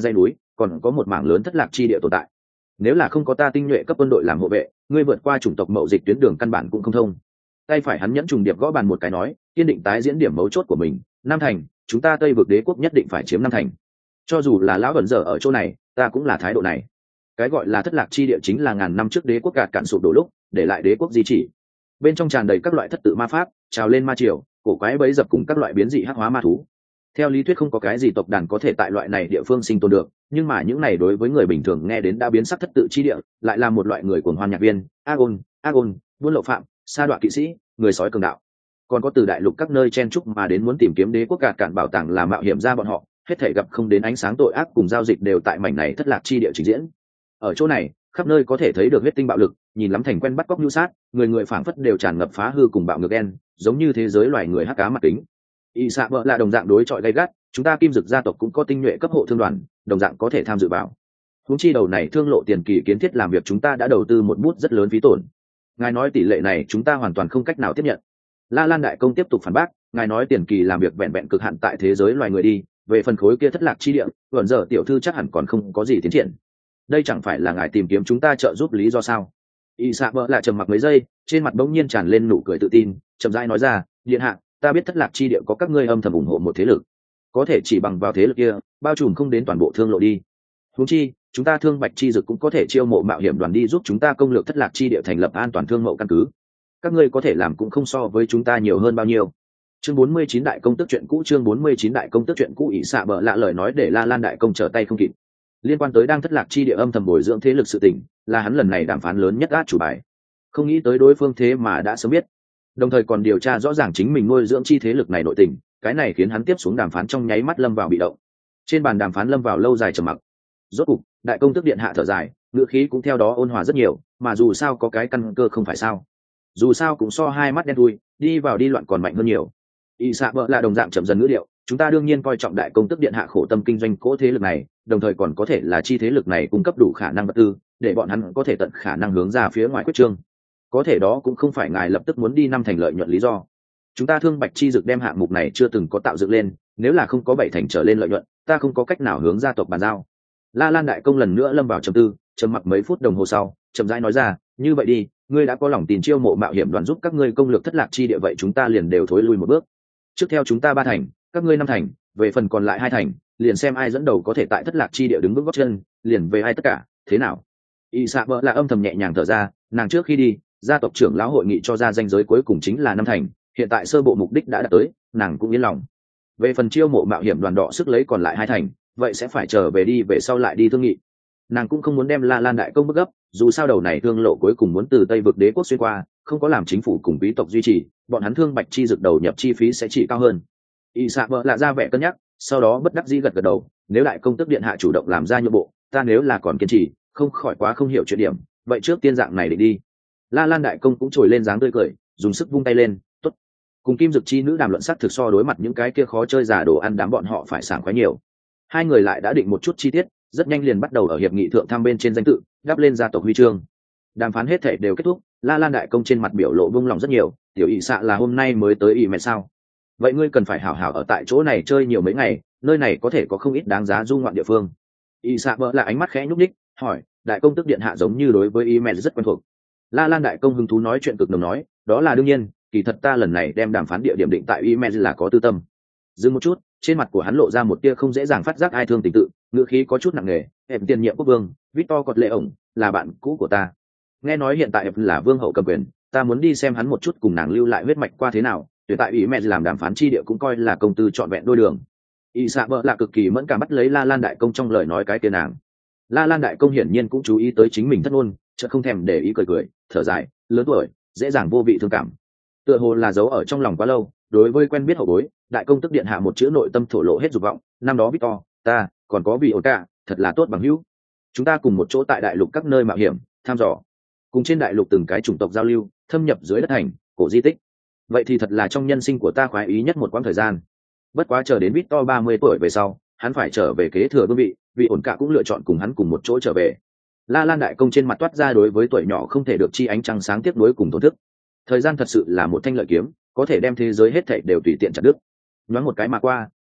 còn có một mảng lớn thất lạc chi địa tồn tại. Nếu là không có ta tinh nhuệ cấp quân đội làm hộ vệ, ngươi vượt qua chủng tộc mậu dịch tuyến đường căn bản cũng không thông. Tay phải hắn nhẫn trùng điệp gõ bàn một cái nói, kiên định tái diễn điểm mấu chốt của mình. Nam thành, chúng ta Tây vực đế quốc nhất định phải chiếm Nam thành. Cho dù là lão ẩn dở ở chỗ này, ta cũng là thái độ này. Cái gọi là thất lạc chi địa chính là ngàn năm trước đế quốc gạt cạn sụp đổ lúc, để lại đế quốc di chỉ. Bên trong tràn đầy các loại thất tự ma pháp, trào lên ma triều, cổ quái bấy dập cùng các loại biến dị hắc hóa ma thú. Theo lý thuyết không có cái gì tộc đàn có thể tại loại này địa phương sinh tồn được, nhưng mà những này đối với người bình thường nghe đến đã biến sắc thất tự chi địa, lại là một loại người cuồng hoan nhạc viên, agon, agon, buôn lậu phạm, sa đọa kỵ sĩ, người sói cường đạo. Còn có từ đại lục các nơi chen chúc mà đến muốn tìm kiếm đế quốc gạt cạn bảo tàng là mạo hiểm ra bọn họ, hết thảy gặp không đến ánh sáng tội ác cùng giao dịch đều tại mảnh này thất lạc chi địa trình diễn. Ở chỗ này, khắp nơi có thể thấy được huyết tinh bạo lực, nhìn lắm thành quen bắt cóc nhu sát, người người phảng phất đều tràn ngập phá hư cùng bạo ngược đen, giống như thế giới loài người hắc cá mặt kính. Y xạ bợ là đồng dạng đối chọi gay gắt, chúng ta kim dực gia tộc cũng có tinh nhuệ cấp hộ thương đoàn, đồng dạng có thể tham dự vào. Huống chi đầu này thương lộ tiền kỳ kiến thiết làm việc chúng ta đã đầu tư một bút rất lớn phí tổn. Ngài nói tỷ lệ này chúng ta hoàn toàn không cách nào tiếp nhận. La Lan đại công tiếp tục phản bác, ngài nói tiền kỳ làm việc vẹn vẹn cực hạn tại thế giới loài người đi, về phần khối kia thất lạc chi địa, vẫn giờ tiểu thư chắc hẳn còn không có gì tiến triển. Đây chẳng phải là ngài tìm kiếm chúng ta trợ giúp lý do sao? Y xạ bợ là trầm mặc mấy giây, trên mặt bỗng nhiên tràn lên nụ cười tự tin, chậm rãi nói ra, điện hạ, ta biết thất lạc chi địa có các ngươi âm thầm ủng hộ một thế lực, có thể chỉ bằng vào thế lực kia bao trùm không đến toàn bộ thương lộ đi. Huống chi chúng ta thương bạch chi dực cũng có thể chiêu mộ mạo hiểm đoàn đi giúp chúng ta công lược thất lạc chi địa thành lập an toàn thương mậu căn cứ. Các ngươi có thể làm cũng không so với chúng ta nhiều hơn bao nhiêu. Chương bốn mươi chín đại công tức chuyện cũ chương bốn mươi chín đại công tức chuyện cũ ỷ xạ bợ lạ lời nói để La Lan đại công trở tay không kịp. Liên quan tới đang thất lạc chi địa âm thầm bồi dưỡng thế lực sự tình, là hắn lần này đàm phán lớn nhất át chủ bài. Không nghĩ tới đối phương thế mà đã sớm biết, đồng thời còn điều tra rõ ràng chính mình nuôi dưỡng chi thế lực này nội tình, cái này khiến hắn tiếp xuống đàm phán trong nháy mắt lâm vào bị động. Trên bàn đàm phán lâm vào lâu dài trầm mặc. Rốt cục, đại công tức điện hạ thở dài, ngữ khí cũng theo đó ôn hòa rất nhiều, mà dù sao có cái căn cơ không phải sao? Dù sao cũng so hai mắt đen thui, đi vào đi loạn còn mạnh hơn nhiều. Y xạ bợ là đồng dạng chậm dần ngữ điệu, chúng ta đương nhiên coi trọng đại công tức điện hạ khổ tâm kinh doanh cỗ thế lực này, đồng thời còn có thể là chi thế lực này cung cấp đủ khả năng vật tư, để bọn hắn có thể tận khả năng hướng ra phía ngoài quyết trương. Có thể đó cũng không phải ngài lập tức muốn đi năm thành lợi nhuận lý do. Chúng ta thương bạch chi dực đem hạng mục này chưa từng có tạo dựng lên, nếu là không có bảy thành trở lên lợi nhuận, ta không có cách nào hướng gia tộc bàn giao. La Lan đại công lần nữa lâm vào trầm tư, trầm mặc mấy phút đồng hồ sau, chậm rãi nói ra, như vậy đi, ngươi đã có lòng tin chiêu mộ mạo hiểm đoàn giúp các ngươi công lược thất lạc chi địa, vậy chúng ta liền đều thối lui một bước. Trước theo chúng ta ba thành, các ngươi năm thành, về phần còn lại hai thành, liền xem ai dẫn đầu có thể tại thất lạc chi địa đứng vững gót chân, liền về ai tất cả, thế nào? Y xạ bợ là âm thầm nhẹ nhàng thở ra, nàng trước khi đi, gia tộc trưởng lão hội nghị cho ra danh giới cuối cùng chính là năm thành, hiện tại sơ bộ mục đích đã đạt tới, nàng cũng yên lòng. Về phần chiêu mộ mạo hiểm đoàn đỏ sức lấy còn lại hai thành, vậy sẽ phải trở về đi về sau lại đi thương nghị. Nàng cũng không muốn đem La Lan đại công bức gấp, dù sao đầu này thương lộ cuối cùng muốn từ Tây vực đế quốc xuyên qua, không có làm chính phủ cùng quý tộc duy trì, bọn hắn thương bạch chi dược đầu nhập chi phí sẽ chỉ cao hơn. Y xạ bợ lạ ra vẻ cân nhắc, sau đó bất đắc dĩ gật gật đầu, nếu đại công tức điện hạ chủ động làm ra nhượng bộ, ta nếu là còn kiên trì, không khỏi quá không hiểu chuyện điểm, vậy trước tiên dạng này định đi. La Lan đại công cũng trồi lên dáng tươi cười, dùng sức vung tay lên, tốt. Cùng kim dực chi nữ đàm luận sắc thực so đối mặt những cái kia khó chơi giả đồ ăn đám bọn họ phải sảng khoái nhiều. Hai người lại đã định một chút chi tiết, rất nhanh liền bắt đầu ở hiệp nghị thượng tham bên trên danh tự, đáp lên gia tộc huy chương. Đàm phán hết thể đều kết thúc, La Lan đại công trên mặt biểu lộ vung lòng rất nhiều, tiểu ỷ xạ là hôm nay mới tới ỷ mẹ sao? Vậy ngươi cần phải hảo hảo ở tại chỗ này chơi nhiều mấy ngày, nơi này có thể có không ít đáng giá du ngoạn địa phương. ỷ xạ vợ là ánh mắt khẽ nhúc ních, hỏi, đại công tức điện hạ giống như đối với ỷ mẹ rất quen thuộc. La Lan đại công hứng thú nói chuyện cực nồng nói, đó là đương nhiên, kỳ thật ta lần này đem đàm phán địa điểm định tại ỷ mẹ là có tư tâm. Dừng một chút, trên mặt của hắn lộ ra một tia không dễ dàng phát giác ai thương tình tự, ngữ khí có chút nặng nề, em tiền nhiệm quốc vương Victor Cọt Lệ ổng là bạn cũ của ta, nghe nói hiện tại là vương hậu cầm quyền, ta muốn đi xem hắn một chút cùng nàng lưu lại huyết mạch qua thế nào, tuyệt tại ủy mẹ làm đàm phán chi địa cũng coi là công tư trọn vẹn đôi đường. Y xạ vợ là cực kỳ mẫn cảm bắt lấy La Lan đại công trong lời nói cái tiền nàng. La Lan đại công hiển nhiên cũng chú ý tới chính mình thất ngôn, chợt không thèm để ý cười cười, thở dài, lớn tuổi, dễ dàng vô vị thương cảm. Tựa hồ là giấu ở trong lòng quá lâu, đối với quen biết hậu bối, đại công tức điện hạ một chữ nội tâm thổ lộ hết dục vọng, năm đó Victor, ta, còn có vị ổn cả, thật là tốt bằng hữu. Chúng ta cùng một chỗ tại đại lục các nơi mạo hiểm, tham dò, cùng trên đại lục từng cái chủng tộc giao lưu, thâm nhập dưới đất thành, cổ di tích. Vậy thì thật là trong nhân sinh của ta khoái ý nhất một quãng thời gian. Bất quá chờ đến Victor ba mươi tuổi về sau, hắn phải trở về kế thừa vương vị, vị ổn cả cũng lựa chọn cùng hắn cùng một chỗ trở về. La Lan đại công trên mặt toát ra đối với tuổi nhỏ không thể được chi ánh trăng sáng tiếp nối cùng thổn thức. Thời gian thật sự là một thanh lợi kiếm, có thể đem thế giới hết thảy đều tùy tiện chặt đứt. Nhoáng một cái mà qua,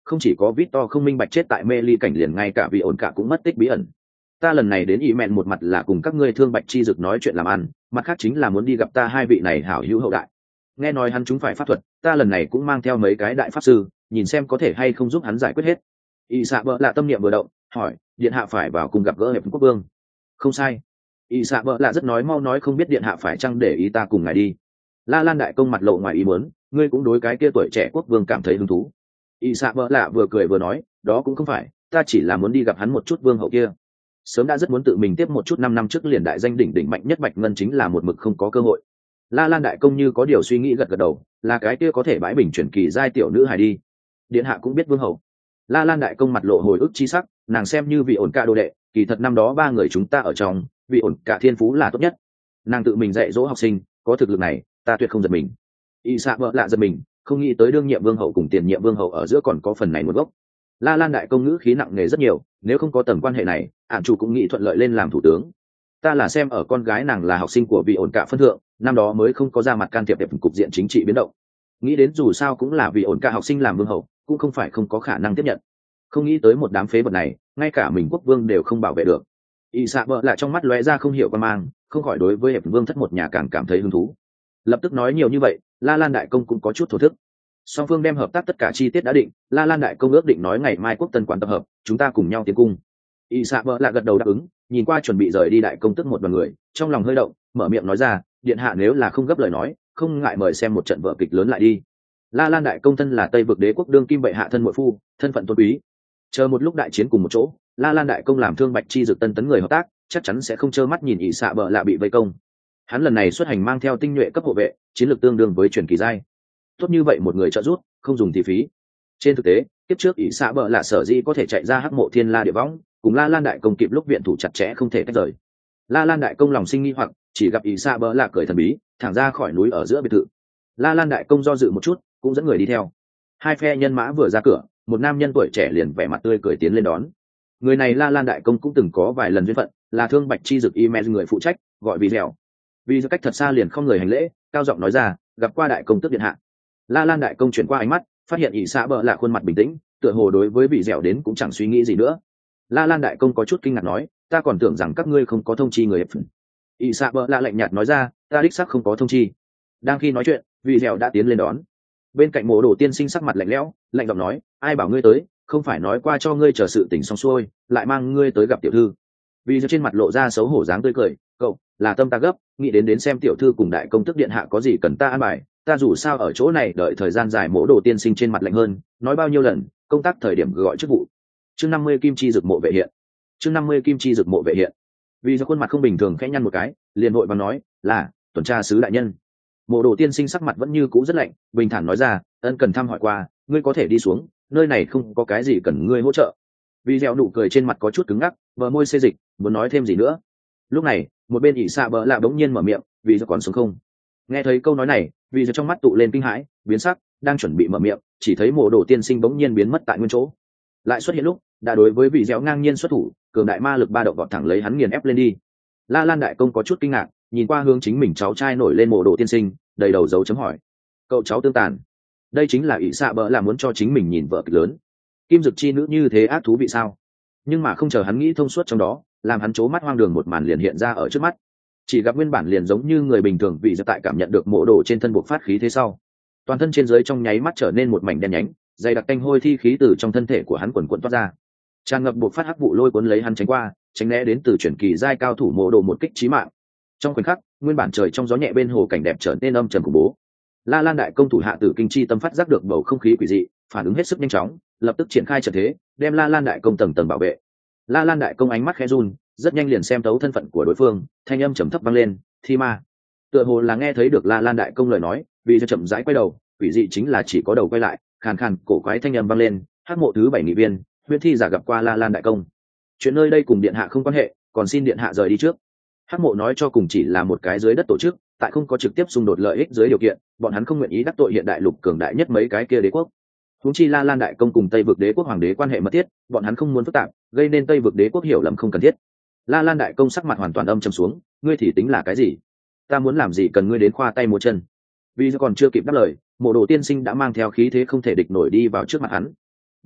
không chỉ có Victor không minh bạch chết tại mê ly cảnh liền, ngay cả vị ổn cả cũng mất tích bí ẩn. Ta lần này đến ý mẹn một mặt là cùng các ngươi thương Bạch Chi Dực nói chuyện làm ăn, mặt khác chính là muốn đi gặp ta hai vị này hảo hữu hậu đại. Nghe nói hắn chúng phải pháp thuật, ta lần này cũng mang theo mấy cái đại pháp sư, nhìn xem có thể hay không giúp hắn giải quyết hết. Y xạ bợ lạ tâm niệm vừa động, hỏi, điện hạ phải vào cùng gặp gỡ hiệp quốc vương? Không sai. Y xạ bợ lạ rất nói mau nói, không biết điện hạ phải chăng để ý ta cùng ngài đi. La Lan đại công mặt lộ ngoài ý muốn, ngươi cũng đối cái kia tuổi trẻ quốc vương cảm thấy hứng thú. Y xạ bợ lạ vừa cười vừa nói, đó cũng không phải, ta chỉ là muốn đi gặp hắn một chút vương hậu kia. Sớm đã rất muốn tự mình tiếp một chút, năm năm trước liền đại danh đỉnh đỉnh mạnh nhất Bạch Ngân chính là một mực không có cơ hội. La Lan đại công như có điều suy nghĩ gật gật đầu, là cái kia có thể bãi bình chuyển kỳ giai tiểu nữ hài đi. Điện hạ cũng biết vương hậu. La Lan đại công mặt lộ hồi ức chi sắc, nàng xem như vị ổn cả đồ đệ, kỳ thật năm đó ba người chúng ta ở trong, vị ổn cả thiên phú là tốt nhất. Nàng tự mình dạy dỗ học sinh, có thực lực này, ta tuyệt không giật mình. Y xạ vợ lạ giật mình, không nghĩ tới đương nhiệm vương hậu cùng tiền nhiệm vương hậu ở giữa còn có phần này một gốc. La Lan đại công ngữ khí nặng nề rất nhiều, nếu không có tầng quan hệ này, ạn chủ cũng nghĩ thuận lợi lên làm thủ tướng. Ta là xem ở con gái nàng là học sinh của vị ổn cả phân thượng, năm đó mới không có ra mặt can thiệp cục diện chính trị biến động. Nghĩ đến dù sao cũng là vị ổn cả học sinh làm vương hậu, cũng không phải không có khả năng tiếp nhận. Không nghĩ tới một đám phế vật này, ngay cả mình quốc vương đều không bảo vệ được. Y xạ bợ lại trong mắt lóe ra không hiểu quan mang, không khỏi đối với hiệp vương thất một nhà càng cảm thấy hứng thú. Lập tức nói nhiều như vậy, La Lan đại công cũng có chút thổ thức. Song phương đem hợp tác tất cả chi tiết đã định, La Lan đại công ước định nói ngày mai quốc tân quán tập hợp, chúng ta cùng nhau tiến cung. Y xạ bợ lại gật đầu đáp ứng, nhìn qua chuẩn bị rời đi đại công tức một đoàn người, trong lòng hơi động, mở miệng nói ra, điện hạ nếu là không gấp lời nói, không ngại mời xem một trận vở kịch lớn lại đi. La Lan đại công thân là Tây vực đế quốc đương kim bệ hạ thân muội phu, thân phận tôn quý. Chờ một lúc đại chiến cùng một chỗ, La Lan đại công làm thương Bạch Chi Dực tân tấn người hợp tác, chắc chắn sẽ không trơ mắt nhìn ỷ xạ bợ lạ bị vây công. Hắn lần này xuất hành mang theo tinh nhuệ cấp hộ vệ, chiến lược tương đương với truyền kỳ giai. Tốt như vậy một người trợ giúp, không dùng thì phí. Trên thực tế, kiếp trước ỷ xạ bợ lạ sở dĩ có thể chạy ra hắc mộ thiên la địa võng, cùng La Lan đại công kịp lúc viện thủ chặt chẽ không thể tách rời. La Lan đại công lòng sinh nghi hoặc, chỉ gặp ỷ xạ bợ lạ cởi thần bí, thẳng ra khỏi núi ở giữa biệt thự. La Lan đại công do dự một chút, cũng dẫn người đi theo. Hai phe nhân mã vừa ra cửa, một nam nhân tuổi trẻ liền vẻ mặt tươi cười tiến lên đón. Người này La Lan đại công cũng từng có vài lần duyên phận, là thương Bạch Chi Dực Imen người phụ trách, gọi vì dẻo. Vì cách thật xa liền không người hành lễ, cao giọng nói ra, gặp qua đại công tước điện hạ. La Lan đại công chuyển qua ánh mắt, phát hiện ỷ xạ bợ là khuôn mặt bình tĩnh, tựa hồ đối với vị dẻo đến cũng chẳng suy nghĩ gì nữa. La Lan đại công có chút kinh ngạc nói, ta còn tưởng rằng các ngươi không có thông chi người. ỷ xạ bợ là lạnh nhạt nói ra, ta đích xác không có thông chi. Đang khi nói chuyện, vị dẻo đã tiến lên đón. Bên cạnh mộ đồ tiên sinh sắc mặt lạnh lẽo, lạnh giọng nói, ai bảo ngươi tới, không phải nói qua cho ngươi chờ sự tình xong xuôi, lại mang ngươi tới gặp tiểu thư. Vì trên mặt lộ ra xấu hổ dáng tươi cười, cậu là tâm ta gấp, nghĩ đến đến xem tiểu thư cùng đại công tước điện hạ có gì cần ta an bài, ta dù sao ở chỗ này đợi thời gian dài. Mộ đồ tiên sinh trên mặt lạnh hơn, nói bao nhiêu lần công tác thời điểm gọi chức vụ. Chương năm mươi kim chi dược mộ vệ hiện. Chương năm mươi kim chi dược mộ vệ hiện. Vì do khuôn mặt không bình thường khẽ nhăn một cái, liền vội vàng nói, là tuần tra sứ đại nhân. Mộ đồ tiên sinh sắc mặt vẫn như cũ rất lạnh, bình thản nói ra, ân cần thăm hỏi qua, ngươi có thể đi xuống, nơi này không có cái gì cần ngươi hỗ trợ. Vì dẻo nụ cười trên mặt có chút cứng ngắc, bờ môi xê dịch, muốn nói thêm gì nữa. Lúc này, một bên ỷ xạ bợ lạ bỗng nhiên mở miệng, vì do còn sống không? Nghe thấy câu nói này, vì do trong mắt tụ lên kinh hãi, biến sắc, đang chuẩn bị mở miệng, chỉ thấy mộ đồ tiên sinh bỗng nhiên biến mất tại nguyên chỗ. Lại xuất hiện lúc, đã đối với vị dẻo ngang nhiên xuất thủ, cường đại ma lực ba động vọt thẳng lấy hắn nghiền ép lên đi. La Lan đại công có chút kinh ngạc, nhìn qua hướng chính mình cháu trai nổi lên mộ đồ tiên sinh, đầy đầu dấu chấm hỏi. Cậu cháu tương tàn, đây chính là ỷ xạ bợ là muốn cho chính mình nhìn vợ kịch lớn. Kim dực chi nữ như thế ác thú vị sao? Nhưng mà không chờ hắn nghĩ thông suốt trong đó, làm hắn chố mắt hoang đường một màn liền hiện ra ở trước mắt. Chỉ gặp nguyên bản liền giống như người bình thường, vì do tại cảm nhận được mộ đồ trên thân buộc phát khí thế sau, toàn thân trên dưới trong nháy mắt trở nên một mảnh đen nhánh, dày đặc tanh hôi thi khí từ trong thân thể của hắn quần quần toát ra, tràn ngập buộc phát hắc vụ lôi cuốn lấy hắn tránh qua, tránh né đến từ chuyển kỳ giai cao thủ mộ đồ một kích chí mạng. Trong khoảnh khắc, nguyên bản trời trong gió nhẹ bên hồ cảnh đẹp trở nên âm trầm khủng bố. La Lan đại công thủ hạ tử kinh chi tâm phát giác được bầu không khí quỷ dị, phản ứng hết sức nhanh chóng, lập tức triển khai trận thế, đem La Lan đại công tầng tầng bảo vệ. La Lan đại công ánh mắt khẽ run, rất nhanh liền xem thấu thân phận của đối phương, thanh âm trầm thấp vang lên, thi ma. Tựa hồ là nghe thấy được La Lan đại công lời nói, vì cho chậm rãi quay đầu, quỷ dị chính là chỉ có đầu quay lại, khàn khàn cổ quái thanh âm vang lên, hắc mộ thứ bảy nghị viên, huyễn thi giả gặp qua La Lan đại công. Chuyện nơi đây cùng điện hạ không quan hệ, còn xin điện hạ rời đi trước. Hắc mộ nói cho cùng chỉ là một cái dưới đất tổ chức, tại không có trực tiếp xung đột lợi ích dưới điều kiện, bọn hắn không nguyện ý đắc tội hiện đại lục cường đại nhất mấy cái kia đế quốc. Huống chi La Lan đại công cùng Tây vực đế quốc hoàng đế quan hệ mật thiết, bọn hắn không muốn phức tạp, gây nên Tây vực đế quốc hiểu lầm không cần thiết. La Lan đại công sắc mặt hoàn toàn âm trầm xuống, ngươi thì tính là cái gì? Ta muốn làm gì cần ngươi đến khoa tay múa chân? Vì còn chưa kịp đáp lời, mộ đồ tiên sinh đã mang theo khí thế không thể địch nổi đi vào trước mặt hắn.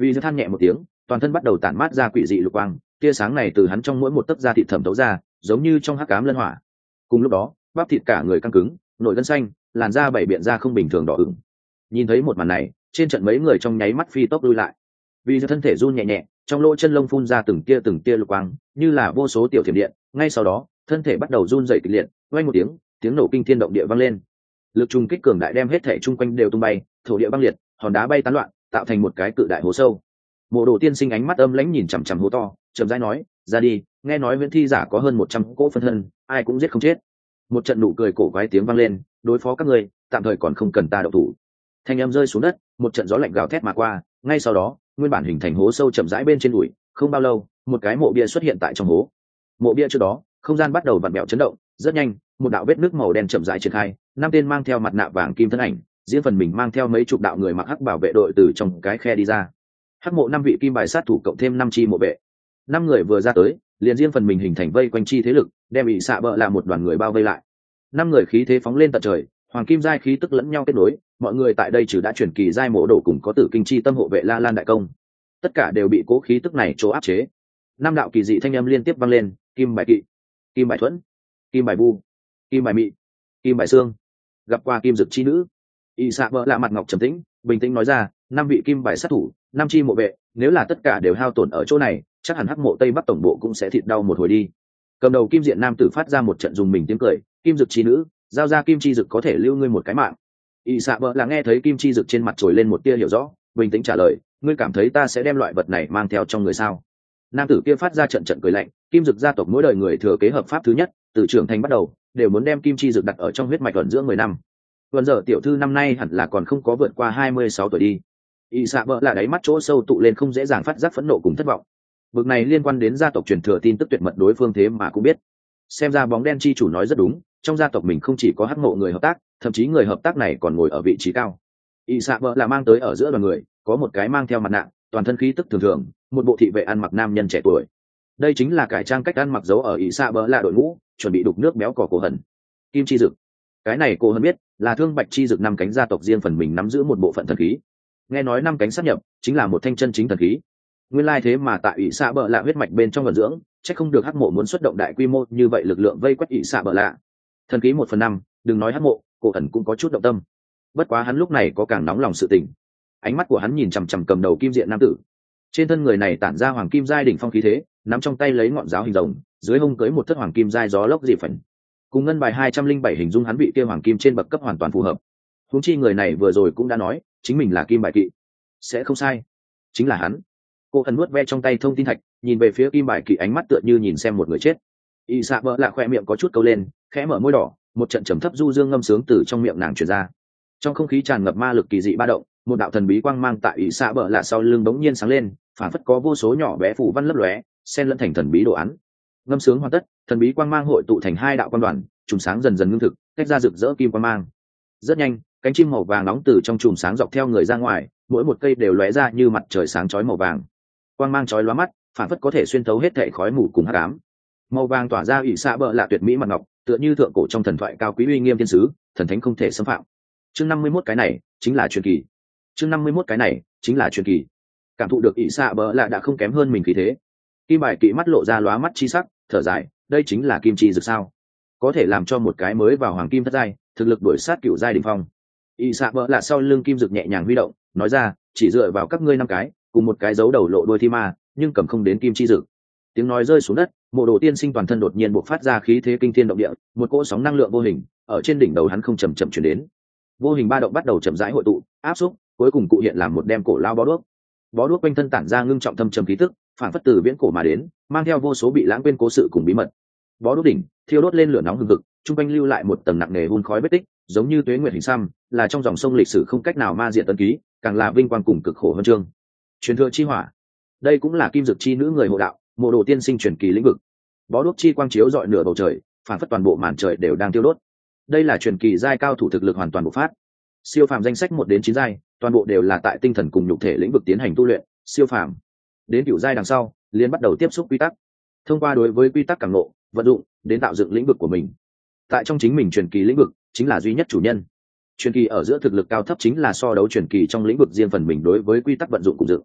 Vì than nhẹ một tiếng, toàn thân bắt đầu tản mát ra quỷ dị lục quang, tia sáng này từ hắn trong mỗi một tấc da thịt thẩm thấu ra, giống như trong hắc ám lân hỏa. Cùng lúc đó, bắp thịt cả người căng cứng, nổi gân xanh, làn da bảy biện ra không bình thường đỏ ửng. Nhìn thấy một màn này, trên trận mấy người trong nháy mắt phi tốc lui lại. Vì thân thể run nhẹ nhẹ, trong lỗ chân lông phun ra từng tia từng tia lục quang, như là vô số tiểu thiểm điện. Ngay sau đó, thân thể bắt đầu run rẩy kịch liệt, vang một tiếng, tiếng nổ kinh thiên động địa vang lên. Lực trùng kích cường đại đem hết thể chung quanh đều tung bay, thổ địa băng liệt, hòn đá bay tán loạn, tạo thành một cái cự đại hố sâu. Mộ Đồ tiên sinh ánh mắt âm lãnh nhìn chằm chằm hố to, chậm rãi nói, ra đi, nghe nói Viễn Thi giả có hơn một trăm cỗ phân thân, ai cũng giết không chết. Một trận nụ cười cổ quái tiếng vang lên, đối phó các ngươi, tạm thời còn không cần ta động thủ. Thanh âm rơi xuống đất, một trận gió lạnh gào thét mà qua, ngay sau đó, nguyên bản hình thành hố sâu chậm rãi bên trên bụi, không bao lâu, một cái mộ bia xuất hiện tại trong hố. Mộ bia trước đó, không gian bắt đầu vặn vẹo chấn động, rất nhanh, một đạo vết nước màu đen chậm rãi triển khai, năm tên mang theo mặt nạ vàng kim thân ảnh, riêng phần mình mang theo mấy chục đạo người mặc hắc bảo vệ đội từ trong cái khe đi ra. Hắc mộ năm vị kim bài sát thủ cộng thêm năm chi mộ vệ, năm người vừa ra tới, liền riêng phần mình hình thành vây quanh chi thế lực, đem bị xạ bợ là một đoàn người bao vây lại. Năm người khí thế phóng lên tận trời, hoàng kim giai khí tức lẫn nhau kết nối, mọi người tại đây trừ đã chuyển kỳ giai mộ đổ cùng có tử kinh chi tâm hộ vệ La Lan đại công, tất cả đều bị cố khí tức này chỗ áp chế. Năm đạo kỳ dị thanh âm liên tiếp vang lên, kim bài kỵ, kim bài thuẫn, kim bài vu, kim bài mị, kim bài xương, gặp qua kim dực chi nữ. Y xạ bợ lạ mặt ngọc trầm tĩnh, bình tĩnh nói ra, năm vị kim bài sát thủ, năm chi mộ vệ, nếu là tất cả đều hao tổn ở chỗ này, chắc hẳn hắc mộ tây bắc tổng bộ cũng sẽ thịt đau một hồi đi. Cầm đầu kim diện nam tử phát ra một trận dùng mình tiếng cười, kim dực chi nữ, giao ra kim chi dực có thể lưu ngươi một cái mạng. Y xạ bợ là nghe thấy kim chi dực trên mặt trồi lên một tia hiểu rõ, bình tĩnh trả lời, ngươi cảm thấy ta sẽ đem loại vật này mang theo trong người sao? Nam tử kia phát ra trận trận cười lạnh, kim dực gia tộc mỗi đời người thừa kế hợp pháp thứ nhất, từ trưởng thành bắt đầu đều muốn đem kim chi dực đặt ở trong huyết mạch ẩn dưỡng mười năm. Vân giờ tiểu thư năm nay hẳn là còn không có vượt qua hai mươi sáu tuổi đi. Y xạ bợ là đáy mắt chỗ sâu tụ lên không dễ dàng phát giác phẫn nộ cùng thất vọng. Vực này liên quan đến gia tộc truyền thừa tin tức tuyệt mật đối phương thế mà cũng biết. Xem ra bóng đen chi chủ nói rất đúng, trong gia tộc mình không chỉ có hắc mộ người hợp tác, thậm chí người hợp tác này còn ngồi ở vị trí cao. Y xạ bợ là mang tới ở giữa đoàn người, có một cái mang theo mặt nạ, toàn thân khí tức thường thường, một bộ thị vệ ăn mặc nam nhân trẻ tuổi. Đây chính là cải trang cách ăn mặc dấu ở Y xạ bợ là đội ngũ, chuẩn bị đục nước béo cò cổ hận. Kim chi dực, cái này cô hơn biết, là thương bạch chi dực năm cánh gia tộc riêng phần mình nắm giữ một bộ phận thần khí. Nghe nói năm cánh sát nhập chính là một thanh chân chính thần khí. Nguyên lai thế mà tại ỷ xạ bợ lạ huyết mạch bên trong vận dưỡng, chắc không được hắc mộ muốn xuất động đại quy mô như vậy lực lượng vây quét ỷ xạ bợ lạ. Thần khí một phần năm, đừng nói hắc mộ, cổ ẩn cũng có chút động tâm. Bất quá hắn lúc này có càng nóng lòng sự tình. Ánh mắt của hắn nhìn chằm chằm cầm đầu kim diện nam tử. Trên thân người này tản ra hoàng kim giai đỉnh phong khí thế, nắm trong tay lấy ngọn giáo hình rồng, dưới hông cưới một thất hoàng kim giai gió lốc dị phẫn. Cùng ngân bài hai trăm linh bảy hình dung hắn vị kia hoàng kim trên bậc cấp hoàn toàn phù hợp. Huống chi người này vừa rồi cũng đã nói, chính mình là kim bài kỵ. Sẽ không sai, chính là hắn. Cô thần nuốt ve trong tay thông tin thạch, nhìn về phía kim bài kỵ ánh mắt tựa như nhìn xem một người chết. Y xạ bợ lạ khoe miệng có chút câu lên, khẽ mở môi đỏ, một trận trầm thấp du dương ngâm sướng từ trong miệng nàng truyền ra. Trong không khí tràn ngập ma lực kỳ dị ba động, một đạo thần bí quang mang tại Y xạ bợ lạ sau lưng bỗng nhiên sáng lên, phản phất có vô số nhỏ bé phủ văn lấp lóe, xen lẫn thành thần bí đồ án. Ngâm sướng hoàn tất, thần bí quang mang hội tụ thành hai đạo quang đoàn, chùm sáng dần dần ngưng thực, tách ra rực rỡ kim quang mang. Rất nhanh, cánh chim màu vàng nóng từ trong chùm sáng dọc theo người ra ngoài, mỗi một cây đều lóe ra như mặt trời sáng chói màu vàng. Quang mang chói lóa mắt, phản phất có thể xuyên thấu hết thảy khói mù cùng hắc ám. Màu vàng tỏa ra ỷ xạ bợ lạ tuyệt mỹ mặt ngọc, tựa như thượng cổ trong thần thoại cao quý uy nghiêm thiên sứ, thần thánh không thể xâm phạm. Chương năm mươi mốt cái này chính là truyền kỳ. Chương năm mươi mốt cái này chính là truyền kỳ. Cảm thụ được ỷ xạ bợ lạ đã không kém hơn mình khí thế. Kim bài kỵ mắt lộ ra lóa mắt chi sắc, thở dài, đây chính là kim chi dược sao? Có thể làm cho một cái mới vào hoàng kim thất giai, thực lực đuổi sát cựu giai đỉnh phong. Y xạ bợ lạ sau lưng kim dược nhẹ nhàng huy động, nói ra, chỉ dựa vào các ngươi năm cái, cùng một cái dấu đầu lộ đuôi thi ma, nhưng cầm không đến kim chi dược. Tiếng nói rơi xuống đất, Mộ Đồ tiên sinh toàn thân đột nhiên bộc phát ra khí thế kinh thiên động địa, một cỗ sóng năng lượng vô hình ở trên đỉnh đầu hắn không chậm chậm chuyển đến. Vô hình ba động bắt đầu chậm rãi hội tụ, áp xúc, cuối cùng cụ hiện làm một đem cổ lao bó đuốc. Bó đuốc quanh thân tản ra ngưng trọng thâm trầm khí tức, phản phất từ viễn cổ mà đến, mang theo vô số bị lãng quên cố sự cùng bí mật. Bó đuốc đỉnh thiêu đốt lên lửa nóng hừng hực, trung quanh lưu lại một tầng nặng nề hun khói vết tích, giống như tuế nguyệt hình xăm, là trong dòng sông lịch sử không cách nào ma diện tân ký, càng là vinh quang cùng cực khổ hơn chương. Truyền thừa chi hỏa, đây cũng là kim dược chi nữ người hộ đạo, Mộ Đồ tiên sinh truyền kỳ lĩnh vực. Bó đuốc chi quang chiếu rọi nửa bầu trời, phản phất toàn bộ màn trời đều đang thiêu đốt. Đây là truyền kỳ giai cao thủ thực lực hoàn toàn bộc phát. Siêu phàm danh sách một đến chín giai, toàn bộ đều là tại tinh thần cùng nhục thể lĩnh vực tiến hành tu luyện, siêu phàm. Đến cửu giai đằng sau, liền bắt đầu tiếp xúc quy tắc. Thông qua đối với quy tắc cảm ngộ, vận dụng, đến tạo dựng lĩnh vực của mình. Tại trong chính mình truyền kỳ lĩnh vực, chính là duy nhất chủ nhân. Truyền kỳ ở giữa thực lực cao thấp chính là so đấu truyền kỳ trong lĩnh vực riêng phần mình đối với quy tắc vận dụng cùng dựng.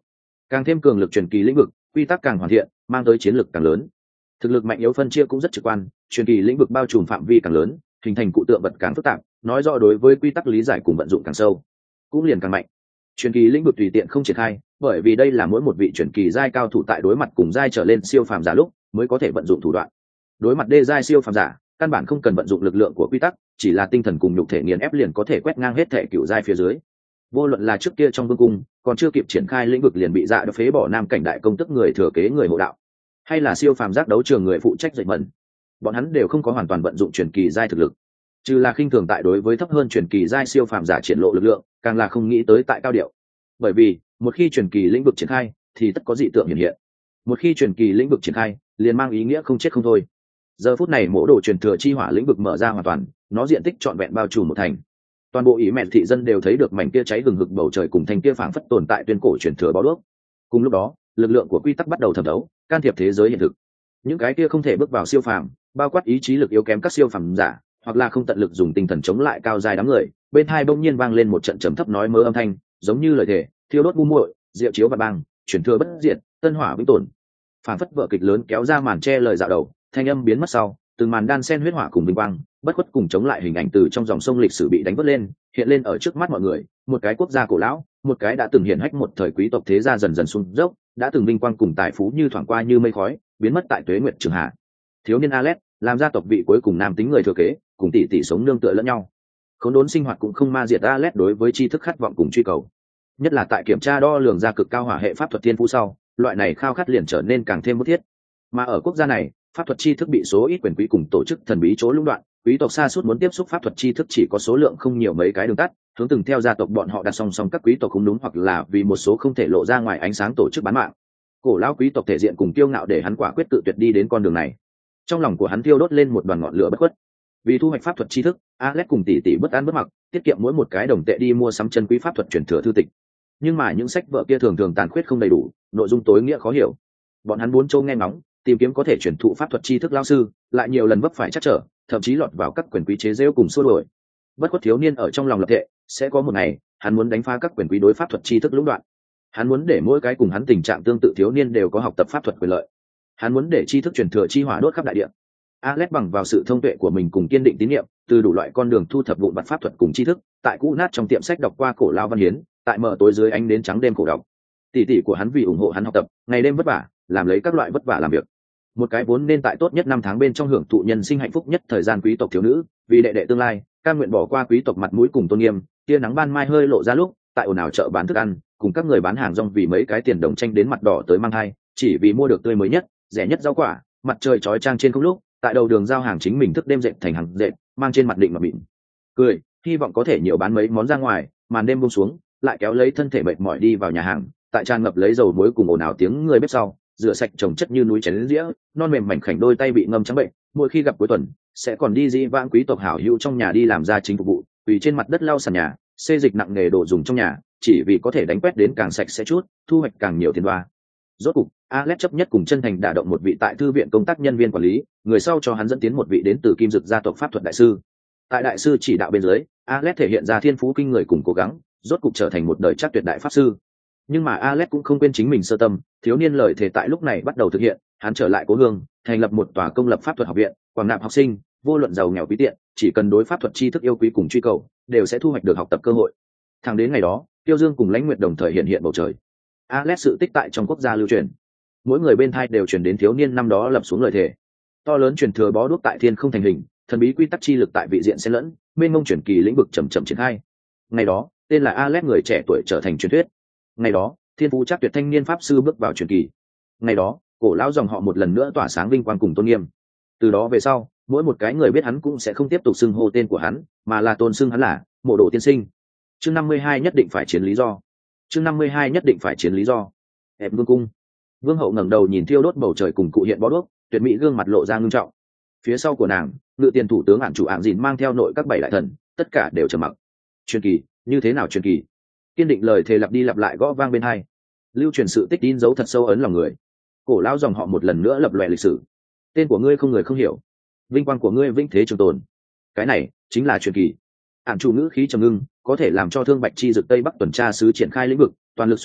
Càng thêm cường lực truyền kỳ lĩnh vực, quy tắc càng hoàn thiện, mang tới chiến lực càng lớn. Thực lực mạnh yếu phân chia cũng rất trực quan, truyền kỳ lĩnh vực bao trùm phạm vi càng lớn, hình thành cụ tượng vật càng phức tạp, nói rõ đối với quy tắc lý giải cùng vận dụng càng sâu, cũng liền càng mạnh. Truyền kỳ lĩnh vực tùy tiện không triển khai, bởi vì đây là mỗi một vị truyền kỳ giai cao thủ tại đối mặt cùng giai trở lên siêu phàm giả lúc mới có thể vận dụng thủ đoạn. Đối mặt đê giai siêu phàm giả, căn bản không cần vận dụng lực lượng của quy tắc, chỉ là tinh thần cùng nhục thể nghiền ép liền có thể quét ngang hết thể cựu giai phía dưới. Vô luận là trước kia trong vương cung, còn chưa kịp triển khai lĩnh vực liền bị dạ đập phế bỏ nam cảnh đại công tức người thừa kế người hộ đạo, hay là siêu phàm giác đấu trường người phụ trách dạy mẩn, bọn hắn đều không có hoàn toàn vận dụng truyền kỳ giai thực lực, trừ là khinh thường tại đối với thấp hơn truyền kỳ giai siêu phàm giả triển lộ lực lượng, càng là không nghĩ tới tại cao điệu. Bởi vì một khi truyền kỳ lĩnh vực triển khai thì tất có dị tượng hiện hiện, một khi truyền kỳ lĩnh vực triển khai liền mang ý nghĩa không chết không thôi. Giờ phút này mỗ đồ truyền thừa chi hỏa lĩnh vực mở ra hoàn toàn, nó diện tích trọn vẹn bao trùm một thành. Toàn bộ ý mẹn thị dân đều thấy được mảnh kia cháy hừng hực bầu trời cùng thành kia phảng phất tồn tại tuyên cổ truyền thừa bó đuốc. Cùng lúc đó, lực lượng của quy tắc bắt đầu thẩm thấu, can thiệp thế giới hiện thực. Những cái kia không thể bước vào siêu phàm, bao quát ý chí lực yếu kém các siêu phàm giả, hoặc là không tận lực dùng tinh thần chống lại cao dài đám người, bên hai bỗng nhiên vang lên một trận trầm thấp nói mơ âm thanh, giống như lời thề, thiêu đốt bu muội, diệu chiếu và băng, truyền thừa bất diệt, tân hỏa vĩnh tồn. Phảng phất vở kịch lớn kéo ra màn che lời dạo đầu, thanh âm biến mất sau, từng màn đan sen huyết hỏa cùng vinh quang, bất khuất cùng chống lại hình ảnh từ trong dòng sông lịch sử bị đánh vớt lên, hiện lên ở trước mắt mọi người. Một cái quốc gia cổ lão, một cái đã từng hiển hách một thời quý tộc thế gia dần dần xuống dốc, đã từng vinh quang cùng tài phú như thoảng qua như mây khói, biến mất tại tuế nguyệt trường hạ. Thiếu niên Alex làm gia tộc vị cuối cùng nam tính người thừa kế, cùng tỷ tỷ sống nương tựa lẫn nhau. Khốn đốn sinh hoạt cũng không ma diệt Alex đối với tri thức khát vọng cùng truy cầu, nhất là tại kiểm tra đo lường ra cực cao hỏa hệ pháp thuật thiên phú sau, loại này khao khát liền trở nên càng thêm bức thiết. Mà ở quốc gia này, pháp thuật tri thức bị số ít quyền quý cùng tổ chức thần bí chỗ lũng đoạn, quý tộc xa suốt muốn tiếp xúc pháp thuật tri thức chỉ có số lượng không nhiều mấy cái đường tắt, hướng từng theo gia tộc bọn họ đặt song song các quý tộc không đúng, hoặc là vì một số không thể lộ ra ngoài ánh sáng tổ chức bán mạng. Cổ lão quý tộc thể diện cùng kiêu ngạo để hắn quả quyết tự tuyệt đi đến con đường này. Trong lòng của hắn thiêu đốt lên một đoàn ngọn lửa bất khuất. Vì thu hoạch pháp thuật tri thức, Alex cùng tỷ tỷ bất an bất mặc, tiết kiệm mỗi một cái đồng tệ đi mua sắm chân quý pháp thuật truyền thừa thư tịch. Nhưng mà những sách vở kia thường thường tàn khuyết không đầy đủ, nội dung tối nghĩa khó hiểu. Bọn hắn muốn trâu nghe ngóng, tìm kiếm có thể truyền thụ pháp thuật tri thức lao sư, lại nhiều lần vấp phải chắc trở, thậm chí lọt vào các quyền quý chế giễu cùng xua đuổi. Bất khuất thiếu niên ở trong lòng lập thệ, sẽ có một ngày hắn muốn đánh phá các quyền quý đối pháp thuật tri thức lũng đoạn. Hắn muốn để mỗi cái cùng hắn tình trạng tương tự thiếu niên đều có học tập pháp thuật quyền lợi. Hắn muốn để tri thức truyền thừa chi hỏa đốt khắp đại địa. Alex bằng vào sự thông tuệ của mình cùng kiên định tín nhiệm, từ đủ loại con đường thu thập vụn vặt pháp thuật cùng tri thức, tại cũ nát trong tiệm sách đọc qua cổ lao văn hiến, tại mở tối dưới ánh đến trắng đêm cổ đọc. Tỷ tỷ của hắn vì ủng hộ hắn học tập, ngày đêm vất vả, làm lấy các loại vất vả làm việc. Một cái vốn nên tại tốt nhất năm tháng bên trong hưởng thụ nhân sinh hạnh phúc nhất thời gian quý tộc thiếu nữ, vì đệ đệ tương lai, cam nguyện bỏ qua quý tộc mặt mũi cùng tôn nghiêm, tia nắng ban mai hơi lộ ra lúc, tại ồn ào chợ bán thức ăn, cùng các người bán hàng rong vì mấy cái tiền đồng tranh đến mặt đỏ tới mang hai, chỉ vì mua được tươi mới nhất, rẻ nhất rau quả, mặt trời chói chang trên không lúc, tại đầu đường giao hàng chính mình thức đêm dệt thành hàng dệt, mang trên mặt định mà mịn cười, hy vọng có thể nhiều bán mấy món ra ngoài. Màn đêm buông xuống, lại kéo lấy thân thể mệt mỏi đi vào nhà hàng, tại tràn ngập lấy dầu muối cùng ồn ào tiếng người bếp sau, rửa sạch chồng chất như núi chén dĩa, non mềm mảnh khảnh đôi tay bị ngâm trắng bệnh. Mỗi khi gặp cuối tuần, sẽ còn đi dĩ vãng quý tộc hảo hữu trong nhà đi làm gia chính phục vụ, vì trên mặt đất lau sàn nhà, xê dịch nặng nghề đồ dùng trong nhà, chỉ vì có thể đánh quét đến càng sạch sẽ chút, thu hoạch càng nhiều tiền đoa. Rốt cục, Alex chấp nhất cùng chân thành đả động một vị tại thư viện công tác nhân viên quản lý, người sau cho hắn dẫn tiến một vị đến từ Kim Dực gia tộc pháp thuật đại sư. Tại đại sư chỉ đạo bên dưới, Alex thể hiện ra thiên phú kinh người cùng cố gắng, rốt cục trở thành một đời chắc tuyệt đại pháp sư. Nhưng mà Alex cũng không quên chính mình sơ tâm, thiếu niên lời thề tại lúc này bắt đầu thực hiện, hắn trở lại cố hương, thành lập một tòa công lập pháp thuật học viện, quảng nạp học sinh, vô luận giàu nghèo quý tiện, chỉ cần đối pháp thuật tri thức yêu quý cùng truy cầu, đều sẽ thu hoạch được học tập cơ hội. Thẳng đến ngày đó, Tiêu Dương cùng Lãnh Nguyệt đồng thời hiện hiện bầu trời. Alex sự tích tại trong quốc gia lưu truyền, mỗi người bên thai đều truyền đến thiếu niên năm đó lập xuống lời thề. To lớn truyền thừa bó đuốc tại thiên không thành hình, thần bí quy tắc chi lực tại vị diện xen lẫn, mênh mông truyền kỳ lĩnh vực chậm chậm triển khai. Ngày đó, tên là Alex người trẻ tuổi trở thành truyền thuyết. Ngày đó, thiên phú chắc tuyệt thanh niên pháp sư bước vào truyền kỳ. Ngày đó, cổ lão dòng họ một lần nữa tỏa sáng vinh quang cùng tôn nghiêm. Từ đó về sau, mỗi một cái người biết hắn cũng sẽ không tiếp tục xưng hô tên của hắn, mà là tôn xưng hắn là Mộ Đồ tiên sinh. Chương năm mươi hai nhất định phải chiến lý do. Chương năm mươi hai nhất định phải chiến lý do. Hẹp vương cung. Vương hậu ngẩng đầu nhìn thiêu đốt bầu trời cùng cụ hiện bó đuốc, tuyệt mỹ gương mặt lộ ra ngưng trọng. Phía sau của nàng, ngự tiền thủ tướng Ản chủ Ản Dìn mang theo nội các bảy đại thần, tất cả đều trầm mặc. Truyền kỳ, như thế nào truyền kỳ? Kiên định lời thề lặp đi lặp lại gõ vang bên hai. Lưu truyền sự tích tin dấu thật sâu ấn lòng người. Cổ lão dòng họ một lần nữa lập loè lịch sử. Tên của ngươi không người không hiểu, vinh quang của ngươi vĩnh thế trường tồn. Cái này chính là truyền kỳ. Ản chủ ngữ khí trầm ngưng, có thể làm cho Thương Bạch chi dực Tây Bắc tuần tra sứ triển khai lĩnh vực, toàn lực xuất thủ,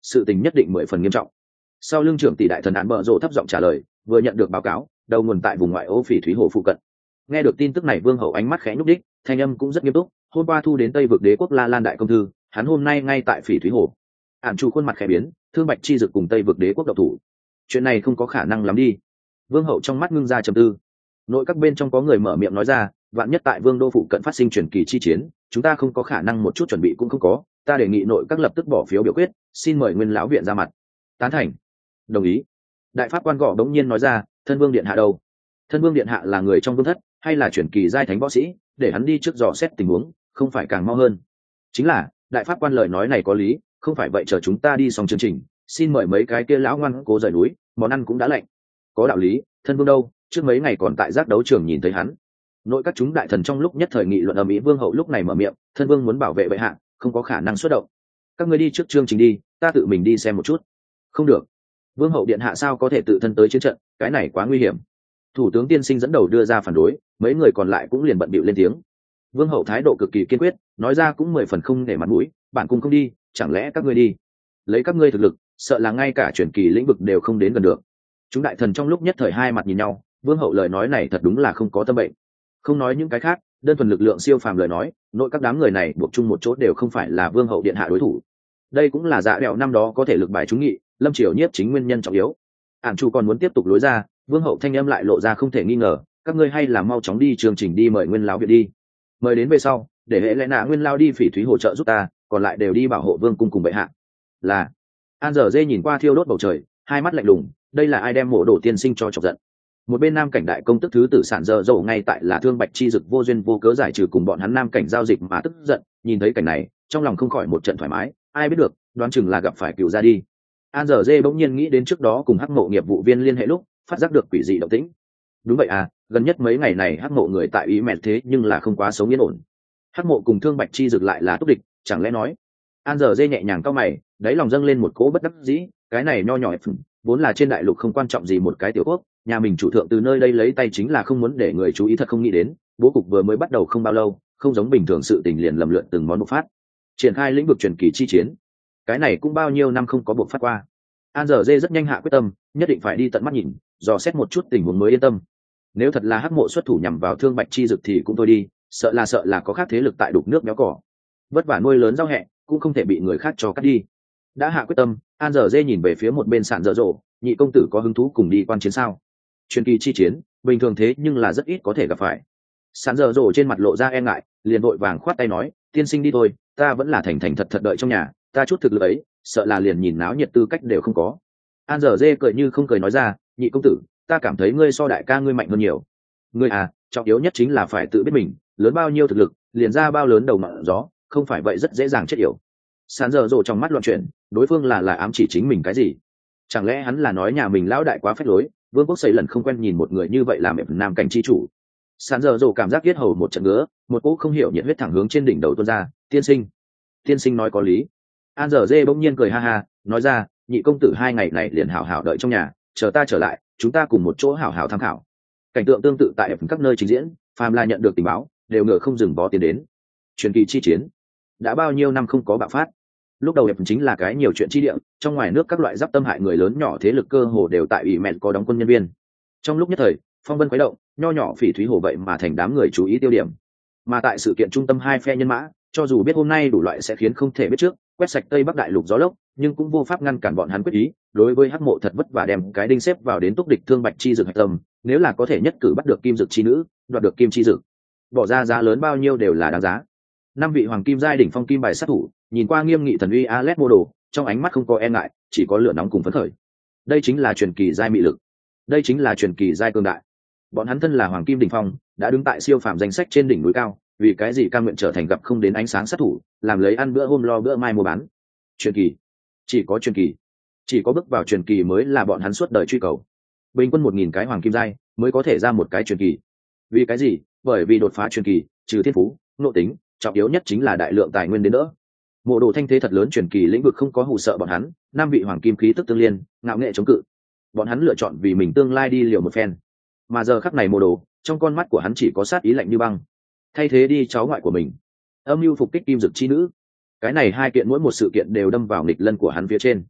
sự tình nhất định mười phần nghiêm trọng. Sau lưng trưởng tỷ đại thần án bợ rộ thấp giọng trả lời, vừa nhận được báo cáo, đầu nguồn tại vùng ngoại ô Phỉ Thúy Hồ phụ cận. Nghe được tin tức này, Vương Hậu ánh mắt khẽ nhúc đích, thanh âm cũng rất nghiêm túc. Hôm qua thu đến Tây vực đế quốc La Lan đại công thư, hắn hôm nay ngay tại Phỉ Thúy Hồ. Ản Chu khuôn mặt khẽ biến, Thương Bạch Chi Dực cùng Tây vực đế quốc độc thủ, chuyện này không có khả năng lắm đi. Vương Hậu trong mắt ngưng ra trầm tư. Nội các bên trong có người mở miệng nói ra, vạn nhất tại Vương đô phụ cận phát sinh truyền kỳ chi chiến, chúng ta không có khả năng một chút chuẩn bị cũng không có, ta đề nghị nội các lập tức bỏ phiếu biểu quyết, xin mời Nguyên lão viện ra mặt. Tán thành. Đồng ý. Đại pháp quan gõ đống nhiên nói ra, thân vương điện hạ đâu? Thân vương điện hạ là người trong vương thất, hay là truyền kỳ giai thánh võ sĩ, để hắn đi trước dò xét tình huống, không phải càng mau hơn? Chính là, đại pháp quan lời nói này có lý, không phải vậy chờ chúng ta đi xong chương trình, xin mời mấy cái kia lão ngoan cố rời núi, món ăn cũng đã lạnh. Có đạo lý, thân vương đâu? Trước mấy ngày còn tại giác đấu trường nhìn thấy hắn. Nội các chúng đại thần trong lúc nhất thời nghị luận ầm ĩ. Vương Hậu lúc này mở miệng, thân vương muốn bảo vệ bệ hạ, không có khả năng xuất động. Các ngươi đi trước chương trình đi, ta tự mình đi xem một chút. Không được. Vương Hậu điện hạ sao có thể tự thân tới chiến trận, cái này quá nguy hiểm. Thủ tướng tiên sinh dẫn đầu đưa ra phản đối, mấy người còn lại cũng liền bận bịu lên tiếng. Vương Hậu thái độ cực kỳ kiên quyết, nói ra cũng mười phần không để mặt mũi, bản cung không đi, chẳng lẽ các ngươi đi? Lấy các ngươi thực lực, sợ là ngay cả truyền kỳ lĩnh vực đều không đến gần được. Chúng đại thần trong lúc nhất thời hai mặt nhìn nhau. Vương Hậu lời nói này thật đúng là không có tâm bệnh. Không nói những cái khác, đơn thuần lực lượng siêu phàm lời nói, nội các đám người này buộc chung một chỗ đều không phải là Vương Hậu điện hạ đối thủ. Đây cũng là dạ đẹo năm đó có thể lực bài trúng nghị, lâm triều nhiếp chính nguyên nhân trọng yếu. Ản Chu còn muốn tiếp tục lối ra, Vương Hậu thanh âm lại lộ ra không thể nghi ngờ, các ngươi hay là mau chóng đi chương trình đi mời Nguyên lão viện đi. Mời đến về sau, để hệ lẽ nạ Nguyên lão đi Phỉ Thúy hỗ trợ giúp ta, còn lại đều đi bảo hộ vương cung cùng bệ hạ. Là. An Dở Dê nhìn qua thiêu đốt bầu trời, hai mắt lạnh lùng, đây là ai đem mộ đồ tiên sinh cho chọc giận? Một bên nam cảnh đại công tức thứ tử sản dơ dầu ngay tại là Thương Bạch Chi Dực vô duyên vô cớ giải trừ cùng bọn hắn nam cảnh giao dịch mà tức giận, nhìn thấy cảnh này trong lòng không khỏi một trận thoải mái, ai biết được đoán chừng là gặp phải cựu ra đi. An Dở Dê bỗng nhiên nghĩ đến trước đó cùng hắc mộ nghiệp vụ viên liên hệ lúc phát giác được quỷ dị động tĩnh. Đúng vậy à, gần nhất mấy ngày này hắc mộ người tại ý mẹt thế nhưng là không quá sống yên ổn. Hắc mộ cùng Thương Bạch Chi Dực lại là túc địch, chẳng lẽ nói? An Dở Dê nhẹ nhàng cau mày, đáy lòng dâng lên một cỗ bất đắc dĩ, cái này nho nhỏ vốn là trên đại lục không quan trọng gì một cái tiểu quốc, nhà mình chủ thượng từ nơi đây lấy tay chính là không muốn để người chú ý, thật không nghĩ đến bố cục vừa mới bắt đầu không bao lâu, không giống bình thường sự tình liền lầm lượn từng món bộc phát, triển khai lĩnh vực truyền kỳ chi chiến. Cái này cũng bao nhiêu năm không có bộc phát qua. An Dở Dê rất nhanh hạ quyết tâm, nhất định phải đi tận mắt nhìn, dò xét một chút tình huống mới yên tâm. Nếu thật là hắc mộ xuất thủ nhằm vào Thương Bạch Chi Dực thì cũng thôi đi, sợ là sợ là có khác thế lực tại đục nước béo cỏ, vất vả nuôi lớn rau hẹ cũng không thể bị người khác cho cắt đi. Đã hạ quyết tâm, An Dở Dê nhìn về phía một bên Sạn Dở Dộ, nhị công tử có hứng thú cùng đi quan chiến sao? Truyền kỳ chi chiến bình thường thế nhưng là rất ít có thể gặp phải. Sạn Dở Dộ trên mặt lộ ra e ngại, liền vội vàng khoát tay nói, tiên sinh đi thôi, ta vẫn là thành thành thật thật đợi trong nhà, ta chút thực lực ấy sợ là liền nhìn náo nhiệt tư cách đều không có. An Dở Dê cười như không cười nói ra, nhị công tử, ta cảm thấy ngươi so đại ca ngươi mạnh hơn nhiều. Ngươi à, trọng yếu nhất chính là phải tự biết mình, lớn bao nhiêu thực lực liền ra bao lớn đầu ngọn gió, không phải vậy rất dễ dàng chết yểu. Sán Dở Dộ trong mắt loạn chuyển, đối phương là là ám chỉ chính mình cái gì? Chẳng lẽ hắn là nói nhà mình lão đại quá phách lối, vương quốc xây lần không quen nhìn một người như vậy làm nam cảnh chi chủ? Sán Dở Dộ cảm giác yết hầu một trận ngứa, một cỗ không hiểu nhiệt huyết thẳng hướng trên đỉnh đầu tuôn ra. Tiên sinh, tiên sinh nói có lý. An Dở Dê bỗng nhiên cười ha ha, nói ra, nhị công tử hai ngày này liền hảo hảo đợi trong nhà, chờ ta trở lại, chúng ta cùng một chỗ hảo hảo tham khảo. Cảnh tượng tương tự tại các nơi trình diễn, phàm là nhận được tình báo, đều ngựa không dừng bó tiến đến. Truyền kỳ chi chiến đã bao nhiêu năm không có bạo phát. Lúc đầu đẹp chính là cái nhiều chuyện chi địa, trong ngoài nước các loại giáp tâm hại người lớn nhỏ thế lực cơ hồ đều tại ủy mẹn có đóng quân nhân viên. Trong lúc nhất thời, phong vân khuấy động, nho nhỏ Phỉ Thúy Hồ vậy mà thành đám người chú ý tiêu điểm. Mà tại sự kiện trung tâm hai phe nhân mã, cho dù biết hôm nay đủ loại sẽ khiến không thể biết trước, quét sạch Tây Bắc đại lục gió lốc, nhưng cũng vô pháp ngăn cản bọn hắn quyết ý. Đối với hắc mộ thật vất vả đem cái đinh xếp vào đến túc địch Thương Bạch Chi Dực hạch tâm, nếu là có thể nhất cử bắt được Kim Dực chi nữ, đoạt được Kim Chi Dực, bỏ ra giá lớn bao nhiêu đều là đáng giá. Năm vị hoàng kim giai đỉnh phong kim bài sát thủ, nhìn qua nghiêm nghị thần uy Alet Mô Đồ, trong ánh mắt không có e ngại, chỉ có lửa nóng cùng phấn khởi. Đây chính là truyền kỳ giai mị lực, đây chính là truyền kỳ giai cường đại. Bọn hắn thân là hoàng kim đỉnh phong, đã đứng tại siêu phàm danh sách trên đỉnh núi cao, vì cái gì cam nguyện trở thành gặp không đến ánh sáng sát thủ, làm lấy ăn bữa hôm lo bữa mai mua bán. Truyền kỳ, chỉ có truyền kỳ, chỉ có bước vào truyền kỳ mới là bọn hắn suốt đời truy cầu. Bình quân một nghìn cái hoàng kim giai mới có thể ra một cái truyền kỳ. Vì cái gì? Bởi vì đột phá truyền kỳ, trừ thiên phú, nội tính, trọng yếu nhất chính là đại lượng tài nguyên đến đỡ. Mộ đồ thanh thế thật lớn, truyền kỳ lĩnh vực không có hù sợ bọn hắn, năm vị hoàng kim khí tức tương liên, ngạo nghệ chống cự. Bọn hắn lựa chọn vì mình tương lai đi liều một phen. Mà giờ khắc này mộ đồ, trong con mắt của hắn chỉ có sát ý lạnh như băng. Thay thế đi cháu ngoại của mình, âm mưu phục kích Kim Dực chi nữ. Cái này hai kiện mỗi một sự kiện đều đâm vào nghịch lân của hắn phía trên.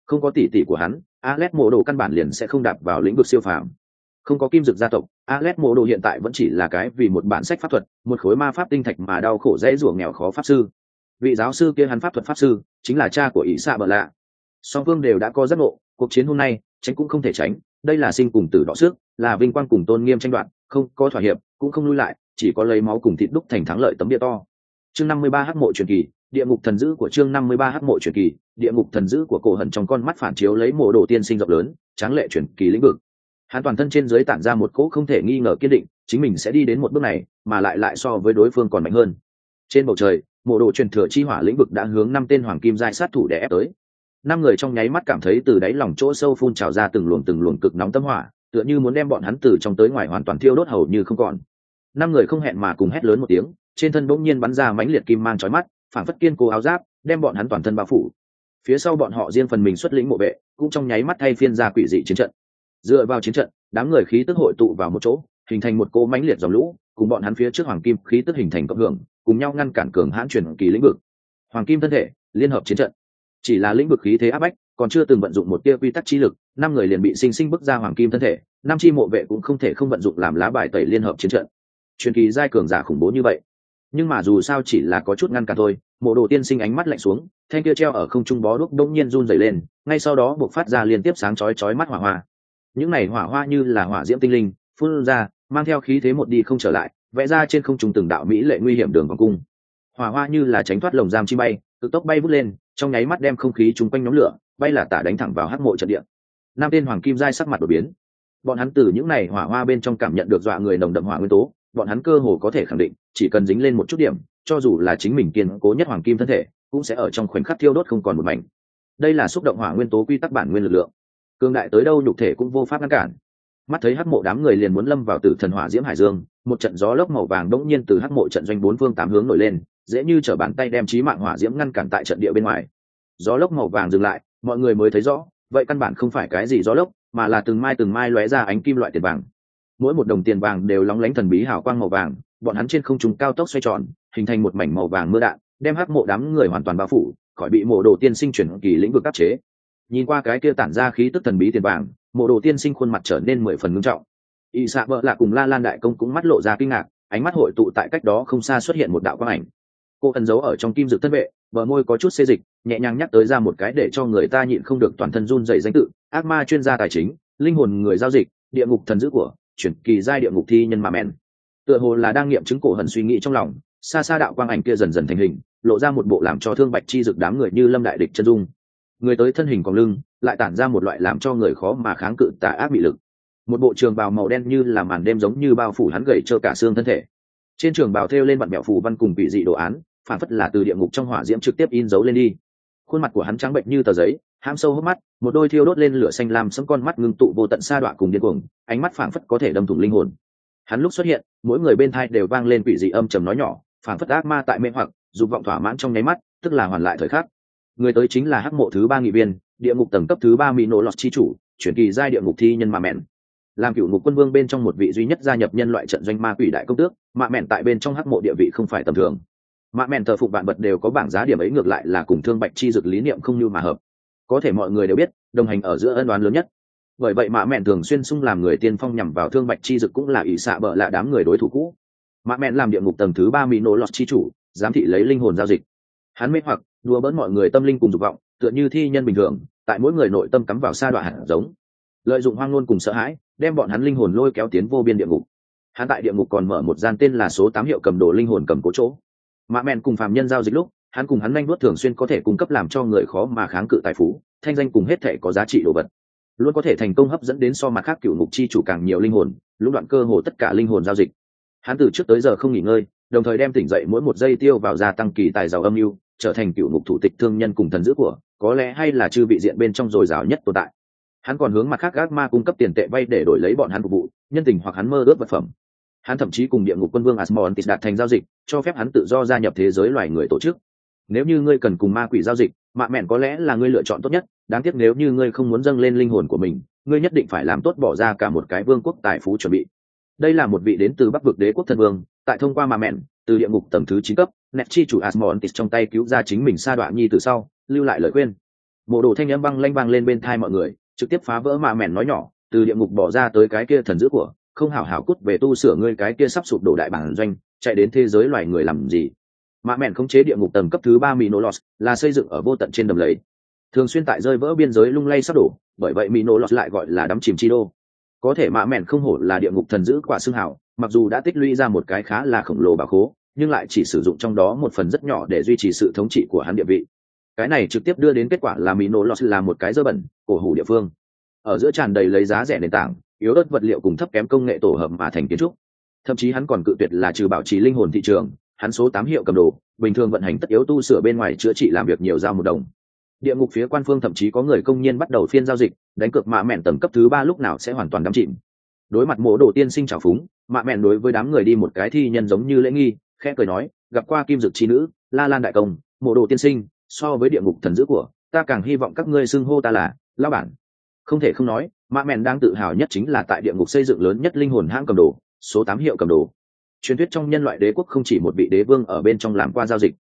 Không có tỷ tỷ của hắn, Alet Mộ Đồ căn bản liền sẽ không đạp vào lĩnh vực siêu phàm. Không có kim dực gia tộc, Alet Mộ Đồ hiện tại vẫn chỉ là cái vì một bản sách pháp thuật, một khối ma pháp tinh thạch mà đau khổ dễ rủa nghèo khó pháp sư. Vị giáo sư kia hắn pháp thuật pháp sư, chính là cha của Ý Xạ Bờ Lạ. Song phương đều đã có giác ngộ, cuộc chiến hôm nay, tránh cũng không thể tránh, đây là sinh cùng tử đọ sức, là vinh quang cùng tôn nghiêm tranh đoạt, không có thỏa hiệp, cũng không lui lại, chỉ có lấy máu cùng thịt đúc thành thắng lợi tấm địa to. Chương năm mươi ba Hắc mộ truyền kỳ, địa ngục thần dữ của chương năm mươi ba Hắc mộ truyền kỳ, địa ngục thần dữ của Cổ Hận trong con mắt phản chiếu lấy Mộ Đồ tiên sinh rộng lớn, tráng lệ truyền kỳ lĩnh vực. Hắn toàn thân trên dưới tản ra một cỗ không thể nghi ngờ kiên định, chính mình sẽ đi đến một bước này, mà lại lại so với đối phương còn mạnh hơn. Trên bầu trời, Mộ Đồ truyền thừa chi hỏa lĩnh vực đã hướng năm tên hoàng kim giai sát thủ để ép tới. Năm người trong nháy mắt cảm thấy từ đáy lòng chỗ sâu phun trào ra từng luồng từng luồng cực nóng tâm hỏa, tựa như muốn đem bọn hắn từ trong tới ngoài hoàn toàn thiêu đốt hầu như không còn. Năm người không hẹn mà cùng hét lớn một tiếng, trên thân bỗng nhiên bắn ra mãnh liệt kim mang chói mắt, phản phất kiên cố áo giáp, đem bọn hắn toàn thân bao phủ. Phía sau bọn họ riêng phần mình xuất lĩnh mộ vệ, cũng trong nháy mắt thay phiên ra quỷ dị chiến trận. Dựa vào chiến trận, đám người khí tức hội tụ vào một chỗ, hình thành một cỗ mãnh liệt dòng lũ, cùng bọn hắn phía trước hoàng kim khí tức hình thành cộng hưởng, cùng nhau ngăn cản cường hãn truyền kỳ lĩnh vực. Hoàng kim thân thể, liên hợp chiến trận. Chỉ là lĩnh vực khí thế áp bách, còn chưa từng vận dụng một tia quy tắc chi lực, năm người liền bị sinh sinh bức ra hoàng kim thân thể, năm chi mộ vệ cũng không thể không vận dụng làm lá bài tẩy liên hợp chiến trận. Truyền kỳ giai cường giả khủng bố như vậy, nhưng mà dù sao chỉ là có chút ngăn cản thôi. Mộ Đồ tiên sinh ánh mắt lạnh xuống, thanh kia treo ở không trung bó đuốc đông nhiên run rẩy lên, ngay sau đó buộc phát ra liên tiếp sáng chói chói mắt hỏa hoa. Những này hỏa hoa như là hỏa diễm tinh linh, phun ra, mang theo khí thế một đi không trở lại, vẽ ra trên không trung từng đạo mỹ lệ nguy hiểm đường vòng cung. Hỏa hoa như là tránh thoát lồng giam chi bay, cực tốc bay vút lên, trong nháy mắt đem không khí chung quanh nhóm lửa, bay là tả đánh thẳng vào hắc mộ trận địa. Năm tên hoàng kim giai sắc mặt đổi biến. Bọn hắn từ những này hỏa hoa bên trong cảm nhận được dọa người nồng đậm hỏa nguyên tố, bọn hắn cơ hồ có thể khẳng định, chỉ cần dính lên một chút điểm, cho dù là chính mình kiên cố nhất hoàng kim thân thể, cũng sẽ ở trong khoảnh khắc thiêu đốt không còn một mảnh. Đây là xúc động hỏa nguyên tố quy tắc bản nguyên lực lượng, cường đại tới đâu nhục thể cũng vô pháp ngăn cản. Mắt thấy hắc mộ đám người liền muốn lâm vào tử thần hỏa diễm hải dương, một trận gió lốc màu vàng đống nhiên từ hắc mộ trận doanh bốn phương tám hướng nổi lên, dễ như trở bàn tay đem chí mạng hỏa diễm ngăn cản tại trận địa bên ngoài. Gió lốc màu vàng dừng lại, mọi người mới thấy rõ, vậy căn bản không phải cái gì gió lốc, mà là từng mai từng mai lóe ra ánh kim loại tiền vàng. Mỗi một đồng tiền vàng đều lóng lánh thần bí hào quang màu vàng, bọn hắn trên không trung cao tốc xoay tròn, hình thành một mảnh màu vàng mưa đạn, đem hắc mộ đám người hoàn toàn bao phủ, khỏi bị Mộ Đồ tiên sinh chuyển kỳ lĩnh vực áp chế. Nhìn qua cái kia tản ra khí tức thần bí tiền vàng, Mộ Đồ tiên sinh khuôn mặt trở nên mười phần ngưng trọng. Y Sạ Bợ Lạ cùng La Lan đại công cũng mắt lộ ra kinh ngạc, ánh mắt hội tụ tại cách đó không xa xuất hiện một đạo quang ảnh. Cô ẩn giấu ở trong kim dược thân vệ, bờ môi có chút xê dịch, nhẹ nhàng nhắc tới ra một cái để cho người ta nhịn không được toàn thân run rẩy danh tự: ác ma chuyên gia tài chính, linh hồn người giao dịch, địa ngục thần dữ của chuyển kỳ giai địa ngục thi nhân mà mẹn. Tựa hồ là đang nghiệm chứng Cổ Hận suy nghĩ trong lòng, xa xa đạo quang ảnh kia dần dần thành hình, lộ ra một bộ làm cho thương bạch chi dực đám người như lâm đại địch chân dung. Người tới thân hình còn lưng, lại tản ra một loại làm cho người khó mà kháng cự tà ác bị lực. Một bộ trường bào màu đen như là màn đêm giống như bao phủ hắn gầy trơ cả xương thân thể. Trên trường bào thêu lên vặn mẹo phù văn cùng vị dị đồ án, phản phất là từ địa ngục trong hỏa diễm trực tiếp in dấu lên đi. Khuôn mặt của hắn trắng bệnh như tờ giấy, hãm sâu hốc mắt, một đôi thiêu đốt lên lửa xanh lam sẫm con mắt ngưng tụ vô tận sa đọa cùng điên cuồng, ánh mắt phảng phất có thể đâm thủng linh hồn. Hắn lúc xuất hiện, mỗi người bên thai đều vang lên quỷ dị âm trầm nói nhỏ, phảng phất ác ma tại mê hoặc, dục vọng thỏa mãn trong nháy mắt, tức là hoàn lại thời khắc. Người tới chính là hắc mộ thứ ba nghị viên, địa ngục tầng cấp thứ ba mỹ nổ lọt chi chủ, chuyển kỳ giai địa ngục thi nhân mà mẹn. Làm cựu ngục quân vương bên trong một vị duy nhất gia nhập nhân loại trận doanh ma quỷ đại công tước, mạ mẹn tại bên trong hắc mộ địa vị không phải tầm thường. Mạ mẹn thờ phụng vạn vật đều có bảng giá điểm ấy, ngược lại là cùng thương bạch chi dực lý niệm không như mà hợp. Có thể mọi người đều biết, đồng hành ở giữa ân oán lớn nhất. Bởi vậy mạ mẹn thường xuyên sung làm người tiên phong nhằm vào thương bạch chi dực, cũng là ỷ xạ bợ lạ đám người đối thủ cũ. Mạ mẹn làm địa ngục tầng thứ ba mỹ nổ lọt chi chủ, giám thị lấy linh hồn giao dịch. Hắn mê hoặc đùa bỡn mọi người tâm linh cùng dục vọng, tựa như thi nhân bình thường, tại mỗi người nội tâm cắm vào sa đoạn hạt giống, lợi dụng hoang ngôn cùng sợ hãi, đem bọn hắn linh hồn lôi kéo tiến vô biên địa ngục. Hắn tại địa ngục còn mở một gian tên là số tám hiệu cầm đồ linh hồn cầm cố chỗ. Mạ mẹn cùng phàm nhân giao dịch lúc, hắn cùng hắn nhanh đuốt thường xuyên có thể cung cấp làm cho người khó mà kháng cự tài phú, thanh danh cùng hết thể có giá trị đồ vật, luôn có thể thành công hấp dẫn đến so mặt khác cựu ngục chi chủ càng nhiều linh hồn, lúc đoạn cơ hồ tất cả linh hồn giao dịch. Hắn từ trước tới giờ không nghỉ ngơi, đồng thời đem tỉnh dậy mỗi một giây tiêu vào gia tăng kỳ tài giàu âm mưu, trở thành cựu ngục thủ tịch thương nhân cùng thần dữ của, có lẽ hay là chư vị diện bên trong dồi dào nhất tồn tại. Hắn còn hướng mặt khác ác ma cung cấp tiền tệ vay để đổi lấy bọn hắn phục vụ, nhân tình hoặc hắn mơ ước vật phẩm. Hắn thậm chí cùng địa ngục quân vương Asmontis đạt thành giao dịch, cho phép hắn tự do gia nhập thế giới loài người tổ chức. Nếu như ngươi cần cùng ma quỷ giao dịch, mạ mẹn có lẽ là ngươi lựa chọn tốt nhất. Đáng tiếc nếu như ngươi không muốn dâng lên linh hồn của mình, ngươi nhất định phải làm tốt bỏ ra cả một cái vương quốc tài phú chuẩn bị. Đây là một vị đến từ Bắc vực đế quốc thần vương, tại thông qua mạ mẹn từ địa ngục tầng thứ chín cấp, nẹt chi chủ Asmontis trong tay cứu ra chính mình sa đọa nhi từ sau, lưu lại lời khuyên. Mộ đồ thanh âm băng lanh vang lên bên thai mọi người, trực tiếp phá vỡ mạ mẹn nói nhỏ, từ địa ngục bỏ ra tới cái kia thần dữ của, không hảo hảo cút về tu sửa ngươi cái kia sắp sụp đổ đại bản doanh, chạy đến thế giới loài người làm gì? Mạ mẹn khống chế địa ngục tầng cấp thứ ba Minolos, là xây dựng ở vô tận trên đầm lầy, thường xuyên tại rơi vỡ biên giới lung lay sắp đổ, bởi vậy Minolos lại gọi là đắm chìm chi đô. Có thể mạ mẹn không hổ là địa ngục thần dữ quả xương hảo, mặc dù đã tích lũy ra một cái khá là khổng lồ bảo khố, nhưng lại chỉ sử dụng trong đó một phần rất nhỏ để duy trì sự thống trị của hắn địa vị. Cái này trực tiếp đưa đến kết quả là Minolos là một cái dơ bẩn, cổ hủ địa phương. Ở giữa tràn đầy lấy giá rẻ nền tảng, yếu ớt vật liệu cùng thấp kém công nghệ tổ hợp mà thành kiến trúc. Thậm chí hắn còn cự tuyệt là trừ bảo trì linh hồn thị trường, hắn số tám hiệu cầm đồ, bình thường vận hành tất yếu tu sửa bên ngoài chữa trị làm việc nhiều giao một đồng. Địa ngục phía quan phương thậm chí có người công nhiên bắt đầu phiên giao dịch, đánh cược mạ mẹn tầng cấp thứ ba lúc nào sẽ hoàn toàn đắm chìm. Đối mặt mộ đồ tiên sinh trào phúng, mạ mẹn đối với đám người đi một cái thi nhân giống như lễ nghi, khẽ cười nói, gặp qua kim dực chi nữ, La Lan đại công, mộ đồ tiên sinh, so với địa ngục thần dữ của, ta càng hy vọng các ngươi xưng hô ta là lão bản. Không thể không nói, mạ mẹn đang tự hào nhất chính là tại địa ngục xây dựng lớn nhất linh hồn hãng cầm đồ, số tám hiệu cầm đồ. Truyền thuyết trong nhân loại đế quốc không chỉ một vị đế vương ở bên trong làm qua giao dịch,